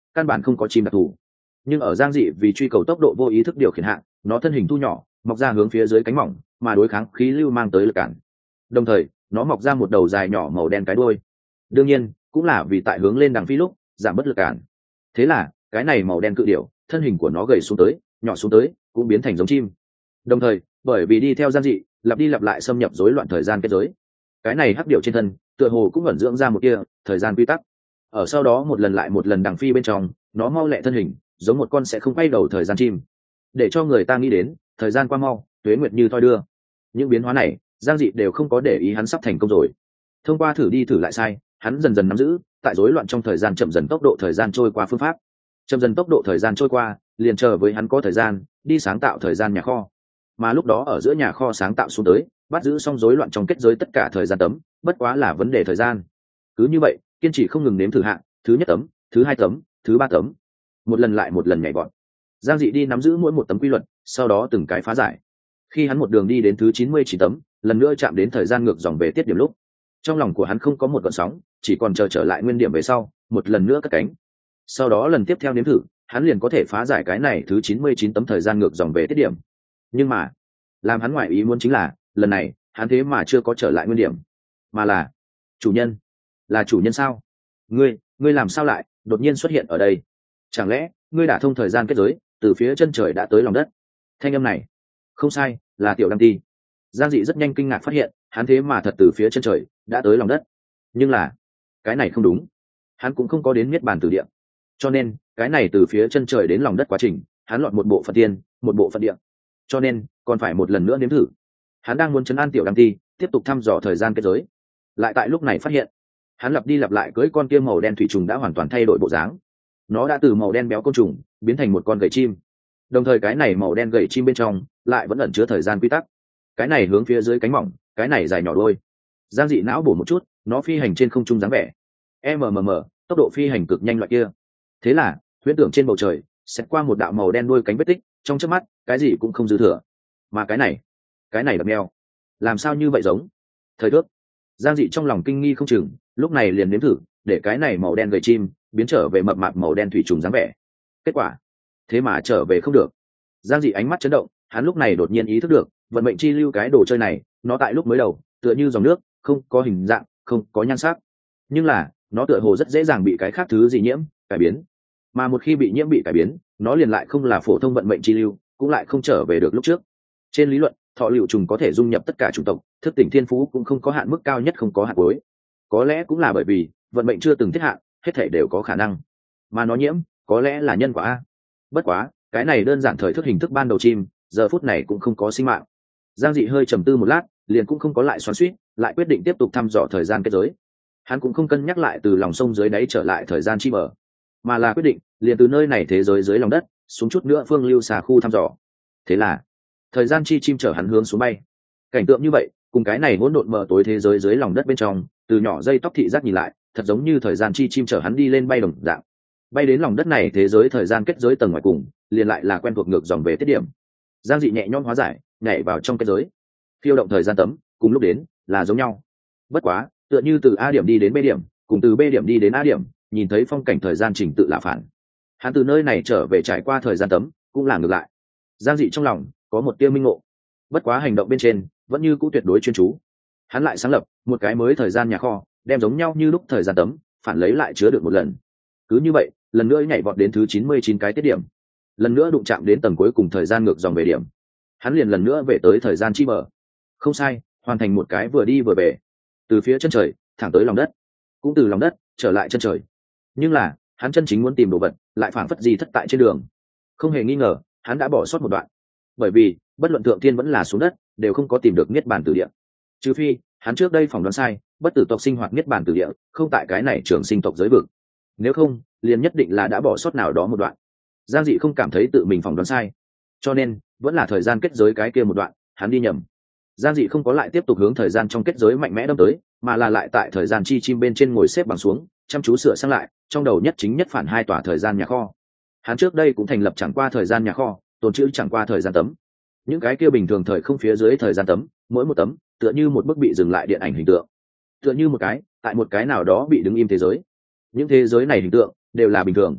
căn bản không có chim đặc thù. Nhưng ở Giang Dị vì truy cầu tốc độ vô ý thức điều khiển hạng, nó thân hình thu nhỏ, mọc ra hướng phía dưới cánh mỏng, mà đối kháng khí lưu mang tới lực cản. Đồng thời, nó mọc ra một đầu dài nhỏ màu đen cái đuôi. Đương nhiên, cũng là vì tại hướng lên đằng phi lúc giảm bất lực cản. Thế là, cái này màu đen cự điểu, thân hình của nó gầy xuống tới, nhỏ xuống tới, cũng biến thành giống chim. Đồng thời, bởi vì đi theo Giang Dị, lặp đi lặp lại xâm nhập rối loạn thời gian kết giới. Cái này hắc điểu trên thân, tựa hồ cũng ẩn dưỡng ra một tia thời gian quy tắc. Ở sau đó một lần lại một lần đằng phi bên trong, nó mau lẹ thân hình, giống một con sẽ không quay đầu thời gian chim, để cho người ta nghĩ đến thời gian qua mau, tuế nguyệt như thoi đưa. Những biến hóa này, Giang Dị đều không có để ý, hắn sắp thành công rồi. Thông qua thử đi thử lại sai, hắn dần dần nắm giữ tại rối loạn trong thời gian chậm dần tốc độ thời gian trôi qua phương pháp. Chậm dần tốc độ thời gian trôi qua, liền chờ với hắn có thời gian đi sáng tạo thời gian nhà kho. Mà lúc đó ở giữa nhà kho sáng tạo xuống tới, bắt giữ xong rối loạn trong kết giới tất cả thời gian tấm, bất quá là vấn đề thời gian. Cứ như vậy, kiên trì không ngừng nếm thử hạng, thứ nhất tấm, thứ hai tấm, thứ ba tấm, một lần lại một lần nhảy vọt. Giang Dị đi nắm giữ mỗi một tấm quy luật, sau đó từng cái phá giải. Khi hắn một đường đi đến thứ chín mươi chín tấm, lần nữa chạm đến thời gian ngược dòng về tiết điểm lúc, trong lòng của hắn không có một gợn sóng, chỉ còn chờ trở lại nguyên điểm về sau, một lần nữa cất cánh. Sau đó lần tiếp theo nếm thử, hắn liền có thể phá giải cái này thứ chín mươi chín tấm thời gian ngược dòng về tiết điểm. Nhưng mà, làm hắn ngoại ý muốn chính là, lần này, hắn thế mà chưa có trở lại nguyên điểm, mà là chủ nhân. Là chủ nhân sao? Ngươi, ngươi làm sao lại đột nhiên xuất hiện ở đây? Chẳng lẽ ngươi đã thông thời gian kết giới, từ phía chân trời đã tới lòng đất? Thanh âm này, không sai, là Tiểu Đăng Ti. Giang Dị rất nhanh kinh ngạc phát hiện, hắn thế mà thật từ phía chân trời đã tới lòng đất. Nhưng là, cái này không đúng. Hắn cũng không có đến niết bàn tử địa. Cho nên, cái này từ phía chân trời đến lòng đất quá trình, hắn lọt một bộ phận tiên, một bộ phận địa. Cho nên, còn phải một lần nữa nếm thử. Hắn đang muốn trấn an Tiểu Đăng Ti, tiếp tục thăm dò thời gian kết giới. Lại tại lúc này phát hiện, hắn lặp đi lặp lại cưỡi con kia màu đen thủy trùng đã hoàn toàn thay đổi bộ dáng. Nó đã từ màu đen béo côn trùng biến thành một con gầy chim. Đồng thời cái này màu đen gầy chim bên trong lại vẫn ẩn chứa thời gian quy tắc. Cái này hướng phía dưới cánh mỏng, cái này dài nhỏ đôi. Giang Dị não bổ một chút, nó phi hành trên không trung dáng vẻ mmm, tốc độ phi hành cực nhanh loại kia. Thế là huyễn tưởng trên bầu trời xét qua một đạo màu đen đuôi cánh vết tích, trong chớp mắt cái gì cũng không dư thừa. Mà cái này, cái này đập mèo, làm sao như vậy giống thời thước? Giang Dị trong lòng kinh nghi không chừng, lúc này liền nếm thử để cái này màu đen gầy chim biến trở về mập mạp màu đen thủy trùng dáng vẻ. Kết quả thế mà trở về không được. Giang Dị ánh mắt chấn động, hắn lúc này đột nhiên ý thức được vận mệnh chi lưu cái đồ chơi này, nó tại lúc mới đầu tựa như dòng nước, không có hình dạng, không có nhan sắc, nhưng là nó tựa hồ rất dễ dàng bị cái khác thứ gì nhiễm cải biến. Mà một khi bị nhiễm bị cải biến, nó liền lại không là phổ thông vận mệnh chi lưu, cũng lại không trở về được lúc trước. Trên lý luận, thọ liệu trùng có thể dung nhập tất cả chủng tộc, thức tỉnh thiên phú cũng không có hạn mức cao nhất, không có hạn cuối. Có lẽ cũng là bởi vì vận mệnh chưa từng thiết hạn, hết thể đều có khả năng. Mà nó nhiễm, có lẽ là nhân quả a. Bất quá, cái này đơn giản thời thức hình thức ban đầu chim, giờ phút này cũng không có sinh mạng. Giang Dị hơi trầm tư một lát, liền cũng không có lại xoắn xuýt, lại quyết định tiếp tục thăm dò thời gian kết giới. Hắn cũng không cân nhắc lại từ lòng sông dưới đáy trở lại thời gian chi mở, mà là quyết định liền từ nơi này thế giới dưới lòng đất xuống chút nữa phương lưu xà khu thăm dò. Thế là thời gian chi chim chở hắn hướng xuống bay. Cảnh tượng như vậy, cùng cái này hỗn độn mờ tối thế giới dưới lòng đất bên trong, từ nhỏ dây tóc thị giác nhìn lại, thật giống như thời gian chi chim chở hắn đi lên bay đồng dạng. Bay đến lòng đất này thế giới thời gian kết giới tầng ngoài cùng, liền lại là quen thuộc ngược dòng về tiết điểm. Giang Dị nhẹ nhõm hóa giải, nhảy vào trong kết giới. Phiêu động thời gian tấm, cùng lúc đến là giống nhau. Bất quá, tựa như từ A điểm đi đến B điểm, cùng từ B điểm đi đến A điểm, nhìn thấy phong cảnh thời gian trình tự lạ phản. Hắn từ nơi này trở về trải qua thời gian tấm, cũng là ngược lại. Giang Dị trong lòng có một tia minh ngộ. Bất quá hành động bên trên vẫn như cũ tuyệt đối chuyên chú. Hắn lại sáng lập một cái mới thời gian nhà kho, đem giống nhau như lúc thời gian tấm phản lấy lại chứa được một lần. Cứ như vậy, lần nữa nhảy vọt đến thứ chín mươi chín cái tiết điểm, lần nữa đụng chạm đến tầng cuối cùng thời gian ngược dòng về điểm, hắn liền lần nữa về tới thời gian chi mở. Không sai, hoàn thành một cái vừa đi vừa về, từ phía chân trời thẳng tới lòng đất, cũng từ lòng đất trở lại chân trời. Nhưng là hắn chân chính muốn tìm đồ vật lại phảng phất gì thất tại trên đường. Không hề nghi ngờ, hắn đã bỏ sót một đoạn, bởi vì bất luận thượng tiên vẫn là xuống đất đều không có tìm được niết bàn tử địa, trừ phi hắn trước đây phỏng đoán sai, bất tử tộc sinh hoạt niết bàn tử địa không tại cái này trường sinh tộc giới vực. Nếu không, liền nhất định là đã bỏ sót nào đó một đoạn. Giang Dị không cảm thấy tự mình phỏng đoán sai, cho nên vẫn là thời gian kết giới cái kia một đoạn hắn đi nhầm. Giang Dị không có lại tiếp tục hướng thời gian trong kết giới mạnh mẽ đâm tới, mà là lại tại thời gian chi chim bên trên ngồi xếp bằng xuống, chăm chú sửa sang lại trong đầu nhất chính nhất phản hai tòa thời gian nhà kho. Hắn trước đây cũng thành lập chẳng qua thời gian nhà kho, tồn trữ chẳng qua thời gian tấm. Những cái kia bình thường thời không phía dưới thời gian tấm, mỗi một tấm tựa như một bức bị dừng lại điện ảnh hình tượng, tựa như một cái tại một cái nào đó bị đứng im thế giới. Những thế giới này hình tượng đều là bình thường,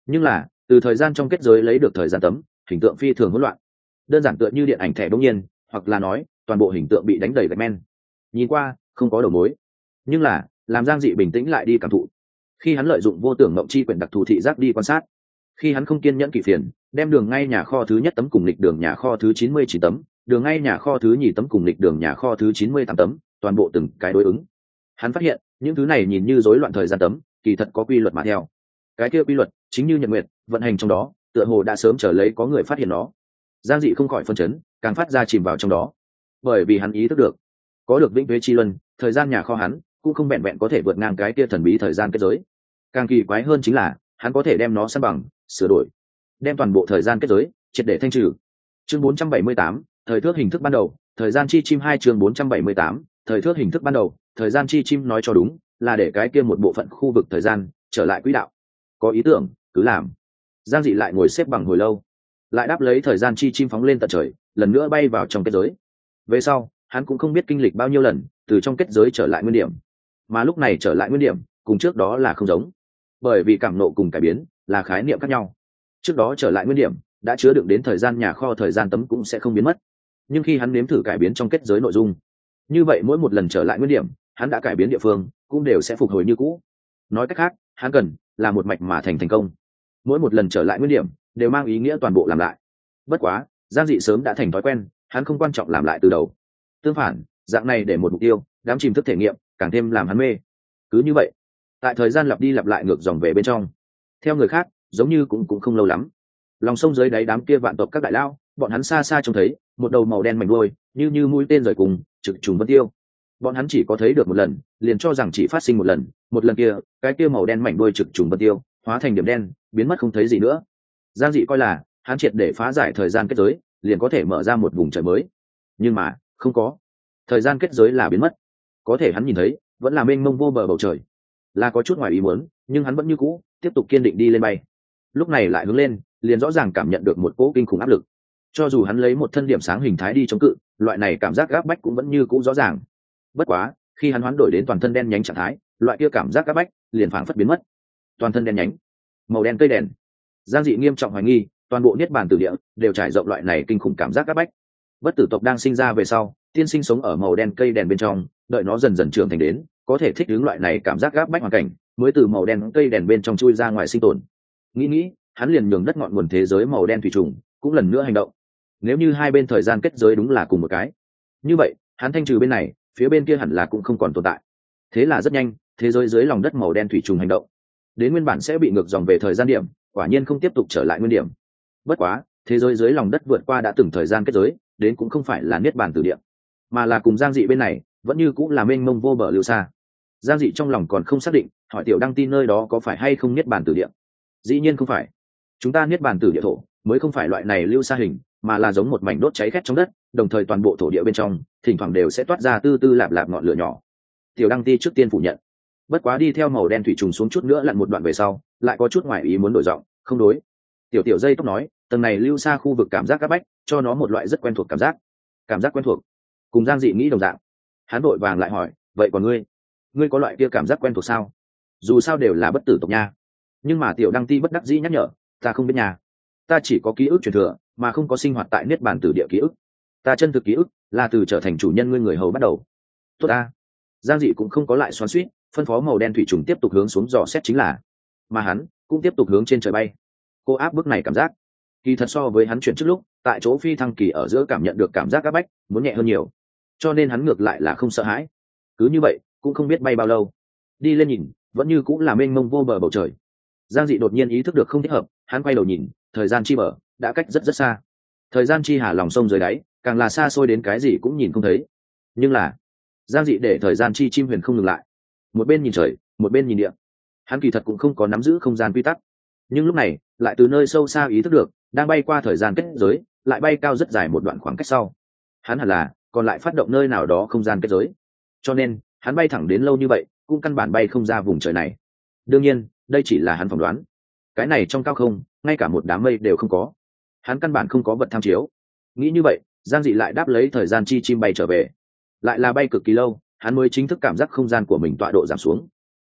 nhưng là từ thời gian trong kết giới lấy được thời gian tấm, hình tượng phi thường hỗn loạn, đơn giản tựa như điện ảnh thẻ đống nhiên, hoặc là nói toàn bộ hình tượng bị đánh đầy gạch men, nhìn qua không có đầu mối. Nhưng là làm Giang Dị bình tĩnh lại đi cảm thụ, khi hắn lợi dụng vô tưởng mộng chi quyển đặc thù thị giác đi quan sát, khi hắn không kiên nhẫn kỳ phiền đem đường ngay nhà kho thứ nhất tấm cùng lịch đường nhà kho thứ chín mươi chín tấm, đường ngay nhà kho thứ nhì tấm cùng lịch đường nhà kho thứ chín mươi tám tấm, toàn bộ từng cái đối ứng, hắn phát hiện những thứ này nhìn như rối loạn thời gian tấm, kỳ thật có quy luật mà theo. Cái kia quy luật chính như nhật nguyệt vận hành trong đó, tựa hồ đã sớm chờ lấy có người phát hiện nó. Giang Dị không khỏi phân chấn, càng phát ra chìm vào trong đó, bởi vì hắn ý thức được, có được vĩnh tuế chi luân, thời gian nhà kho hắn cũng không vẹn vẹn có thể vượt ngang cái kia thần bí thời gian kết giới. Càng kỳ quái hơn chính là hắn có thể đem nó san bằng, sửa đổi, đem toàn bộ thời gian kết giới triệt để thanh trừ. Chương bốn trăm bảy mươi tám, thời thước hình thức ban đầu, thời gian chi chim hai chương bốn trăm bảy mươi tám, thời thước hình thức ban đầu, thời gian chi chim nói cho đúng, là để cái kia một bộ phận khu vực thời gian trở lại quỹ đạo. Có ý tưởng, cứ làm. Giang Dị lại ngồi xếp bằng hồi lâu, lại đáp lấy thời gian chi chim phóng lên tận trời, lần nữa bay vào trong kết giới. Về sau, hắn cũng không biết kinh lịch bao nhiêu lần, từ trong kết giới trở lại nguyên điểm. Mà lúc này trở lại nguyên điểm, cùng trước đó là không giống, bởi vì cảm nộ cùng cải biến là khái niệm khác nhau. Trước đó trở lại nguyên điểm đã chứa đựng đến thời gian nhà kho thời gian tấm cũng sẽ không biến mất, nhưng khi hắn nếm thử cải biến trong kết giới nội dung, như vậy mỗi một lần trở lại nguyên điểm, hắn đã cải biến địa phương cũng đều sẽ phục hồi như cũ. Nói cách khác, hắn cần là một mạch mà thành thành công, mỗi một lần trở lại nguyên điểm đều mang ý nghĩa toàn bộ làm lại. Bất quá Giang Dị sớm đã thành thói quen, hắn không quan trọng làm lại từ đầu, tương phản dạng này để một mục tiêu đám chìm thức thể nghiệm càng thêm làm hắn mê. Cứ như vậy, tại thời gian lặp đi lặp lại ngược dòng về bên trong, theo người khác giống như cũng cũng không lâu lắm, lòng sông dưới đáy đám kia vạn tộc các đại lao, bọn hắn xa xa trông thấy một đầu màu đen mảnh đuôi như như mũi tên rời cùng trực trùng vân tiêu. Bọn hắn chỉ có thấy được một lần, liền cho rằng chỉ phát sinh một lần, một lần kia cái kia màu đen mảnh đuôi trực trùng vân tiêu hóa thành điểm đen biến mất không thấy gì nữa. Giang Dị coi là hắn triệt để phá giải thời gian kết giới, liền có thể mở ra một vùng trời mới, nhưng mà không có, thời gian kết giới là biến mất. Có thể hắn nhìn thấy vẫn là mênh mông vô bờ bầu trời, là có chút ngoài ý muốn, nhưng hắn vẫn như cũ tiếp tục kiên định đi lên bay. Lúc này lại hướng lên, liền rõ ràng cảm nhận được một cỗ kinh khủng áp lực. Cho dù hắn lấy một thân điểm sáng hình thái đi chống cự, loại này cảm giác áp bách cũng vẫn như cũ rõ ràng. Bất quá khi hắn hoán đổi đến toàn thân đen nhánh trạng thái, loại kia cảm giác áp bách liền phảng phất biến mất. Toàn thân đen nhánh, màu đen cây đèn. Giang Dị nghiêm trọng hoài nghi toàn bộ niết bàn tử địa đều trải rộng loại này kinh khủng cảm giác áp bách. Bất tử tộc đang sinh ra về sau, tiên sinh sống ở màu đen cây đèn bên trong, đợi nó dần dần trưởng thành đến có thể thích ứng loại này cảm giác áp bách hoàn cảnh, mới từ màu đen cây đèn bên trong chui ra ngoài sinh tồn. Nghĩ nghĩ, hắn liền nhường đất ngọn nguồn thế giới màu đen thủy trùng cũng lần nữa hành động. Nếu như hai bên thời gian kết giới đúng là cùng một cái, như vậy hắn thanh trừ bên này, phía bên kia hẳn là cũng không còn tồn tại. Thế là rất nhanh, thế giới dưới lòng đất màu đen thủy trùng hành động đến nguyên bản sẽ bị ngược dòng về thời gian điểm, quả nhiên không tiếp tục trở lại nguyên điểm. Bất quá thế giới dưới lòng đất vượt qua đã từng thời gian kết giới, đến cũng không phải là niết bàn tử địa, mà là cùng Giang Dị bên này vẫn như cũng là mênh mông vô bờ lưu xa. Giang Dị trong lòng còn không xác định, hỏi Tiểu Đăng tin nơi đó có phải hay không niết bàn tử địa. Dĩ nhiên không phải, chúng ta niết bàn tử địa thổ mới không phải loại này lưu xa hình, mà là giống một mảnh đốt cháy khét trong đất, đồng thời toàn bộ thổ địa bên trong thỉnh thoảng đều sẽ toát ra tư tư lạp lạp ngọn lửa nhỏ. Tiểu Đăng ti trước tiên phủ nhận, bất quá đi theo màu đen thủy trùng xuống chút nữa lặn một đoạn về sau, lại có chút ngoài ý muốn đổi giọng, không đối. Tiểu Tiểu dây tóc nói, tầng này lưu xa khu vực cảm giác áp bách, cho nó một loại rất quen thuộc cảm giác. Cảm giác quen thuộc, cùng Giang Dị nghĩ đồng dạng. Hắn vội vàng lại hỏi, vậy còn ngươi, ngươi có loại kia cảm giác quen thuộc sao? Dù sao đều là bất tử tộc nha. Nhưng mà Tiểu Đăng ti bất đắc dĩ nhắc nhở, ta không biết nhà, ta chỉ có ký ức truyền thừa, mà không có sinh hoạt tại niết bàn tử địa ký ức. Ta chân thực ký ức là từ trở thành chủ nhân ngươi người hầu bắt đầu. Tốt ta. Giang Dị cũng không có lại xoắn xuýt, phân phó màu đen thủy trùng tiếp tục hướng xuống dò xét chính là, mà hắn cũng tiếp tục hướng trên trời bay. Cô áp bức này cảm giác, kỳ thật so với hắn chuyển trước lúc tại chỗ phi thăng kỳ ở giữa cảm nhận được cảm giác áp bách muốn nhẹ hơn nhiều, cho nên hắn ngược lại là không sợ hãi. Cứ như vậy cũng không biết bay bao lâu, đi lên nhìn vẫn như cũng là mênh mông vô bờ bầu trời. Giang Dị đột nhiên ý thức được không thích hợp, hắn quay đầu nhìn, thời gian chi bờ đã cách rất rất xa, thời gian chi hà lòng sông dưới đáy càng là xa xôi đến cái gì cũng nhìn không thấy. Nhưng là Giang Dị để thời gian chi chim huyền không ngừng lại, một bên nhìn trời một bên nhìn địa. Hắn kỳ thật cũng không có nắm giữ không gian quy tắc, nhưng lúc này lại từ nơi sâu xa ý thức được, đang bay qua thời gian kết giới, lại bay cao rất dài một đoạn khoảng cách sau, hắn hẳn là còn lại phát động nơi nào đó không gian kết giới, cho nên hắn bay thẳng đến lâu như vậy cũng căn bản bay không ra vùng trời này. Đương nhiên đây chỉ là hắn phỏng đoán, cái này trong cao không ngay cả một đám mây đều không có, hắn căn bản không có vật tham chiếu. Nghĩ như vậy, Giang Dị lại đáp lấy thời gian chi chim bay trở về, lại là bay cực kỳ lâu, hắn mới chính thức cảm giác không gian của mình tọa độ giảm xuống.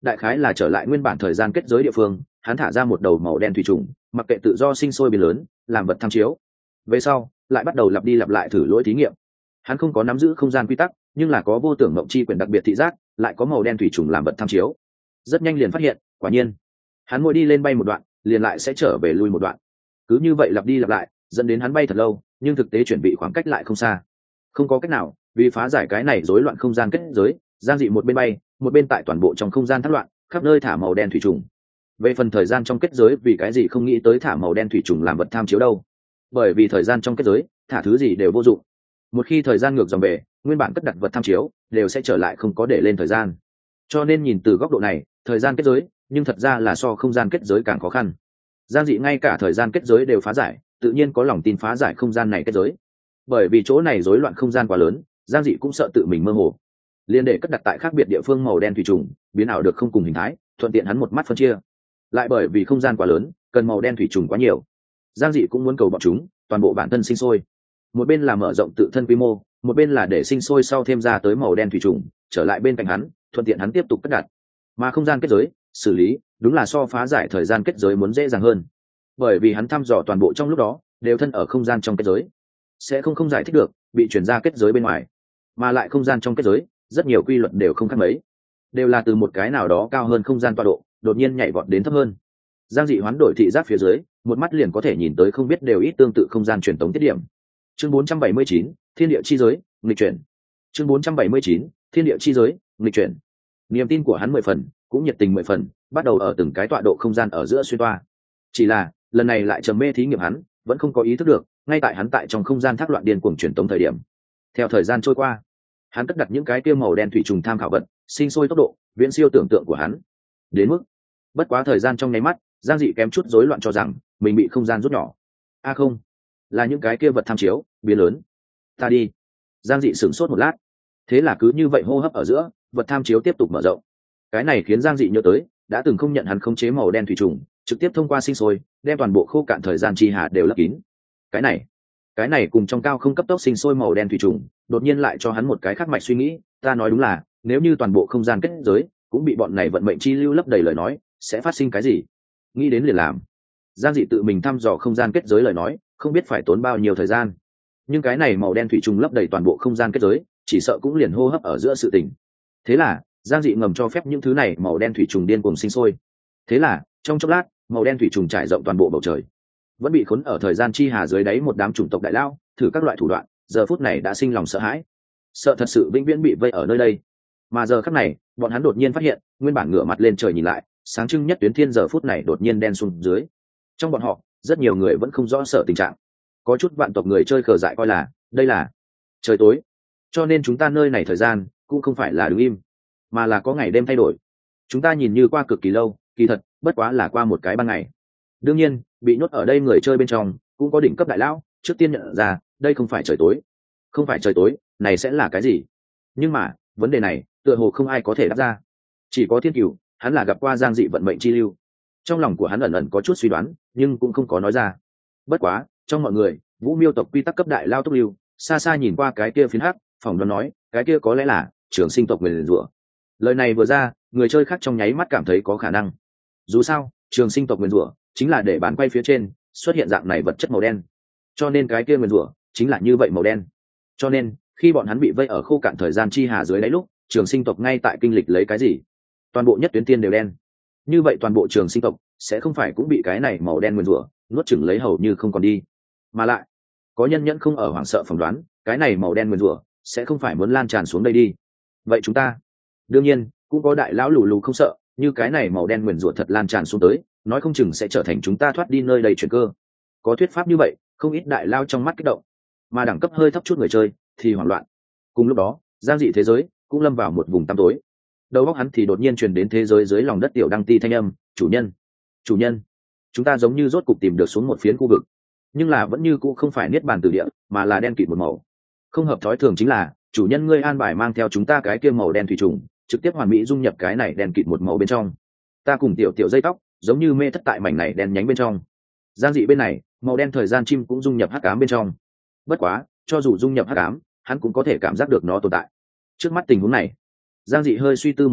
đại khái là trở lại nguyên bản thời gian kết giới địa phương, hắn thả ra một đầu màu đen thủy trùng, mặc kệ tự do sinh sôi biến lớn, làm vật tham chiếu. Về sau, lại bắt đầu lặp đi lặp lại thử lỗi thí nghiệm. Hắn không có nắm giữ không gian quy tắc, nhưng là có vô tưởng mộng chi quyển đặc biệt thị giác, lại có màu đen thủy trùng làm vật tham chiếu. Rất nhanh liền phát hiện, quả nhiên, hắn mỗi đi lên bay một đoạn, liền lại sẽ trở về lui một đoạn. Cứ như vậy lặp đi lặp lại, dẫn đến hắn bay thật lâu, nhưng thực tế chuẩn bị khoảng cách lại không xa. Không có cách nào, vì phá giải cái này rối loạn không gian kết giới, Giang Dị một bên bay, một bên tại toàn bộ trong không gian thác loạn, khắp nơi thả màu đen thủy trùng. Về phần thời gian trong kết giới, vì cái gì không nghĩ tới thả màu đen thủy trùng làm vật tham chiếu đâu? Bởi vì thời gian trong kết giới, thả thứ gì đều vô dụng. Một khi thời gian ngược dòng về, nguyên bản cất đặt vật tham chiếu đều sẽ trở lại không có để lên thời gian. Cho nên nhìn từ góc độ này, thời gian kết giới, nhưng thật ra là so không gian kết giới càng khó khăn. Giang Dị ngay cả thời gian kết giới đều phá giải, tự nhiên có lòng tin phá giải không gian này kết giới. Bởi vì chỗ này rối loạn không gian quá lớn, Giang Dị cũng sợ tự mình mơ hồ, liền để cất đặt tại khác biệt địa phương màu đen thủy trùng biến ảo được không cùng hình thái, thuận tiện hắn một mắt phân chia. Lại bởi vì không gian quá lớn, cần màu đen thủy trùng quá nhiều, Giang Dị cũng muốn cầu bọn chúng toàn bộ bản thân sinh sôi. Một bên là mở rộng tự thân quy mô, một bên là để sinh sôi sau thêm ra tới màu đen thủy trùng trở lại bên cạnh hắn, thuận tiện hắn tiếp tục cất đặt. Mà không gian kết giới xử lý đúng là so phá giải thời gian kết giới muốn dễ dàng hơn, bởi vì hắn thăm dò toàn bộ trong lúc đó đều thân ở không gian trong kết giới, sẽ không không giải thích được bị chuyển ra kết giới bên ngoài. Mà lại không gian trong kết giới rất nhiều quy luật đều không khác mấy, đều là từ một cái nào đó cao hơn không gian tọa độ đột nhiên nhảy vọt đến thấp hơn. Giang Dị hoán đổi thị giác phía dưới, một mắt liền có thể nhìn tới không biết đều ít tương tự không gian truyền tống tiết điểm. Chương bốn trăm bảy mươi chín, thiên địa chi giới, nghịch chuyển. Chương bốn trăm bảy mươi chín, thiên địa chi giới, nghịch chuyển. Niềm tin của hắn mười phần, cũng nhiệt tình mười phần, bắt đầu ở từng cái tọa độ không gian ở giữa xuyên toa. Chỉ là, lần này lại trầm mê thí nghiệm hắn, vẫn không có ý thức được, ngay tại hắn tại trong không gian thác loạn điên cuồng truyền tống thời điểm. Theo thời gian trôi qua, hắn cất đặt những cái kia màu đen thủy trùng tham khảo vật, sinh sôi tốc độ, viễn siêu tưởng tượng của hắn. Đến mức, bất quá thời gian trong nháy mắt, Giang Dị kém chút rối loạn cho rằng mình bị không gian rút nhỏ. A à không, là những cái kia vật tham chiếu biến lớn. Ta đi. Giang Dị sửng sốt một lát. Thế là cứ như vậy hô hấp ở giữa, vật tham chiếu tiếp tục mở rộng. Cái này khiến Giang Dị nhớ tới, đã từng không nhận hắn khống chế màu đen thủy trùng, trực tiếp thông qua sinh sôi, đem toàn bộ khô cạn thời gian chi hà đều lấp kín. Cái này, cái này cùng trong cao không cấp tốc sinh sôi màu đen thủy trùng, đột nhiên lại cho hắn một cái khác mạch suy nghĩ, ta nói đúng là, nếu như toàn bộ không gian kết giới cũng bị bọn này vận mệnh chi lưu lấp đầy lời nói, sẽ phát sinh cái gì? Nghĩ đến liền làm. Giang Dị tự mình thăm dò không gian kết giới lời nói, không biết phải tốn bao nhiêu thời gian. Nhưng cái này màu đen thủy trùng lấp đầy toàn bộ không gian kết giới, chỉ sợ cũng liền hô hấp ở giữa sự tình. Thế là, Giang Dị ngầm cho phép những thứ này màu đen thủy trùng điên cuồng sinh sôi. Thế là, trong chốc lát, màu đen thủy trùng trải rộng toàn bộ bầu trời. Vẫn bị khốn ở thời gian chi hà dưới đáy một đám chủng tộc đại lao, thử các loại thủ đoạn, giờ phút này đã sinh lòng sợ hãi. Sợ thật sự vĩnh viễn bị vây ở nơi đây. Mà giờ khắc này, bọn hắn đột nhiên phát hiện, nguyên bản ngửa mặt lên trời nhìn lại, sáng trưng nhất tuyến thiên giờ phút này đột nhiên đen xuống dưới. Trong bọn họ, rất nhiều người vẫn không rõ sợ tình trạng. Có chút vạn tộc người chơi khờ dại coi là, đây là trời tối. Cho nên chúng ta nơi này thời gian cũng không phải là đứng im, mà là có ngày đêm thay đổi. Chúng ta nhìn như qua cực kỳ lâu, kỳ thật bất quá là qua một cái ban ngày. Đương nhiên, bị nhốt ở đây người chơi bên trong cũng có đỉnh cấp đại lão, trước tiên nhận ra đây không phải trời tối. Không phải trời tối, này sẽ là cái gì? Nhưng mà, vấn đề này, tựa hồ không ai có thể đáp ra. Chỉ có Thiên Cửu, hắn là gặp qua Giang Dị vận mệnh chi lưu. Trong lòng của hắn ẩn ẩn có chút suy đoán, nhưng cũng không có nói ra. Bất quá, trong mọi người, Vũ Miêu tộc quy tắc cấp đại lao tốc lưu, xa xa nhìn qua cái kia phiến hắc, phỏng đoán nói, cái kia có lẽ là Trường Sinh tộc nguyền rủa. Lời này vừa ra, người chơi khác trong nháy mắt cảm thấy có khả năng. Dù sao, Trường Sinh tộc nguyền rủa chính là để bán quay phía trên xuất hiện dạng này vật chất màu đen, cho nên cái kia nguyền rủa chính là như vậy màu đen. Cho nên, khi bọn hắn bị vây ở khô cạn thời gian chi hà dưới đáy lúc, Trường Sinh tộc ngay tại kinh lịch lấy cái gì? Toàn bộ nhất tuyến tiên đều đen. Như vậy toàn bộ Trường Sinh tộc sẽ không phải cũng bị cái này màu đen nguyền rủa nuốt chửng lấy hầu như không còn đi. Mà lại, có nhân nhẫn không ở hoảng sợ phỏng đoán, cái này màu đen nguyền rủa sẽ không phải muốn lan tràn xuống đây đi. Vậy chúng ta, đương nhiên, cũng có đại lão lù lù không sợ, như cái này màu đen nguyền rủa thật lan tràn xuống tới, nói không chừng sẽ trở thành chúng ta thoát đi nơi đầy chuyển cơ. Có thuyết pháp như vậy, không ít đại lao trong mắt kích động, mà đẳng cấp hơi thấp chút người chơi thì hoảng loạn. Cùng lúc đó, Giang Dị thế giới cũng lâm vào một vùng tăm tối. Đầu óc hắn thì đột nhiên truyền đến thế giới dưới lòng đất tiểu đăng ti thanh âm, chủ nhân, chủ nhân, chúng ta giống như rốt cục tìm được xuống một phiến khu vực, nhưng là vẫn như cũ không phải niết bàn tử địa, mà là đen kịt một màu. Không hợp thói thường chính là, chủ nhân ngươi an bài mang theo chúng ta cái kia màu đen thủy trùng, trực tiếp hoàn mỹ dung nhập cái này đen kịt một màu bên trong. Ta cùng tiểu tiểu dây tóc, giống như mê thất tại mảnh này đen nhánh bên trong. Giang Dị bên này, màu đen thời gian chim cũng dung nhập hắc ám bên trong. Bất quá, cho dù dung nhập hắc ám, hắn cũng có thể cảm giác được nó tồn tại. Trước mắt tình huống này, Giang Dị hơi suy tư một lát,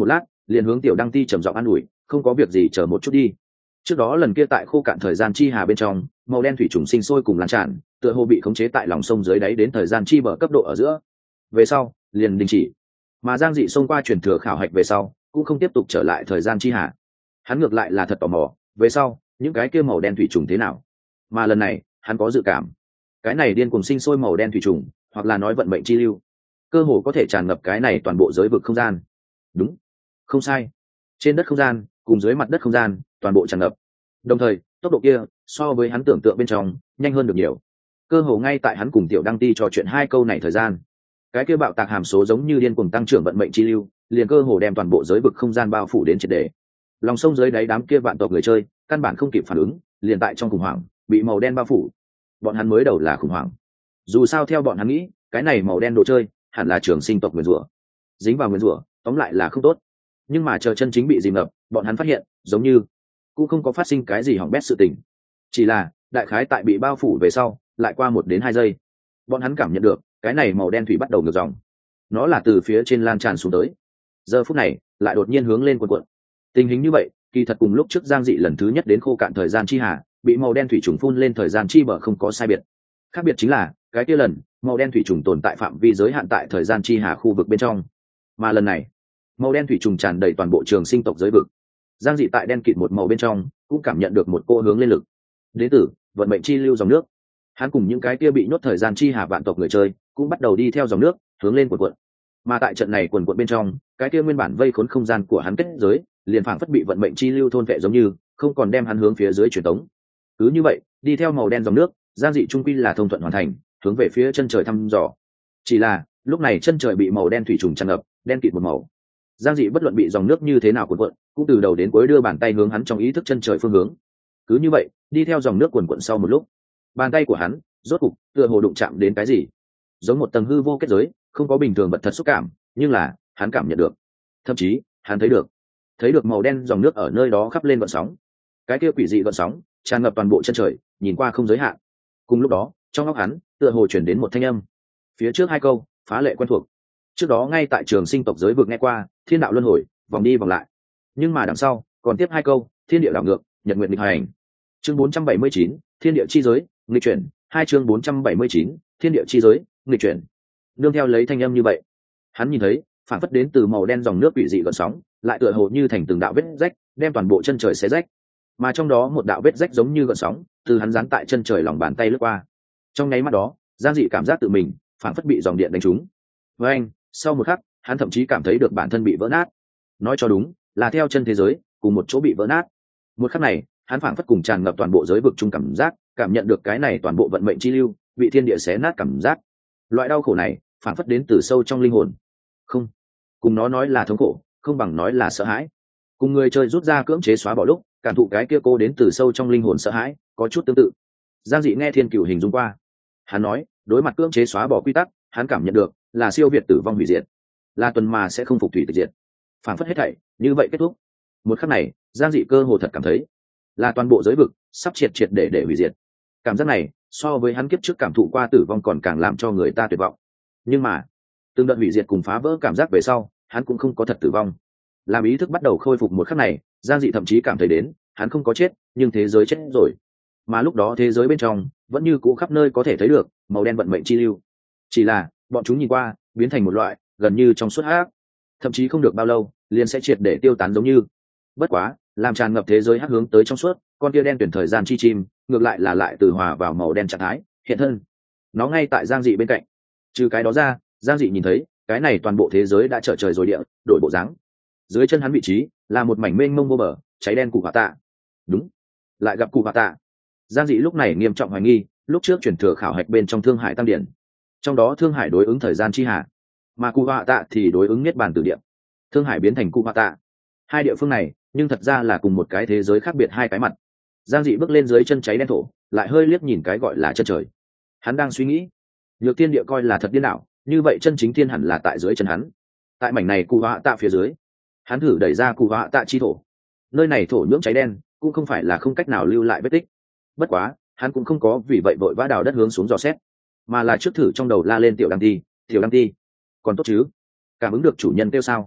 liền hướng tiểu đăng ti trầm giọng an ủi, không có việc gì, chờ một chút đi. Trước đó lần kia tại khô cạn thời gian chi hà bên trong, màu đen thủy trùng sinh sôi cùng lan tràn, tựa hồ bị khống chế tại lòng sông dưới đáy đến thời gian chi bờ cấp độ ở giữa, về sau liền đình chỉ. Mà Giang Dị xông qua truyền thừa khảo hạch về sau cũng không tiếp tục trở lại thời gian chi hà. Hắn ngược lại là thật tò mò, về sau những cái kia màu đen thủy trùng thế nào. Mà lần này hắn có dự cảm, cái này điên cuồng sinh sôi màu đen thủy trùng, hoặc là nói vận mệnh chi lưu, cơ hồ có thể tràn ngập cái này toàn bộ giới vực không gian. Đúng, không sai, trên đất không gian cùng dưới mặt đất không gian toàn bộ tràn ngập, đồng thời tốc độ kia so với hắn tưởng tượng bên trong nhanh hơn được nhiều. Cơ hồ ngay tại hắn cùng tiểu đăng ti trò chuyện hai câu này thời gian, cái kia bạo tạc hàm số giống như điên cuồng tăng trưởng vận mệnh chi lưu liền cơ hồ đem toàn bộ giới vực không gian bao phủ đến triệt để. Lòng sông dưới đáy đám kia vạn tộc người chơi căn bản không kịp phản ứng, liền tại trong khủng hoảng bị màu đen bao phủ. Bọn hắn mới đầu là khủng hoảng, dù sao theo bọn hắn nghĩ cái này màu đen đồ chơi hẳn là trường sinh tộc nguyền rủa, dính vào nguyền rủa tóm lại là không tốt. Nhưng mà chờ chân chính bị dìm ngập, bọn hắn phát hiện giống như cũng không có phát sinh cái gì hỏng bét sự tình, chỉ là đại khái tại bị bao phủ về sau lại qua một đến hai giây, bọn hắn cảm nhận được cái này màu đen thủy bắt đầu ngược dòng, nó là từ phía trên lan tràn xuống tới, giờ phút này lại đột nhiên hướng lên cuộn cuộn. Tình hình như vậy kỳ thật cùng lúc trước Giang Dị lần thứ nhất đến khô cạn thời gian chi hà bị màu đen thủy trùng phun lên thời gian chi bờ không có sai biệt. Khác biệt chính là cái kia lần màu đen thủy trùng tồn tại phạm vi giới hạn tại thời gian chi hà khu vực bên trong, mà lần này màu đen thủy trùng tràn đầy toàn bộ trường sinh tộc giới vực. Giang Dị tại đen kịt một màu bên trong cũng cảm nhận được một cô hướng lên lực đến từ vận mệnh chi lưu dòng nước. Hắn cùng những cái kia bị nhốt thời gian chi hà vạn tộc người chơi cũng bắt đầu đi theo dòng nước hướng lên cuộn cuộn. Mà tại trận này cuộn cuộn bên trong, cái kia nguyên bản vây khốn không gian của hắn kết giới liền phảng phất bị vận mệnh chi lưu thôn vệ, giống như không còn đem hắn hướng phía dưới truyền tống. Cứ như vậy đi theo màu đen dòng nước, Giang Dị trung quy là thông thuận hoàn thành hướng về phía chân trời thăm dò. Chỉ là lúc này chân trời bị màu đen thủy trùng tràn ngập, đen kịt một màu. Giang Dị bất luận bị dòng nước như thế nào cuộn cuộn, cũng từ đầu đến cuối đưa bàn tay hướng hắn trong ý thức chân trời phương hướng. Cứ như vậy đi theo dòng nước cuộn cuộn, sau một lúc bàn tay của hắn rốt cục tựa hồ đụng chạm đến cái gì, giống một tầng hư vô kết giới, không có bình thường vật thật xúc cảm, nhưng là hắn cảm nhận được, thậm chí hắn thấy được thấy được màu đen dòng nước ở nơi đó khắp lên gợn sóng. Cái kia quỷ dị gợn sóng tràn ngập toàn bộ chân trời, nhìn qua không giới hạn. Cùng lúc đó trong óc hắn tựa hồ chuyển đến một thanh âm, phía trước hai câu phá lệ quen thuộc, trước đó ngay tại trường sinh tộc giới vực nghe qua, thiên đạo luân hồi, vòng đi vòng lại. Nhưng mà đằng sau còn tiếp hai câu, thiên địa đảo ngược, nhật nguyện nghịch hành. Chương bốn trăm bảy mươi chín, thiên địa chi giới nghịch chuyển. Hai chương bốn trăm bảy mươi chín, thiên địa chi giới nghịch chuyển. Nương theo lấy thanh âm như vậy, hắn nhìn thấy phản phất đến từ màu đen dòng nước quỷ dị gợn sóng lại tựa hồ như thành từng đạo vết rách, đem toàn bộ chân trời xé rách. Mà trong đó một đạo vết rách giống như gợn sóng từ hắn dán tại chân trời lòng bàn tay lướt qua. Trong nháy mắt đó, Giang Dị cảm giác tự mình phản phất bị dòng điện đánh trúng. Với anh, sau một khắc, hắn thậm chí cảm thấy được bản thân bị vỡ nát. Nói cho đúng, là theo chân thế giới cùng một chỗ bị vỡ nát. Một khắc này, hắn phản phất cùng tràn ngập toàn bộ giới vực chung cảm giác, cảm nhận được cái này toàn bộ vận mệnh chi lưu bị thiên địa xé nát cảm giác. Loại đau khổ này phản phất đến từ sâu trong linh hồn. Không, cùng nó nói là thống khổ, không bằng nói là sợ hãi. Cùng người chơi rút ra cưỡng chế xóa bỏ lúc, cảm thụ cái kia cô đến từ sâu trong linh hồn sợ hãi, có chút tương tự. Giang Dị nghe Thiên Cửu hình dung qua, hắn nói, đối mặt cưỡng chế xóa bỏ quy tắc, hắn cảm nhận được là siêu việt tử vong hủy diệt, là tuần mà sẽ không phục thủy tịch diệt, phản phất hết thảy như vậy kết thúc. Một khắc này, Giang Dị cơ hồ thật cảm thấy là toàn bộ giới vực sắp triệt triệt để để hủy diệt. Cảm giác này so với hắn kiếp trước cảm thụ qua tử vong còn càng làm cho người ta tuyệt vọng. Nhưng mà từng đợt hủy diệt cùng phá vỡ cảm giác về sau, hắn cũng không có thật tử vong. Làm ý thức bắt đầu khôi phục một khắc này, Giang Dị thậm chí cảm thấy đến hắn không có chết, nhưng thế giới chết rồi. Mà lúc đó thế giới bên trong vẫn như cũ khắp nơi có thể thấy được màu đen vận mệnh chi lưu, chỉ là bọn chúng nhìn qua biến thành một loại gần như trong suốt hắc, thậm chí không được bao lâu liền sẽ triệt để tiêu tán giống như. Bất quá làm tràn ngập thế giới hắc hướng tới trong suốt, con kia đen tuyển thời gian chi chim ngược lại là lại từ hòa vào màu đen trạng thái hiện thân, nó ngay tại Giang Dị bên cạnh. Trừ cái đó ra, Giang Dị nhìn thấy cái này toàn bộ thế giới đã trở trời rồi địa đổi bộ dáng. Dưới chân hắn vị trí là một mảnh mênh mông vô bờ cháy đen cụ hỏa tạ. Đúng, lại gặp cụ hỏa tạ. Giang Dị lúc này nghiêm trọng hoài nghi lúc trước chuyển thừa khảo hạch bên trong Thương Hải Tăng Điển, trong đó Thương Hải đối ứng thời gian chi hà, mà cụ hỏa tạ thì đối ứng niết bàn tử địa. Thương Hải biến thành cụ hỏa tạ, hai địa phương này nhưng thật ra là cùng một cái thế giới khác biệt hai cái mặt. Giang Dị bước lên dưới chân cháy đen thổ, lại hơi liếc nhìn cái gọi là chân trời. Hắn đang suy nghĩ, nhược thiên địa coi là thật điên đảo, như vậy chân chính thiên hẳn là tại dưới chân hắn. Tại mảnh này cụ hỏa tạ phía dưới, hắn thử đẩy ra cụ hỏa tạ chi thổ. Nơi này thổ nhưỡng cháy đen cũng không phải là không cách nào lưu lại vết tích. Bất quá hắn cũng không có vì vậy vội vã đào đất hướng xuống dò xét, mà là trước thử trong đầu la lên tiểu đăng ti, tiểu đăng ti còn tốt chứ, cảm ứng được chủ nhân kêu sao.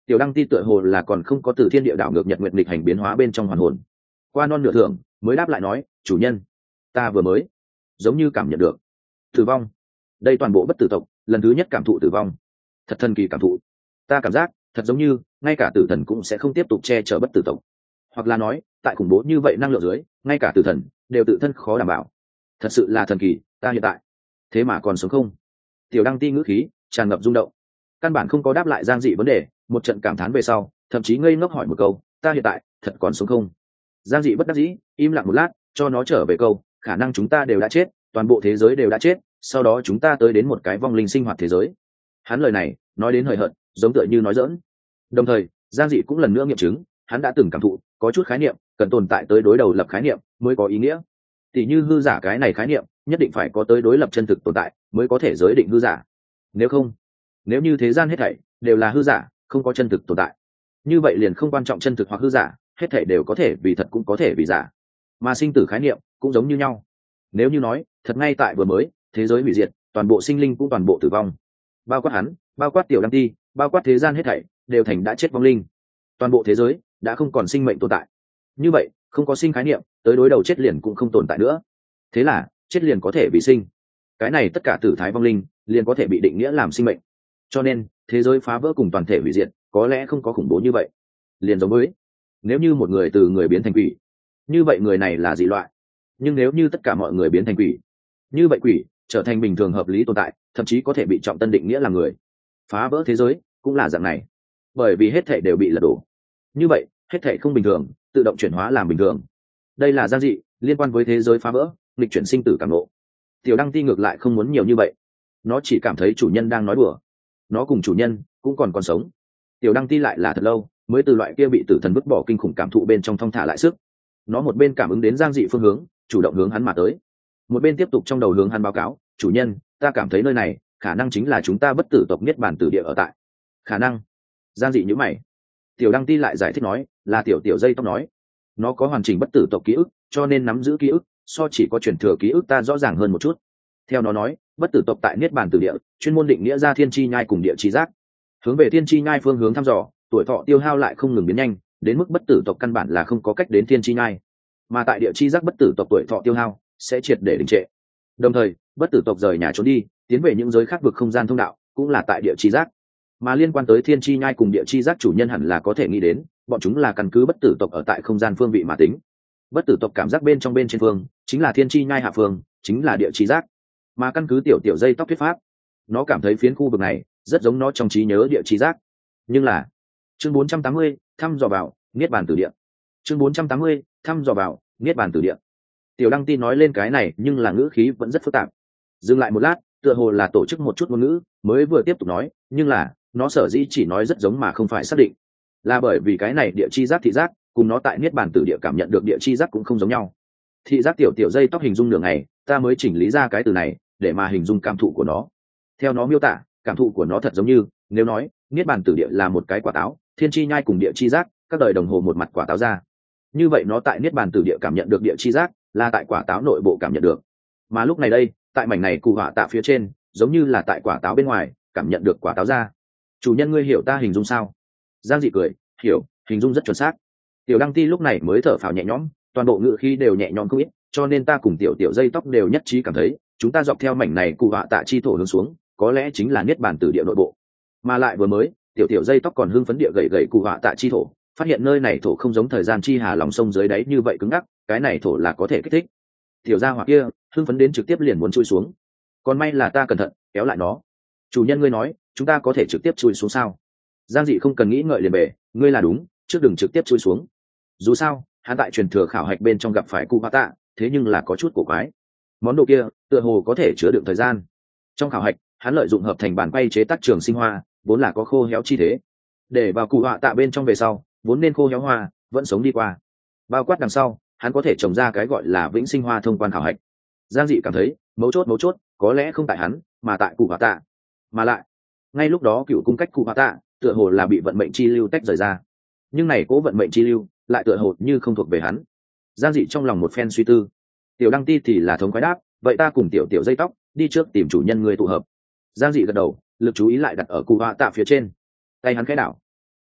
Tiểu Đăng Ti tựa hồ là còn không có từ thiên địa đảo ngược nhật nguyệt nghịch hành biến hóa bên trong hoàn hồn, qua non nửa thưởng mới đáp lại nói, chủ nhân, ta vừa mới giống như cảm nhận được tử vong. Đây toàn bộ bất tử tộc lần thứ nhất cảm thụ tử vong, thật thần kỳ cảm thụ. Ta cảm giác thật giống như ngay cả tử thần cũng sẽ không tiếp tục che chở bất tử tộc, hoặc là nói tại khủng bố như vậy năng lượng dưới, ngay cả tử thần đều tự thân khó đảm bảo. Thật sự là thần kỳ, ta hiện tại thế mà còn sống không? Tiểu Đăng Ti ngữ khí tràn ngập rung động, căn bản không có đáp lại Giang Dị vấn đề, một trận cảm thán về sau thậm chí ngây ngốc hỏi một câu, ta hiện tại thật còn sống không? Giang Dị bất đắc dĩ im lặng một lát, cho nó trở về câu, khả năng chúng ta đều đã chết, toàn bộ thế giới đều đã chết, sau đó chúng ta tới đến một cái vong linh sinh hoạt thế giới. Hắn lời này nói đến hời hợt, giống tựa như nói dỡn. Đồng thời Giang Dị cũng lần nữa nghiệm chứng hắn đã từng cảm thụ, có chút khái niệm cần tồn tại tới đối đầu lập khái niệm mới có ý nghĩa. Tỷ như hư giả cái này khái niệm nhất định phải có tới đối lập chân thực tồn tại mới có thể giới định hư giả. Nếu không, nếu như thế gian hết thảy đều là hư giả, không có chân thực tồn tại, như vậy liền không quan trọng chân thực hoặc hư giả, hết thảy đều có thể vì thật cũng có thể vì giả. Mà sinh tử khái niệm cũng giống như nhau. Nếu như nói thật ngay tại vừa mới thế giới hủy diệt, toàn bộ sinh linh cũng toàn bộ tử vong, bao quát hắn, bao quát Tiểu Đăng Ti, bao quát thế gian hết thảy đều thành đã chết vong linh, toàn bộ thế giới đã không còn sinh mệnh tồn tại. Như vậy không có sinh khái niệm tới đối đầu chết liền cũng không tồn tại nữa, thế là chết liền có thể bị sinh, cái này tất cả tử thái vong linh liền có thể bị định nghĩa làm sinh mệnh. Cho nên thế giới phá vỡ cùng toàn thể hủy diệt có lẽ không có khủng bố như vậy. Liền giống với nếu như một người từ người biến thành quỷ, như vậy người này là dị loại. Nhưng nếu như tất cả mọi người biến thành quỷ, như vậy quỷ trở thành bình thường hợp lý tồn tại, thậm chí có thể bị trọng tân định nghĩa là người. Phá vỡ thế giới cũng là dạng này, bởi vì hết thể đều bị lật đổ, như vậy hết thể không bình thường tự động chuyển hóa làm bình thường. Đây là Giang Dị liên quan với thế giới phá vỡ, nghịch chuyển sinh tử cảm ngộ. Tiểu Đăng Ti ngược lại không muốn nhiều như vậy, nó chỉ cảm thấy chủ nhân đang nói đùa, nó cùng chủ nhân cũng còn còn sống. Tiểu Đăng Ti lại là thật lâu mới từ loại kia bị tử thần vứt bỏ kinh khủng cảm thụ bên trong thong thả lại sức. Nó một bên cảm ứng đến Giang Dị phương hướng, chủ động hướng hắn mà tới, một bên tiếp tục trong đầu hướng hắn báo cáo, chủ nhân, ta cảm thấy nơi này khả năng chính là chúng ta bất tử tộc niết bàn tử địa ở tại. Khả năng? Giang Dị nhíu mày. Tiểu Đăng Ti lại giải thích nói, là tiểu tiểu dây tóc nói, nó có hoàn chỉnh bất tử tộc ký ức, cho nên nắm giữ ký ức so chỉ có truyền thừa ký ức ta rõ ràng hơn một chút. Theo nó nói, bất tử tộc tại niết bàn tử địa chuyên môn định nghĩa ra thiên chi nhai cùng địa chi giác, hướng về thiên chi nhai phương hướng thăm dò, tuổi thọ tiêu hao lại không ngừng biến nhanh, đến mức bất tử tộc căn bản là không có cách đến thiên chi nhai, mà tại địa chi giác bất tử tộc tuổi thọ tiêu hao sẽ triệt để đình trệ. Đồng thời bất tử tộc rời nhà trốn đi, tiến về những giới khác vực không gian thông đạo cũng là tại địa chi giác. Mà liên quan tới thiên chi nhai cùng địa chi giác, chủ nhân hẳn là có thể nghĩ đến, bọn chúng là căn cứ bất tử tộc ở tại không gian phương vị mà tính. Bất tử tộc cảm giác bên trong bên trên phương chính là thiên chi nhai, hạ phương chính là địa chi giác. Mà căn cứ tiểu tiểu dây tóc thuyết pháp, nó cảm thấy phiến khu vực này rất giống nó trong trí nhớ địa chi giác. Nhưng là chương bốn trăm tám mươi thăm dò vào niết bàn tử địa, chương bốn trăm tám mươi thăm dò vào niết bàn tử địa. Tiểu Đăng Ti nói lên cái này nhưng là ngữ khí vẫn rất phức tạp, dừng lại một lát tựa hồ là tổ chức một chút ngôn ngữ, mới vừa tiếp tục nói, nhưng là nó sở dĩ chỉ nói rất giống mà không phải xác định, là bởi vì cái này địa chi giác thị giác cùng nó tại niết bàn tử địa cảm nhận được địa chi giác cũng không giống nhau. Thị giác tiểu tiểu dây tóc hình dung nửa ngày ta mới chỉnh lý ra cái từ này để mà hình dung cảm thụ của nó. Theo nó miêu tả, cảm thụ của nó thật giống như nếu nói niết bàn tử địa là một cái quả táo, thiên chi nhai cùng địa chi giác các đời đồng hồ một mặt quả táo ra, như vậy nó tại niết bàn tử địa cảm nhận được địa chi giác là tại quả táo nội bộ cảm nhận được. Mà lúc này đây tại mảnh này cụ họa tạ phía trên giống như là tại quả táo bên ngoài cảm nhận được quả táo ra. Chủ nhân ngươi hiểu ta hình dung sao? Giang Dị cười, hiểu, hình dung rất chuẩn xác. Tiểu Đăng Ti lúc này mới thở phào nhẹ nhõm, toàn bộ ngữ khí đều nhẹ nhõm không ít, cho nên ta cùng tiểu tiểu dây tóc đều nhất trí cảm thấy chúng ta dọc theo mảnh này cụ họa tạ chi thổ hướng xuống có lẽ chính là niết bàn tử địa nội bộ. Mà lại vừa mới tiểu tiểu dây tóc còn hưng phấn địa gậy gậy cụ họa tạ chi thổ, phát hiện nơi này thổ không giống thời gian chi hà lòng sông dưới đáy như vậy cứng ngắc, cái này thổ là có thể kích thích. Tiểu gia hỏa kia hưng phấn đến trực tiếp liền muốn chui xuống, còn may là ta cẩn thận kéo lại nó. Chủ nhân ngươi nói chúng ta có thể trực tiếp chui xuống sao? Giang Dị không cần nghĩ ngợi liền bề, ngươi là đúng, trước đừng trực tiếp chui xuống. Dù sao hắn tại truyền thừa khảo hạch bên trong gặp phải cụ họa tạ, thế nhưng là có chút cổ quái, món đồ kia tựa hồ có thể chứa đựng thời gian. Trong khảo hạch hắn lợi dụng hợp thành bản quay chế tác trường sinh hoa vốn là có khô héo chi thế, để vào cụ họa tạ bên trong về sau vốn nên khô héo hoa vẫn sống đi qua, bao quát đằng sau hắn có thể trồng ra cái gọi là vĩnh sinh hoa thông quan khảo hạch. Giang Dị cảm thấy mấu chốt mấu chốt có lẽ không tại hắn mà tại cụ họa tạ. Mà lại ngay lúc đó cựu cung cách cụ họa tạ tựa hồ là bị vận mệnh chi lưu tách rời ra, nhưng này cố vận mệnh chi lưu lại tựa hồ như không thuộc về hắn. Giang Dị trong lòng một phen suy tư. Tiểu Đăng Ti thì là thống khoái đáp, vậy ta cùng tiểu tiểu dây tóc đi trước tìm chủ nhân người tụ hợp. Giang Dị gật đầu, lực chú ý lại đặt ở cụ họa tạ phía trên, tay hắn khẽ đảo,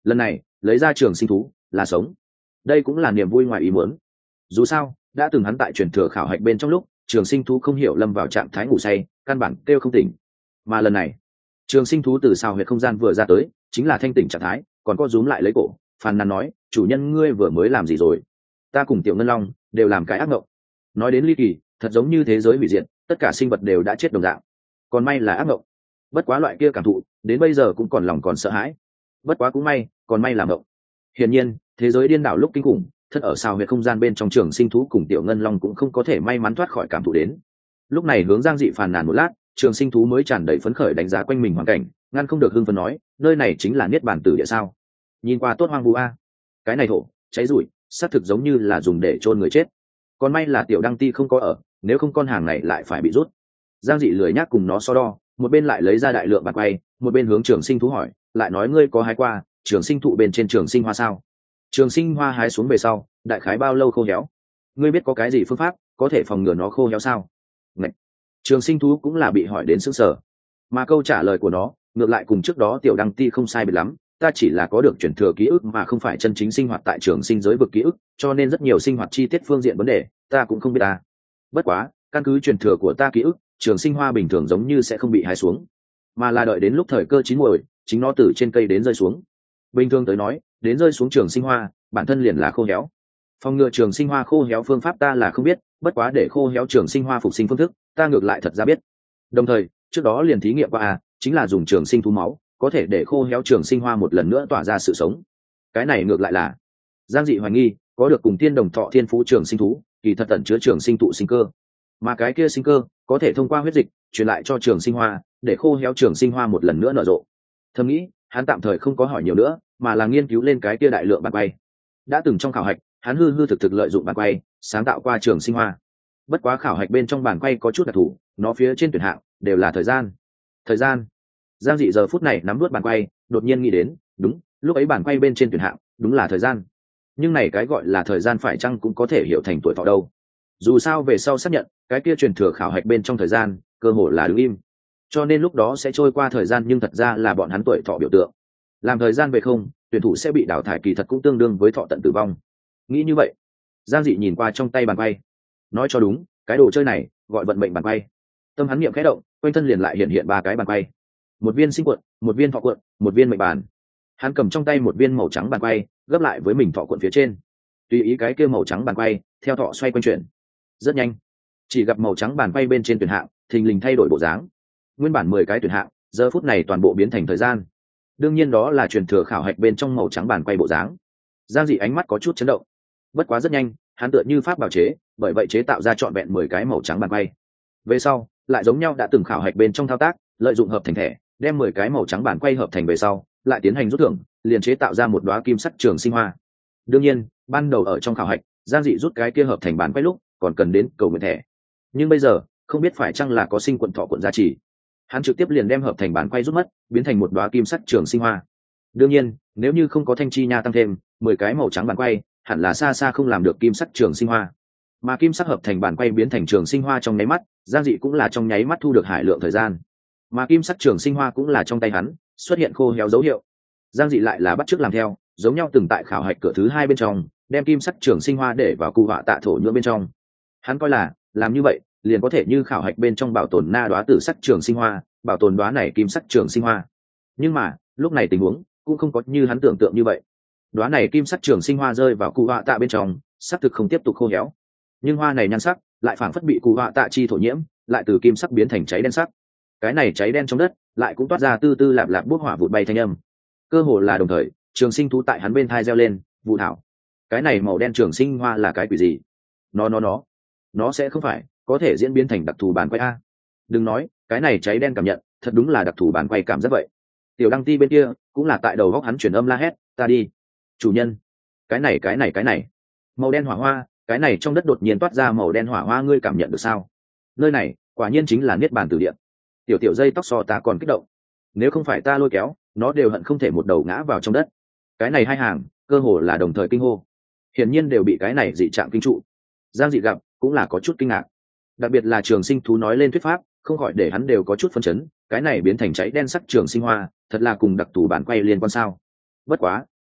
lần này lấy ra trường sinh thú là sống, đây cũng là niềm vui ngoài ý muốn. Dù sao đã từng hắn tại truyền thừa khảo hạch bên trong lúc trường sinh thú không hiểu lâm vào trạng thái ngủ say, căn bản kêu không tỉnh, mà lần này trường sinh thú từ sao huyệt không gian vừa ra tới chính là thanh tỉnh trạng thái, còn có rúm lại lấy cổ phàn nàn nói, chủ nhân ngươi vừa mới làm gì rồi? Ta cùng tiểu ngân long đều làm cái ác mộng. Nói đến ly kỳ, thật giống như thế giới hủy diệt, tất cả sinh vật đều đã chết đồng dạng, còn may là ác mộng. Bất quá loại kia cảm thụ đến bây giờ cũng còn lòng còn sợ hãi. Bất quá cũng may, còn may là mộng. Hiển nhiên thế giới điên đảo lúc kinh khủng, thật ở sao huyệt không gian bên trong trường sinh thú cùng tiểu ngân long cũng không có thể may mắn thoát khỏi cảm thụ đến. Lúc này hướng Giang Dị phàn nàn một lát, trường sinh thú mới tràn đầy phấn khởi đánh giá quanh mình hoàn cảnh, ngăn không được hưng phấn nói, nơi này chính là niết bàn tử địa sao? Nhìn qua tốt hoang vu a. Cái này thổ cháy rủi, xác thực giống như là dùng để chôn người chết. Còn may là tiểu đăng ti không có ở, nếu không con hàng này lại phải bị rút. Giang Dị lười nhác cùng nó so đo, một bên lại lấy ra đại lượng bạc quay, một bên hướng trường sinh thú hỏi, lại nói ngươi có hái qua trường sinh thụ bên trên trường sinh hoa sao? Trường sinh hoa hái xuống về sau đại khái bao lâu khô héo? Ngươi biết có cái gì phương pháp có thể phòng ngừa nó khô héo sao? Ngậy! Trường sinh thú cũng là bị hỏi đến sững sờ, mà câu trả lời của nó ngược lại cùng trước đó tiểu đăng ti không sai biệt lắm. Ta chỉ là có được chuyển thừa ký ức mà không phải chân chính sinh hoạt tại trường sinh giới vực ký ức, cho nên rất nhiều sinh hoạt chi tiết phương diện vấn đề ta cũng không biết ta. Bất quá căn cứ truyền thừa của ta ký ức, trường sinh hoa bình thường giống như sẽ không bị hái xuống, mà là đợi đến lúc thời cơ chín muồi chính nó từ trên cây đến rơi xuống. Bình thường tới nói đến rơi xuống trường sinh hoa bản thân liền là khô héo. Phòng ngừa trường sinh hoa khô héo phương pháp ta là không biết, bất quá để khô héo trường sinh hoa phục sinh phương thức ta ngược lại thật ra biết. Đồng thời trước đó liền thí nghiệm qua à, chính là dùng trường sinh thú máu có thể để khô héo trường sinh hoa một lần nữa tỏa ra sự sống. Cái này ngược lại là Giang Dị hoài nghi có được cùng tiên đồng thọ thiên phú trường sinh thú kỳ thật tận chứa trường sinh tụ sinh cơ, mà cái kia sinh cơ có thể thông qua huyết dịch truyền lại cho trường sinh hoa, để khô héo trường sinh hoa một lần nữa nở rộ. Thầm nghĩ hắn tạm thời không có hỏi nhiều nữa, mà là nghiên cứu lên cái kia đại lượng bàn quay. Đã từng trong khảo hạch hắn hư hư thực thực lợi dụng bàn quay sáng tạo qua trường sinh hoa. Bất quá khảo hạch bên trong bàn quay có chút đặc thù, nó phía trên tuyển hạng đều là thời gian. Thời gian. Giang Dị giờ phút này nắm nuốt bàn quay, đột nhiên nghĩ đến, đúng, lúc ấy bàn quay bên trên tuyển hạng đúng là thời gian. Nhưng này cái gọi là thời gian phải chăng cũng có thể hiểu thành tuổi thọ đâu? Dù sao về sau xác nhận cái kia truyền thừa khảo hạch bên trong thời gian cơ hồ là đứng im, cho nên lúc đó sẽ trôi qua thời gian, nhưng thật ra là bọn hắn tuổi thọ biểu tượng. Làm thời gian về không, tuyển thủ sẽ bị đào thải, kỳ thật cũng tương đương với thọ tận tử vong. Nghĩ như vậy, Giang Dị nhìn qua trong tay bàn quay, nói cho đúng, cái đồ chơi này gọi vận mệnh bàn quay. Tâm hắn niệm khẽ động, quanh thân liền lại hiện hiện ba cái bàn quay, một viên sinh cuộn, một viên thọ cuộn, một viên mệnh bàn. Hắn cầm trong tay một viên màu trắng bàn quay gấp lại với mình thọ cuộn phía trên, tùy ý cái kia màu trắng bàn quay theo thọ xoay quanh chuyển. Rất nhanh, chỉ gặp màu trắng bàn quay bên trên tuyển hạng thình lình thay đổi bộ dáng. Nguyên bản mười cái tuyển hạng giờ phút này toàn bộ biến thành thời gian. Đương nhiên đó là truyền thừa khảo hạch bên trong màu trắng bàn quay bộ dáng. Giang Dị ánh mắt có chút chấn động. Bất quá rất nhanh hắn tựa như pháp bảo chế, bởi vậy chế tạo ra trọn vẹn mười cái màu trắng bàn quay. Về sau lại giống nhau đã từng khảo hạch bên trong thao tác, lợi dụng hợp thành thẻ đem mười cái màu trắng bàn quay hợp thành về sau lại tiến hành rút thưởng, liền chế tạo ra một đóa kim sắc trường sinh hoa. Đương nhiên ban đầu ở trong khảo hạch Giang Dị rút cái kia hợp thành bàn quay lúc còn cần đến cầu nguyện thẻ, nhưng bây giờ không biết phải chăng là có sinh quận thọ quận gia trì, hắn trực tiếp liền đem hợp thành bàn quay rút mất, biến thành một đóa kim sắc trường sinh hoa. Đương nhiên nếu như không có thanh chi nha tăng thêm, mười cái màu trắng bàn quay hẳn là xa xa không làm được kim sắc trường sinh hoa. Mà kim sắc hợp thành bàn quay biến thành trường sinh hoa trong nháy mắt, Giang Dị cũng là trong nháy mắt thu được hải lượng thời gian, mà kim sắc trường sinh hoa cũng là trong tay hắn xuất hiện khô héo dấu hiệu. Giang Dị lại là bắt chước làm theo, giống nhau từng tại khảo hạch cửa thứ hai bên trong đem kim sắc trường sinh hoa để vào cụ họa tạ thổ nhưỡng bên trong. Hắn coi là làm như vậy liền có thể như khảo hạch bên trong bảo tồn na đoá tử sắc trường sinh hoa, bảo tồn đoá này kim sắc trường sinh hoa. Nhưng mà lúc này tình huống cũng không có như hắn tưởng tượng như vậy. Đoá này kim sắc trường sinh hoa rơi vào cụ họa tạ bên trong, sắc thực không tiếp tục khô héo, nhưng hoa này nhan sắc lại phảng phất bị cụ họa tạ chi thổ nhiễm, lại từ kim sắc biến thành cháy đen sắc. Cái này cháy đen trong đất lại cũng toát ra tư tư lạp lạp bốc hỏa vụt bay thanh âm. Cơ hồ là đồng thời, trường sinh thú tại hắn bên thai reo lên, vụ thảo. Cái này màu đen trường sinh hoa là cái quỷ gì? Nó nó nó, nó sẽ không phải có thể diễn biến thành đặc thù bàn quay a? Đừng nói, cái này cháy đen cảm nhận, thật đúng là đặc thù bàn quay cảm giác vậy. Tiểu Đăng Ti bên kia cũng là tại đầu góc hắn truyền âm la hét, ta đi. Chủ nhân, cái này cái này cái này, màu đen hỏa hoa, cái này trong đất đột nhiên toát ra màu đen hỏa hoa, ngươi cảm nhận được sao? Nơi này quả nhiên chính là niết bàn tử địa. Tiểu tiểu dây tóc so ta còn kích động, nếu không phải ta lôi kéo, nó đều hận không thể một đầu ngã vào trong đất. Cái này hai hàng cơ hồ là đồng thời kinh hô, hiển nhiên đều bị cái này dị trạng kinh trụ. Giang Dị gặp cũng là có chút kinh ngạc, đặc biệt là trường sinh thú nói lên thuyết pháp, không khỏi để hắn đều có chút phân chấn. Cái này biến thành cháy đen sắc trường sinh hoa, thật là cùng đặc thù bản quay liên quan sao? Bất quá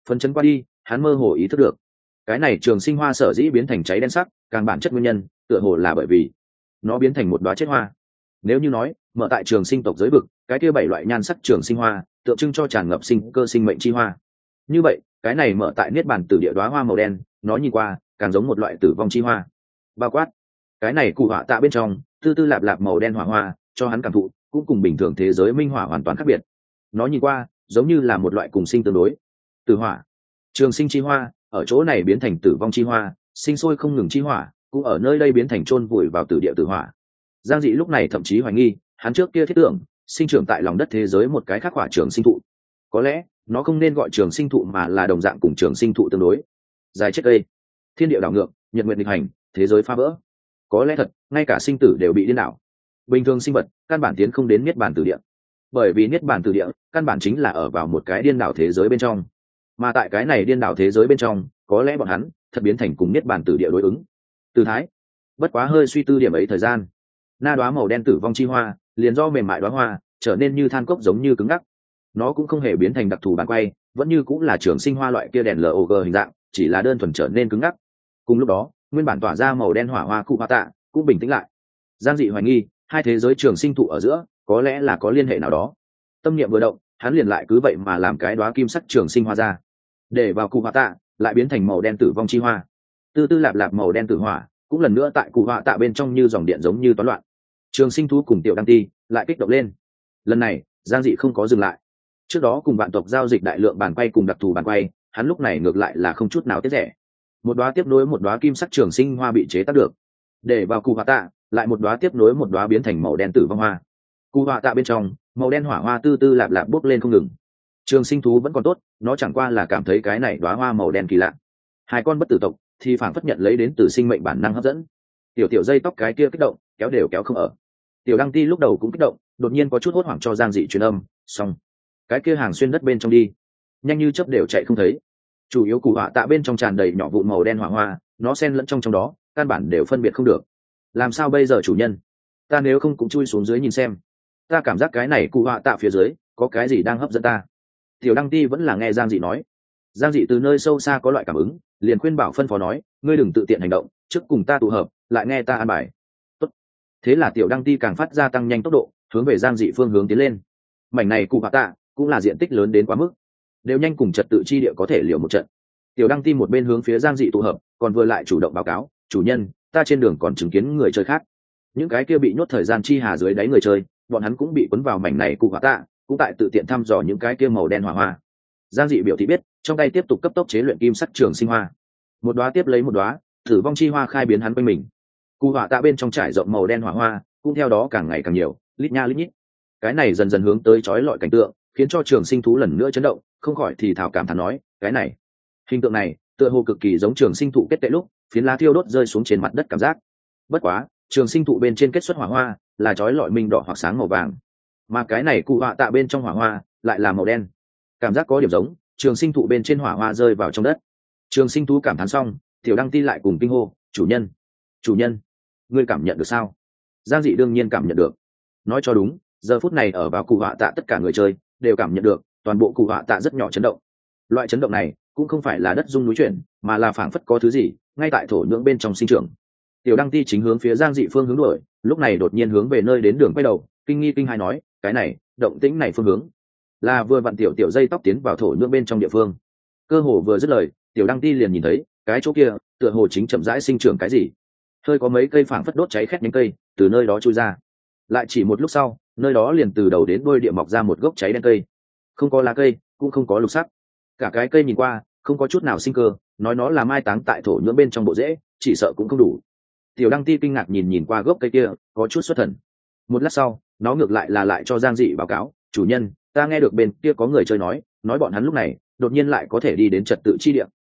Phấn chấn qua đi, hắn mơ hồ ý thức được cái này trường sinh hoa sở dĩ biến thành cháy đen sắc càng bản chất nguyên nhân tựa hồ là bởi vì nó biến thành một đoá chết hoa. Nếu như nói mở tại trường sinh tộc giới vực cái kia bảy loại nhan sắc trường sinh hoa tượng trưng cho tràn ngập sinh cơ sinh mệnh chi hoa, như vậy cái này mở tại niết bàn tử địa đoá hoa màu đen nó nhìn qua càng giống một loại tử vong chi hoa. Bao quát cái này cụ họa tạ bên trong tư tư lạp lạp màu đen hỏa hoa cho hắn cảm thụ cũng cùng bình thường thế giới minh hỏa hoàn toàn khác biệt. Nó nhìn qua giống như là một loại cùng sinh tương đối. Tử hỏa trường sinh chi hoa ở chỗ này biến thành tử vong chi hoa, sinh sôi không ngừng chi hỏa cũng ở nơi đây biến thành chôn vùi vào tử địa tử hỏa. Giang Dị lúc này thậm chí hoài nghi hắn trước kia thiết tưởng sinh trưởng tại lòng đất thế giới một cái khác hỏa trường sinh thụ, có lẽ nó không nên gọi trường sinh thụ mà là đồng dạng cùng trường sinh thụ tương đối. Dài chết cây, thiên địa đảo ngược, nhật nguyện nghịch hành, thế giới phá vỡ, có lẽ thật ngay cả sinh tử đều bị điên đảo. Bình thường sinh vật căn bản tiến không đến niết bàn tử địa, bởi vì niết bàn tử địa căn bản chính là ở vào một cái điên đảo thế giới bên trong, mà tại cái này điên đảo thế giới bên trong có lẽ bọn hắn thật biến thành cùng niết bàn tử địa đối ứng. Từ thái bất quá hơi suy tư điểm ấy thời gian, na đoá màu đen tử vong chi hoa liền do mềm mại đoá hoa trở nên như than cốc giống như cứng ngắc. Nó cũng không hề biến thành đặc thù bàn quay, vẫn như cũng là trường sinh hoa loại kia đèn log hình dạng, chỉ là đơn thuần trở nên cứng ngắc. Cùng lúc đó nguyên bản tỏa ra màu đen hỏa hoa cụ hoa tạ cũng bình tĩnh lại. Giang Dị hoài nghi hai thế giới trường sinh thụ ở giữa có lẽ là có liên hệ nào đó. Tâm niệm vừa động, hắn liền lại cứ vậy mà làm cái đóa kim sắc trường sinh hoa ra, để vào cụ hoa tạ lại biến thành màu đen tử vong chi hoa. Tư tư lạp lạp màu đen tử hỏa cũng lần nữa tại cụ hoa tạ bên trong như dòng điện giống như toán loạn. Trường sinh thú cùng tiểu đăng ti lại kích động lên. Lần này Giang Dị không có dừng lại. Trước đó cùng vạn tộc giao dịch đại lượng bàn quay cùng đặc thù bàn quay, hắn lúc này ngược lại là không chút nào tiếc rẻ. Một đóa tiếp nối một đóa kim sắc trường sinh hoa bị chế tác được, để vào cụ hoa tạ lại một đóa tiếp nối một đóa biến thành màu đen tử vong hoa. Cụ hoa tạ bên trong màu đen hỏa hoa tư tư lạp lạp bốc lên không ngừng. Trường sinh thú vẫn còn tốt, nó chẳng qua là cảm thấy cái này đóa hoa màu đen kỳ lạ. Hai con bất tử tộc thì phản phất nhận lấy đến từ sinh mệnh bản năng hấp dẫn. Tiểu tiểu dây tóc cái kia kích động kéo đều kéo không ở. Tiểu đăng ti lúc đầu cũng kích động, đột nhiên có chút hốt hoảng cho Giang Dị truyền âm, xong cái kia hàng xuyên đất bên trong đi, nhanh như chớp đều chạy không thấy. Chủ yếu cụ họa tạ bên trong tràn đầy nhỏ vụn màu đen hỏa hoa, nó xen lẫn trong trong đó căn bản đều phân biệt không được. Làm sao bây giờ chủ nhân? Ta nếu không cũng chui xuống dưới nhìn xem. Ta cảm giác cái này cụ họa tạ phía dưới có cái gì đang hấp dẫn ta. Tiểu đăng ti vẫn là nghe Giang Dị nói. Giang Dị từ nơi sâu xa có loại cảm ứng, liền khuyên bảo phân phó nói, ngươi đừng tự tiện hành động, trước cùng ta tụ hợp, lại nghe ta an bài. Tốt. Thế là tiểu đăng ti càng phát ra tăng nhanh tốc độ, hướng về Giang Dị phương hướng tiến lên. Mảnh này cụ họa tạ cũng là diện tích lớn đến quá mức, đều nhanh cùng trật tự chi địa có thể liều một trận. Tiểu đăng ti một bên hướng phía Giang Dị tụ hợp, còn vừa lại chủ động báo cáo, chủ nhân, ta trên đường còn chứng kiến người chơi khác. Những cái kia bị nhốt thời gian chi hà dưới đáy người chơi, bọn hắn cũng bị cuốn vào mảnh này cụ họa tạ, cũng tại tự tiện thăm dò những cái kia màu đen hỏa hoa. Giang Dị biểu thị biết, trong tay tiếp tục cấp tốc chế luyện kim sắc trường sinh hoa. Một đóa tiếp lấy một đóa, tử vong chi hoa khai biến hắn quanh mình. Cụ họa tạ bên trong trải rộng màu đen hỏa hoa, cũng theo đó càng ngày càng nhiều, lít nha lít nhít. Cái này dần dần hướng tới chói lọi cảnh tượng, khiến cho trường sinh thú lần nữa chấn động, không khỏi thì thảo cảm thán nói, cái này, hình tượng này, tựa hồ cực kỳ giống trường sinh thụ kết tệ lúc, phiến lá thiêu đốt rơi xuống trên mặt đất cảm giác. Bất quá, trường sinh thụ bên trên kết xuất hỏa hoa, là chói lọi minh đỏ hoặc sáng màu vàng, mà cái này cụ họa tạ bên trong hỏa hoa lại là màu đen. Cảm giác có điểm giống, trường sinh thụ bên trên hỏa hoa rơi vào trong đất. Trường sinh thú cảm thán xong, tiểu đăng ti lại cùng kinh hô, chủ nhân, chủ nhân, ngươi cảm nhận được sao? Giang Dị đương nhiên cảm nhận được. Nói cho đúng, giờ phút này ở vào cụ họa tạ tất cả người chơi đều cảm nhận được, toàn bộ cụ họa tạ rất nhỏ chấn động. Loại chấn động này cũng không phải là đất rung núi chuyển, mà là phảng phất có thứ gì ngay tại thổ nhưỡng bên trong sinh trưởng. Tiểu đăng ti chính hướng phía Giang Dị phương hướng đuổi, lúc này đột nhiên hướng về nơi đến đường quay đầu, kinh nghi kinh hãi nói, cái này, động tĩnh này phương hướng là vừa vặn tiểu tiểu dây tóc tiến vào thổ nhưỡng bên trong địa phương. Cơ hồ vừa dứt lời, tiểu đăng ti liền nhìn thấy cái chỗ kia tựa hồ chính chậm rãi sinh trưởng cái gì, hơi có mấy cây phảng phất đốt cháy khét nhánh cây từ nơi đó chui ra. Lại chỉ một lúc sau, nơi đó liền từ đầu đến đuôi địa mọc ra một gốc cháy đen cây, không có lá cây, cũng không có lục sắc, cả cái cây nhìn qua không có chút nào sinh cơ, nói nó là mai táng tại thổ nhưỡng bên trong bộ rễ, chỉ sợ cũng không đủ. Tiểu đăng ti kinh ngạc nhìn nhìn qua gốc cây kia, có chút xuất thần. Một lát sau, nó ngược lại là lại cho Giang Dị báo cáo, chủ nhân, ta nghe được bên kia có người chơi nói, nói bọn hắn lúc này đột nhiên lại có thể đi đến trật tự chi địa.